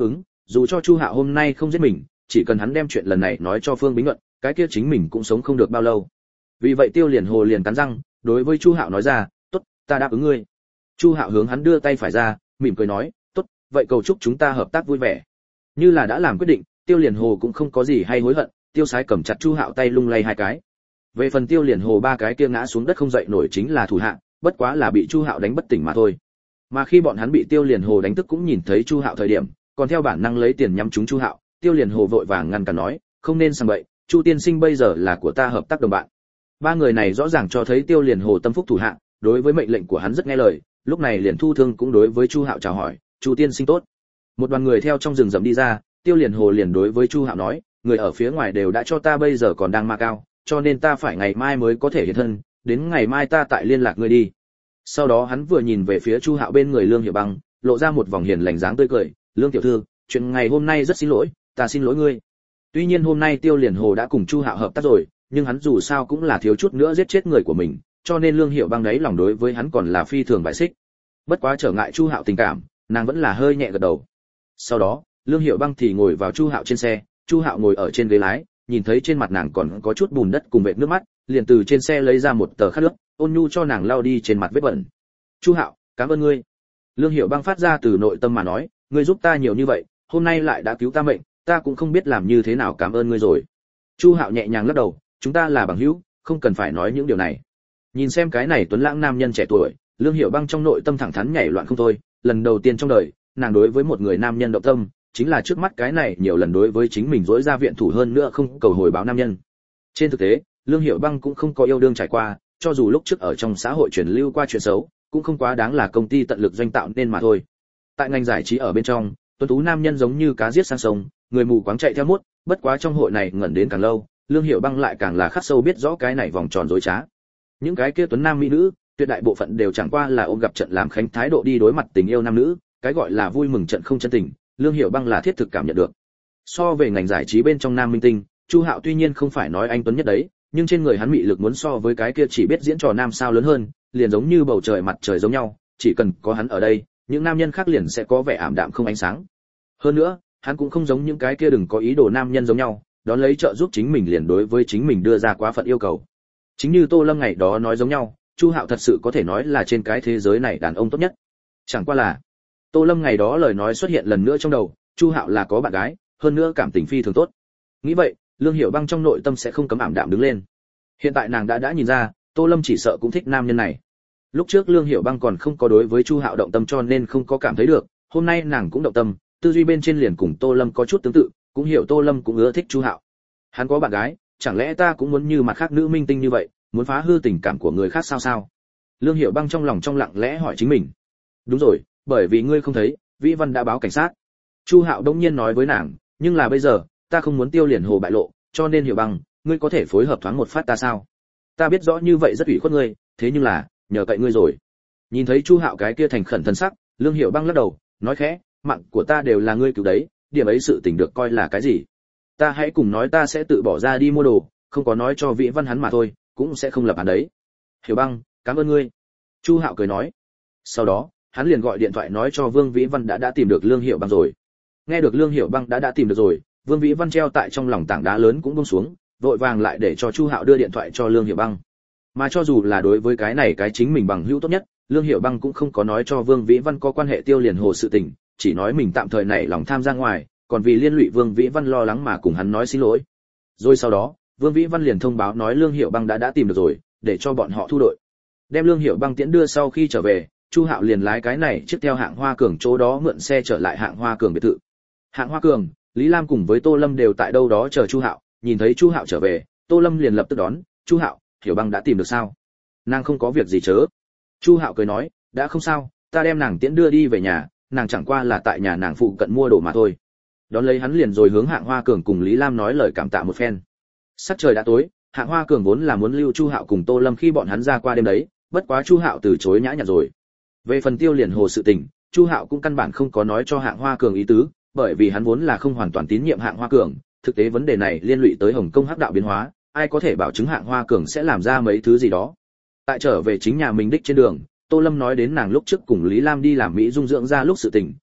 dù cho Chu Hạo hôm nay không giết mình, chỉ cần hắn đem chuyện lần này nói cho Phương Bính Luận, cái kia chính mình cũng sống không được bao lâu. Vì vậy Tiêu Liền Hồ liền cắn răng, đối với Chu Hạo nói ra, "Tốt, ta đáp ứng ngươi." Chu Hạo hướng hắn đưa tay phải ra, mỉm cười nói, "Tốt, vậy cầu chúc chúng ta hợp tác vui vẻ." Như là đã làm quyết định, Tiêu Liền Hồ cũng không có gì hay hối hận, Tiêu Sái cầm chặt Chu Hạo tay lung lay hai cái. Về phần Tiêu Liền Hồ ba cái kia ngã xuống đất không dậy nổi chính là thủ hạ, bất quá là bị Chu Hạo đánh bất tỉnh mà thôi. Mà khi bọn hắn bị Tiêu Liền Hồ đánh thức cũng nhìn thấy Chu Hạo thời điểm, còn theo bản năng lấy tiền nhắm trúng Chu Hạo, Tiêu Liền Hồ vội vàng ngăn cản nói, "Không nên sang bậy, Chu tiên sinh bây giờ là của ta hợp tác đồng bạn." Ba người này rõ ràng cho thấy Tiêu Liền Hồ tâm phúc thủ hạ, đối với mệnh lệnh của hắn rất nghe lời, lúc này liền thu thương cũng đối với Chu Hạo chào hỏi, "Chu tiên sinh tốt." Một đoàn người theo trong rừng rậm đi ra, Tiêu Liền Hồ liền đối với Chu Hạo nói, "Người ở phía ngoài đều đã cho ta bây giờ còn đang ma cao, cho nên ta phải ngày mai mới có thể hiện thân, đến ngày mai ta tại liên lạc ngươi đi." Sau đó hắn vừa nhìn về phía Chu Hạo bên người Lương Hiểu Băng, lộ ra một vòng hiền lành dáng tươi cười, "Lương tiểu thư, chuyện ngày hôm nay rất xin lỗi, ta xin lỗi ngươi." Tuy nhiên hôm nay Tiêu Liền Hồ đã cùng Chu Hạo hợp tác rồi, nhưng hắn dù sao cũng là thiếu chút nữa giết chết người của mình, cho nên Lương Hiểu Băng đấy lòng đối với hắn còn là phi thường bài xích. Bất quá trở ngại Chu Hạo tình cảm, nàng vẫn là hơi nhẹ gật đầu. Sau đó, Lương Hiểu Băng thì ngồi vào Chu Hạo trên xe, Chu Hạo ngồi ở trên ghế lái, nhìn thấy trên mặt nàng còn có chút bùn đất cùng vệt nước mắt, liền từ trên xe lấy ra một tờ khăn nước, ôn nhu cho nàng lau đi trên mặt vết bẩn. "Chu Hạo, cảm ơn ngươi." Lương Hiểu Băng phát ra từ nội tâm mà nói, "Ngươi giúp ta nhiều như vậy, hôm nay lại đã cứu ta mệnh, ta cũng không biết làm như thế nào cảm ơn ngươi rồi." Chu Hạo nhẹ nhàng lắc đầu, "Chúng ta là bằng hữu, không cần phải nói những điều này." Nhìn xem cái này tuấn lãng nam nhân trẻ tuổi, Lương Hiểu Băng trong nội tâm thẳng thắn nhảy loạn không thôi, lần đầu tiên trong đời, nàng đối với một người nam nhân động tâm, chính là trước mắt cái này nhiều lần đối với chính mình dỗi ra viện thủ hơn nữa không cầu hồi báo nam nhân. Trên thực tế, Lương Hiểu Băng cũng không có yêu đương trải qua, cho dù lúc trước ở trong xã hội truyền lưu qua chuyện xấu, cũng không quá đáng là công ty tận lực doanh tạo nên mà thôi. Tại ngành giải trí ở bên trong, tuấn tú nam nhân giống như cá giết sang sông, người mù quáng chạy theo mút, bất quá trong hội này ngẩn đến càng lâu, Lương Hiểu Băng lại càng là khắc sâu biết rõ cái này vòng tròn dối trá. Những cái kia tuấn nam mỹ nữ, tuyệt đại bộ phận đều chẳng qua là ôm gặp trận làm khánh thái độ đi đối mặt tình yêu nam nữ, cái gọi là vui mừng trận không chân tình, Lương Hiểu Băng là thiết thực cảm nhận được. So về ngành giải trí bên trong nam minh tinh, Chu Hạo tuy nhiên không phải nói anh tuấn nhất đấy, nhưng trên người hắn mị lực muốn so với cái kia chỉ biết diễn trò nam sao lớn hơn, liền giống như bầu trời mặt trời giống nhau, chỉ cần có hắn ở đây, những nam nhân khác liền sẽ có vẻ ảm đạm không ánh sáng. Hơn nữa, hắn cũng không giống những cái kia đừng có ý đồ nam nhân giống nhau, đón lấy trợ giúp chính mình liền đối với chính mình đưa ra quá phận yêu cầu. Chính như Tô Lâm ngày đó nói giống nhau, Chu Hạo thật sự có thể nói là trên cái thế giới này đàn ông tốt nhất. Chẳng qua là, Tô Lâm ngày đó lời nói xuất hiện lần nữa trong đầu, Chu Hạo là có bạn gái, hơn nữa cảm tình phi thường tốt. Nghĩ vậy, Lương Hiểu Băng trong nội tâm sẽ không cấm ảm đạm đứng lên. Hiện tại nàng đã nhìn ra, Tô Lâm chỉ sợ cũng thích nam nhân này. Lúc trước Lương Hiểu Băng còn không có đối với Chu Hạo động tâm cho nên không có cảm thấy được, hôm nay nàng cũng động tâm, tư duy bên trên liền cùng Tô Lâm có chút tương tự, cũng hiểu Tô Lâm cũng ưa thích Chu Hạo. Hắn có bạn gái, chẳng lẽ ta cũng muốn như mặt khác nữ minh tinh như vậy, muốn phá hư tình cảm của người khác sao sao? Lương Hiểu Băng trong lòng trong lặng lẽ hỏi chính mình. Đúng rồi, bởi vì ngươi không thấy, Vĩ Văn đã báo cảnh sát. Chu Hạo đông nhiên nói với nàng, nhưng là bây giờ, ta không muốn Tiêu Liền Hồ bại lộ, cho nên Hiểu Băng, ngươi có thể phối hợp thoáng một phát ta sao? Ta biết rõ như vậy rất ủy khuất ngươi, thế nhưng là, nhờ cậy ngươi rồi. Nhìn thấy Chu Hạo cái kia thành khẩn thân sắc, Lương Hiểu Băng lắc đầu, nói khẽ, mạng của ta đều là ngươi cứu đấy, điểm ấy sự tình được coi là cái gì? Ta hãy cùng nói ta sẽ tự bỏ ra đi mua đồ, không có nói cho Vĩ Văn hắn mà thôi, cũng sẽ không lập án đấy. Hiểu Băng, cảm ơn ngươi. Chu Hạo cười nói. Sau đó, hắn liền gọi điện thoại nói cho Vương Vĩ Văn đã tìm được Lương Hiểu Băng rồi. Nghe được Lương Hiểu Băng đã tìm được rồi, Vương Vĩ Văn treo tại trong lòng tảng đá lớn cũng buông xuống, vội vàng lại để cho Chu Hạo đưa điện thoại cho Lương Hiểu Băng. Mà cho dù là đối với cái này cái chính mình bằng hữu tốt nhất, Lương Hiểu Băng cũng không có nói cho Vương Vĩ Văn có quan hệ Tiêu Liền Hồ sự tình, chỉ nói mình tạm thời nảy lòng tham gia ngoài, còn vì liên lụy Vương Vĩ Văn lo lắng mà cùng hắn nói xin lỗi. Rồi sau đó, Vương Vĩ Văn liền thông báo nói Lương Hiểu Băng đã tìm được rồi, để cho bọn họ thu đội. Đem Lương Hiểu Băng tiễn đưa sau khi trở về, Chu Hạo liền lái cái này chiếc theo Hạng Hoa Cường chỗ đó mượn xe trở lại Hạng Hoa Cường biệt thự. Hạng Hoa Cường, Lý Lam cùng với Tô Lâm đều tại đâu đó chờ Chu Hạo, nhìn thấy Chu Hạo trở về, Tô Lâm liền lập tức đón, "Chu Hạo, Hiểu Băng đã tìm được sao?" "Nàng không có việc gì chớ." Chu Hạo cười nói, "Đã không sao, ta đem nàng tiễn đưa đi về nhà, nàng chẳng qua là tại nhà nàng phụ cận mua đồ mà thôi." Đón lấy hắn liền rồi hướng Hạng Hoa Cường cùng Lý Lam nói lời cảm tạ một phen. Sắc trời đã tối, Hạng Hoa Cường vốn là muốn lưu Chu Hạo cùng Tô Lâm khi bọn hắn ra qua đêm đấy, bất quá Chu Hạo từ chối nhã nhặn rồi. Về phần Tiêu Liền Hồ sự tình, Chu Hạo cũng căn bản không có nói cho Hạng Hoa Cường ý tứ, bởi vì hắn vốn là không hoàn toàn tín nhiệm Hạng Hoa Cường, thực tế vấn đề này liên lụy tới Hồng Kông hắc đạo biến hóa, ai có thể bảo chứng Hạng Hoa Cường sẽ làm ra mấy thứ gì đó. Tại trở về chính nhà mình đích trên đường, Tô Lâm nói đến nàng lúc trước cùng Lý Lam đi làm Mỹ dung dưỡng ra lúc sự tình,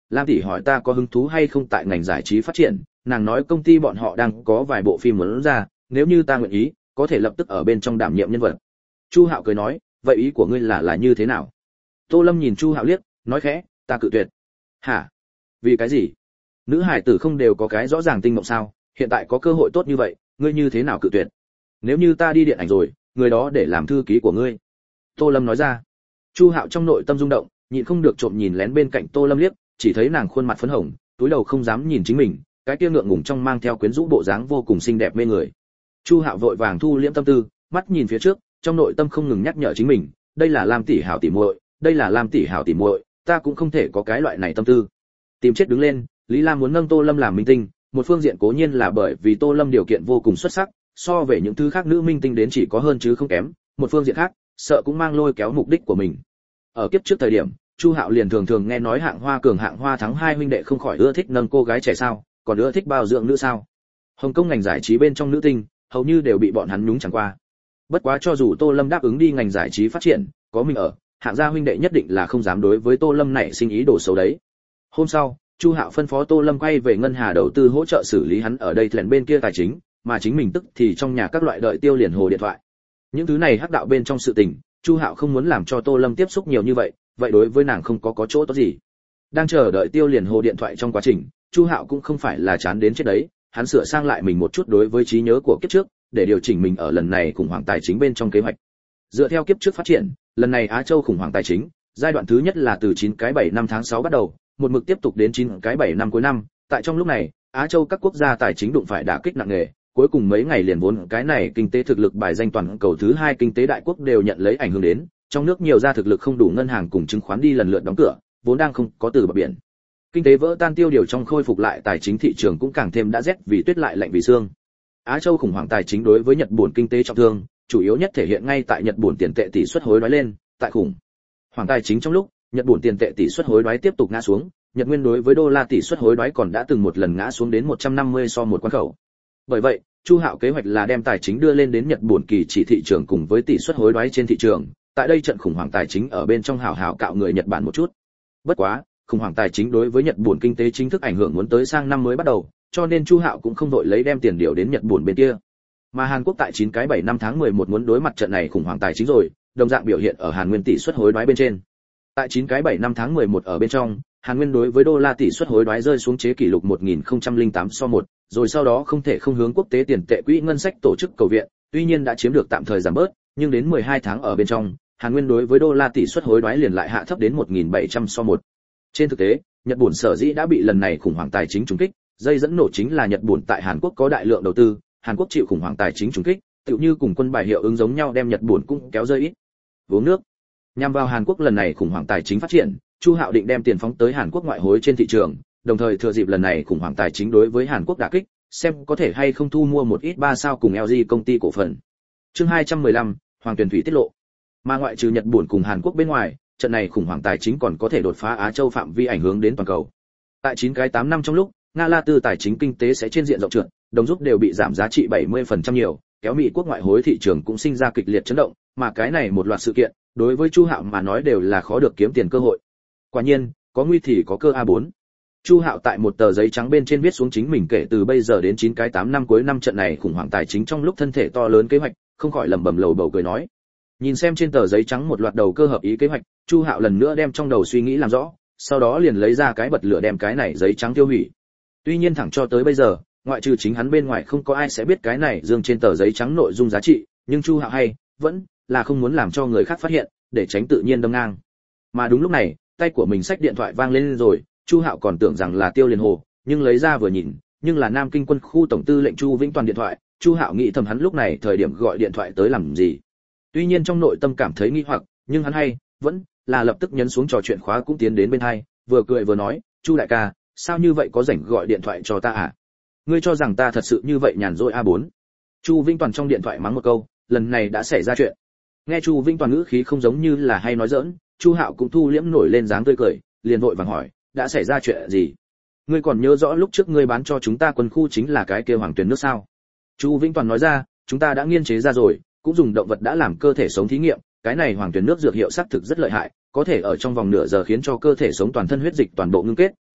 Lam tỷ hỏi ta có hứng thú hay không tại ngành giải trí phát triển, nàng nói công ty bọn họ đang có vài bộ phim muốn ra, nếu như ta nguyện ý, có thể lập tức ở bên trong đảm nhiệm nhân vật. Chu Hạo cười nói, vậy ý của ngươi là như thế nào? Tô Lâm nhìn Chu Hạo liếc, nói khẽ, ta cự tuyệt. Hả? Vì cái gì? Nữ hải tử không đều có cái rõ ràng tinh mộng sao? Hiện tại có cơ hội tốt như vậy, ngươi như thế nào cự tuyệt? Nếu như ta đi điện ảnh rồi, người đó để làm thư ký của ngươi. Tô Lâm nói ra. Chu Hạo trong nội tâm rung động, nhịn không được trộm nhìn lén bên cạnh Tô Lâm liếc, chỉ thấy nàng khuôn mặt phấn hồng, túi đầu không dám nhìn chính mình, cái kia ngượng ngùng trong mang theo quyến rũ bộ dáng vô cùng xinh đẹp mê người. Chu Hạo vội vàng thu liễm tâm tư, mắt nhìn phía trước, trong nội tâm không ngừng nhắc nhở chính mình, đây là Lam tỷ hảo tỷ muội, đây là Lam tỷ hảo tỷ muội, ta cũng không thể có cái loại này tâm tư. Tìm chết đứng lên, Lý Lam muốn nâng Tô Lâm làm minh tinh, một phương diện cố nhiên là bởi vì Tô Lâm điều kiện vô cùng xuất sắc, so về những thứ khác nữ minh tinh đến chỉ có hơn chứ không kém, một phương diện khác, sợ cũng mang lôi kéo mục đích của mình. Ở kiếp trước thời điểm, Chu Hạo liền thường thường nghe nói hạng hoa cường hạng hoa thắng hai huynh đệ không khỏi ưa thích nâng cô gái trẻ sao, còn ưa thích bao dưỡng nữ sao. Hồng Kông ngành giải trí bên trong nữ tinh, hầu như đều bị bọn hắn nhúng chẳng qua. Bất quá cho dù Tô Lâm đáp ứng đi ngành giải trí phát triển, có mình ở, hạng gia huynh đệ nhất định là không dám đối với Tô Lâm này sinh ý đồ xấu đấy. Hôm sau, Chu Hạo phân phó Tô Lâm quay về ngân hà đầu tư hỗ trợ xử lý hắn ở đây thèn bên kia tài chính, mà chính mình tức thì trong nhà các loại đợi tiêu liền hồ điện thoại. Những thứ này hắc đạo bên trong sự tình, Chu Hạo không muốn làm cho Tô Lâm tiếp xúc nhiều như vậy, vậy đối với nàng không có chỗ tốt gì. Đang chờ đợi tiêu liền hồ điện thoại trong quá trình, Chu Hạo cũng không phải là chán đến chết đấy, hắn sửa sang lại mình một chút đối với trí nhớ của kiếp trước, để điều chỉnh mình ở lần này khủng hoảng tài chính bên trong kế hoạch. Dựa theo kiếp trước phát triển, lần này Á Châu khủng hoảng tài chính, giai đoạn thứ nhất là từ 9 cái 7 năm tháng 6 bắt đầu, một mực tiếp tục đến 9 cái 7 năm cuối năm, tại trong lúc này, Á Châu các quốc gia tài chính đụng phải đả kích nặng nề, cuối cùng mấy ngày liền vốn cái này kinh tế thực lực bài danh toàn cầu thứ hai kinh tế đại quốc đều nhận lấy ảnh hưởng đến, trong nước nhiều gia thực lực không đủ ngân hàng cùng chứng khoán đi lần lượt đóng cửa, vốn đang không có từ bờ biển. Kinh tế vỡ tan tiêu điều trong khôi phục lại tài chính thị trường cũng càng thêm đã rét vì tuyết lại lạnh vì xương. Á Châu khủng hoảng tài chính đối với Nhật Bản kinh tế trọng thương, chủ yếu nhất thể hiện ngay tại Nhật Bản tiền tệ tỷ suất hối đoái lên, tại khủng hoảng tài chính trong lúc, Nhật Bản tiền tệ tỷ suất hối đoái tiếp tục ngã xuống, Nhật nguyên đối với đô la tỷ suất hối đoái còn đã từng một lần ngã xuống đến 150 so một quan khẩu. Bởi vậy, Chu Hạo kế hoạch là đem tài chính đưa lên đến Nhật Bản kỳ chỉ thị trường cùng với tỷ suất hối đoái trên thị trường, tại đây trận khủng hoảng tài chính ở bên trong hào hào cạo người Nhật Bản một chút. Bất quá, khủng hoảng tài chính đối với Nhật Bản kinh tế chính thức ảnh hưởng muốn tới sang năm mới bắt đầu, cho nên Chu Hạo cũng không vội lấy đem tiền điều đến Nhật Bản bên kia. Mà Hàn Quốc tại 9 cái 7 năm tháng 11 muốn đối mặt trận này khủng hoảng tài chính rồi, đồng dạng biểu hiện ở Hàn Nguyên tỷ suất hối đoái bên trên. Tại 9 cái 7 năm tháng 11 ở bên trong, Hàn Nguyên đối với đô la tỷ suất hối đoái rơi xuống chế kỷ lục 1008 so 1, rồi sau đó không thể không hướng quốc tế tiền tệ quỹ ngân sách tổ chức cầu viện, tuy nhiên đã chiếm được tạm thời giảm bớt, nhưng đến 12 tháng ở bên trong, Hàn Nguyên đối với đô la tỷ suất hối đoái liền lại hạ thấp đến 1700 so 1. Trên thực tế, Nhật Bản sở dĩ đã bị lần này khủng hoảng tài chính trùng kích, dây dẫn nổ chính là Nhật Bản tại Hàn Quốc có đại lượng đầu tư, Hàn Quốc chịu khủng hoảng tài chính trùng kích, tựu như cùng quân bài hiệu ứng giống nhau đem Nhật Bản cũng kéo rơi ít. Uống nước. Nhằm vào Hàn Quốc lần này khủng hoảng tài chính phát triển, Chu Hạo định đem tiền phóng tới Hàn Quốc ngoại hối trên thị trường, đồng thời thừa dịp lần này khủng hoảng tài chính đối với Hàn Quốc đả kích, xem có thể hay không thu mua một ít 3 sao cùng LG công ty cổ phần. Chương 215, Hoàng Tuyền Thủy tiết lộ. Mà ngoại trừ Nhật Bản cùng Hàn Quốc bên ngoài, trận này khủng hoảng tài chính còn có thể đột phá Á Châu phạm vi ảnh hưởng đến toàn cầu. Tại 9 cái 8 năm trong lúc, Nga La Tư tài chính kinh tế sẽ trên diện rộng trượt, đồng rút đều bị giảm giá trị 70% nhiều, kéo Mỹ quốc ngoại hối thị trường cũng sinh ra kịch liệt chấn động, mà cái này một loạt sự kiện, đối với Chu Hạo mà nói đều là khó được kiếm tiền cơ hội. Quả nhiên, có nguy thì có cơ A4. Chu Hạo tại một tờ giấy trắng bên trên viết xuống chính mình kể từ bây giờ đến 9 cái 8 năm cuối năm trận này khủng hoảng tài chính trong lúc thân thể to lớn kế hoạch, không khỏi lẩm bẩm lầu bầu cười nói. Nhìn xem trên tờ giấy trắng một loạt đầu cơ hợp ý kế hoạch, Chu Hạo lần nữa đem trong đầu suy nghĩ làm rõ, sau đó liền lấy ra cái bật lửa đem cái này giấy trắng tiêu hủy. Tuy nhiên thẳng cho tới bây giờ, ngoại trừ chính hắn bên ngoài không có ai sẽ biết cái này dương trên tờ giấy trắng nội dung giá trị, nhưng Chu Hạo hay vẫn là không muốn làm cho người khác phát hiện, để tránh tự nhiên đâm ngang. Mà đúng lúc này, tay của mình xách điện thoại vang lên rồi, Chu Hạo còn tưởng rằng là Tiêu Liên Hồ, nhưng lấy ra vừa nhìn, nhưng là Nam Kinh quân khu tổng tư lệnh Chu Vĩnh Toàn điện thoại. Chu Hạo nghĩ thầm hắn lúc này thời điểm gọi điện thoại tới làm gì. Tuy nhiên trong nội tâm cảm thấy nghi hoặc, nhưng hắn hay vẫn là lập tức nhấn xuống trò chuyện khóa cũng tiến đến bên hai, vừa cười vừa nói, Chu đại ca, sao như vậy có rảnh gọi điện thoại cho ta à? Ngươi cho rằng ta thật sự như vậy nhàn rỗi A4? Chu Vĩnh Toàn trong điện thoại mắng một câu, lần này đã xảy ra chuyện. Nghe Chu Vĩnh Toàn ngữ khí không giống như là hay nói giỡn, Chu Hạo cũng thu liễm nổi lên dáng tươi cười, liền vội vàng hỏi, đã xảy ra chuyện gì? Ngươi còn nhớ rõ lúc trước ngươi bán cho chúng ta quân khu chính là cái kia Hoàng Tuyền nước sao? Chu Vĩnh Toàn nói ra, chúng ta đã nghiên chế ra rồi, cũng dùng động vật đã làm cơ thể sống thí nghiệm, cái này Hoàng Tuyền nước dược hiệu xác thực rất lợi hại, có thể ở trong vòng nửa giờ khiến cho cơ thể sống toàn thân huyết dịch toàn bộ ngưng kết,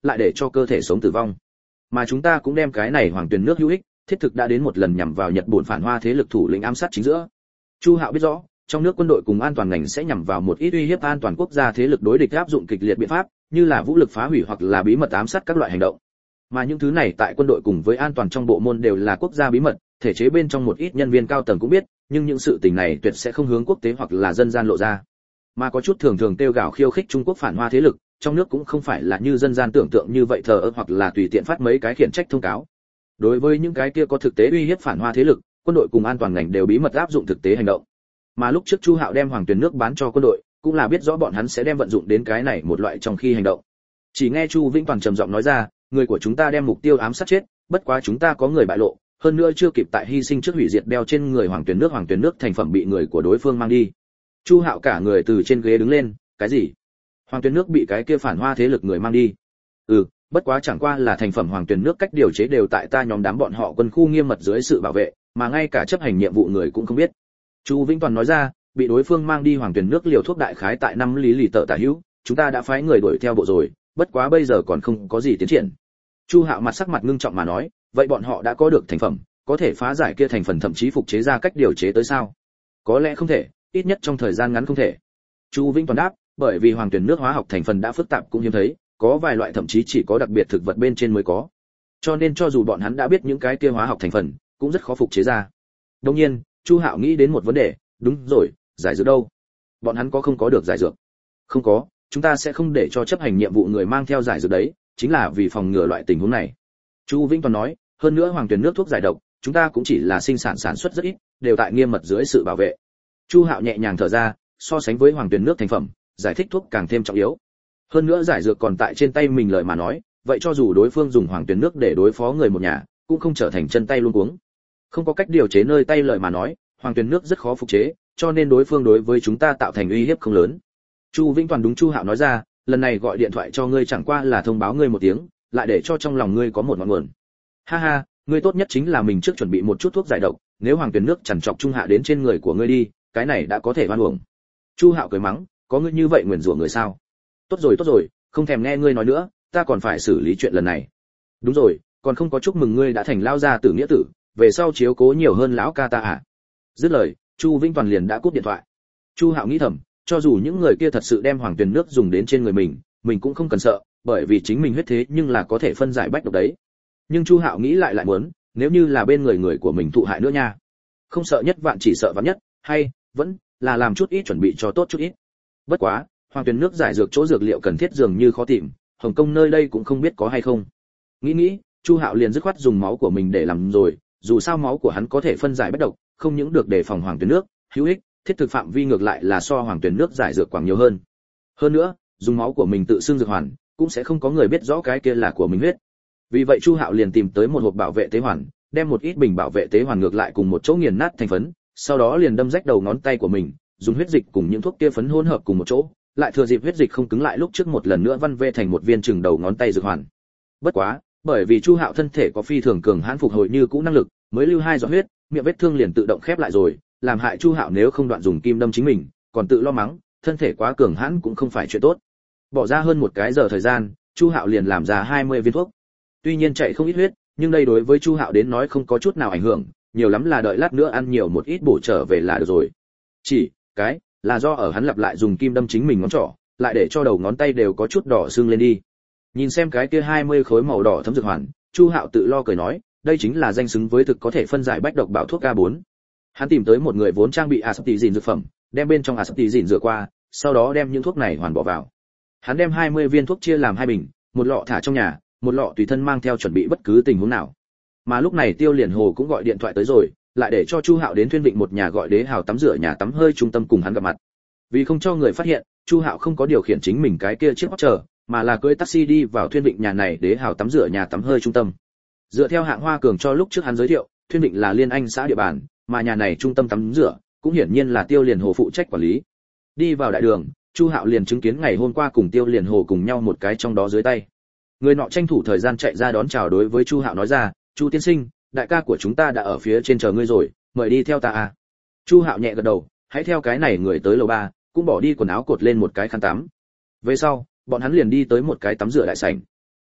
lại để cho cơ thể sống tử vong. Mà chúng ta cũng đem cái này hoàng tuyền nước hữu ích, thiết thực đã đến một lần nhằm vào Nhật Bản phản hoa thế lực thủ lĩnh ám sát chính giữa. Chu Hạo biết rõ, trong nước quân đội cùng an toàn ngành sẽ nhằm vào một ít uy hiếp an toàn quốc gia thế lực đối địch áp dụng kịch liệt biện pháp, như là vũ lực phá hủy hoặc là bí mật ám sát các loại hành động. Mà những thứ này tại quân đội cùng với an toàn trong bộ môn đều là quốc gia bí mật, thể chế bên trong một ít nhân viên cao tầng cũng biết, nhưng những sự tình này tuyệt sẽ không hướng quốc tế hoặc là dân gian lộ ra. Mà có chút thường thường kêu gào khiêu khích Trung Quốc phản hoa thế lực, trong nước cũng không phải là như dân gian tưởng tượng như vậy thờ ơ hoặc là tùy tiện phát mấy cái khiển trách thông cáo. Đối với những cái kia có thực tế uy hiếp phản hoa thế lực, quân đội cùng an toàn ngành đều bí mật áp dụng thực tế hành động. Mà lúc trước Chu Hạo đem hoàng tuyền nước bán cho quân đội, cũng là biết rõ bọn hắn sẽ đem vận dụng đến cái này một loại trong khi hành động. Chỉ nghe Chu Vĩnh Toàn trầm giọng nói ra, người của chúng ta đem mục tiêu ám sát chết, bất quá chúng ta có người bại lộ, hơn nữa chưa kịp tại hy sinh trước hủy diệt đeo trên người hoàng tuyền nước thành phẩm bị người của đối phương mang đi. Chu Hạo cả người từ trên ghế đứng lên, cái gì? Hoàng tuyền nước bị cái kia phản hoa thế lực người mang đi? Bất quá chẳng qua là thành phẩm hoàng tuyền nước cách điều chế đều tại ta nhóm đám bọn họ quân khu nghiêm mật dưới sự bảo vệ, mà ngay cả chấp hành nhiệm vụ người cũng không biết. Chu Vĩnh Toàn nói ra, bị đối phương mang đi hoàng tuyền nước liều thuốc đại khái tại 5 lý lì tợ tả hữu, chúng ta đã phái người đuổi theo bộ rồi, bất quá bây giờ còn không có gì tiến triển. Chu Hạo mặt sắc mặt ngưng trọng mà nói, vậy bọn họ đã có được thành phẩm, có thể phá giải kia thành phần thậm chí phục chế ra cách điều chế tới sao? Có lẽ không thể, ít nhất trong thời gian ngắn không thể. Chu Vĩnh Toàn đáp, bởi vì hoàng tuyền nước hóa học thành phần đã phức tạp cũng hiếm thấy, có vài loại thậm chí chỉ có đặc biệt thực vật bên trên mới có. Cho nên cho dù bọn hắn đã biết những cái kia hóa học thành phần, cũng rất khó phục chế ra. Đương nhiên, Chu Hạo nghĩ đến một vấn đề, đúng rồi, giải dược đâu? Bọn hắn có không có được giải dược? Không có, chúng ta sẽ không để cho chấp hành nhiệm vụ người mang theo giải dược đấy, chính là vì phòng ngừa loại tình huống này. Chu Vĩnh Toàn nói, hơn nữa hoàng tuyền nước thuốc giải độc, chúng ta cũng chỉ là sinh sản xuất rất ít, đều tại nghiêm mật dưới sự bảo vệ. Chu Hạo nhẹ nhàng thở ra, so sánh với hoàng tuyền nước thành phẩm, giải thích thuốc càng thêm trọng yếu. Hơn nữa giải dược còn tại trên tay mình lời mà nói, vậy cho dù đối phương dùng hoàng tuyền nước để đối phó người một nhà, cũng không trở thành chân tay luống cuống. Không có cách điều chế nơi tay lời mà nói, hoàng tuyền nước rất khó phục chế, cho nên đối phương đối với chúng ta tạo thành uy hiếp không lớn. Chu Vĩnh Toàn đúng Chu Hạo nói ra, lần này gọi điện thoại cho ngươi chẳng qua là thông báo ngươi một tiếng, lại để cho trong lòng ngươi có một ngọn nguồn. Ha ha, ngươi tốt nhất chính là mình trước chuẩn bị một chút thuốc giải độc, nếu hoàng tuyền nước chằn trọc trung hạ đến trên người của ngươi đi, cái này đã có thể oan uổng. Chu Hạo cười mắng, có ngươi như vậy nguyền rủa người sao? Tốt rồi, không thèm nghe ngươi nói nữa, ta còn phải xử lý chuyện lần này. Đúng rồi, còn không có chúc mừng ngươi đã thành lao gia tử nghĩa tử, về sau chiếu cố nhiều hơn lão ca ta à? Dứt lời, Chu Vĩnh Toàn liền đã cúp điện thoại. Chu Hạo nghĩ thầm, cho dù những người kia thật sự đem hoàng tuyền nước dùng đến trên người mình cũng không cần sợ, bởi vì chính mình huyết thế nhưng là có thể phân giải bách độc đấy. Nhưng Chu Hạo nghĩ lại muốn, nếu như là bên người của mình thụ hại nữa nha. Không sợ nhất vạn chỉ sợ vạn nhất, hay vẫn là làm chút ít chuẩn bị cho tốt chút ít. Bất quá, hoàng tuyền nước giải dược chỗ dược liệu cần thiết dường như khó tìm, Hồng Kông nơi đây cũng không biết có hay không. Nghĩ, Chu Hạo liền dứt khoát dùng máu của mình để làm rồi, dù sao máu của hắn có thể phân giải bách độc, không những được đề phòng hoàng tuyền nước, hữu ích, thiết thực phạm vi ngược lại là so hoàng tuyền nước giải dược quảng nhiều hơn. Hơn nữa, dùng máu của mình tự xưng dược hoàn, cũng sẽ không có người biết rõ cái kia là của mình huyết. Vì vậy Chu Hạo liền tìm tới một hộp bảo vệ tế hoàn, đem một ít bình bảo vệ tế hoàn ngược lại cùng một chỗ nghiền nát thành phấn, sau đó liền đâm rách đầu ngón tay của mình, dùng huyết dịch cùng những thuốc kia phấn hỗn hợp cùng một chỗ, lại thừa dịp huyết dịch không cứng lại lúc trước một lần nữa văn vê thành một viên chừng đầu ngón tay dược hoàn. Bất quá, bởi vì Chu Hạo thân thể có phi thường cường hãn phục hồi như cũ năng lực, mới lưu 2 giọt huyết, miệng vết thương liền tự động khép lại rồi, làm hại Chu Hạo nếu không đoạn dùng kim đâm chính mình, còn tự lo mắng, thân thể quá cường hãn cũng không phải chuyện tốt. Bỏ ra hơn một cái giờ thời gian, Chu Hạo liền làm ra 20 viên thuốc. Tuy nhiên chạy không ít huyết, nhưng đây đối với Chu Hạo đến nói không có chút nào ảnh hưởng, nhiều lắm là đợi lát nữa ăn nhiều một ít bổ trở về là được rồi. Chỉ cái là do ở hắn lặp lại dùng kim đâm chính mình ngón trỏ, lại để cho đầu ngón tay đều có chút đỏ sưng lên đi. Nhìn xem cái kia 20 khối màu đỏ thấm dược hoàn, Chu Hạo tự lo cười nói, đây chính là danh xứng với thực có thể phân giải bách độc bảo thuốc K4. Hắn tìm tới một người vốn trang bị aspartame dược phẩm, đem bên trong aspartame rửa qua, sau đó đem những thuốc này hoàn bỏ vào. Hắn đem 20 viên thuốc chia làm 2 bình, một lọ thả trong nhà, một lọ tùy thân mang theo chuẩn bị bất cứ tình huống nào. Mà lúc này Tiêu Liền Hồ cũng gọi điện thoại tới rồi, lại để cho Chu Hạo đến Thuyên Vịnh một nhà gọi đế hào tắm rửa nhà tắm hơi trung tâm cùng hắn gặp mặt. Vì không cho người phát hiện, Chu Hạo không có điều khiển chính mình cái kia chiếc Porsche, mà là cưỡi taxi đi vào Thuyên Vịnh nhà này đế hào tắm rửa nhà tắm hơi trung tâm. Dựa theo hạng Hoa Cường cho lúc trước hắn giới thiệu, Thuyên Vịnh là Liên Anh xã địa bàn, mà nhà này trung tâm tắm rửa cũng hiển nhiên là Tiêu Liền Hồ phụ trách quản lý. Đi vào đại đường, Chu Hạo liền chứng kiến ngày hôm qua cùng Tiêu Liền Hồ cùng nhau một cái trong đó dưới tay. Người nọ tranh thủ thời gian chạy ra đón chào đối với Chu Hạo nói ra, "Chu tiên sinh, đại ca của chúng ta đã ở phía trên chờ ngươi rồi, mời đi theo ta à." Chu Hạo nhẹ gật đầu, hãy theo cái này người tới lầu 3, cũng bỏ đi quần áo cột lên một cái khăn tắm. Về sau, bọn hắn liền đi tới một cái tắm rửa đại sảnh.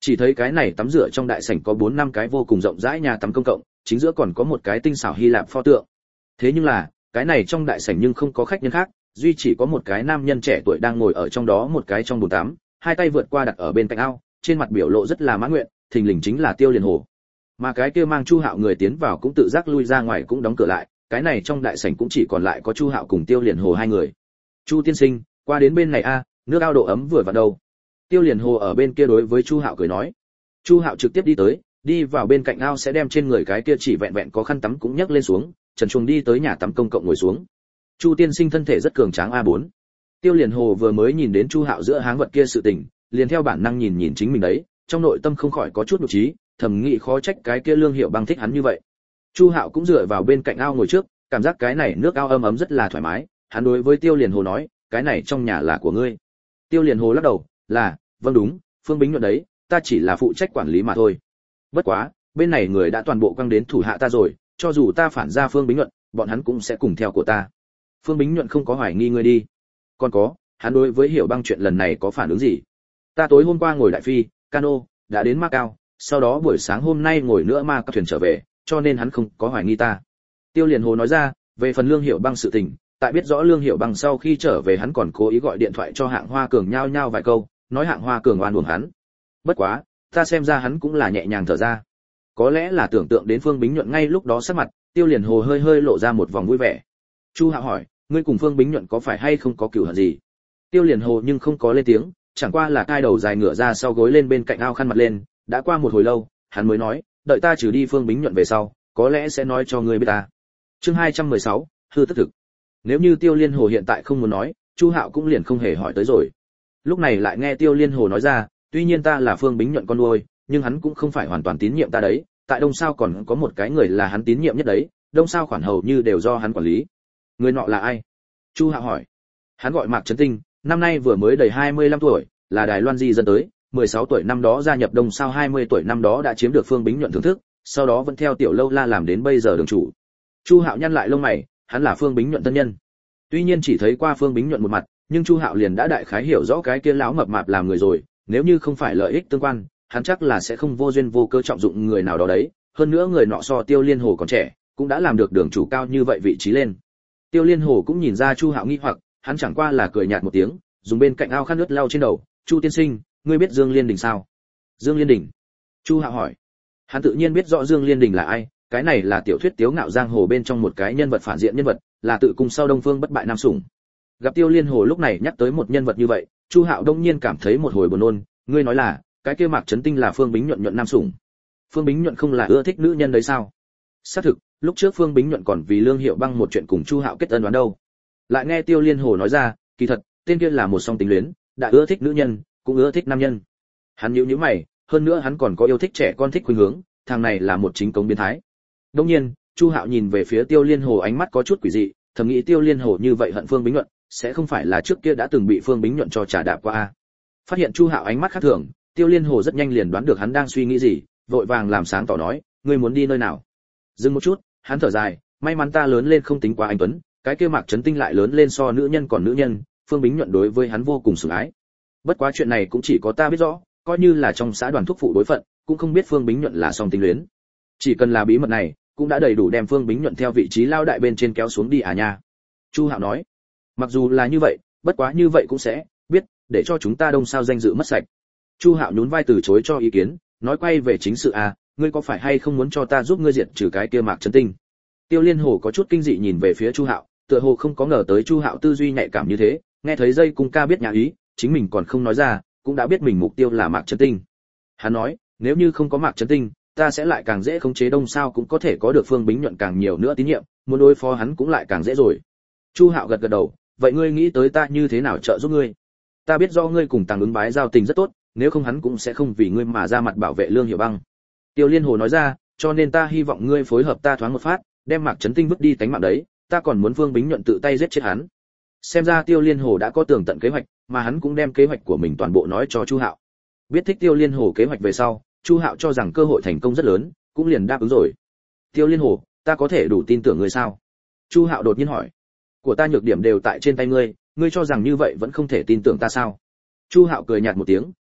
Chỉ thấy cái này tắm rửa trong đại sảnh có 4-5 cái vô cùng rộng rãi nhà tắm công cộng, chính giữa còn có một cái tinh xảo Hy Lạp pho tượng. Thế nhưng là, cái này trong đại sảnh nhưng không có khách nhân khác, duy chỉ có một cái nam nhân trẻ tuổi đang ngồi ở trong đó một cái trong bồn tắm, hai tay vượt qua đặt ở bên cạnh ao, trên mặt biểu lộ rất là mãn nguyện, thình lình chính là Tiêu Liên Hồ. Mà cái kia mang Chu Hạo người tiến vào cũng tự giác lui ra ngoài cũng đóng cửa lại, cái này trong đại sảnh cũng chỉ còn lại có Chu Hạo cùng Tiêu Liên Hồ hai người. Chu tiên sinh, qua đến bên này a, nước ao độ ấm vừa vào đâu. Tiêu Liên Hồ ở bên kia đối với Chu Hạo cười nói. Chu Hạo trực tiếp đi tới, đi vào bên cạnh ao sẽ đem trên người cái kia chỉ vẹn vẹn có khăn tắm cũng nhấc lên xuống, trần truồng đi tới nhà tắm công cộng ngồi xuống. Chu tiên sinh thân thể rất cường tráng A4. Tiêu Liên Hồ vừa mới nhìn đến Chu Hạo giữa háng vật kia sự tình, liền theo bản năng nhìn nhìn chính mình đấy, trong nội tâm không khỏi có chút nhục trí, thầm nghĩ khó trách cái kia Lương Hiểu Băng thích hắn như vậy. Chu Hạo cũng dựa vào bên cạnh ao ngồi trước, cảm giác cái này nước ao ấm ấm rất là thoải mái, hắn đối với Tiêu Liên Hồ nói, cái này trong nhà là của ngươi. Tiêu Liên Hồ lắc đầu, là, vâng đúng, Phương Bính Nhuận đấy, ta chỉ là phụ trách quản lý mà thôi. Bất quá, bên này người đã toàn bộ quăng đến thủ hạ ta rồi, cho dù ta phản ra Phương Bính Nhuận, bọn hắn cũng sẽ cùng theo của ta. Phương Bính Nhuận không có hoài nghi ngươi đi. Còn có, hắn đối với Hiểu Băng chuyện lần này có phản ứng gì? Ta tối hôm qua ngồi đại phi, cano, đã đến Macau, sau đó buổi sáng hôm nay ngồi nữa Macau thuyền trở về, cho nên hắn không có hoài nghi ta. Tiêu Liên Hồ nói ra, về phần Lương Hiểu Băng sự tình, tại biết rõ Lương Hiểu Băng sau khi trở về hắn còn cố ý gọi điện thoại cho Hạng Hoa Cường nhao nhao vài câu, nói Hạng Hoa Cường oan uổng hắn. Bất quá, ta xem ra hắn cũng là nhẹ nhàng thở ra. Có lẽ là tưởng tượng đến Phương Bính Nhuận ngay lúc đó sắc mặt, Tiêu Liên Hồ hơi hơi lộ ra một vòng vui vẻ. Chu Hạo hỏi, ngươi cùng Phương Bính Nhuận có phải hay không có cửu hận gì? Tiêu Liên Hồ nhưng không có lên tiếng, chẳng qua là cai đầu dài ngửa ra sau gối lên bên cạnh ao khăn mặt lên, đã qua một hồi lâu, hắn mới nói, đợi ta trừ đi Phương Bính Nhuận về sau, có lẽ sẽ nói cho ngươi biết ta. Chương 216, hư tất thực. Nếu như Tiêu Liên Hồ hiện tại không muốn nói, Chu Hạo cũng liền không hề hỏi tới rồi. Lúc này lại nghe Tiêu Liên Hồ nói ra, tuy nhiên ta là Phương Bính Nhuận con nuôi, nhưng hắn cũng không phải hoàn toàn tín nhiệm ta đấy, tại Đông Sao còn có một cái người là hắn tín nhiệm nhất đấy, Đông Sao khoản hầu như đều do hắn quản lý. Người nọ là ai? Chu Hạo hỏi. Hắn gọi Mạc Chấn Tinh, năm nay vừa mới đầy 25 tuổi, là Đài Loan di dân tới, 16 tuổi năm đó gia nhập Đông Sao, 20 tuổi năm đó đã chiếm được Phương Bính Nhuận thưởng thức, sau đó vẫn theo Tiểu Lâu La làm đến bây giờ đường chủ. Chu Hạo nhăn lại lông mày, hắn là Phương Bính Nhuận thân nhân. Tuy nhiên chỉ thấy qua Phương Bính Nhuận một mặt, nhưng Chu Hạo liền đã đại khái hiểu rõ cái kia lão mập mạp làm người rồi, nếu như không phải lợi ích tương quan, hắn chắc là sẽ không vô duyên vô cớ trọng dụng người nào đó đấy, hơn nữa người nọ so Tiêu Liên Hồ còn trẻ, cũng đã làm được đường chủ cao như vậy vị trí lên. Tiêu Liên Hồ cũng nhìn ra Chu Hạo nghi hoặc, hắn chẳng qua là cười nhạt một tiếng, dùng bên cạnh ao khăn nước lau trên đầu, "Chu tiên sinh, ngươi biết Dương Liên Đình sao?" "Dương Liên Đình?" Chu Hạo hỏi. Hắn tự nhiên biết rõ Dương Liên Đình là ai, cái này là tiểu thuyết tiếu ngạo giang hồ bên trong một cái nhân vật phản diện nhân vật, là tự cùng sau Đông Phương bất bại nam sủng. Gặp Tiêu Liên Hồ lúc này nhắc tới một nhân vật như vậy, Chu Hạo đông nhiên cảm thấy một hồi buồn nôn, ngươi nói là, cái kia Mạc Chấn Tinh là Phương Bính Nhuận nam sủng. Phương Bính Nhuận không là ưa thích nữ nhân đấy sao? Xác thực, lúc trước Phương Bính Nhuận còn vì Lương Hiểu Băng một chuyện cùng Chu Hạo kết ân đoán đâu. Lại nghe Tiêu Liên Hồ nói ra, kỳ thật, tên kia là một song tính luyến, đã ưa thích nữ nhân, cũng ưa thích nam nhân. Hắn nhíu mày, hơn nữa hắn còn có yêu thích trẻ con thích khuynh hướng, thằng này là một chính cống biến thái. Đương nhiên, Chu Hạo nhìn về phía Tiêu Liên Hồ ánh mắt có chút quỷ dị, thầm nghĩ Tiêu Liên Hồ như vậy hận Phương Bính Nhuận, sẽ không phải là trước kia đã từng bị Phương Bính Nhuận cho trả đạp qua a. Phát hiện Chu Hạo ánh mắt khác thường, Tiêu Liên Hồ rất nhanh liền đoán được hắn đang suy nghĩ gì, vội vàng làm sáng tỏ nói, ngươi muốn đi nơi nào? Dừng một chút, hắn thở dài, may mắn ta lớn lên không tính quá anh tuấn, cái kia Mạc Chấn Tinh lại lớn lên so nữ nhân còn nữ nhân, Phương Bính Nhuận đối với hắn vô cùng sủng ái. Bất quá chuyện này cũng chỉ có ta biết rõ, coi như là trong xã đoàn thúc phụ đối phận, cũng không biết Phương Bính Nhuận là song tính luyến. Chỉ cần là bí mật này, cũng đã đầy đủ đem Phương Bính Nhuận theo vị trí lao đại bên trên kéo xuống đi à nha. Chu Hạo nói, mặc dù là như vậy, bất quá như vậy cũng sẽ biết, để cho chúng ta Đông Sao danh dự mất sạch. Chu Hạo nhún vai từ chối cho ý kiến, nói quay về chính sự à, ngươi có phải hay không muốn cho ta giúp ngươi diệt trừ cái kia Mạc Chấn Tinh? Tiêu Liên Hồ có chút kinh dị nhìn về phía Chu Hạo, tựa hồ không có ngờ tới Chu Hạo tư duy nhạy cảm như thế, nghe thấy dây cung ca biết nhà ý, chính mình còn không nói ra, cũng đã biết mình mục tiêu là Mạc Chấn Tinh. Hắn nói, nếu như không có Mạc Chấn Tinh, ta sẽ lại càng dễ khống chế Đông Sao, cũng có thể có được Phương Bính Nhuận càng nhiều nữa tín nhiệm, muốn đối phó hắn cũng lại càng dễ rồi. Chu Hạo gật gật đầu, vậy ngươi nghĩ tới ta như thế nào trợ giúp ngươi? Ta biết do ngươi cùng Tàng Ứng Bái giao tình rất tốt, nếu không hắn cũng sẽ không vì ngươi mà ra mặt bảo vệ Lương Hiểu Băng. Tiêu Liên Hồ nói ra, cho nên ta hy vọng ngươi phối hợp ta thoáng một phát, đem Mạc Chấn Tinh vứt đi tánh mạng đấy, ta còn muốn Phương Bính Nhuận tự tay giết chết hắn. Xem ra Tiêu Liên Hồ đã có tường tận kế hoạch, mà hắn cũng đem kế hoạch của mình toàn bộ nói cho Chu Hạo. Biết thích Tiêu Liên Hồ kế hoạch về sau, Chu Hạo cho rằng cơ hội thành công rất lớn, cũng liền đáp ứng rồi. Tiêu Liên Hồ, ta có thể đủ tin tưởng ngươi sao? Chu Hạo đột nhiên hỏi. Của ta nhược điểm đều tại trên tay ngươi, ngươi cho rằng như vậy vẫn không thể tin tưởng ta sao? Chu Hạo cười nhạt một tiếng,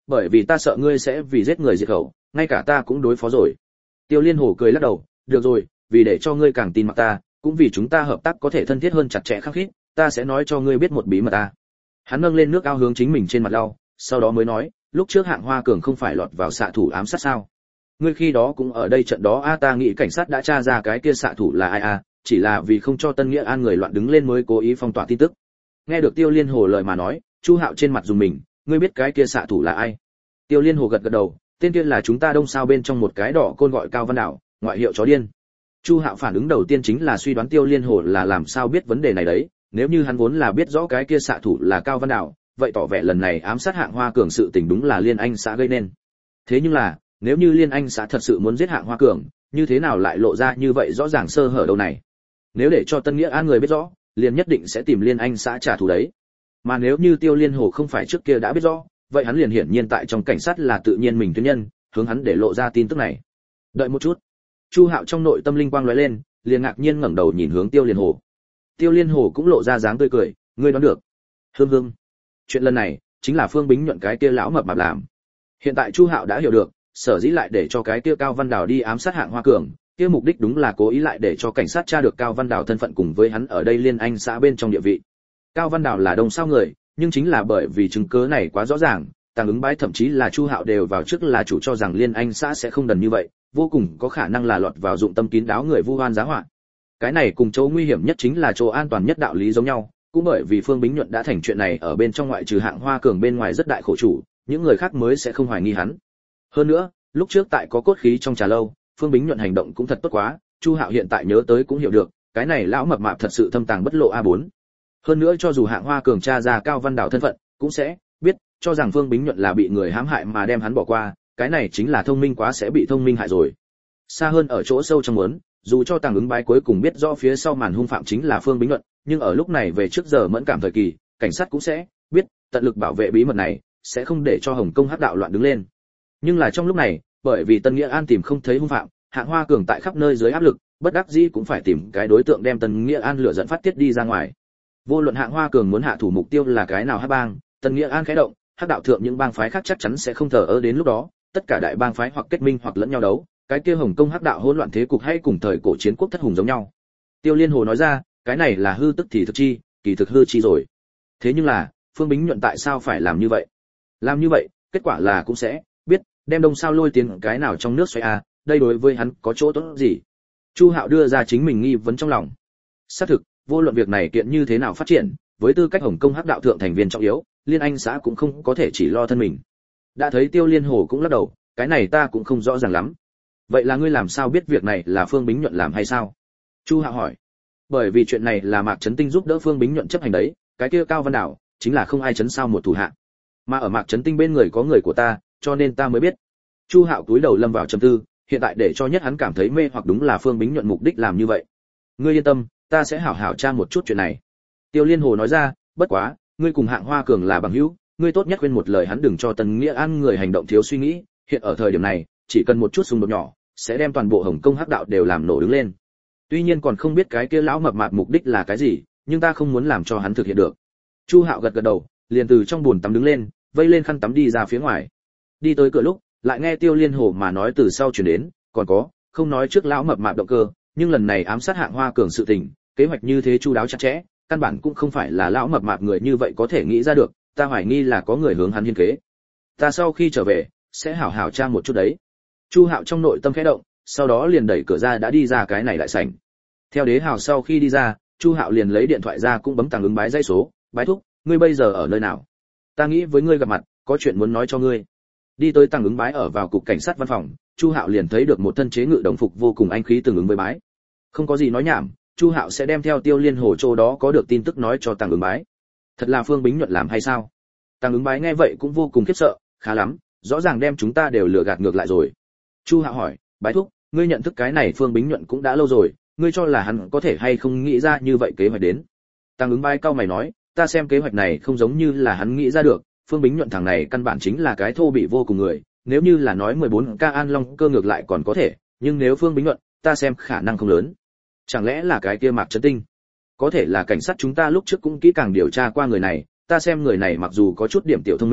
bởi vì ta sợ ngươi sẽ vì giết người diệt khẩu, ngay cả ta cũng đối phó rồi. Tiêu Liên Hồ cười lắc đầu, được rồi, vì để cho ngươi càng tin mặc ta, cũng vì chúng ta hợp tác có thể thân thiết hơn chặt chẽ khăng khít, ta sẽ nói cho ngươi biết một bí mật ta. Hắn nâng lên nước ao hướng chính mình trên mặt lau, sau đó mới nói, lúc trước Hạng Hoa Cường không phải lọt vào xạ thủ ám sát sao? Ngươi khi đó cũng ở đây trận đó a, ta nghĩ cảnh sát đã tra ra cái kia xạ thủ là ai a, chỉ là vì không cho Tân Nghĩa An người loạn đứng lên mới cố ý phong tỏa tin tức. Nghe được Tiêu Liên Hồ lời mà nói, Chu Hạo trên mặt dùng mình, ngươi biết cái kia xạ thủ là ai? Tiêu Liên Hồ gật gật đầu, tên kia là chúng ta Đông Sao bên trong một cái đỏ côn gọi Cao Văn Đảo, ngoại hiệu chó điên. Chu Hạo phản ứng đầu tiên chính là suy đoán Tiêu Liên Hồ là làm sao biết vấn đề này đấy, nếu như hắn vốn là biết rõ cái kia xạ thủ là Cao Văn Đảo, vậy tỏ vẻ lần này ám sát Hạng Hoa Cường sự tình đúng là Liên Anh xã gây nên. Thế nhưng là, nếu như Liên Anh xã thật sự muốn giết Hạng Hoa Cường, như thế nào lại lộ ra như vậy rõ ràng sơ hở đâu này? Nếu để cho Tân Nghĩa An người biết rõ, liền nhất định sẽ tìm Liên Anh xã trả thù đấy. Mà nếu như Tiêu Liên Hồ không phải trước kia đã biết rõ, vậy hắn liền hiển nhiên tại trong cảnh sát là tự nhiên mình tuyên nhân, hướng hắn để lộ ra tin tức này. Đợi một chút. Chu Hạo trong nội tâm linh quang lóe lên, liền ngạc nhiên ngẩng đầu nhìn hướng Tiêu Liên Hồ. Tiêu Liên Hồ cũng lộ ra dáng tươi cười, ngươi đoán được. Hương hương. Chuyện lần này chính là Phương Bính nhuận cái kia lão mập mạp làm. Hiện tại Chu Hạo đã hiểu được, sở dĩ lại để cho cái kia Cao Văn Đào đi ám sát Hạng Hoa Cường, kia mục đích đúng là cố ý lại để cho cảnh sát tra được Cao Văn Đào thân phận cùng với hắn ở đây Liên Anh xã bên trong địa vị. Cao Văn Đào là Đông Sao người, nhưng chính là bởi vì chứng cứ này quá rõ ràng, Tàng Ứng Bái thậm chí là Chu Hạo đều vào trước là chủ cho rằng Liên Anh xã sẽ không đần như vậy, vô cùng có khả năng là lọt vào dụng tâm kín đáo người vu oan giá họa. Cái này cùng chỗ nguy hiểm nhất chính là chỗ an toàn nhất đạo lý giống nhau, cũng bởi vì Phương Bính nhuận đã thành chuyện này ở bên trong ngoại trừ Hạng Hoa Cường bên ngoài rất đại khổ chủ, những người khác mới sẽ không hoài nghi hắn. Hơn nữa, lúc trước tại có cốt khí trong trà lâu, Phương Bính nhuận hành động cũng thật tốt quá, Chu Hạo hiện tại nhớ tới cũng hiểu được, cái này lão mập mạp thật sự thâm tàng bất lộ A4. Hơn nữa cho dù Hạng Hoa Cường tra ra Cao Văn Đào thân phận, cũng sẽ biết cho rằng Phương Bính nhuận là bị người hãm hại mà đem hắn bỏ qua, cái này chính là thông minh quá sẽ bị thông minh hại rồi. Xa hơn ở chỗ sâu trong muốn, dù cho Tàng Ứng Bái cuối cùng biết rõ phía sau màn hung phạm chính là Phương Bính nhuận, nhưng ở lúc này về trước giờ mẫn cảm thời kỳ, cảnh sát cũng sẽ biết tận lực bảo vệ bí mật này, sẽ không để cho Hồng Công hắc đạo loạn đứng lên. Nhưng là trong lúc này, bởi vì Tân Nghĩa An tìm không thấy hung phạm, Hạng Hoa Cường tại khắp nơi dưới áp lực, bất đắc dĩ cũng phải tìm cái đối tượng đem Tân Nghĩa An lửa giận phát tiết đi ra ngoài. Vô luận Hạng Hoa Cường muốn hạ thủ mục tiêu là cái nào hắc bang, Tân Nghĩa An khẽ động, hắc đạo thượng những bang phái khác chắc chắn sẽ không thờ ơ đến lúc đó, tất cả đại bang phái hoặc kết minh hoặc lẫn nhau đấu, cái kia Hồng Công hắc đạo hỗn loạn thế cục hay cùng thời cổ chiến quốc thất hùng giống nhau. Tiêu Liên Hồ nói ra, cái này là hư tức thì thực chi, kỳ thực hư chi rồi. Thế nhưng là, Phương Bính nhuận tại sao phải làm như vậy? Làm như vậy, kết quả là cũng sẽ biết đem Đông Sao lôi tiến cái nào trong nước xoay a, đây đối với hắn có chỗ tốt gì? Chu Hạo đưa ra chính mình nghi vấn trong lòng. Xác thực, vô luận việc này kiện như thế nào phát triển, với tư cách Hồng Công hắc đạo thượng thành viên trọng yếu, Liên Anh xã cũng không có thể chỉ lo thân mình. Đã thấy Tiêu Liên Hồ cũng lắc đầu, cái này ta cũng không rõ ràng lắm. Vậy là ngươi làm sao biết việc này là Phương Bính nhuận làm hay sao? Chu Hạo hỏi. Bởi vì chuyện này là Mạc Chấn Tinh giúp đỡ Phương Bính nhuận chấp hành đấy, cái kia Cao Văn Đảo chính là không ai chấn sao một thủ hạ. Mà ở Mạc Chấn Tinh bên người có người của ta, cho nên ta mới biết. Chu Hạo cúi đầu lâm vào trầm tư, hiện tại để cho nhất hắn cảm thấy mê hoặc đúng là Phương Bính nhuận mục đích làm như vậy. Ngươi yên tâm, ta sẽ hảo hảo tra một chút chuyện này. Tiêu Liên Hồ nói ra, bất quá, ngươi cùng Hạng Hoa Cường là bằng hữu, ngươi tốt nhất khuyên một lời hắn đừng cho Tân Nghĩa An người hành động thiếu suy nghĩ, hiện ở thời điểm này, chỉ cần một chút xung đột nhỏ, sẽ đem toàn bộ Hồng Công hắc đạo đều làm nổ đứng lên. Tuy nhiên còn không biết cái kia lão mập mạp mục đích là cái gì, nhưng ta không muốn làm cho hắn thực hiện được. Chu Hạo gật gật đầu, liền từ trong bồn tắm đứng lên, vây lên khăn tắm đi ra phía ngoài. Đi tới cửa lúc, lại nghe Tiêu Liên Hồ mà nói từ sau truyền đến, còn có, không nói trước lão mập mạp động cơ, nhưng lần này ám sát Hạng Hoa Cường sự tình, kế hoạch như thế chu đáo chặt chẽ, căn bản cũng không phải là lão mập mạp người như vậy có thể nghĩ ra được, ta hoài nghi là có người hướng hắn hiên kế. Ta sau khi trở về, sẽ hảo hảo tra một chút đấy. Chu Hạo trong nội tâm khẽ động, sau đó liền đẩy cửa ra đã đi ra cái này đại sảnh. Theo Đế Hào sau khi đi ra, Chu Hạo liền lấy điện thoại ra cũng bấm Tàng Ứng Bái dãy số, "Bái thúc, ngươi bây giờ ở nơi nào? Ta nghĩ với ngươi gặp mặt, có chuyện muốn nói cho ngươi." Đi tới Tàng Ứng Bái ở vào cục cảnh sát văn phòng, Chu Hạo liền thấy được một thân chế ngự đồng phục vô cùng anh khí tương ứng với Bái. Không có gì nói nhảm, Chu Hạo sẽ đem theo Tiêu Liên Hồ chỗ đó có được tin tức nói cho Tàng Ứng Bái. Thật là Phương Bính nhuận làm hay sao? Tàng Ứng Bái nghe vậy cũng vô cùng khiếp sợ, khá lắm, rõ ràng đem chúng ta đều lừa gạt ngược lại rồi. Chu Hạo hỏi, "Bái thúc, ngươi nhận thức cái này Phương Bính nhuận cũng đã lâu rồi, ngươi cho là hắn có thể hay không nghĩ ra như vậy kế hoạch đến?" Tàng Ứng Bái cau mày nói, "Ta xem kế hoạch này không giống như là hắn nghĩ ra được, Phương Bính nhuận thằng này căn bản chính là cái thô bị vô cùng người, nếu như là nói 14K An Long cơ ngược lại còn có thể, nhưng nếu Phương Bính nhuận, ta xem khả năng không lớn. Chẳng lẽ là cái kia Mạc Chấn Tinh? Có thể là cảnh sát chúng ta lúc trước cũng kỹ càng điều tra qua người này, ta xem người này mặc dù có chút điểm tiểu thông minh,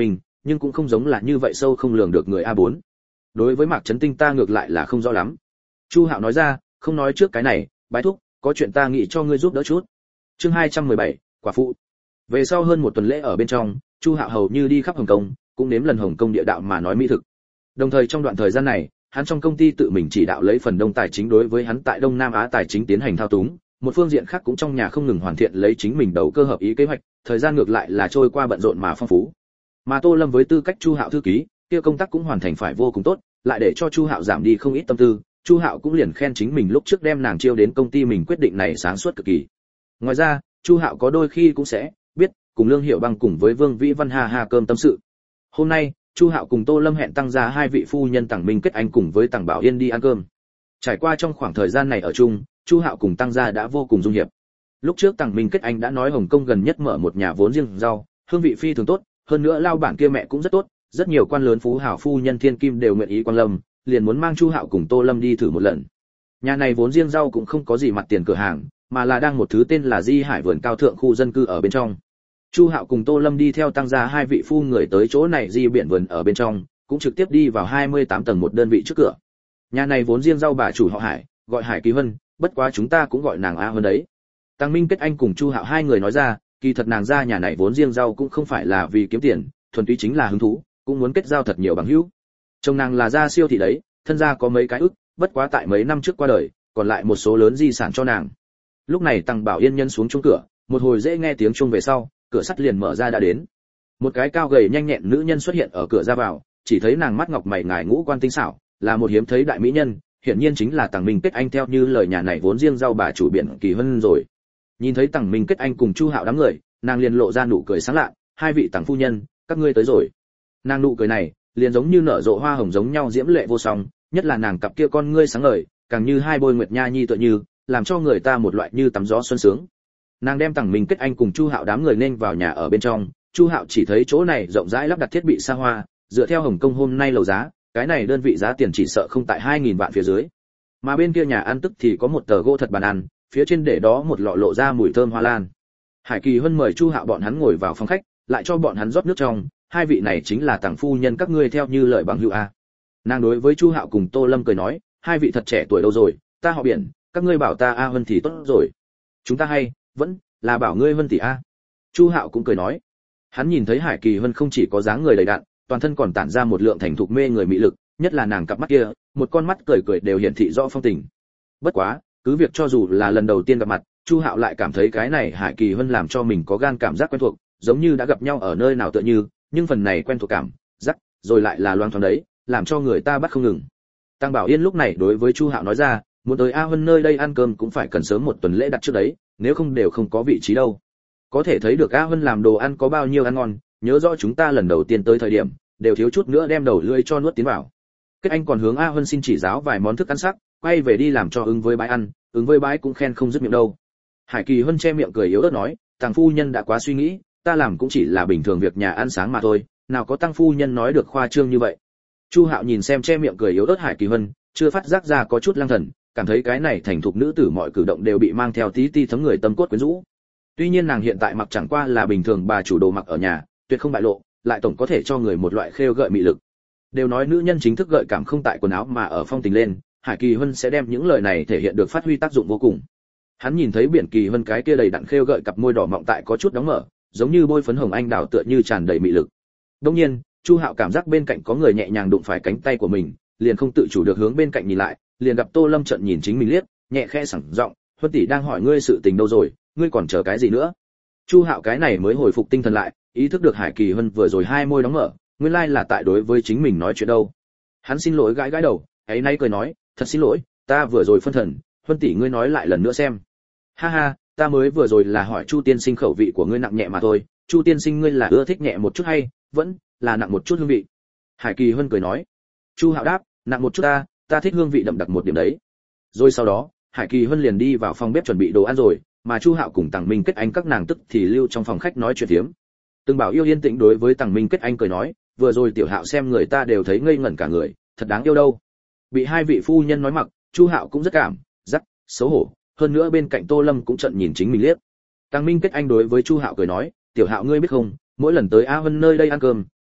nhưng cũng không giống là như vậy sâu không lường được người A4. Đối với Mạc Chấn Tinh ta ngược lại là không rõ lắm. Chu Hạo nói ra, không nói trước cái này, bái thúc, có chuyện ta nghĩ cho ngươi giúp đỡ chút. Chương 217, quả phụ. Về sau hơn một tuần lễ ở bên trong, Chu Hạo hầu như đi khắp Hồng Kông, cũng nếm lần Hồng Kông địa đạo mà nói mỹ thực. Đồng thời trong đoạn thời gian này, hắn trong công ty tự mình chỉ đạo lấy phần đông tài chính đối với hắn tại Đông Nam Á tài chính tiến hành thao túng, một phương diện khác cũng trong nhà không ngừng hoàn thiện lấy chính mình đầu cơ hợp ý kế hoạch, thời gian ngược lại là trôi qua bận rộn mà phong phú. Mà Tô Lâm với tư cách Chu Hạo thư ký, kia công tác cũng hoàn thành phải vô cùng tốt, lại để cho Chu Hạo giảm đi không ít tâm tư, Chu Hạo cũng liền khen chính mình lúc trước đem nàng chiêu đến công ty mình quyết định này sáng suốt cực kỳ. Ngoài ra, Chu Hạo có đôi khi cũng sẽ biết cùng Lương Hiểu Băng cùng với Vương Vĩ Văn ha cơm tâm sự. Hôm nay, Chu Hạo cùng Tô Lâm hẹn tăng ra hai vị phu nhân Tằng Minh Kết Anh cùng với Tằng Bảo Yên đi ăn cơm. Trải qua trong khoảng thời gian này ở chung, Chu Hạo cùng tăng gia đã vô cùng dung hiệp. Lúc trước Tằng Minh Kết Anh đã nói Hồng Kông gần nhất mở một nhà vốn riêng rau, hương vị phi thường tốt, hơn nữa lao bản kia mẹ cũng rất tốt, rất nhiều quan lớn phú hào phu nhân thiên kim đều nguyện ý quan lâm, liền muốn mang Chu Hạo cùng Tô Lâm đi thử một lần. Nhà này vốn riêng rau cũng không có gì mặt tiền cửa hàng, mà là đang một thứ tên là Di Hải vườn cao thượng khu dân cư ở bên trong. Chu Hạo cùng Tô Lâm đi theo tăng gia hai vị phu người tới chỗ này Di biển vườn ở bên trong, cũng trực tiếp đi vào 28 tầng một đơn vị trước cửa. Nhà này vốn riêng rau bà chủ họ Hải, gọi Hải Kỳ Vân, bất quá chúng ta cũng gọi nàng A Vân đấy. Tăng Minh Kết Anh cùng Chu Hạo hai người nói ra, kỳ thật nàng ra nhà này vốn riêng rau cũng không phải là vì kiếm tiền, thuần túy chính là hứng thú, cũng muốn kết giao thật nhiều bằng hữu. Chồng nàng là gia siêu thị đấy, thân gia có mấy cái ức, bất quá tại mấy năm trước qua đời, còn lại một số lớn di sản cho nàng. Lúc này Tằng Bảo Yên nhân xuống chuông cửa, một hồi dễ nghe tiếng chuông về sau, cửa sắt liền mở ra đã đến. Một cái cao gầy nhanh nhẹn nữ nhân xuất hiện ở cửa ra vào, chỉ thấy nàng mắt ngọc mày ngài ngũ quan tinh xảo, là một hiếm thấy đại mỹ nhân, hiển nhiên chính là Tằng Minh Kết Anh theo như lời nhà này vốn riêng rau bà chủ Biển Kỳ Hân rồi. Nhìn thấy Tằng Minh Kết Anh cùng Chu Hạo đám người, nàng liền lộ ra nụ cười sáng lạ, hai vị Tằng phu nhân, các ngươi tới rồi. Nàng nụ cười này, liền giống như nở rộ hoa hồng giống nhau diễm lệ vô song, nhất là nàng cặp kia con ngươi sáng ngời, càng như hai bôi nguyệt nha nhi tựa như, làm cho người ta một loại như tắm gió xuân sướng. Nàng đem Tằng Minh Kết Anh cùng Chu Hạo đám người nên vào nhà ở bên trong, Chu Hạo chỉ thấy chỗ này rộng rãi lắp đặt thiết bị xa hoa, dựa theo Hồng Kông hôm nay lầu giá, cái này đơn vị giá tiền chỉ sợ không tại 2000 vạn phía dưới. Mà bên kia nhà ăn tức thì có một tờ gỗ thật bàn ăn, phía trên để đó một lọ lộ ra mùi thơm hoa lan. Hải Kỳ Hân mời Chu Hạo bọn hắn ngồi vào phòng khách, lại cho bọn hắn rót nước trong, hai vị này chính là Tằng phu nhân các ngươi theo như lời bằng hữu a. Nàng đối với Chu Hạo cùng Tô Lâm cười nói, hai vị thật trẻ tuổi đâu rồi, ta họ Biển, các ngươi bảo ta A Vân thì tốt rồi. Chúng ta hay, vẫn là bảo ngươi Vân tỷ a. Chu Hạo cũng cười nói. Hắn nhìn thấy Hải Kỳ Vân không chỉ có dáng người đầy đặn, toàn thân còn tản ra một lượng thành thục mê người mỹ lực, nhất là nàng cặp mắt kia, một con mắt cười cười đều hiển thị rõ phong tình. Bất quá, cứ việc cho dù là lần đầu tiên gặp mặt, Chu Hạo lại cảm thấy cái này Hải Kỳ Vân làm cho mình có gan cảm giác quen thuộc, giống như đã gặp nhau ở nơi nào tựa như, nhưng phần này quen thuộc cảm giác, rồi lại là loang thoáng đấy, làm cho người ta bắt không ngừng. Tăng Bảo Yên lúc này đối với Chu Hạo nói ra, muốn tới A Vân nơi đây ăn cơm cũng phải cần sớm một tuần lễ đặt trước đấy, nếu không đều không có vị trí đâu. Có thể thấy được A Vân làm đồ ăn có bao nhiêu ăn ngon, nhớ rõ chúng ta lần đầu tiên tới thời điểm, đều thiếu chút nữa đem đầu lưỡi cho nuốt tiến vào. Kết Anh còn hướng A Vân xin chỉ giáo vài món thức ăn sắc, quay về đi làm cho ứng với bái ăn, ứng với bái cũng khen không dứt miệng đâu. Hải Kỳ Vân che miệng cười yếu ớt nói, Tằng phu nhân đã quá suy nghĩ, ta làm cũng chỉ là bình thường việc nhà ăn sáng mà thôi, nào có Tăng phu nhân nói được khoa trương như vậy. Chu Hạo nhìn xem che miệng cười yếu ớt Hải Kỳ Vân, chưa phát giác ra có chút lăng thần, cảm thấy cái này thành thục nữ tử mọi cử động đều bị mang theo tí ti thấm người tâm cốt quyến rũ. Tuy nhiên nàng hiện tại mặc chẳng qua là bình thường bà chủ đồ mặc ở nhà, tuyệt không bại lộ, lại tổng có thể cho người một loại khêu gợi mị lực. Đều nói nữ nhân chính thức gợi cảm không tại quần áo mà ở phong tình lên, Hải Kỳ Vân sẽ đem những lời này thể hiện được phát huy tác dụng vô cùng. Hắn nhìn thấy Biển Kỳ Vân cái kia đầy đặn khêu gợi cặp môi đỏ mọng tại có chút đóng mở, giống như bôi phấn hồng anh đào tựa như tràn đầy mị lực. Đương nhiên, Chu Hạo cảm giác bên cạnh có người nhẹ nhàng đụng phải cánh tay của mình, liền không tự chủ được hướng bên cạnh nhìn lại, liền gặp Tô Lâm trợn nhìn chính mình liếc, nhẹ khẽ sảng giọng, "Huân tỷ đang hỏi ngươi sự tình đâu rồi, ngươi còn chờ cái gì nữa?" Chu Hạo cái này mới hồi phục tinh thần lại, ý thức được Hải Kỳ Vân vừa rồi hai môi đóng mở, nguyên lai là tại đối với chính mình nói chuyện đâu. Hắn xin lỗi gãi gãi đầu, ấy nay cười nói, "Thật xin lỗi, ta vừa rồi phân thần, Huân tỷ ngươi nói lại lần nữa xem." "Ha ha, ta mới vừa rồi là hỏi Chu tiên sinh khẩu vị của ngươi nặng nhẹ mà thôi, Chu tiên sinh ngươi là ưa thích nhẹ một chút hay vẫn là nặng một chút hương vị?" Hải Kỳ Vân cười nói. Chu Hạo đáp, "Nặng một chút ta thích hương vị đậm đặc một điểm đấy." Rồi sau đó, Hải Kỳ Vân liền đi vào phòng bếp chuẩn bị đồ ăn rồi, mà Chu Hạo cùng Tằng Minh Kết Anh các nàng tức thì lưu trong phòng khách nói chuyện phiếm. Từng Bảo yêu yên tĩnh đối với Tằng Minh Kết Anh cười nói, "Vừa rồi tiểu Hạo xem người ta đều thấy ngây ngẩn cả người, thật đáng yêu đâu." Bị hai vị phu nhân nói mặc, Chu Hạo cũng rất cảm giác xấu hổ, hơn nữa bên cạnh Tô Lâm cũng trợn nhìn chính mình liếc. Tằng Minh Kết Anh đối với Chu Hạo cười nói, "Tiểu Hạo ngươi biết không, mỗi lần tới A Vân nơi đây ăn cơm,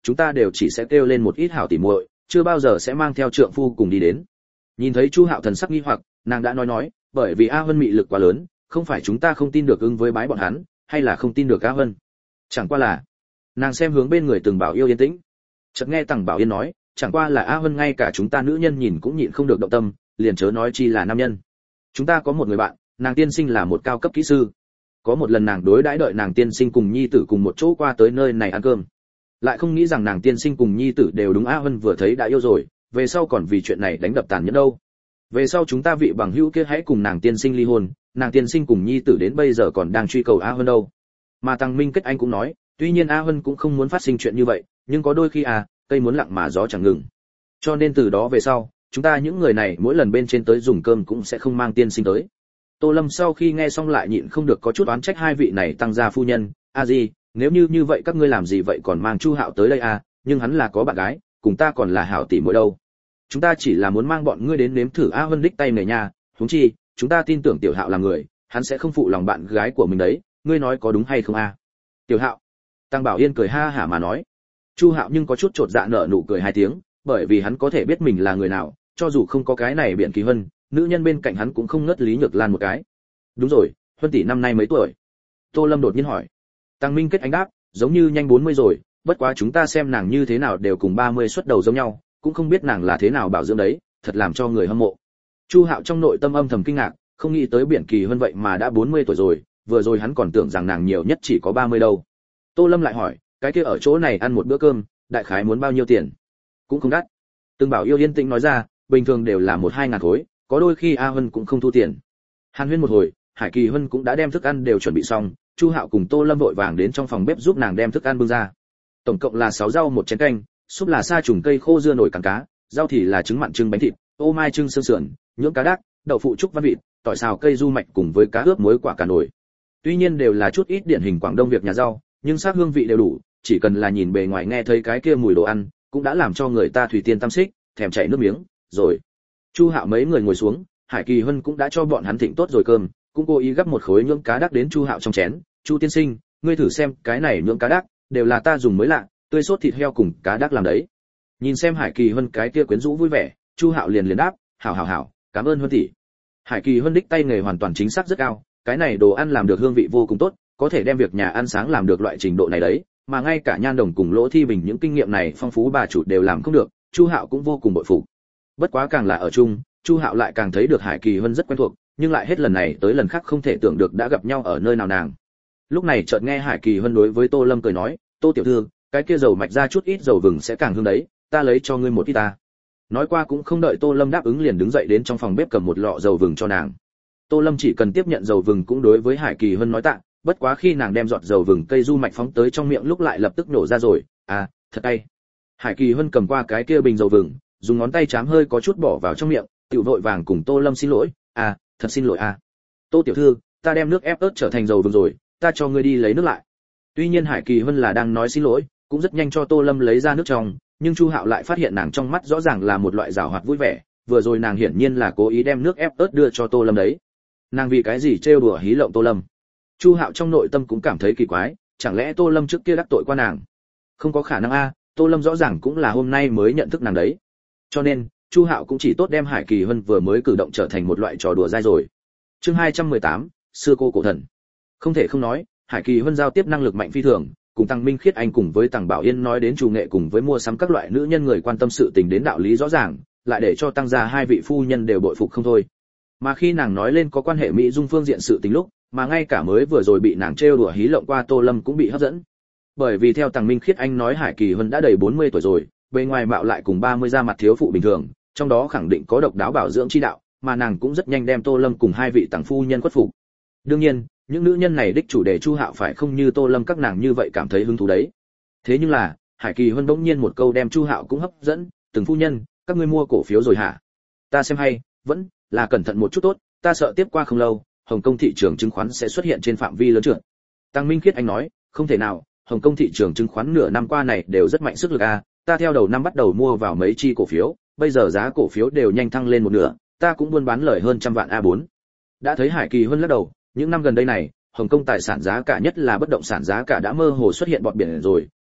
chúng ta đều chỉ sẽ kêu lên một ít hảo tỉ muội, chưa bao giờ sẽ mang theo trượng phu cùng đi đến. Nhìn thấy Chu Hạo thần sắc nghi hoặc, nàng đã nói, bởi vì A Vân mị lực quá lớn, không phải chúng ta không tin được ứng với bái bọn hắn, hay là không tin được A Vân. Chẳng qua là, nàng xem hướng bên người Từng Bảo Yêu yên tĩnh. Chợt nghe Tằng Bảo Yên nói, chẳng qua là A Vân ngay cả chúng ta nữ nhân nhìn cũng nhịn không được động tâm, liền chớ nói chi là nam nhân. Chúng ta có một người bạn, nàng tiên sinh là một cao cấp kỹ sư. Có một lần nàng đối đãi đợi nàng tiên sinh cùng nhi tử cùng một chỗ qua tới nơi này ăn cơm. Lại không nghĩ rằng nàng tiên sinh cùng nhi tử đều đúng A Vân vừa thấy đã yêu rồi, về sau còn vì chuyện này đánh đập tàn nhẫn đâu. Về sau chúng ta vị bằng hữu kia hãy cùng nàng tiên sinh ly hôn, nàng tiên sinh cùng nhi tử đến bây giờ còn đang truy cầu A Vân đâu. Mà Tăng Minh Kết Anh cũng nói, tuy nhiên A Vân cũng không muốn phát sinh chuyện như vậy, nhưng có đôi khi cây muốn lặng mà gió chẳng ngừng. Cho nên từ đó về sau, chúng ta những người này mỗi lần bên trên tới dùng cơm cũng sẽ không mang tiên sinh tới. Tô Lâm sau khi nghe xong lại nhịn không được có chút oán trách hai vị này tăng gia phu nhân, gì, nếu như vậy các ngươi làm gì vậy còn mang Chu Hạo tới đây nhưng hắn là có bạn gái, cùng ta còn là hảo tỷ muội đâu. Chúng ta chỉ là muốn mang bọn ngươi đến nếm thử A Vân đích tay nghề nha, huống chi, chúng ta tin tưởng Tiểu Hạo là người, hắn sẽ không phụ lòng bạn gái của mình đấy, ngươi nói có đúng hay không Tiểu Hạo. Tăng Bảo Yên cười ha hả mà nói. Chu Hạo nhưng có chút chột dạ nở nụ cười hai tiếng, bởi vì hắn có thể biết mình là người nào, cho dù không có cái này biện kỳ Hân, nữ nhân bên cạnh hắn cũng không ngất Lý Nhược Lan một cái. Đúng rồi, Huân tỷ năm nay mấy tuổi? Tô Lâm đột nhiên hỏi. Tăng Minh Kết Anh đáp, giống như nhanh 40 rồi, bất quá chúng ta xem nàng như thế nào đều cùng 30 xuất đầu giống nhau, cũng không biết nàng là thế nào bảo dưỡng đấy, thật làm cho người hâm mộ. Chu Hạo trong nội tâm âm thầm kinh ngạc, không nghĩ tới Biện Kỳ Hân vậy mà đã 40 tuổi rồi, vừa rồi hắn còn tưởng rằng nàng nhiều nhất chỉ có 30 đâu. Tô Lâm lại hỏi, cái kia ở chỗ này ăn một bữa cơm, đại khái muốn bao nhiêu tiền? Cũng không đắt. Từng Bảo Yêu yên tĩnh nói ra, bình thường đều là 1-2 ngàn khối, có đôi khi A Hân cũng không thu tiền. Hàn huyên một hồi, Hải Kỳ Hân cũng đã đem thức ăn đều chuẩn bị xong, Chu Hạo cùng Tô Lâm vội vàng đến trong phòng bếp giúp nàng đem thức ăn bưng ra. Tổng cộng là 6 rau một chén canh, súp là sa trùng cây khô dưa nổi càng cá, rau thì là trứng mặn trưng bánh thịt, ô mai trưng xương sườn, nhưỡng cá đác, đậu phụ trúc văn vịt, tỏi xào cây du mạch cùng với cá ướp muối quả cà nổi. Tuy nhiên đều là chút ít điển hình Quảng Đông việc nhà rau, nhưng sắc hương vị đều đủ, chỉ cần là nhìn bề ngoài nghe thấy cái kia mùi đồ ăn, cũng đã làm cho người ta thủy tiên tâm xích, thèm chảy nước miếng. Rồi, Chu Hạo mấy người ngồi xuống, Hải Kỳ Hân cũng đã cho bọn hắn thịnh tốt rồi cơm, cũng cố ý gắp một khối nhưỡng cá đác đến Chu Hạo trong chén. Chu tiên sinh, ngươi thử xem, cái này nhưỡng cá đác đều là ta dùng mới lạ, tươi sốt thịt heo cùng cá đác làm đấy. Nhìn xem Hải Kỳ Hân cái kia quyến rũ vui vẻ, Chu Hạo liền đáp, hảo, cảm ơn Hân tỷ. Hải Kỳ Hân đích tay nghề hoàn toàn chính xác rất cao, cái này đồ ăn làm được hương vị vô cùng tốt, có thể đem việc nhà ăn sáng làm được loại trình độ này đấy, mà ngay cả Nhan Đồng cùng Lỗ Thi Bình những kinh nghiệm này phong phú bà chủ đều làm không được, Chu Hạo cũng vô cùng bội phục. Bất quá càng là ở chung, Chu Hạo lại càng thấy được Hải Kỳ Hân rất quen thuộc, nhưng lại hết lần này tới lần khác không thể tưởng được đã gặp nhau ở nơi nào nàng. Lúc này chợt nghe Hải Kỳ Hân đối với Tô Lâm cười nói, Tô tiểu thư, cái kia dầu mạch ra chút ít dầu vừng sẽ càng hương đấy, ta lấy cho ngươi một ít ta. Nói qua cũng không đợi Tô Lâm đáp ứng liền đứng dậy đến trong phòng bếp cầm một lọ dầu vừng cho nàng. Tô Lâm chỉ cần tiếp nhận dầu vừng cũng đối với Hải Kỳ Hân nói tạ, bất quá khi nàng đem giọt dầu vừng cây du mạch phóng tới trong miệng lúc lại lập tức nổ ra rồi, thật cay. Hải Kỳ Hân cầm qua cái kia bình dầu vừng, dùng ngón tay chám hơi có chút bỏ vào trong miệng, tiểu vội vàng cùng Tô Lâm xin lỗi, thật xin lỗi Tô tiểu thư, ta đem nước ép ớt trở thành dầu vừng rồi, ta cho ngươi đi lấy nước lại. Tuy nhiên Hải Kỳ Hân là đang nói xin lỗi, cũng rất nhanh cho Tô Lâm lấy ra nước trong, nhưng Chu Hạo lại phát hiện nàng trong mắt rõ ràng là một loại giảo hoạt vui vẻ, vừa rồi nàng hiển nhiên là cố ý đem nước ép ớt đưa cho Tô Lâm đấy. Nàng vì cái gì trêu đùa hí lộng Tô Lâm? Chu Hạo trong nội tâm cũng cảm thấy kỳ quái, chẳng lẽ Tô Lâm trước kia đắc tội qua nàng? Không có khả năng Tô Lâm rõ ràng cũng là hôm nay mới nhận thức nàng đấy. Cho nên, Chu Hạo cũng chỉ tốt đem Hải Kỳ Hân vừa mới cử động trở thành một loại trò đùa dai rồi. Chương 218, xưa cô cổ thần. Không thể không nói, Hải Kỳ Hân giao tiếp năng lực mạnh phi thường, cùng Tăng Minh Khiết Anh cùng với Tăng Bảo Yên nói đến chủ nghệ cùng với mua sắm các loại nữ nhân người quan tâm sự tình đến đạo lý rõ ràng, lại để cho Tăng gia hai vị phu nhân đều bội phục không thôi. Mà khi nàng nói lên có quan hệ mỹ dung phương diện sự tình lúc, mà ngay cả mới vừa rồi bị nàng trêu đùa hí lộng qua Tô Lâm cũng bị hấp dẫn. Bởi vì theo Tăng Minh Khiết Anh nói Hải Kỳ Hân đã đầy 40 tuổi rồi, bề ngoài mạo lại cùng 30 da mặt thiếu phụ bình thường, trong đó khẳng định có độc đáo bảo dưỡng chi đạo, mà nàng cũng rất nhanh đem Tô Lâm cùng hai vị Tăng phu nhân khuất phục. Đương nhiên, những nữ nhân này đích chủ đề Chu Hạo phải không như Tô Lâm các nàng như vậy cảm thấy hứng thú đấy. Thế nhưng là, Hải Kỳ Hân bỗng nhiên một câu đem Chu Hạo cũng hấp dẫn, "Từng phu nhân, các ngươi mua cổ phiếu rồi hả? Ta xem hay, vẫn là cẩn thận một chút tốt, ta sợ tiếp qua không lâu, Hồng Kông thị trường chứng khoán sẽ xuất hiện trên phạm vi lớn trượt." Tăng Minh Khiết Anh nói, "Không thể nào, Hồng Kông thị trường chứng khoán nửa năm qua này đều rất mạnh sức lực ta theo đầu năm bắt đầu mua vào mấy chi cổ phiếu, bây giờ giá cổ phiếu đều nhanh thăng lên một nửa, ta cũng buôn bán lời hơn trăm vạn A4." Đã thấy Hải Kỳ Hân lắc đầu, những năm gần đây này, Hồng Kông tài sản giá cả nhất là bất động sản giá cả đã mơ hồ xuất hiện bọt biển rồi,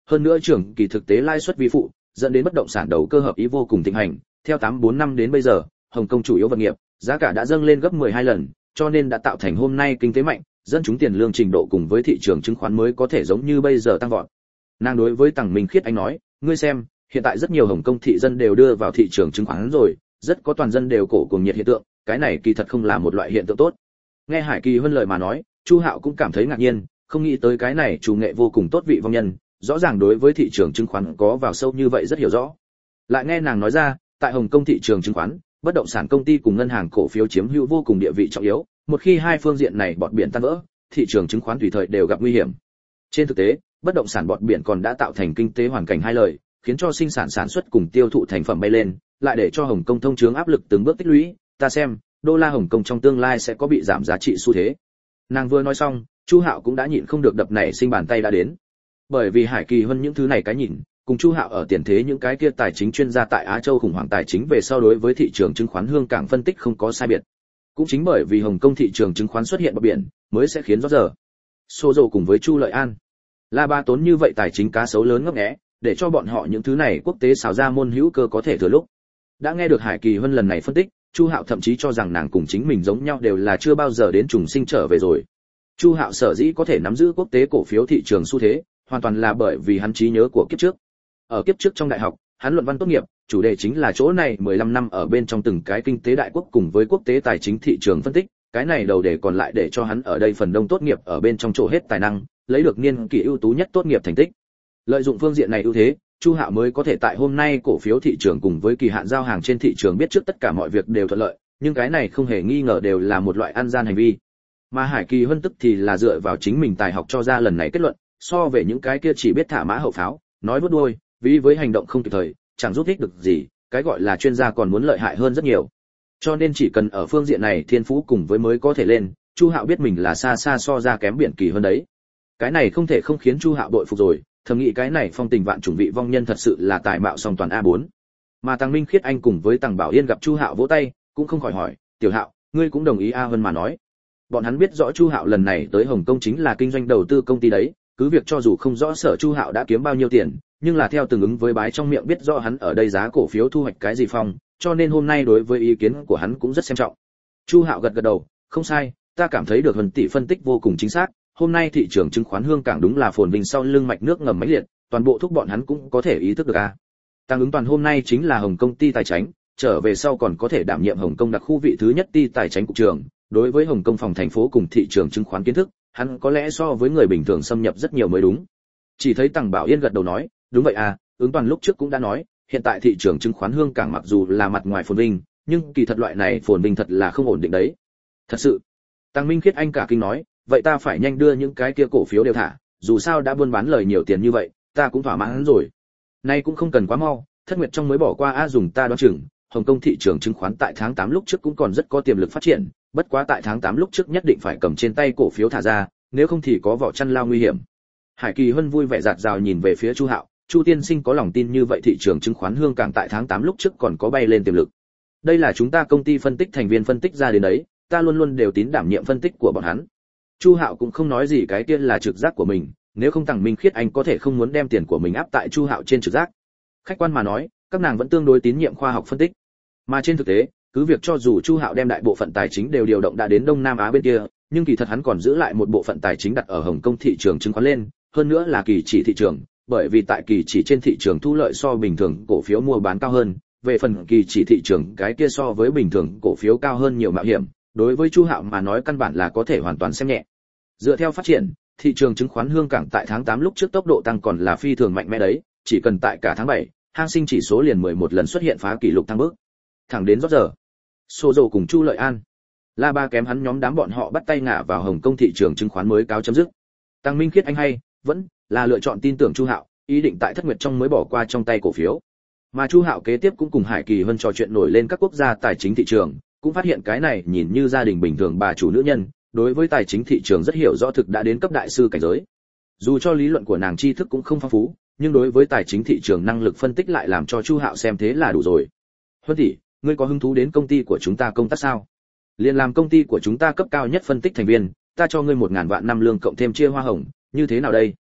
hơn nữa trưởng kỳ thực tế lãi suất vi phụ, dẫn đến bất động sản đầu cơ hợp ý vô cùng thịnh hành. Theo 84 năm đến bây giờ, Hồng Kông chủ yếu vật nghiệp, giá cả đã dâng lên gấp 12 lần, cho nên đã tạo thành hôm nay kinh tế mạnh, dân chúng tiền lương trình độ cùng với thị trường chứng khoán mới có thể giống như bây giờ tăng vọt. Nàng đối với Tằng Minh Khiết Anh nói, ngươi xem, hiện tại rất nhiều Hồng Kông thị dân đều đưa vào thị trường chứng khoán rồi, rất có toàn dân đều cổ cuồng nhiệt hiện tượng, cái này kỳ thật không là một loại hiện tượng tốt. Nghe Hải Kỳ Huân lời mà nói, Chu Hạo cũng cảm thấy ngạc nhiên, không nghĩ tới cái này chủ nghệ vô cùng tốt vị vong nhân, rõ ràng đối với thị trường chứng khoán có vào sâu như vậy rất hiểu rõ. Lại nghe nàng nói ra, tại Hồng Kông thị trường chứng khoán, bất động sản công ty cùng ngân hàng cổ phiếu chiếm hữu vô cùng địa vị trọng yếu, một khi hai phương diện này bọt biển tan vỡ, thị trường chứng khoán tùy thời đều gặp nguy hiểm. Trên thực tế, bất động sản bọt biển còn đã tạo thành kinh tế hoàn cảnh hai lợi, khiến cho sinh sản sản xuất cùng tiêu thụ thành phẩm bay lên, lại để cho Hồng Kông thông chướng áp lực từng bước tích lũy, ta xem, đô la Hồng Kông trong tương lai sẽ có bị giảm giá trị xu thế. Nàng vừa nói xong, Chu Hạo cũng đã nhịn không được đập nảy sinh bàn tay đã đến. Bởi vì Hải Kỳ Huân những thứ này cái nhìn, cùng Chu Hạo ở tiền thế những cái kia tài chính chuyên gia tại Á Châu khủng hoảng tài chính về sau đối với thị trường chứng khoán Hương Cảng phân tích không có sai biệt. Cũng chính bởi vì Hồng Kông thị trường chứng khoán xuất hiện bọt biển, mới sẽ khiến Roger, Sozo cùng với Chu Lợi An, La Ba tốn như vậy tài chính cá sấu lớn ngấp nghé, để cho bọn họ những thứ này quốc tế xào ra môn hữu cơ có thể thừa lúc. Đã nghe được Hải Kỳ Huân lần này phân tích, Chu Hạo thậm chí cho rằng nàng cùng chính mình giống nhau đều là chưa bao giờ đến trùng sinh trở về rồi. Chu Hạo sở dĩ có thể nắm giữ quốc tế cổ phiếu thị trường xu thế, hoàn toàn là bởi vì hắn trí nhớ của kiếp trước. Ở kiếp trước trong đại học, hắn luận văn tốt nghiệp, chủ đề chính là chỗ này 15 năm ở bên trong từng cái kinh tế đại quốc cùng với quốc tế tài chính thị trường phân tích, cái này đầu đề còn lại để cho hắn ở đây phần đông tốt nghiệp ở bên trong chỗ hết tài năng, lấy được niên kỳ ưu tú nhất tốt nghiệp thành tích. Lợi dụng phương diện này ưu thế, Chu Hạo mới có thể tại hôm nay cổ phiếu thị trường cùng với kỳ hạn giao hàng trên thị trường biết trước tất cả mọi việc đều thuận lợi, nhưng cái này không hề nghi ngờ đều là một loại ăn gian hành vi. Mà Hải Kỳ Huân tức thì là dựa vào chính mình tài học cho ra lần này kết luận, so về những cái kia chỉ biết thả mã hậu pháo, nói vuốt đuôi, vì với hành động không kịp thời, chẳng giúp ích được gì, cái gọi là chuyên gia còn muốn lợi hại hơn rất nhiều. Cho nên chỉ cần ở phương diện này thiên phú cùng với mới có thể lên, Chu Hạo biết mình là xa xa so ra kém biển Kỳ hơn đấy. Cái này không thể không khiến Chu Hạo bội phục rồi, thầm nghĩ cái này phong tình vạn chủng vị vong nhân thật sự là tài mạo song toàn A4. Mà Tằng Minh Khiết Anh cùng với Tằng Bảo Yên gặp Chu Hạo vỗ tay, cũng không khỏi hỏi, "Tiểu Hạo, ngươi cũng đồng ý A Vân mà nói?" Bọn hắn biết rõ Chu Hạo lần này tới Hồng Kông chính là kinh doanh đầu tư công ty đấy, cứ việc cho dù không rõ sở Chu Hạo đã kiếm bao nhiêu tiền, nhưng là theo tương ứng với bái trong miệng biết rõ hắn ở đây giá cổ phiếu thu hoạch cái gì phong, cho nên hôm nay đối với ý kiến của hắn cũng rất xem trọng. Chu Hạo gật gật đầu, "Không sai, ta cảm thấy được Vân tỷ phân tích vô cùng chính xác, hôm nay thị trường chứng khoán Hương Cảng đúng là phồn vinh sau lưng mạch nước ngầm mãnh liệt, toàn bộ thúc bọn hắn cũng có thể ý thức được a. Tăng ứng toàn hôm nay chính là Hồng Kông ty tài chính, trở về sau còn có thể đảm nhiệm Hồng Kông đặc khu vị thứ nhất ty tài chính cục trưởng, đối với Hồng Kông phòng thành phố cùng thị trường chứng khoán kiến thức, hắn có lẽ so với người bình thường xâm nhập rất nhiều mới đúng." Chỉ thấy Tằng Bảo Yên gật đầu nói, "Đúng vậy à, ứng toàn lúc trước cũng đã nói, hiện tại thị trường chứng khoán Hương Cảng mặc dù là mặt ngoài phồn vinh, nhưng kỳ thật loại này phồn vinh thật là không ổn định đấy." Thật sự. Tằng Minh Khiết Anh cả kinh nói, "Vậy ta phải nhanh đưa những cái kia cổ phiếu đều thả, dù sao đã buôn bán lời nhiều tiền như vậy, ta cũng thỏa mãn rồi. Nay cũng không cần quá mau, Thất Nguyệt trong mới bỏ qua a dùng ta đoán chừng, Hồng Kông thị trường chứng khoán tại tháng 8 lúc trước cũng còn rất có tiềm lực phát triển, bất quá tại tháng 8 lúc trước nhất định phải cầm trên tay cổ phiếu thả ra, nếu không thì có vỏ chăn lao nguy hiểm." Hải Kỳ Huân vui vẻ rạt rào nhìn về phía Chu Hạo, "Chu tiên sinh có lòng tin như vậy thị trường chứng khoán Hương Cảng tại tháng 8 lúc trước còn có bay lên tiềm lực. Đây là chúng ta công ty phân tích thành viên phân tích ra đến đấy, ta luôn luôn đều tín đảm nhiệm phân tích của bọn hắn." Chu Hạo cũng không nói gì cái kia là trực giác của mình, nếu không Tằng Minh Khiết Anh có thể không muốn đem tiền của mình áp tại Chu Hạo trên trực giác. Khách quan mà nói, các nàng vẫn tương đối tín nhiệm khoa học phân tích. Mà trên thực tế, cứ việc cho dù Chu Hạo đem đại bộ phận tài chính đều điều động đã đến Đông Nam Á bên kia, nhưng kỳ thật hắn còn giữ lại một bộ phận tài chính đặt ở Hồng Kông thị trường chứng khoán lên, hơn nữa là kỳ chỉ thị trường, bởi vì tại kỳ chỉ trên thị trường thu lợi so bình thường cổ phiếu mua bán cao hơn, về phần kỳ chỉ thị trường cái kia so với bình thường cổ phiếu cao hơn nhiều mạo hiểm, đối với Chu Hạo mà nói căn bản là có thể hoàn toàn xem nhẹ. Dựa theo phát triển, thị trường chứng khoán Hương Cảng tại tháng 8 lúc trước tốc độ tăng còn là phi thường mạnh mẽ đấy, chỉ cần tại cả tháng 7, hang sinh chỉ số liền 11 lần xuất hiện phá kỷ lục tăng bước. Thẳng đến rót giờ, Sozo cùng Chu Lợi An, La Ba kém hắn nhóm đám bọn họ bắt tay ngã vào Hồng Kông thị trường chứng khoán mới cáo chấm dứt. Tằng Minh Khiết Anh hay, vẫn là lựa chọn tin tưởng Chu Hạo, ý định tại Thất Nguyệt trong mới bỏ qua trong tay cổ phiếu. Mà Chu Hạo kế tiếp cũng cùng Hải Kỳ Huân trò chuyện nổi lên các quốc gia tài chính thị trường, cũng phát hiện cái này nhìn như gia đình bình thường bà chủ nữ nhân, đối với tài chính thị trường rất hiểu rõ thực đã đến cấp đại sư cảnh giới. Dù cho lý luận của nàng tri thức cũng không phong phú, nhưng đối với tài chính thị trường năng lực phân tích lại làm cho Chu Hạo xem thế là đủ rồi. "Huân tỷ, ngươi có hứng thú đến công ty của chúng ta công tác sao? Liên làm công ty của chúng ta cấp cao nhất phân tích thành viên, ta cho ngươi 1000 vạn năm lương cộng thêm chia hoa hồng, như thế nào đây?"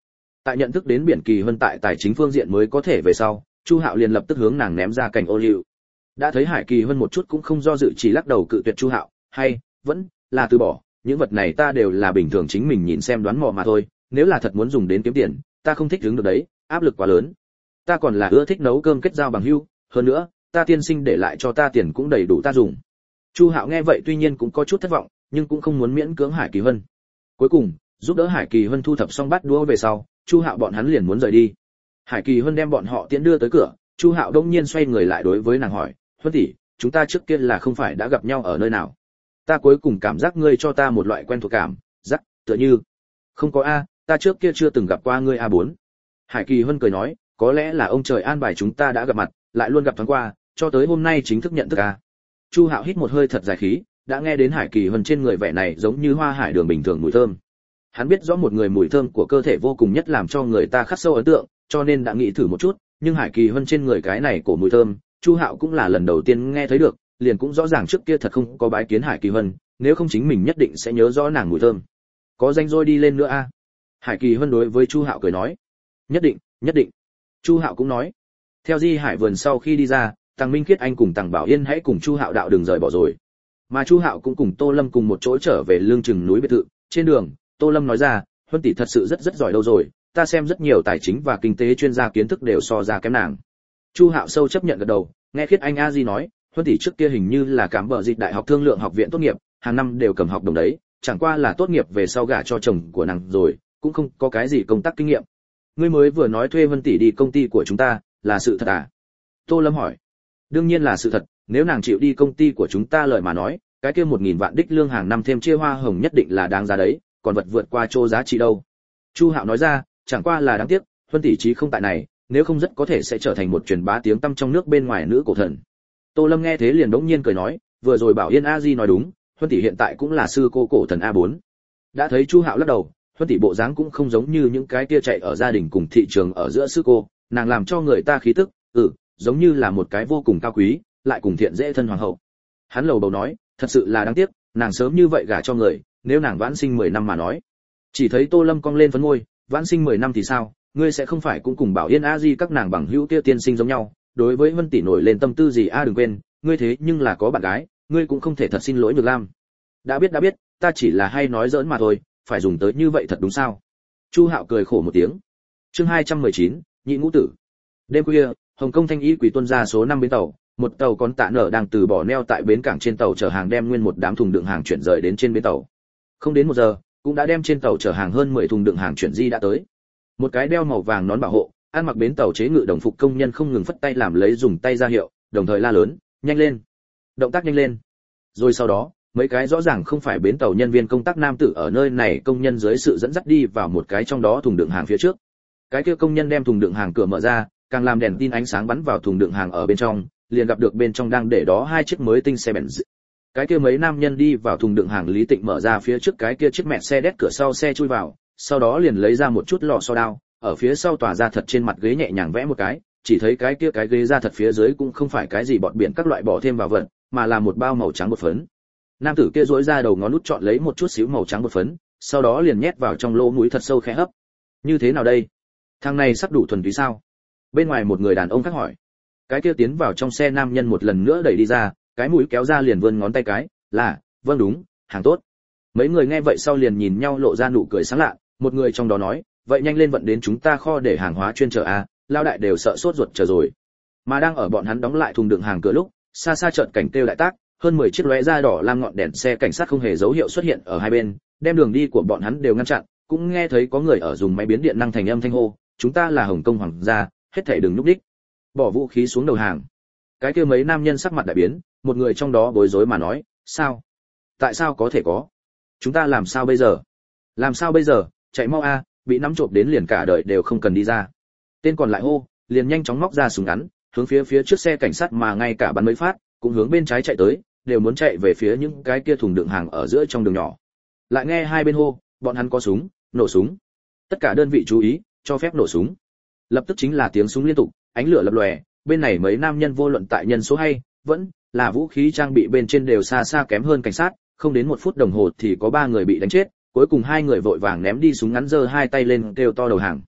Tại nhận thức đến Biển Kỳ Hân tại tài chính phương diện mới có thể về sau, Chu Hạo liền lập tức hướng nàng ném ra cành ô liu. Đã thấy Hải Kỳ Hân một chút cũng không do dự, chỉ lắc đầu cự tuyệt Chu Hạo, hay vẫn là từ bỏ, những vật này ta đều là bình thường chính mình nhìn xem đoán mò mà thôi, nếu là thật muốn dùng đến kiếm tiền, ta không thích hứng được đấy, áp lực quá lớn. Ta còn là ưa thích nấu cơm kết giao bằng hữu, hơn nữa, ta tiên sinh để lại cho ta tiền cũng đầy đủ ta dùng. Chu Hạo nghe vậy tuy nhiên cũng có chút thất vọng, nhưng cũng không muốn miễn cưỡng Hải Kỳ Hân. Cuối cùng, giúp đỡ Hải Kỳ Hân thu thập xong bát đũa về sau, Chu Hạo bọn hắn liền muốn rời đi. Hải Kỳ Hân đem bọn họ tiễn đưa tới cửa, Chu Hạo đông nhiên xoay người lại đối với nàng hỏi, "Huân tỷ, chúng ta trước kia là không phải đã gặp nhau ở nơi nào? Ta cuối cùng cảm giác ngươi cho ta một loại quen thuộc cảm giác, tựa như..." "Không có a, ta trước kia chưa từng gặp qua ngươi A4." Hải Kỳ Hân cười nói, "Có lẽ là ông trời an bài chúng ta đã gặp mặt, lại luôn gặp thoáng qua, cho tới hôm nay chính thức nhận thức a." Chu Hạo hít một hơi thật dài khí, đã nghe đến Hải Kỳ Hân trên người vẻ này giống như hoa hải đường bình thường mùi thơm. Hắn biết rõ một người mùi thơm của cơ thể vô cùng nhất làm cho người ta khắc sâu ấn tượng, cho nên đã nghĩ thử một chút, nhưng Hải Kỳ Hân trên người cái này của mùi thơm, Chu Hạo cũng là lần đầu tiên nghe thấy được, liền cũng rõ ràng trước kia thật không có bái kiến Hải Kỳ Hân, nếu không chính mình nhất định sẽ nhớ rõ nàng mùi thơm. "Có danh rồi đi lên nữa a?" Hải Kỳ Hân đối với Chu Hạo cười nói. "Nhất định, nhất định." Chu Hạo cũng nói. Theo Di Hải vườn sau khi đi ra, Tằng Minh Khiết Anh cùng Tằng Bảo Yên hãy cùng Chu Hạo đạo đường rời bỏ rồi. Mà Chu Hạo cũng cùng Tô Lâm cùng một chỗ trở về Lương Chừng núi biệt thự. Trên đường, Tô Lâm nói ra, "Huân tỷ thật sự rất giỏi đâu rồi, ta xem rất nhiều tài chính và kinh tế chuyên gia kiến thức đều so ra kém nàng." Chu Hạo sâu chấp nhận gật đầu, nghe Khiết Anh a di nói, Huân tỷ trước kia hình như là cảm bợ dịch đại học thương lượng học viện tốt nghiệp, hàng năm đều cầm học đồng đấy, chẳng qua là tốt nghiệp về sau gả cho chồng của nàng rồi, cũng không có cái gì công tác kinh nghiệm. Ngươi mới vừa nói thuê Huân tỷ đi công ty của chúng ta, là sự thật à? Tô Lâm hỏi. Đương nhiên là sự thật, nếu nàng chịu đi công ty của chúng ta lời mà nói, cái kia 1000 vạn đích lương hàng năm thêm chia hoa hồng nhất định là đáng giá đấy, còn vật vượt qua chỗ giá trị đâu. Chu Hạo nói ra, chẳng qua là đáng tiếc, Huân tỷ trí không tại này, nếu không rất có thể sẽ trở thành một truyền bá tiếng tăm trong nước bên ngoài nữ cổ thần. Tô Lâm nghe thế liền đống nhiên cười nói, vừa rồi Bảo Yên a di nói đúng, Huân tỷ hiện tại cũng là sư cô cổ thần A4. Đã thấy Chu Hạo lắc đầu, Huân tỷ bộ dáng cũng không giống như những cái kia chạy ở gia đình cùng thị trường ở giữa sư cô, nàng làm cho người ta khí tức, giống như là một cái vô cùng cao quý, lại cùng thiện dễ thân hoàng hậu. Hắn lầu bầu nói, thật sự là đáng tiếc, nàng sớm như vậy gả cho người, nếu nàng vãn sinh 10 năm mà nói. Chỉ thấy Tô Lâm cong lên phấn môi, vãn sinh 10 năm thì sao, ngươi sẽ không phải cũng cùng Bảo Yên a di các nàng bằng hữu kia tiên sinh giống nhau, đối với Vân tỷ nổi lên tâm tư gì a đừng quên, ngươi thế nhưng là có bạn gái, ngươi cũng không thể thật xin lỗi Nhược Lam. Đã biết, ta chỉ là hay nói giỡn mà thôi, phải dùng tới như vậy thật đúng sao? Chu Hạo cười khổ một tiếng. Chương 219, nhị ngũ tử. Đêm khuya, Hồng Kông Thanh Y Quỷ tuân ra số 5 bến tàu, một tàu con tạ nở đang từ bỏ neo tại bến cảng trên tàu chở hàng đem nguyên một đám thùng đựng hàng chuyển rời đến trên bến tàu. Không đến 1 giờ, cũng đã đem trên tàu chở hàng hơn 10 thùng đựng hàng chuyển di đã tới. Một cái đeo màu vàng nón bảo hộ, ăn mặc bến tàu chế ngự đồng phục công nhân không ngừng phất tay làm lấy dùng tay ra hiệu, đồng thời la lớn, nhanh lên, động tác nhanh lên. Rồi sau đó, mấy cái rõ ràng không phải bến tàu nhân viên công tác nam tử ở nơi này công nhân dưới sự dẫn dắt đi vào một cái trong đó thùng đựng hàng phía trước. Cái kia công nhân đem thùng đựng hàng cửa mở ra, càng làm đèn tin ánh sáng bắn vào thùng đựng hàng ở bên trong, liền gặp được bên trong đang để đó 2 chiếc mới tinh xe Benz. Cái kia mấy nam nhân đi vào thùng đựng hàng Lý Tịnh mở ra phía trước cái kia chiếc Mercedes cửa sau xe chui vào, sau đó liền lấy ra một chút lò xo đao, ở phía sau tỏa ra thật trên mặt ghế nhẹ nhàng vẽ một cái, chỉ thấy cái kia cái ghế ra thật phía dưới cũng không phải cái gì bọt biển các loại bỏ thêm vào vật, mà là một bao màu trắng bột phấn. Nam tử kia duỗi ra đầu ngón út chọn lấy một chút xíu màu trắng bột phấn, sau đó liền nhét vào trong lỗ mũi thật sâu khẽ hấp. Như thế nào đây? Thằng này sắp đủ thuần túy sao? Bên ngoài một người đàn ông khác hỏi. Cái kia tiến vào trong xe nam nhân một lần nữa đẩy đi ra, cái mũi kéo ra liền vươn ngón tay cái, là, vâng đúng, hàng tốt. Mấy người nghe vậy sau liền nhìn nhau lộ ra nụ cười sáng lạ, một người trong đó nói, vậy nhanh lên vận đến chúng ta kho để hàng hóa chuyên chở a, lao đại đều sợ sốt ruột chờ rồi. Mà đang ở bọn hắn đóng lại thùng đựng hàng cửa lúc, xa xa chợt cảnh kêu đại tác, hơn 10 chiếc lóe ra đỏ lam ngọn đèn xe cảnh sát không hề dấu hiệu xuất hiện ở hai bên, đem đường đi của bọn hắn đều ngăn chặn, cũng nghe thấy có người ở dùng máy biến điện năng thành âm thanh hô, chúng ta là Hồng Kông hoàng gia, hết thảy đừng núp đích. Bỏ vũ khí xuống đầu hàng. Cái kia mấy nam nhân sắc mặt đại biến, một người trong đó bối rối mà nói, sao? Tại sao có thể có? Chúng ta làm sao bây giờ? Làm sao bây giờ? Chạy mau a, bị nắm trộm đến liền cả đời đều không cần đi ra. Tên còn lại hô, liền nhanh chóng móc ra súng ngắn, hướng phía trước xe cảnh sát mà ngay cả bắn mấy phát, cũng hướng bên trái chạy tới, đều muốn chạy về phía những cái kia thùng đựng hàng ở giữa trong đường nhỏ. Lại nghe hai bên hô, bọn hắn có súng, nổ súng. Tất cả đơn vị chú ý, cho phép nổ súng. Lập tức chính là tiếng súng liên tục, ánh lửa lập lòe, bên này mấy nam nhân vô luận tại nhân số hay vẫn là vũ khí trang bị bên trên đều xa xa kém hơn cảnh sát, không đến 1 phút đồng hồ thì có 3 người bị đánh chết, cuối cùng 2 người vội vàng ném đi súng ngắn giơ 2 tay lên kêu to đầu hàng.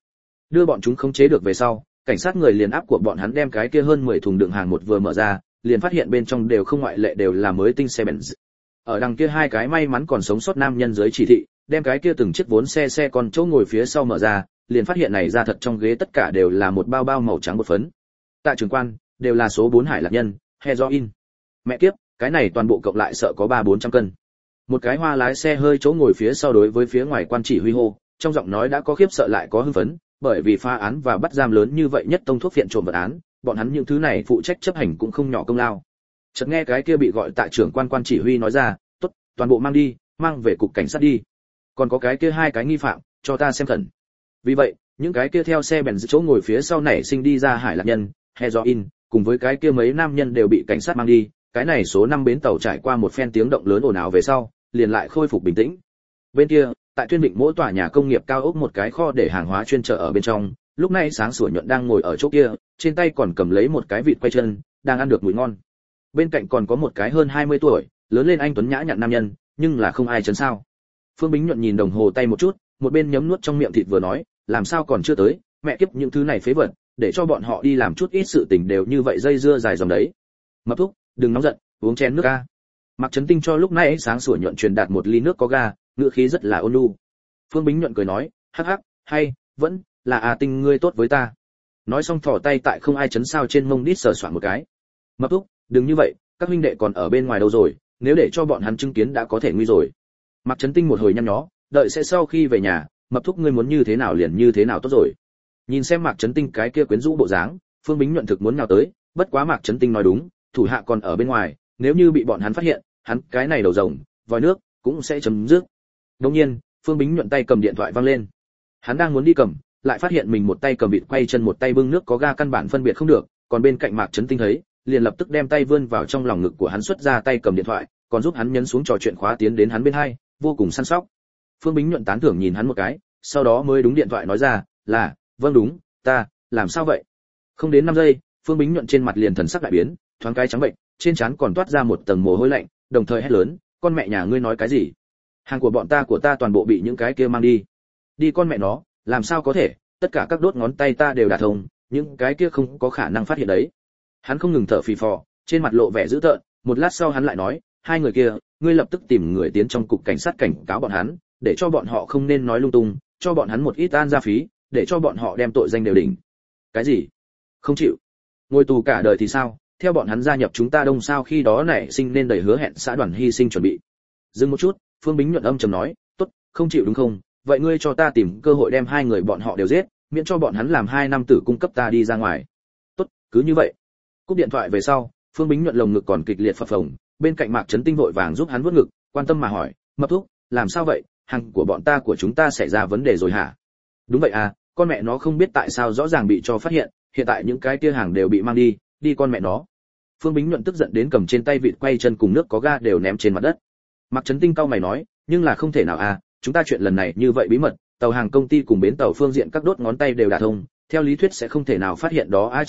Đưa bọn chúng khống chế được về sau, cảnh sát người liền áp của bọn hắn đem cái kia hơn 10 thùng đựng hàng một vừa mở ra, liền phát hiện bên trong đều không ngoại lệ đều là mới tinh xe Benz. Ở đằng kia hai cái may mắn còn sống sót nam nhân dưới chỉ thị, đem cái kia từng chiếc vốn xe con chỗ ngồi phía sau mở ra, liền phát hiện này ra thật trong ghế tất cả đều là một bao bao màu trắng bột phấn. Tại trường quan, đều là số 4 hải lạc nhân, heroin. Mẹ kiếp, cái này toàn bộ cộng lại sợ có 300-400 cân. Một cái hoa lái xe hơi chỗ ngồi phía sau đối với phía ngoài quan chỉ huy hô, trong giọng nói đã có khiếp sợ lại có hưng phấn, bởi vì phá án và bắt giam lớn như vậy nhất tông thuốc viện trộm vật án, bọn hắn những thứ này phụ trách chấp hành cũng không nhỏ công lao. Chợt nghe cái kia bị gọi tại trưởng quan chỉ huy nói ra, "Tốt, toàn bộ mang đi, mang về cục cảnh sát đi. Còn có cái kia hai cái nghi phạm, cho ta xem khẩn." Vì vậy, những cái kia theo xe bèn chỗ ngồi phía sau nảy sinh đi ra hải lạc nhân, heroin, cùng với cái kia mấy nam nhân đều bị cảnh sát mang đi, cái này số 5 bến tàu trải qua một phen tiếng động lớn ồn ào về sau, liền lại khôi phục bình tĩnh. Bên kia, tại Tuyên Định mỗi tòa nhà công nghiệp cao ốc một cái kho để hàng hóa chuyên chở ở bên trong, lúc này sáng sủa nhuận đang ngồi ở chỗ kia, trên tay còn cầm lấy một cái vịt quay chân, đang ăn được mùi ngon. Bên cạnh còn có một cái hơn 20 tuổi, lớn lên anh tuấn nhã nhặn nam nhân, nhưng là không ai chấn sao. Phương Bính nhuận nhìn đồng hồ tay một chút, một bên nhấm nuốt trong miệng thịt vừa nói, làm sao còn chưa tới, mẹ kiếp những thứ này phế vật, để cho bọn họ đi làm chút ít sự tình đều như vậy dây dưa dài dòng đấy. Mập thúc, đừng nóng giận, uống chén nước a. Mạc Chấn Tinh cho lúc nãy sáng sủa nhuận truyền đạt một ly nước có ga, ngữ khí rất là ôn nhu. Phương Bính nhuận cười nói, hắc hắc, hay, vẫn là Tinh ngươi tốt với ta. Nói xong thò tay tại không ai chấn sao trên mông đít sờ soạn một cái. Mập thúc, đừng như vậy, các huynh đệ còn ở bên ngoài đâu rồi, nếu để cho bọn hắn chứng kiến đã có thể nguy rồi. Mạc Chấn Tinh một hồi nhăn nhó, đợi sẽ sau khi về nhà, Mập thúc ngươi muốn như thế nào liền như thế nào tốt rồi. Nhìn xem Mạc Chấn Tinh cái kia quyến rũ bộ dáng, Phương Bính nhuận thực muốn nhào tới, bất quá Mạc Chấn Tinh nói đúng, thủ hạ còn ở bên ngoài, nếu như bị bọn hắn phát hiện, hắn cái này đầu rồng, vòi nước cũng sẽ chấm dứt. Đương nhiên, Phương Bính nhuận tay cầm điện thoại vang lên. Hắn đang muốn đi cầm, lại phát hiện mình một tay cầm vịt quay chân một tay bưng nước có ga căn bản phân biệt không được, còn bên cạnh Mạc Chấn Tinh thấy, liền lập tức đem tay vươn vào trong lòng ngực của hắn xuất ra tay cầm điện thoại, còn giúp hắn nhấn xuống trò chuyện khóa tiến đến hắn bên hai, vô cùng săn sóc. Phương Bính nhuận tán thưởng nhìn hắn một cái, sau đó mới đúng điện thoại nói ra, là, vâng đúng, ta, làm sao vậy? Không đến 5 giây, Phương Bính nhuận trên mặt liền thần sắc đại biến, thoáng cái trắng bệnh, trên trán còn toát ra một tầng mồ hôi lạnh, đồng thời hét lớn, con mẹ nhà ngươi nói cái gì? Hàng của bọn ta toàn bộ bị những cái kia mang đi. Đi con mẹ nó, làm sao có thể, tất cả các đốt ngón tay ta đều đả thông, những cái kia không có khả năng phát hiện đấy. Hắn không ngừng thở phì phò, trên mặt lộ vẻ dữ tợn, một lát sau hắn lại nói, hai người kia, ngươi lập tức tìm người tiến trong cục cảnh sát cảnh cáo bọn hắn, để cho bọn họ không nên nói lung tung, cho bọn hắn một ít an gia phí, để cho bọn họ đem tội danh đều đỉnh. Cái gì? Không chịu. Ngồi tù cả đời thì sao? Theo bọn hắn gia nhập chúng ta Đông sao khi đó nảy sinh nên đầy hứa hẹn xã đoàn hy sinh chuẩn bị. Dừng một chút, Phương Bính nhuận âm trầm nói, tốt, không chịu đúng không? Vậy ngươi cho ta tìm cơ hội đem hai người bọn họ đều giết, miễn cho bọn hắn làm 2 năm tử cung cấp ta đi ra ngoài. Tốt, cứ như vậy. Cúp điện thoại về sau, Phương Bính nhuận lồng ngực còn kịch liệt phập phồng, bên cạnh Mạc Chấn Tinh vội vàng giúp hắn vuốt ngực, quan tâm mà hỏi, Mập thúc, làm sao vậy? Hàng của bọn ta của chúng ta xảy ra vấn đề rồi hả? Đúng vậy à, con mẹ nó không biết tại sao rõ ràng bị cho phát hiện, hiện tại những cái kia hàng đều bị mang đi, đi con mẹ nó. Phương Bính nhuận tức giận đến cầm trên tay vịt quay chân cùng nước có ga đều ném trên mặt đất. Mạc Chấn Tinh cau mày nói, nhưng là không thể nào à, chúng ta chuyện lần này như vậy bí mật, tàu hàng công ty cùng bến tàu phương diện các đốt ngón tay đều đả thông, theo lý thuyết sẽ không thể nào phát hiện đó ai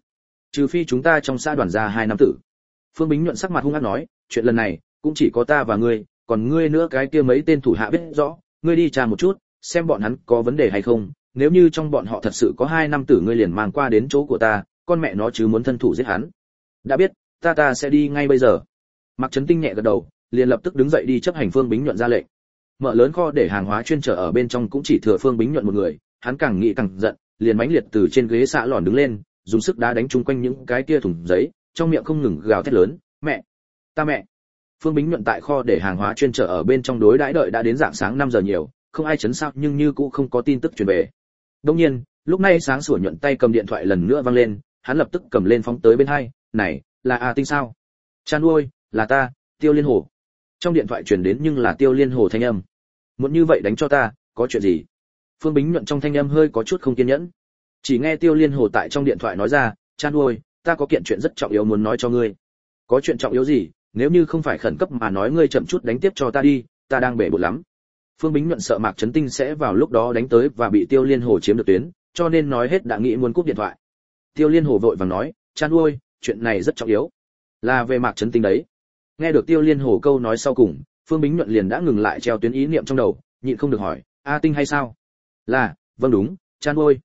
trừ phi chúng ta trong xã đoàn ra 2 năm tử. Phương Bính nhuận sắc mặt hung ác nói, chuyện lần này cũng chỉ có ta và ngươi, còn ngươi nữa cái kia mấy tên thủ hạ biết rõ, ngươi đi tra một chút, xem bọn hắn có vấn đề hay không, nếu như trong bọn họ thật sự có 2 năm tử ngươi liền mang qua đến chỗ của ta, con mẹ nó chứ muốn thân thủ giết hắn. Đã biết, ta sẽ đi ngay bây giờ. Mạc Chấn Tinh nhẹ gật đầu, liền lập tức đứng dậy đi chấp hành Phương Bính nhuận ra lệnh. Mở lớn kho để hàng hóa chuyên chở ở bên trong cũng chỉ thừa Phương Bính nhuận một người, hắn càng nghĩ càng giận, liền mãnh liệt từ trên ghế xạ lòn đứng lên, dùng sức đá đánh chung quanh những cái kia thùng giấy, trong miệng không ngừng gào thét lớn, mẹ, ta mẹ. Phương Bính nhuận tại kho để hàng hóa chuyên chở ở bên trong đối đãi đợi đã đến rạng sáng 5 giờ nhiều, không ai chấn sao nhưng như cũng không có tin tức truyền về. Đương nhiên, lúc này sáng sủa nhuận tay cầm điện thoại lần nữa vang lên, hắn lập tức cầm lên phóng tới bên hai, này, là Tinh sao? Chan ơi, là ta, Tiêu Liên Hồ. Trong điện thoại truyền đến nhưng là Tiêu Liên Hồ thanh âm. Muốn như vậy đánh cho ta, có chuyện gì? Phương Bính nhuận trong thanh âm hơi có chút không kiên nhẫn. Chỉ nghe Tiêu Liên Hồ tại trong điện thoại nói ra, Chan ơi, ta có kiện chuyện rất trọng yếu muốn nói cho ngươi. Có chuyện trọng yếu gì? Nếu như không phải khẩn cấp mà nói ngươi chậm chút đánh tiếp cho ta đi, ta đang bể bộn lắm. Phương Bính nhuận sợ Mạc Chấn Tinh sẽ vào lúc đó đánh tới và bị Tiêu Liên Hồ chiếm được tuyến, cho nên nói hết đã nghĩ muốn cúp điện thoại. Tiêu Liên Hồ vội vàng nói, Chan ơi, chuyện này rất trọng yếu, là về Mạc Chấn Tinh đấy. Nghe được Tiêu Liên Hồ câu nói sau cùng, Phương Bính nhuận liền đã ngừng lại treo tuyến ý niệm trong đầu, nhịn không được hỏi, Tinh hay sao? Là, vâng đúng, Chan ơi.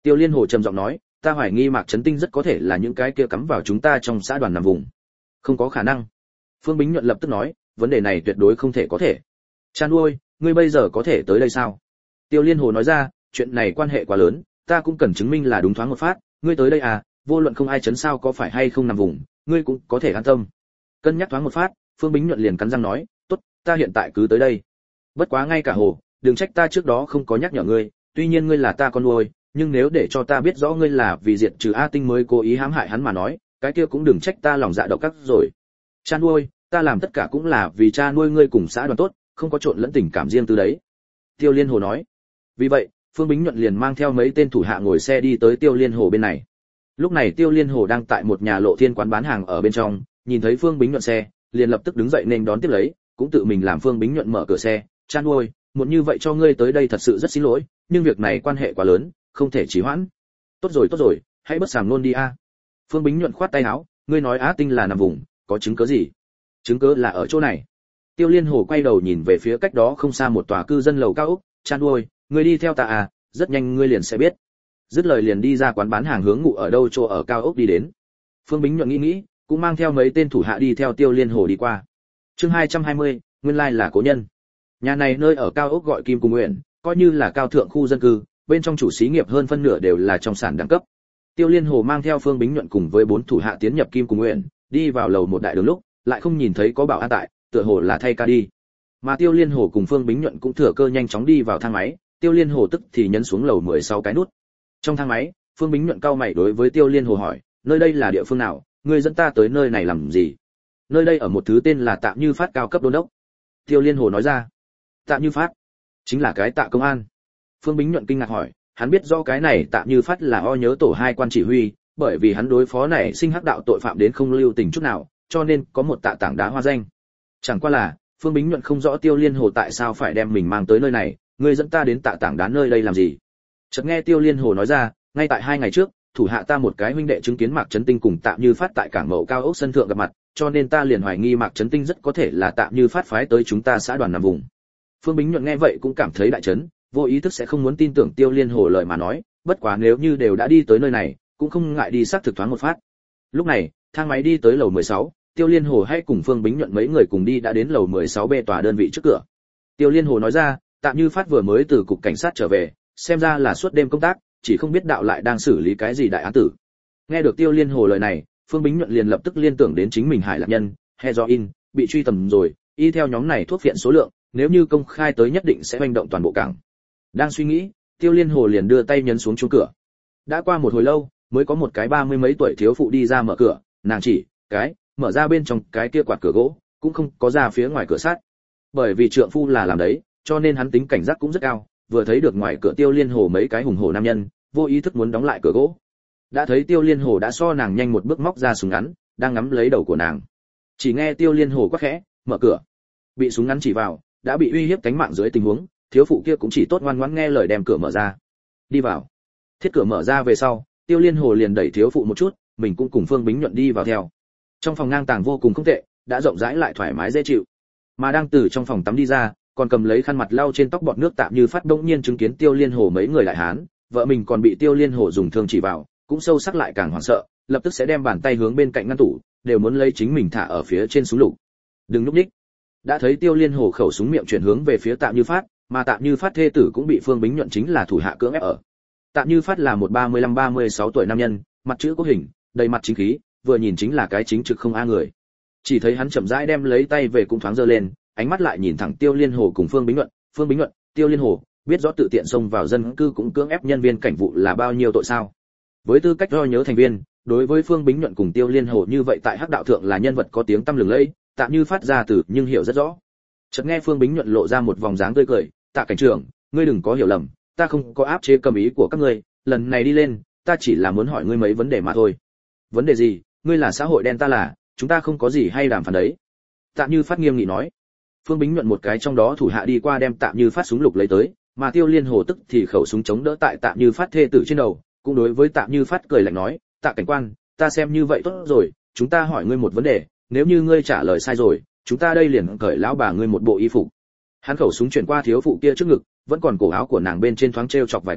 Tiêu Liên Hồ trầm giọng nói, ta hoài nghi Mạc Chấn Tinh rất có thể là những cái kia cắm vào chúng ta trong xã đoàn nằm vùng. Không có khả năng. Phương Bính Nhuận lập tức nói, vấn đề này tuyệt đối không thể có thể. Cha nuôi, ngươi bây giờ có thể tới đây sao? Tiêu Liên Hồ nói ra, chuyện này quan hệ quá lớn, ta cũng cần chứng minh là đúng thoáng một phát, ngươi tới đây à, vô luận không ai chấn sao có phải hay không nằm vùng, ngươi cũng có thể an tâm. Cân nhắc thoáng một phát, Phương Bính Nhuận liền cắn răng nói, tốt, ta hiện tại cứ tới đây. Bất quá ngay cả Hồ, đừng trách ta trước đó không có nhắc nhở ngươi, tuy nhiên ngươi là ta con nuôi, nhưng nếu để cho ta biết rõ ngươi là vì diệt trừ A Tinh mới cố ý hãm hại hắn mà nói, cái kia cũng đừng trách ta lòng dạ độc ác rồi. Cha nuôi, ta làm tất cả cũng là vì cha nuôi ngươi cùng xã đoàn tốt, không có trộn lẫn tình cảm riêng tư đấy. Tiêu Liên Hồ nói. Vì vậy, Phương Bính Nhuận liền mang theo mấy tên thủ hạ ngồi xe đi tới Tiêu Liên Hồ bên này. Lúc này Tiêu Liên Hồ đang tại một nhà lộ thiên quán bán hàng ở bên trong, nhìn thấy Phương Bính Nhuận xe, liền lập tức đứng dậy nên đón tiếp lấy, cũng tự mình làm Phương Bính Nhuận mở cửa xe. Cha nuôi, muốn như vậy cho ngươi tới đây thật sự rất xin lỗi, nhưng việc này quan hệ quá lớn, không thể trì hoãn. Tốt rồi, hãy bất sàm luôn đi a. Phương Bính Nhuận khoát tay áo, ngươi nói Á Tinh là nằm vùng, có chứng cứ gì? Chứng cứ là ở chỗ này. Tiêu Liên Hồ quay đầu nhìn về phía cách đó không xa một tòa cư dân lầu cao ốc, cha nuôi, ngươi đi theo ta à, rất nhanh ngươi liền sẽ biết. Dứt lời liền đi ra quán bán hàng hướng ngụ ở đâu chỗ ở cao ốc đi đến. Phương Bính Nhuận nghĩ, cũng mang theo mấy tên thủ hạ đi theo Tiêu Liên Hồ đi qua. Chương 220, nguyên lai là cố nhân. Nhà này nơi ở cao ốc gọi Kim Cùng Nguyện, coi như là cao thượng khu dân cư, bên trong chủ xí nghiệp hơn phân nửa đều là trong sản đẳng cấp. Tiêu Liên Hồ mang theo Phương Bính Nhuận cùng với 4 thủ hạ tiến nhập Kim Cùng Nguyện, đi vào lầu một đại đường lúc, lại không nhìn thấy có bảo an tại, tựa hồ là thay ca đi. Mà Tiêu Liên Hồ cùng Phương Bính Nhuận cũng thừa cơ nhanh chóng đi vào thang máy, Tiêu Liên Hồ tức thì nhấn xuống lầu 16 cái nút. Trong thang máy, Phương Bính Nhuận cau mày đối với Tiêu Liên Hồ hỏi, nơi đây là địa phương nào, ngươi dẫn ta tới nơi này làm gì? Nơi đây ở một thứ tên là Tạ Như Phát cao cấp đôn đốc. Tiêu Liên Hồ nói ra. Tạ Như Phát, chính là cái Tạ công an. Phương Bính Nhuận kinh ngạc hỏi, hắn biết rõ cái này Tạ Như Phát là o nhớ tổ 2 quan chỉ huy, bởi vì hắn đối phó này sinh hắc đạo tội phạm đến không lưu tình chút nào, cho nên có một Tạ tảng đá hoa danh. Chẳng qua là, Phương Bính Nhuận không rõ Tiêu Liên Hồ tại sao phải đem mình mang tới nơi này, ngươi dẫn ta đến Tạ tảng đá nơi đây làm gì? Chợt nghe Tiêu Liên Hồ nói ra, ngay tại 2 ngày trước, thủ hạ ta một cái huynh đệ chứng kiến Mạc Chấn Tinh cùng Tạ Như Phát tại cảng mậu cao ốc sân thượng gặp mặt, cho nên ta liền hoài nghi Mạc Chấn Tinh rất có thể là Tạ Như Phát phái tới chúng ta xã đoàn nằm vùng. Phương Bính Nhuận nghe vậy cũng cảm thấy đại chấn, vô ý thức sẽ không muốn tin tưởng Tiêu Liên Hồ lời mà nói, bất quá nếu như đều đã đi tới nơi này, cũng không ngại đi xác thực thoáng một phát. Lúc này, thang máy đi tới lầu 16, Tiêu Liên Hồ hay cùng Phương Bính Nhuận mấy người cùng đi đã đến lầu 16B tòa đơn vị trước cửa. Tiêu Liên Hồ nói ra, Tạ Như Phát vừa mới từ cục cảnh sát trở về, xem ra là suốt đêm công tác, chỉ không biết đạo lại đang xử lý cái gì đại án tử. Nghe được Tiêu Liên Hồ lời này, Phương Bính Nhuận liền lập tức liên tưởng đến chính mình Hải Lạc Nhân, heroin, bị truy tầm rồi, y theo nhóm này thuốc phiện số lượng, nếu như công khai tới nhất định sẽ hoành động toàn bộ cảng. Đang suy nghĩ, Tiêu Liên Hồ liền đưa tay nhấn xuống chuông cửa. Đã qua một hồi lâu, mới có một cái 30 mấy tuổi thiếu phụ đi ra mở cửa, nàng chỉ, mở ra bên trong cái kia quạt cửa gỗ, cũng không có ra phía ngoài cửa sắt. Bởi vì trượng phu là làm đấy, cho nên hắn tính cảnh giác cũng rất cao, vừa thấy được ngoài cửa Tiêu Liên Hồ mấy cái hùng hổ nam nhân, vô ý thức muốn đóng lại cửa gỗ. Đã thấy Tiêu Liên Hồ đã so nàng nhanh một bước móc ra súng ngắn, đang ngắm lấy đầu của nàng. Chỉ nghe Tiêu Liên Hồ quát khẽ, mở cửa. Bị súng ngắn chỉ vào, đã bị uy hiếp cánh mạng dưới tình huống, thiếu phụ kia cũng chỉ tốt ngoan ngoãn nghe lời đem cửa mở ra. Đi vào. Thiết cửa mở ra về sau, Tiêu Liên Hồ liền đẩy thiếu phụ một chút, mình cũng cùng Phương Bính Nhuận đi vào theo. Trong phòng ngang tàng vô cùng không tệ, đã rộng rãi lại thoải mái dễ chịu. Mà đang từ trong phòng tắm đi ra, còn cầm lấy khăn mặt lau trên tóc bọt nước Tạ Như Phát bỗng nhiên chứng kiến Tiêu Liên Hồ mấy người đại hán, vợ mình còn bị Tiêu Liên Hồ dùng thương chỉ vào, cũng sâu sắc lại càng hoảng sợ, lập tức sẽ đem bàn tay hướng bên cạnh ngăn tủ, đều muốn lấy chính mình thả ở phía trên súng lục. Đừng lúc ních. Đã thấy Tiêu Liên Hồ khẩu súng miệng chuyển hướng về phía Tạ Như Phát, mà Tạ Như Phát thê tử cũng bị Phương Bính Nhuận chính là thủ hạ cưỡng ép ở. Tạ Như Phát là một 35-36 tuổi nam nhân, mặt chữ quốc hình, đầy mặt chính khí, vừa nhìn chính là cái chính trực không a người. Chỉ thấy hắn chậm rãi đem lấy tay về cũng thoáng giơ lên, ánh mắt lại nhìn thẳng Tiêu Liên Hồ cùng Phương Bính Nhuận, Tiêu Liên Hồ, biết rõ tự tiện xông vào dân cư cũng cưỡng ép nhân viên cảnh vụ là bao nhiêu tội sao? Với tư cách do nhớ thành viên, đối với Phương Bính Nhuận cùng Tiêu Liên Hồ như vậy tại hắc đạo thượng là nhân vật có tiếng tăm lừng lẫy, Tạ Như Phát ra từ nhưng hiểu rất rõ. Chợt nghe Phương Bính Nhuận lộ ra một vòng dáng tươi cười, "Tạ cảnh trưởng, ngươi đừng có hiểu lầm, ta không có áp chế cầm ý của các ngươi, lần này đi lên, ta chỉ là muốn hỏi ngươi mấy vấn đề mà thôi." "Vấn đề gì? Ngươi là xã hội đen ta là, chúng ta không có gì hay đàm phán đấy." Tạ Như Phát nghiêm nghị nói. Phương Bính Nhuận một cái trong đó thủ hạ đi qua đem Tạ Như Phát súng lục lấy tới, mà Tiêu Liên Hồ tức thì khẩu súng chống đỡ tại Tạ Như Phát thê tử trên đầu, cũng đối với Tạ Như Phát cười lạnh nói, "Tạ cảnh quan, ta xem như vậy tốt rồi, chúng ta hỏi ngươi một vấn đề, nếu như ngươi trả lời sai rồi, chúng ta đây liền cởi lão bà ngươi một bộ y phục." Hắn khẩu súng chuyển qua thiếu phụ kia trước ngực, vẫn còn cổ áo của nàng bên trên thoáng treo chọc vài cái,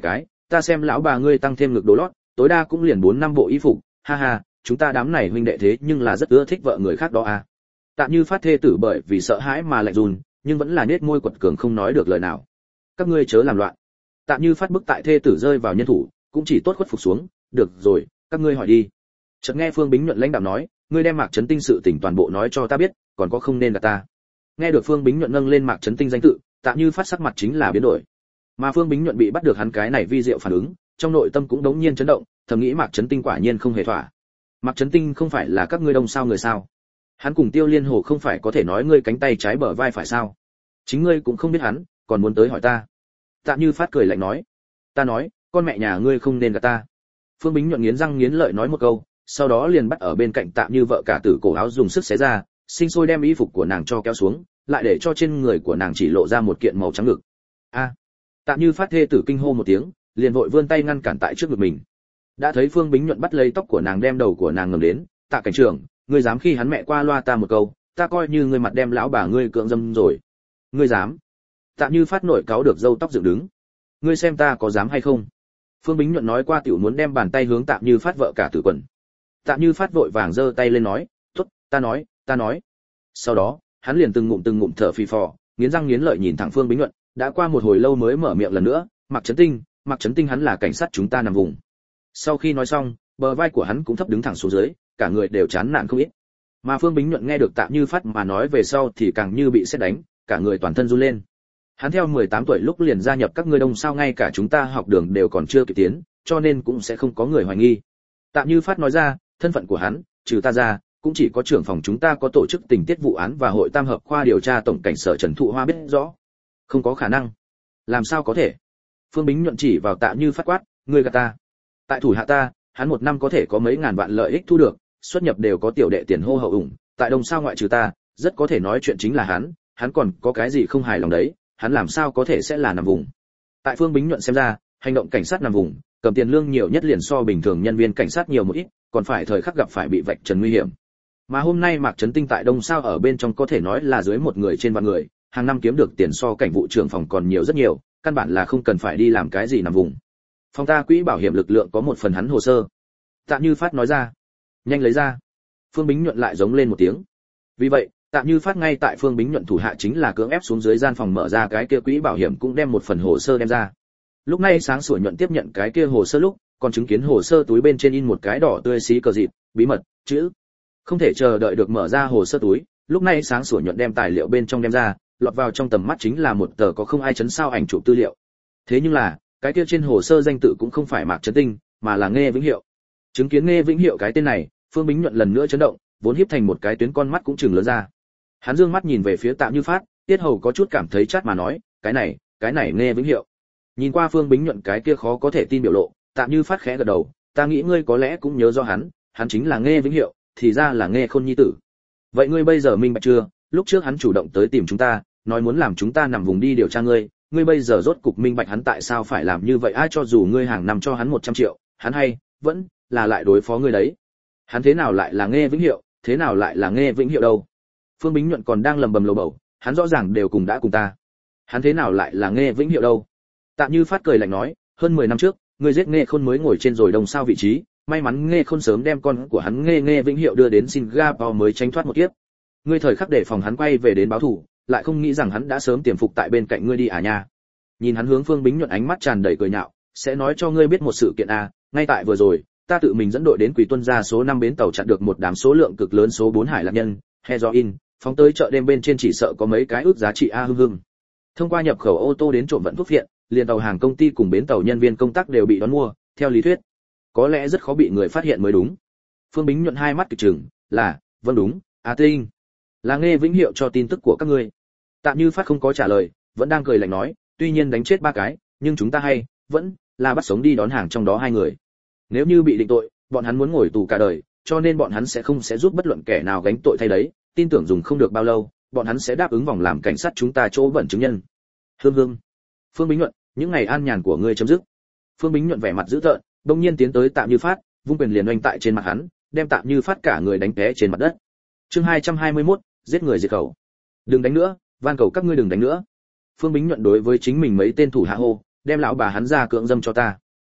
ta xem lão bà ngươi tăng thêm ngực đồ lót, tối đa cũng liền 4 năm bộ y phục, ha ha, chúng ta đám này huynh đệ thế nhưng là rất ưa thích vợ người khác đó à. Tạ Như Phát thê tử bởi vì sợ hãi mà lạnh run, nhưng vẫn là nết môi quật cường không nói được lời nào. Các ngươi chớ làm loạn. Tạ Như Phát bức tại thê tử rơi vào nhân thủ, cũng chỉ tốt khuất phục xuống, được rồi, các ngươi hỏi đi. Chợt nghe Phương Bính Nhuận lãnh đạm nói, ngươi đem Mạc Chấn Tinh sự tình toàn bộ nói cho ta biết, còn có không nên gạt ta. Nghe được Phương Bính Nhuận nâng lên Mạc Chấn Tinh danh tự, Tạ Như Phát sắc mặt chính là biến đổi. Mà Phương Bính Nhuận bị bắt được hắn cái này vi diệu phản ứng, trong nội tâm cũng đống nhiên chấn động, thầm nghĩ Mạc Chấn Tinh quả nhiên không hề thỏa. Mạc Chấn Tinh không phải là các ngươi đông sao người sao? Hắn cùng Tiêu Liên Hồ không phải có thể nói ngươi cánh tay trái bờ vai phải sao? Chính ngươi cũng không biết hắn, còn muốn tới hỏi ta. Tạ Như Phát cười lạnh nói, ta nói, con mẹ nhà ngươi không nên gạt ta. Phương Bính Nhuận nghiến răng nghiến lợi nói một câu, sau đó liền bắt ở bên cạnh Tạ Như vợ cả tử cổ áo dùng sức xé ra, sinh sôi đem y phục của nàng cho kéo xuống, lại để cho trên người của nàng chỉ lộ ra một kiện màu trắng ngực. A! Tạ Như Phát thê tử kinh hô một tiếng, liền vội vươn tay ngăn cản tại trước ngực mình. Đã thấy Phương Bính Nhuận bắt lấy tóc của nàng đem đầu của nàng ngẩng đến, Tạ cảnh trưởng, ngươi dám khi hắn mẹ qua loa ta một câu, ta coi như ngươi mặt đem lão bà ngươi cưỡng dâm rồi. Ngươi dám? Tạ Như Phát nổi cáu được râu tóc dựng đứng. Ngươi xem ta có dám hay không? Phương Bính Nhuận nói qua tiểu muốn đem bàn tay hướng Tạ Như Phát vợ cả tử quần. Tạ Như Phát vội vàng giơ tay lên nói, "Tốt, ta nói." Sau đó, hắn liền từng ngụm thở phì phò, nghiến răng nghiến lợi nhìn thẳng Phương Bính Nhuận, đã qua một hồi lâu mới mở miệng lần nữa, Mạc Chấn Tinh hắn là cảnh sát chúng ta nằm vùng." Sau khi nói xong, bờ vai của hắn cũng thấp đứng thẳng xuống dưới, cả người đều chán nản không ít. Mà Phương Bính Nhuận nghe được Tạ Như Phát mà nói về sau thì càng như bị sét đánh, cả người toàn thân run lên. Hắn theo 18 tuổi lúc liền gia nhập các ngươi đông sao ngay cả chúng ta học đường đều còn chưa kịp tiến, cho nên cũng sẽ không có người hoài nghi. Tạ Như Phát nói ra, thân phận của hắn, trừ ta ra, cũng chỉ có trưởng phòng chúng ta có tổ chức tình tiết vụ án và hội tam hợp khoa điều tra tổng cảnh sở Trần Thụ Hoa biết rõ. Không có khả năng. Làm sao có thể? Phương Bính Nhuận chỉ vào Tạ Như Phát quát, ngươi gạt ta. Tại thủ hạ ta, hắn một năm có thể có mấy ngàn vạn lợi ích thu được, xuất nhập đều có tiểu đệ tiền hô hậu ủng, tại đông sao ngoại trừ ta, rất có thể nói chuyện chính là hắn còn có cái gì không hài lòng đấy, hắn làm sao có thể sẽ là nằm vùng. Tại Phương Bính Nhuận xem ra, hành động cảnh sát nằm vùng, cầm tiền lương nhiều nhất liền so bình thường nhân viên cảnh sát nhiều một ít, còn phải thời khắc gặp phải bị vạch trần nguy hiểm. Mà hôm nay Mạc Chấn Tinh tại đông sao ở bên trong có thể nói là dưới một người trên vạn người, hàng năm kiếm được tiền so cảnh vụ trưởng phòng còn nhiều rất nhiều, căn bản là không cần phải đi làm cái gì nằm vùng. Phòng ta quỹ bảo hiểm lực lượng có một phần hắn hồ sơ. Tạ Như Phát nói ra. Nhanh lấy ra. Phương Bính Nhuận lại giống lên một tiếng. Vì vậy, Tạ Như Phát ngay tại Phương Bính Nhuận thủ hạ chính là cưỡng ép xuống dưới gian phòng mở ra cái kia quỹ bảo hiểm cũng đem một phần hồ sơ đem ra. Lúc này sáng sủa Nhuận tiếp nhận cái kia hồ sơ lúc, còn chứng kiến hồ sơ túi bên trên in một cái đỏ tươi xí cờ dịt, bí mật, chữ. Không thể chờ đợi được mở ra hồ sơ túi, lúc này sáng sủa Nhuận đem tài liệu bên trong đem ra, lọt vào trong tầm mắt chính là một tờ có không ai chấn sao ảnh chụp tư liệu. Thế nhưng là, cái kia trên hồ sơ danh tự cũng không phải Mạc Chấn Tinh, mà là Nghe Vĩnh Hiệu. Chứng kiến Nghe Vĩnh Hiệu cái tên này, Phương Bính Nhuận lần nữa chấn động, vốn híp thành một cái tuyến con mắt cũng trừng lớn ra. Hắn dương mắt nhìn về phía Tạ Như Phát, tiết hầu có chút cảm thấy chát mà nói, cái này Nghe Vĩnh Hiệu. Nhìn qua Phương Bính Nhuận cái kia khó có thể tin biểu lộ, Tạ Như Phát khẽ gật đầu, ta nghĩ ngươi có lẽ cũng nhớ rõ hắn chính là Nghe Vĩnh Hiệu, thì ra là Nghe Khôn nhi tử. Vậy ngươi bây giờ minh bạch chưa? Lúc trước hắn chủ động tới tìm chúng ta, nói muốn làm chúng ta nằm vùng đi điều tra ngươi bây giờ rốt cục minh bạch hắn tại sao phải làm như vậy, ai cho dù ngươi hàng năm cho hắn 100 triệu, hắn hay vẫn là lại đối phó ngươi đấy. Hắn thế nào lại là Nghe Vĩnh Hiệu, thế nào lại là Nghe Vĩnh Hiệu đâu? Phương Bính Nhuận còn đang lầm bầm lầu bầu, hắn rõ ràng đều cùng ta. Hắn thế nào lại là Nghe Vĩnh Hiệu đâu? Tạ Như Phát cười lạnh nói, hơn 10 năm trước, ngươi giết Nghe Khôn mới ngồi trên rồi đồng sao vị trí, may mắn Nghe Khôn sớm đem con của hắn Nghe Vĩnh Hiệu đưa đến Singapore mới tránh thoát một kiếp. Ngươi thời khắc để phòng hắn quay về đến báo thù, lại không nghĩ rằng hắn đã sớm tiềm phục tại bên cạnh ngươi đi à nha. Nhìn hắn hướng Phương Bính Nhuận ánh mắt tràn đầy cười nhạo, sẽ nói cho ngươi biết một sự kiện a, ngay tại vừa rồi, ta tự mình dẫn đội đến Quỳ Tuân ra số 5 bến tàu chặn được một đám số lượng cực lớn số 4 hải lạc nhân, heroin, phóng tới chợ đêm bên trên chỉ sợ có mấy cái ước giá trị a hưng. Thông qua nhập khẩu ô tô đến trộm vận thuốc viện, liền tàu hàng công ty cùng bến tàu nhân viên công tác đều bị đón mua, theo lý thuyết, có lẽ rất khó bị người phát hiện mới đúng. Phương Bính Nhuận hai mắt kịch trừng, là, vâng đúng, Tinh, là Nghe Vĩnh Hiệu cho tin tức của các ngươi. Tạ Như Phát không có trả lời, vẫn đang cười lạnh nói, tuy nhiên đánh chết 3 cái, nhưng chúng ta hay vẫn là bắt sống đi đón hàng trong đó 2 người. Nếu như bị định tội, bọn hắn muốn ngồi tù cả đời, cho nên bọn hắn sẽ không giúp bất luận kẻ nào gánh tội thay đấy, tin tưởng dùng không được bao lâu, bọn hắn sẽ đáp ứng vòng làm cảnh sát chúng ta chỗ vận chứng nhân. Hương. Phương Bính Nhuận, những ngày an nhàn của ngươi chấm dứt. Phương Bính Nhuận vẻ mặt dữ tợn, đột nhiên tiến tới Tạ Như Phát, vung quyền liền oanh tại trên mặt hắn, đem Tạ Như Phát cả người đánh té trên mặt đất. Chương 221, giết người diệt khẩu. Đừng đánh nữa, van cầu các ngươi đừng đánh nữa. Phương Bính Nhuận đối với chính mình mấy tên thủ hạ hô, đem lão bà hắn ra cưỡng dâm cho ta.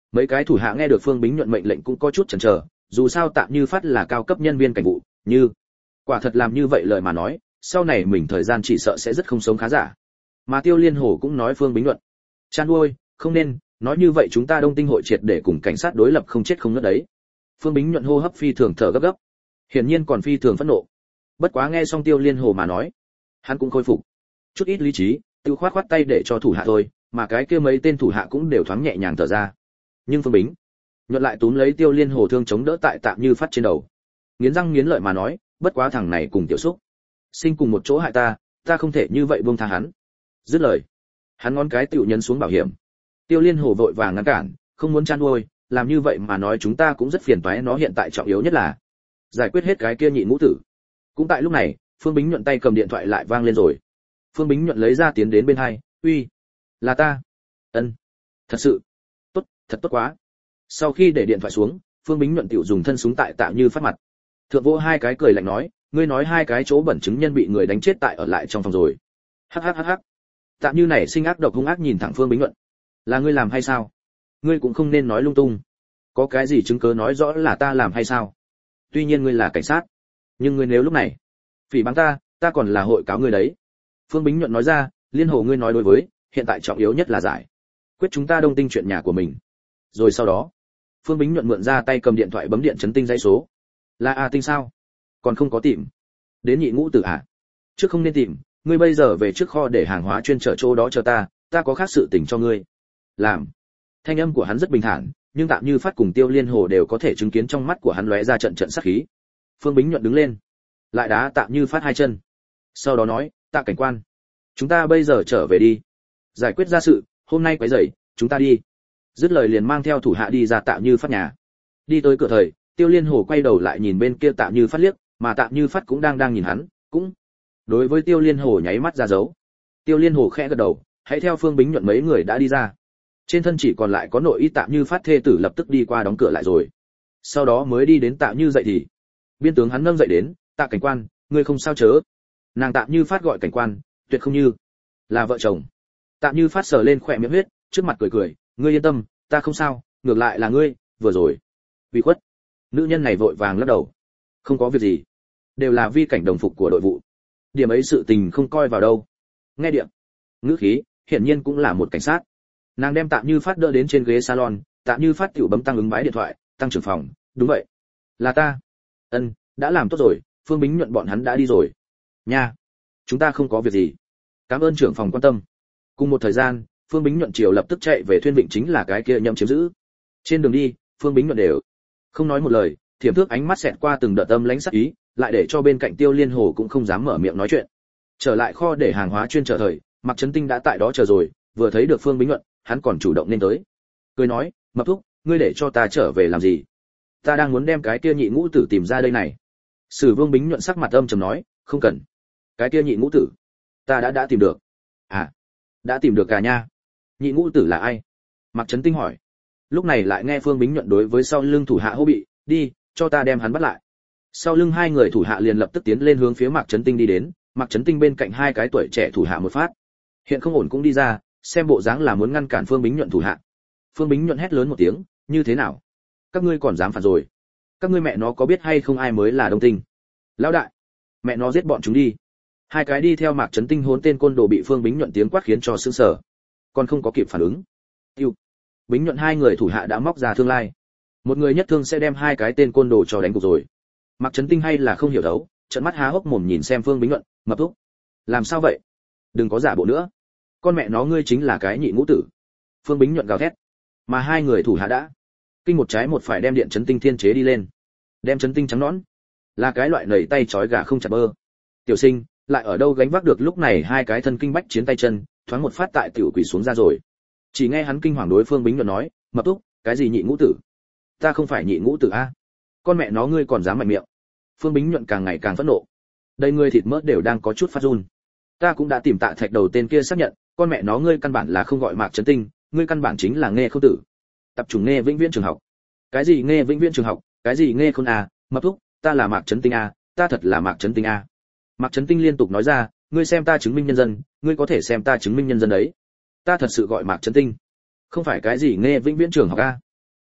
Mấy cái thủ hạ nghe được Phương Bính Nhuận mệnh lệnh cũng có chút chần chờ, dù sao Tạ Như Phát là cao cấp nhân viên cảnh vụ, như quả thật làm như vậy lời mà nói, sau này mình thời gian chỉ sợ sẽ rất không sống khá giả. Mà Tiêu Liên Hồ cũng nói Phương Bính Nhuận, chăn nuôi, không nên, nói như vậy chúng ta Đông Tinh hội triệt để cùng cảnh sát đối lập không chết không ngất đấy. Phương Bính Nhuận hô hấp phi thường thở gấp gấp, hiển nhiên còn phi thường phẫn nộ. Bất quá nghe xong Tiêu Liên Hồ mà nói, hắn cũng khôi phục chút ít lý trí, tiêu khoát khoát tay để cho thủ hạ thôi, mà cái kia mấy tên thủ hạ cũng đều thoáng nhẹ nhàng thở ra. Nhưng Phương Bính Nhuận lại túm lấy Tiêu Liên Hồ thương chống đỡ tại Tạ Như Phát trên đầu, nghiến răng nghiến lợi mà nói, bất quá thằng này cùng Tiểu Xúc sinh cùng một chỗ hại ta, ta không thể như vậy buông tha hắn. Dứt lời, hắn ngón cái tiểu nhấn xuống bảo hiểm. Tiêu Liên Hồ vội vàng ngăn cản, không muốn chăn nuôi, làm như vậy mà nói chúng ta cũng rất phiền toái, nó hiện tại trọng yếu nhất là giải quyết hết cái kia nhị ngũ tử. Cũng tại lúc này, Phương Bính Nhuận tay cầm điện thoại lại vang lên rồi. Phương Bính Nhuận lấy ra tiến đến bên hai, uy, là ta. Ân, thật sự, tốt, thật tốt quá. Sau khi để điện thoại xuống, Phương Bính Nhuận tiểu dùng thân súng tại Tạ Như Phát mặt. Thượng Vô hai cái cười lạnh nói, ngươi nói hai cái chỗ bẩn chứng nhân bị người đánh chết tại ở lại trong phòng rồi. Hắc hắc hắc hắc. Tạ Như này sinh ác độc hung ác nhìn thẳng Phương Bính Nhuận. Là ngươi làm hay sao? Ngươi cũng không nên nói lung tung. Có cái gì chứng cứ nói rõ là ta làm hay sao? Tuy nhiên ngươi là cảnh sát, nhưng ngươi nếu lúc này phỉ báng ta còn là hội cáo ngươi đấy. Phương Bính Nhuận nói ra, Liên Hồ ngươi nói đối với, hiện tại trọng yếu nhất là giải quyết chúng ta Đông Tinh chuyện nhà của mình. Rồi sau đó, Phương Bính Nhuận mượn ra tay cầm điện thoại bấm điện chấn Tinh dãy số. Là A Tinh sao? Còn không có tìm đến nhị ngũ tử à? Trước không nên tìm, ngươi bây giờ về trước kho để hàng hóa chuyên chở chỗ đó chờ ta có khác sự tình cho ngươi làm. Thanh âm của hắn rất bình thản, nhưng Tạ Như Phát cùng Tiêu Liên Hồ đều có thể chứng kiến trong mắt của hắn lóe ra trận trận sát khí. Phương Bính Nhuận đứng lên, lại đá Tạ Như Phát hai chân, sau đó nói, Tạ cảnh quan, chúng ta bây giờ trở về đi, giải quyết ra sự, hôm nay quấy rầy, chúng ta đi. Dứt lời liền mang theo thủ hạ đi ra Tạ Như Phát nhà. Đi tới cửa thời, Tiêu Liên Hồ quay đầu lại nhìn bên kia Tạ Như Phát liếc, mà Tạ Như Phát cũng đang nhìn hắn, cũng đối với Tiêu Liên Hồ nháy mắt ra dấu. Tiêu Liên Hồ khẽ gật đầu, hãy theo Phương Bính Nhuận mấy người đã đi ra. Trên thân chỉ còn lại có nội y Tạ Như Phát thê tử lập tức đi qua đóng cửa lại rồi. Sau đó mới đi đến Tạ Như dậy thì biên tướng hắn nâng dậy đến, Tạ cảnh quan, ngươi không sao chớ? Nàng Tạ Như Phát gọi cảnh quan, tuyệt không như là vợ chồng. Tạ Như Phát sờ lên khỏe miệng huyết, trước mặt cười cười, ngươi yên tâm, ta không sao, ngược lại là ngươi vừa rồi bị khuất. Nữ nhân này vội vàng lắc đầu, không có việc gì, đều là vi cảnh đồng phục của đội vụ, điểm ấy sự tình không coi vào đâu. Nghe điện ngữ khí hiển nhiên cũng là một cảnh sát. Nàng đem Tạ Như Phát đỡ đến trên ghế salon, Tạ Như Phát tiểu bấm tăng ứng bái điện thoại, tăng trưởng phòng, đúng vậy, là ta. Ân, đã làm tốt rồi, Phương Bính Nhuận bọn hắn đã đi rồi. Nha, chúng ta không có việc gì, cảm ơn trưởng phòng quan tâm. Cùng một thời gian, Phương Bính Nhuận chiều lập tức chạy về Thuyên Vịnh, chính là cái kia nhậm chiếm giữ. Trên đường đi, Phương Bính Nhuận đều không nói một lời, thiểm thước ánh mắt xẹt qua từng đợt âm lãnh sắc ý, lại để cho bên cạnh Tiêu Liên Hồ cũng không dám mở miệng nói chuyện. Trở lại kho để hàng hóa chuyên chở thời, Mạc Chấn Tinh đã tại đó chờ rồi, vừa thấy được Phương Bính Nhuận, hắn còn chủ động nên tới. Cười nói, Mập thúc, ngươi để cho ta trở về làm gì? Ta đang muốn đem cái kia nhị ngũ tử tìm ra đây này. Sử Vương Bính Nhuận sắc mặt âm trầm nói, không cần. Cái kia nhị ngũ tử, ta đã tìm được. À, đã tìm được cả nha. Nhị ngũ tử là ai? Mạc Chấn Tinh hỏi. Lúc này lại nghe Phương Bính Nhuận đối với sau lưng thủ hạ hô bị, đi, cho ta đem hắn bắt lại. Sau lưng hai người thủ hạ liền lập tức tiến lên hướng phía Mạc Chấn Tinh đi đến, Mạc Chấn Tinh bên cạnh hai cái tuổi trẻ thủ hạ một phát. Hiện không ổn cũng đi ra, xem bộ dáng là muốn ngăn cản Phương Bính Nhuận thủ hạ. Phương Bính Nhuận hét lớn một tiếng, như thế nào? Các ngươi còn dám phản rồi? Các ngươi mẹ nó có biết hay không ai mới là Đông Tinh? Lão đại, mẹ nó giết bọn chúng đi. Hai cái đi theo Mạc Chấn Tinh hốn tên côn đồ bị Phương Bính Nhuận tiếng quát khiến cho sững sờ, còn không có kịp phản ứng. Tiêu Bính Nhuận hai người thủ hạ đã móc ra thương lai, một người nhất thương sẽ đem hai cái tên côn đồ cho đánh gục rồi. Mạc Chấn Tinh hay là không hiểu đấu, trợn mắt há hốc mồm nhìn xem Phương Bính Nhuận, Mập thúc, làm sao vậy? Đừng có giả bộ nữa, con mẹ nó ngươi chính là cái nhị ngũ tử. Phương Bính Nhuận gào thét, mà hai người thủ hạ đã kinh một trái một phải đem điện chấn tinh thiên chế đi lên, đem chấn tinh trắng nõn, là cái loại nảy tay trói gà không chặt bơ. Tiểu sinh lại ở đâu gánh vác được lúc này hai cái thân kinh bách chiến tay chân, thoáng một phát tại tiểu quỷ xuống ra rồi. Chỉ nghe hắn kinh hoàng đối Phương Bính Nhuận nói, Mập thúc, cái gì nhị ngũ tử? Ta không phải nhị ngũ tử a. Con mẹ nó ngươi còn dám mạnh miệng. Phương Bính Nhuận càng ngày càng phẫn nộ, đây ngươi thịt mỡ đều đang có chút phát run. Ta cũng đã tìm Tạ Thạch đầu tên kia xác nhận, con mẹ nó ngươi căn bản là không gọi Mạc Chấn Tinh, ngươi căn bản chính là Nghe Khôn tử. Tập trung Nghe Vĩnh Viễn trường học. Cái gì Nghe Vĩnh Viễn trường học, cái gì Nghe Khôn a, Mập thúc, ta là Mạc Chấn Tinh a, ta thật là Mạc Chấn Tinh a. Mạc Chấn Tinh liên tục nói ra, ngươi xem ta chứng minh nhân dân, ngươi có thể xem ta chứng minh nhân dân đấy. Ta thật sự gọi Mạc Chấn Tinh, không phải cái gì Nghe Vĩnh Viễn trường học a.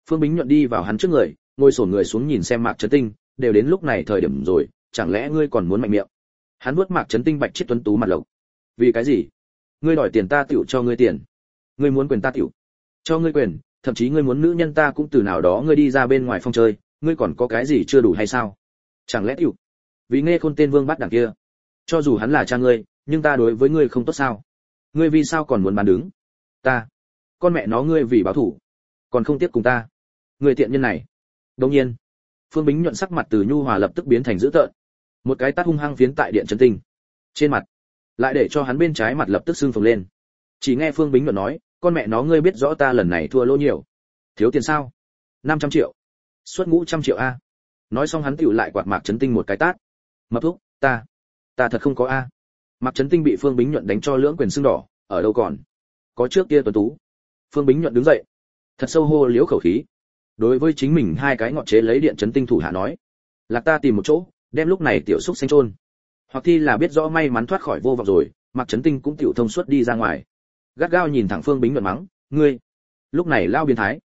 Phương Bính nhuận đi vào hắn trước người, ngồi xổm người xuống nhìn xem Mạc Chấn Tinh, đều đến lúc này thời điểm rồi, chẳng lẽ ngươi còn muốn mạnh miệng? Hắn vuốt Mạc Chấn Tinh bạch chiết tuấn tú mặt lộc. Vì cái gì? Ngươi đòi tiền ta tiểu cho ngươi tiền. Ngươi muốn quyền ta tiểu cho ngươi quyền, thậm chí ngươi muốn nữ nhân ta cũng từ nào đó ngươi đi ra bên ngoài phong chơi, ngươi còn có cái gì chưa đủ hay sao? Chẳng lẽ tiểu vì nghe khôn tên Vương Bát Đảng kia, cho dù hắn là cha ngươi, nhưng ta đối với ngươi không tốt sao? Ngươi vì sao còn muốn bán đứng? Ta, con mẹ nó ngươi vì báo thù, còn không tiếp cùng ta. Ngươi tiện nhân này. Đương nhiên, Phương Bính nhuận sắc mặt từ nhu hòa lập tức biến thành dữ tợn. Một cái tát hung hăng phiến tại Điện Chấn Tinh trên mặt, lại để cho hắn bên trái mặt lập tức sưng phồng lên. Chỉ nghe Phương Bính nhuận nói, con mẹ nó ngươi biết rõ ta lần này thua lỗ nhiều, thiếu tiền sao? 500 triệu, suất ngũ 100 triệu a. Nói xong hắn tựu lại quạt Mạc Chấn Tinh một cái tát. Mập thúc, ta thật không có a. Mạc Chấn Tinh bị Phương Bính nhuận đánh cho lưỡng quyền sưng đỏ, ở đâu còn có trước kia tuấn tú. Phương Bính nhuận đứng dậy, thật sâu hô liếu khẩu khí, đối với chính mình hai cái ngọn chế lấy Điện Chấn Tinh thủ hạ nói, lạc ta tìm một chỗ, đem lúc này tiểu xúc xanh trôn. Hoặc thi là biết rõ may mắn thoát khỏi vô vọng rồi, Mạc Chấn Tinh cũng tiểu thông suốt đi ra ngoài. Gắt gao nhìn thẳng Phương Bính nhuận mắng, ngươi lúc này lao biến thái,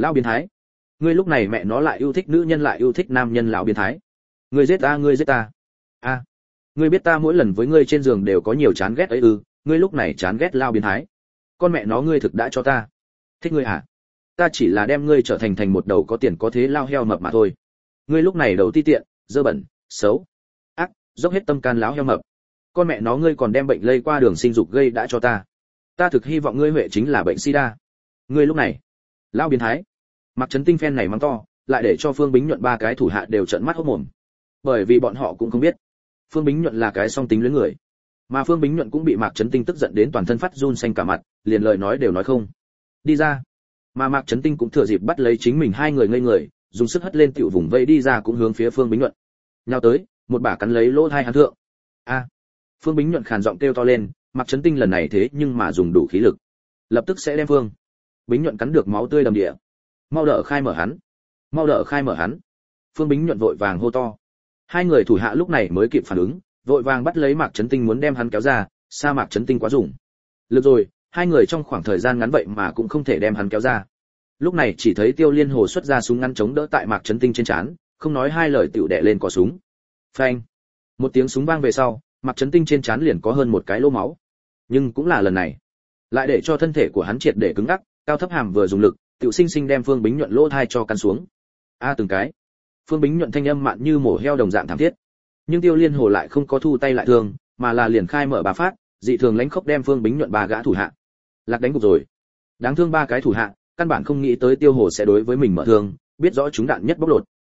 ngươi lúc này mẹ nó lại yêu thích nữ nhân lại yêu thích nam nhân lão biến thái. Ngươi giết ta. A, ngươi biết ta mỗi lần với ngươi trên giường đều có nhiều chán ghét ấy ư? Ngươi lúc này chán ghét lao biến thái. Con mẹ nó ngươi thực đã cho ta thích ngươi à? Ta chỉ là đem ngươi trở thành một đầu có tiền có thế lao heo mập mà thôi. Ngươi lúc này đầu ti tiện, dơ bẩn, xấu, ác, dốc hết tâm can láo heo mập. Con mẹ nó ngươi còn đem bệnh lây qua đường sinh dục gây đã cho ta. Ta thực hy vọng ngươi huệ chính là bệnh sida. Ngươi lúc này lao biến thái. Mạc Chấn Tinh phen này mắng to, lại để cho Phương Bính nhuận ba cái thủ hạ đều trợn mắt hốt mồm. Bởi vì bọn họ cũng không biết, Phương Bính nhuận là cái song tính luyến người, mà Phương Bính nhuận cũng bị Mạc Chấn Tinh tức giận đến toàn thân phát run xanh cả mặt, liền lời nói đều nói không đi ra. Mà Mạc Chấn Tinh cũng thừa dịp bắt lấy chính mình hai người ngây người, dùng sức hất lên tiểu vùng vây đi ra cũng hướng phía Phương Bính nhuận nhào tới, một bả cắn lấy lỗ tai hắn thượng. A! Phương Bính nhuận khàn giọng kêu to lên, Mạc Chấn Tinh lần này thế nhưng mà dùng đủ khí lực, lập tức sẽ đem Phương Bính nhuận cắn được máu tươi đầm địa. Mau đỡ khai mở hắn. Phương Bính nhuận vội vàng hô to. Hai người thủ hạ lúc này mới kịp phản ứng, vội vàng bắt lấy Mạc Chấn Tinh muốn đem hắn kéo ra, sa Mạc Chấn Tinh quá dùng lực rồi, hai người trong khoảng thời gian ngắn vậy mà cũng không thể đem hắn kéo ra. Lúc này chỉ thấy Tiêu Liên Hồ xuất ra súng ngắn chống đỡ tại Mạc Chấn Tinh trên trán, không nói hai lời tiểu đè lên cò súng. Phanh! Một tiếng súng vang về sau, Mạc Chấn Tinh trên trán liền có hơn một cái lỗ máu. Nhưng cũng là lần này, lại để cho thân thể của hắn triệt để cứng ngắc, cao thấp hàm vừa dùng lực, tiểu sinh sinh đem Phương Bính nhuận lỗ thai cho căn xuống. A từng cái. Phương Bính nhuận thanh âm mạn như mổ heo đồng dạng thảm thiết. Nhưng Tiêu Liên Hồ lại không có thu tay lại thương, mà là liền khai mở bà phát, dị thường lãnh khốc đem Phương Bính nhuận ba gã thủ hạ lạc đánh gục rồi. Đáng thương ba cái thủ hạ, căn bản không nghĩ tới Tiêu Hồ sẽ đối với mình mở thương, biết rõ chúng đạn nhất bóc lột.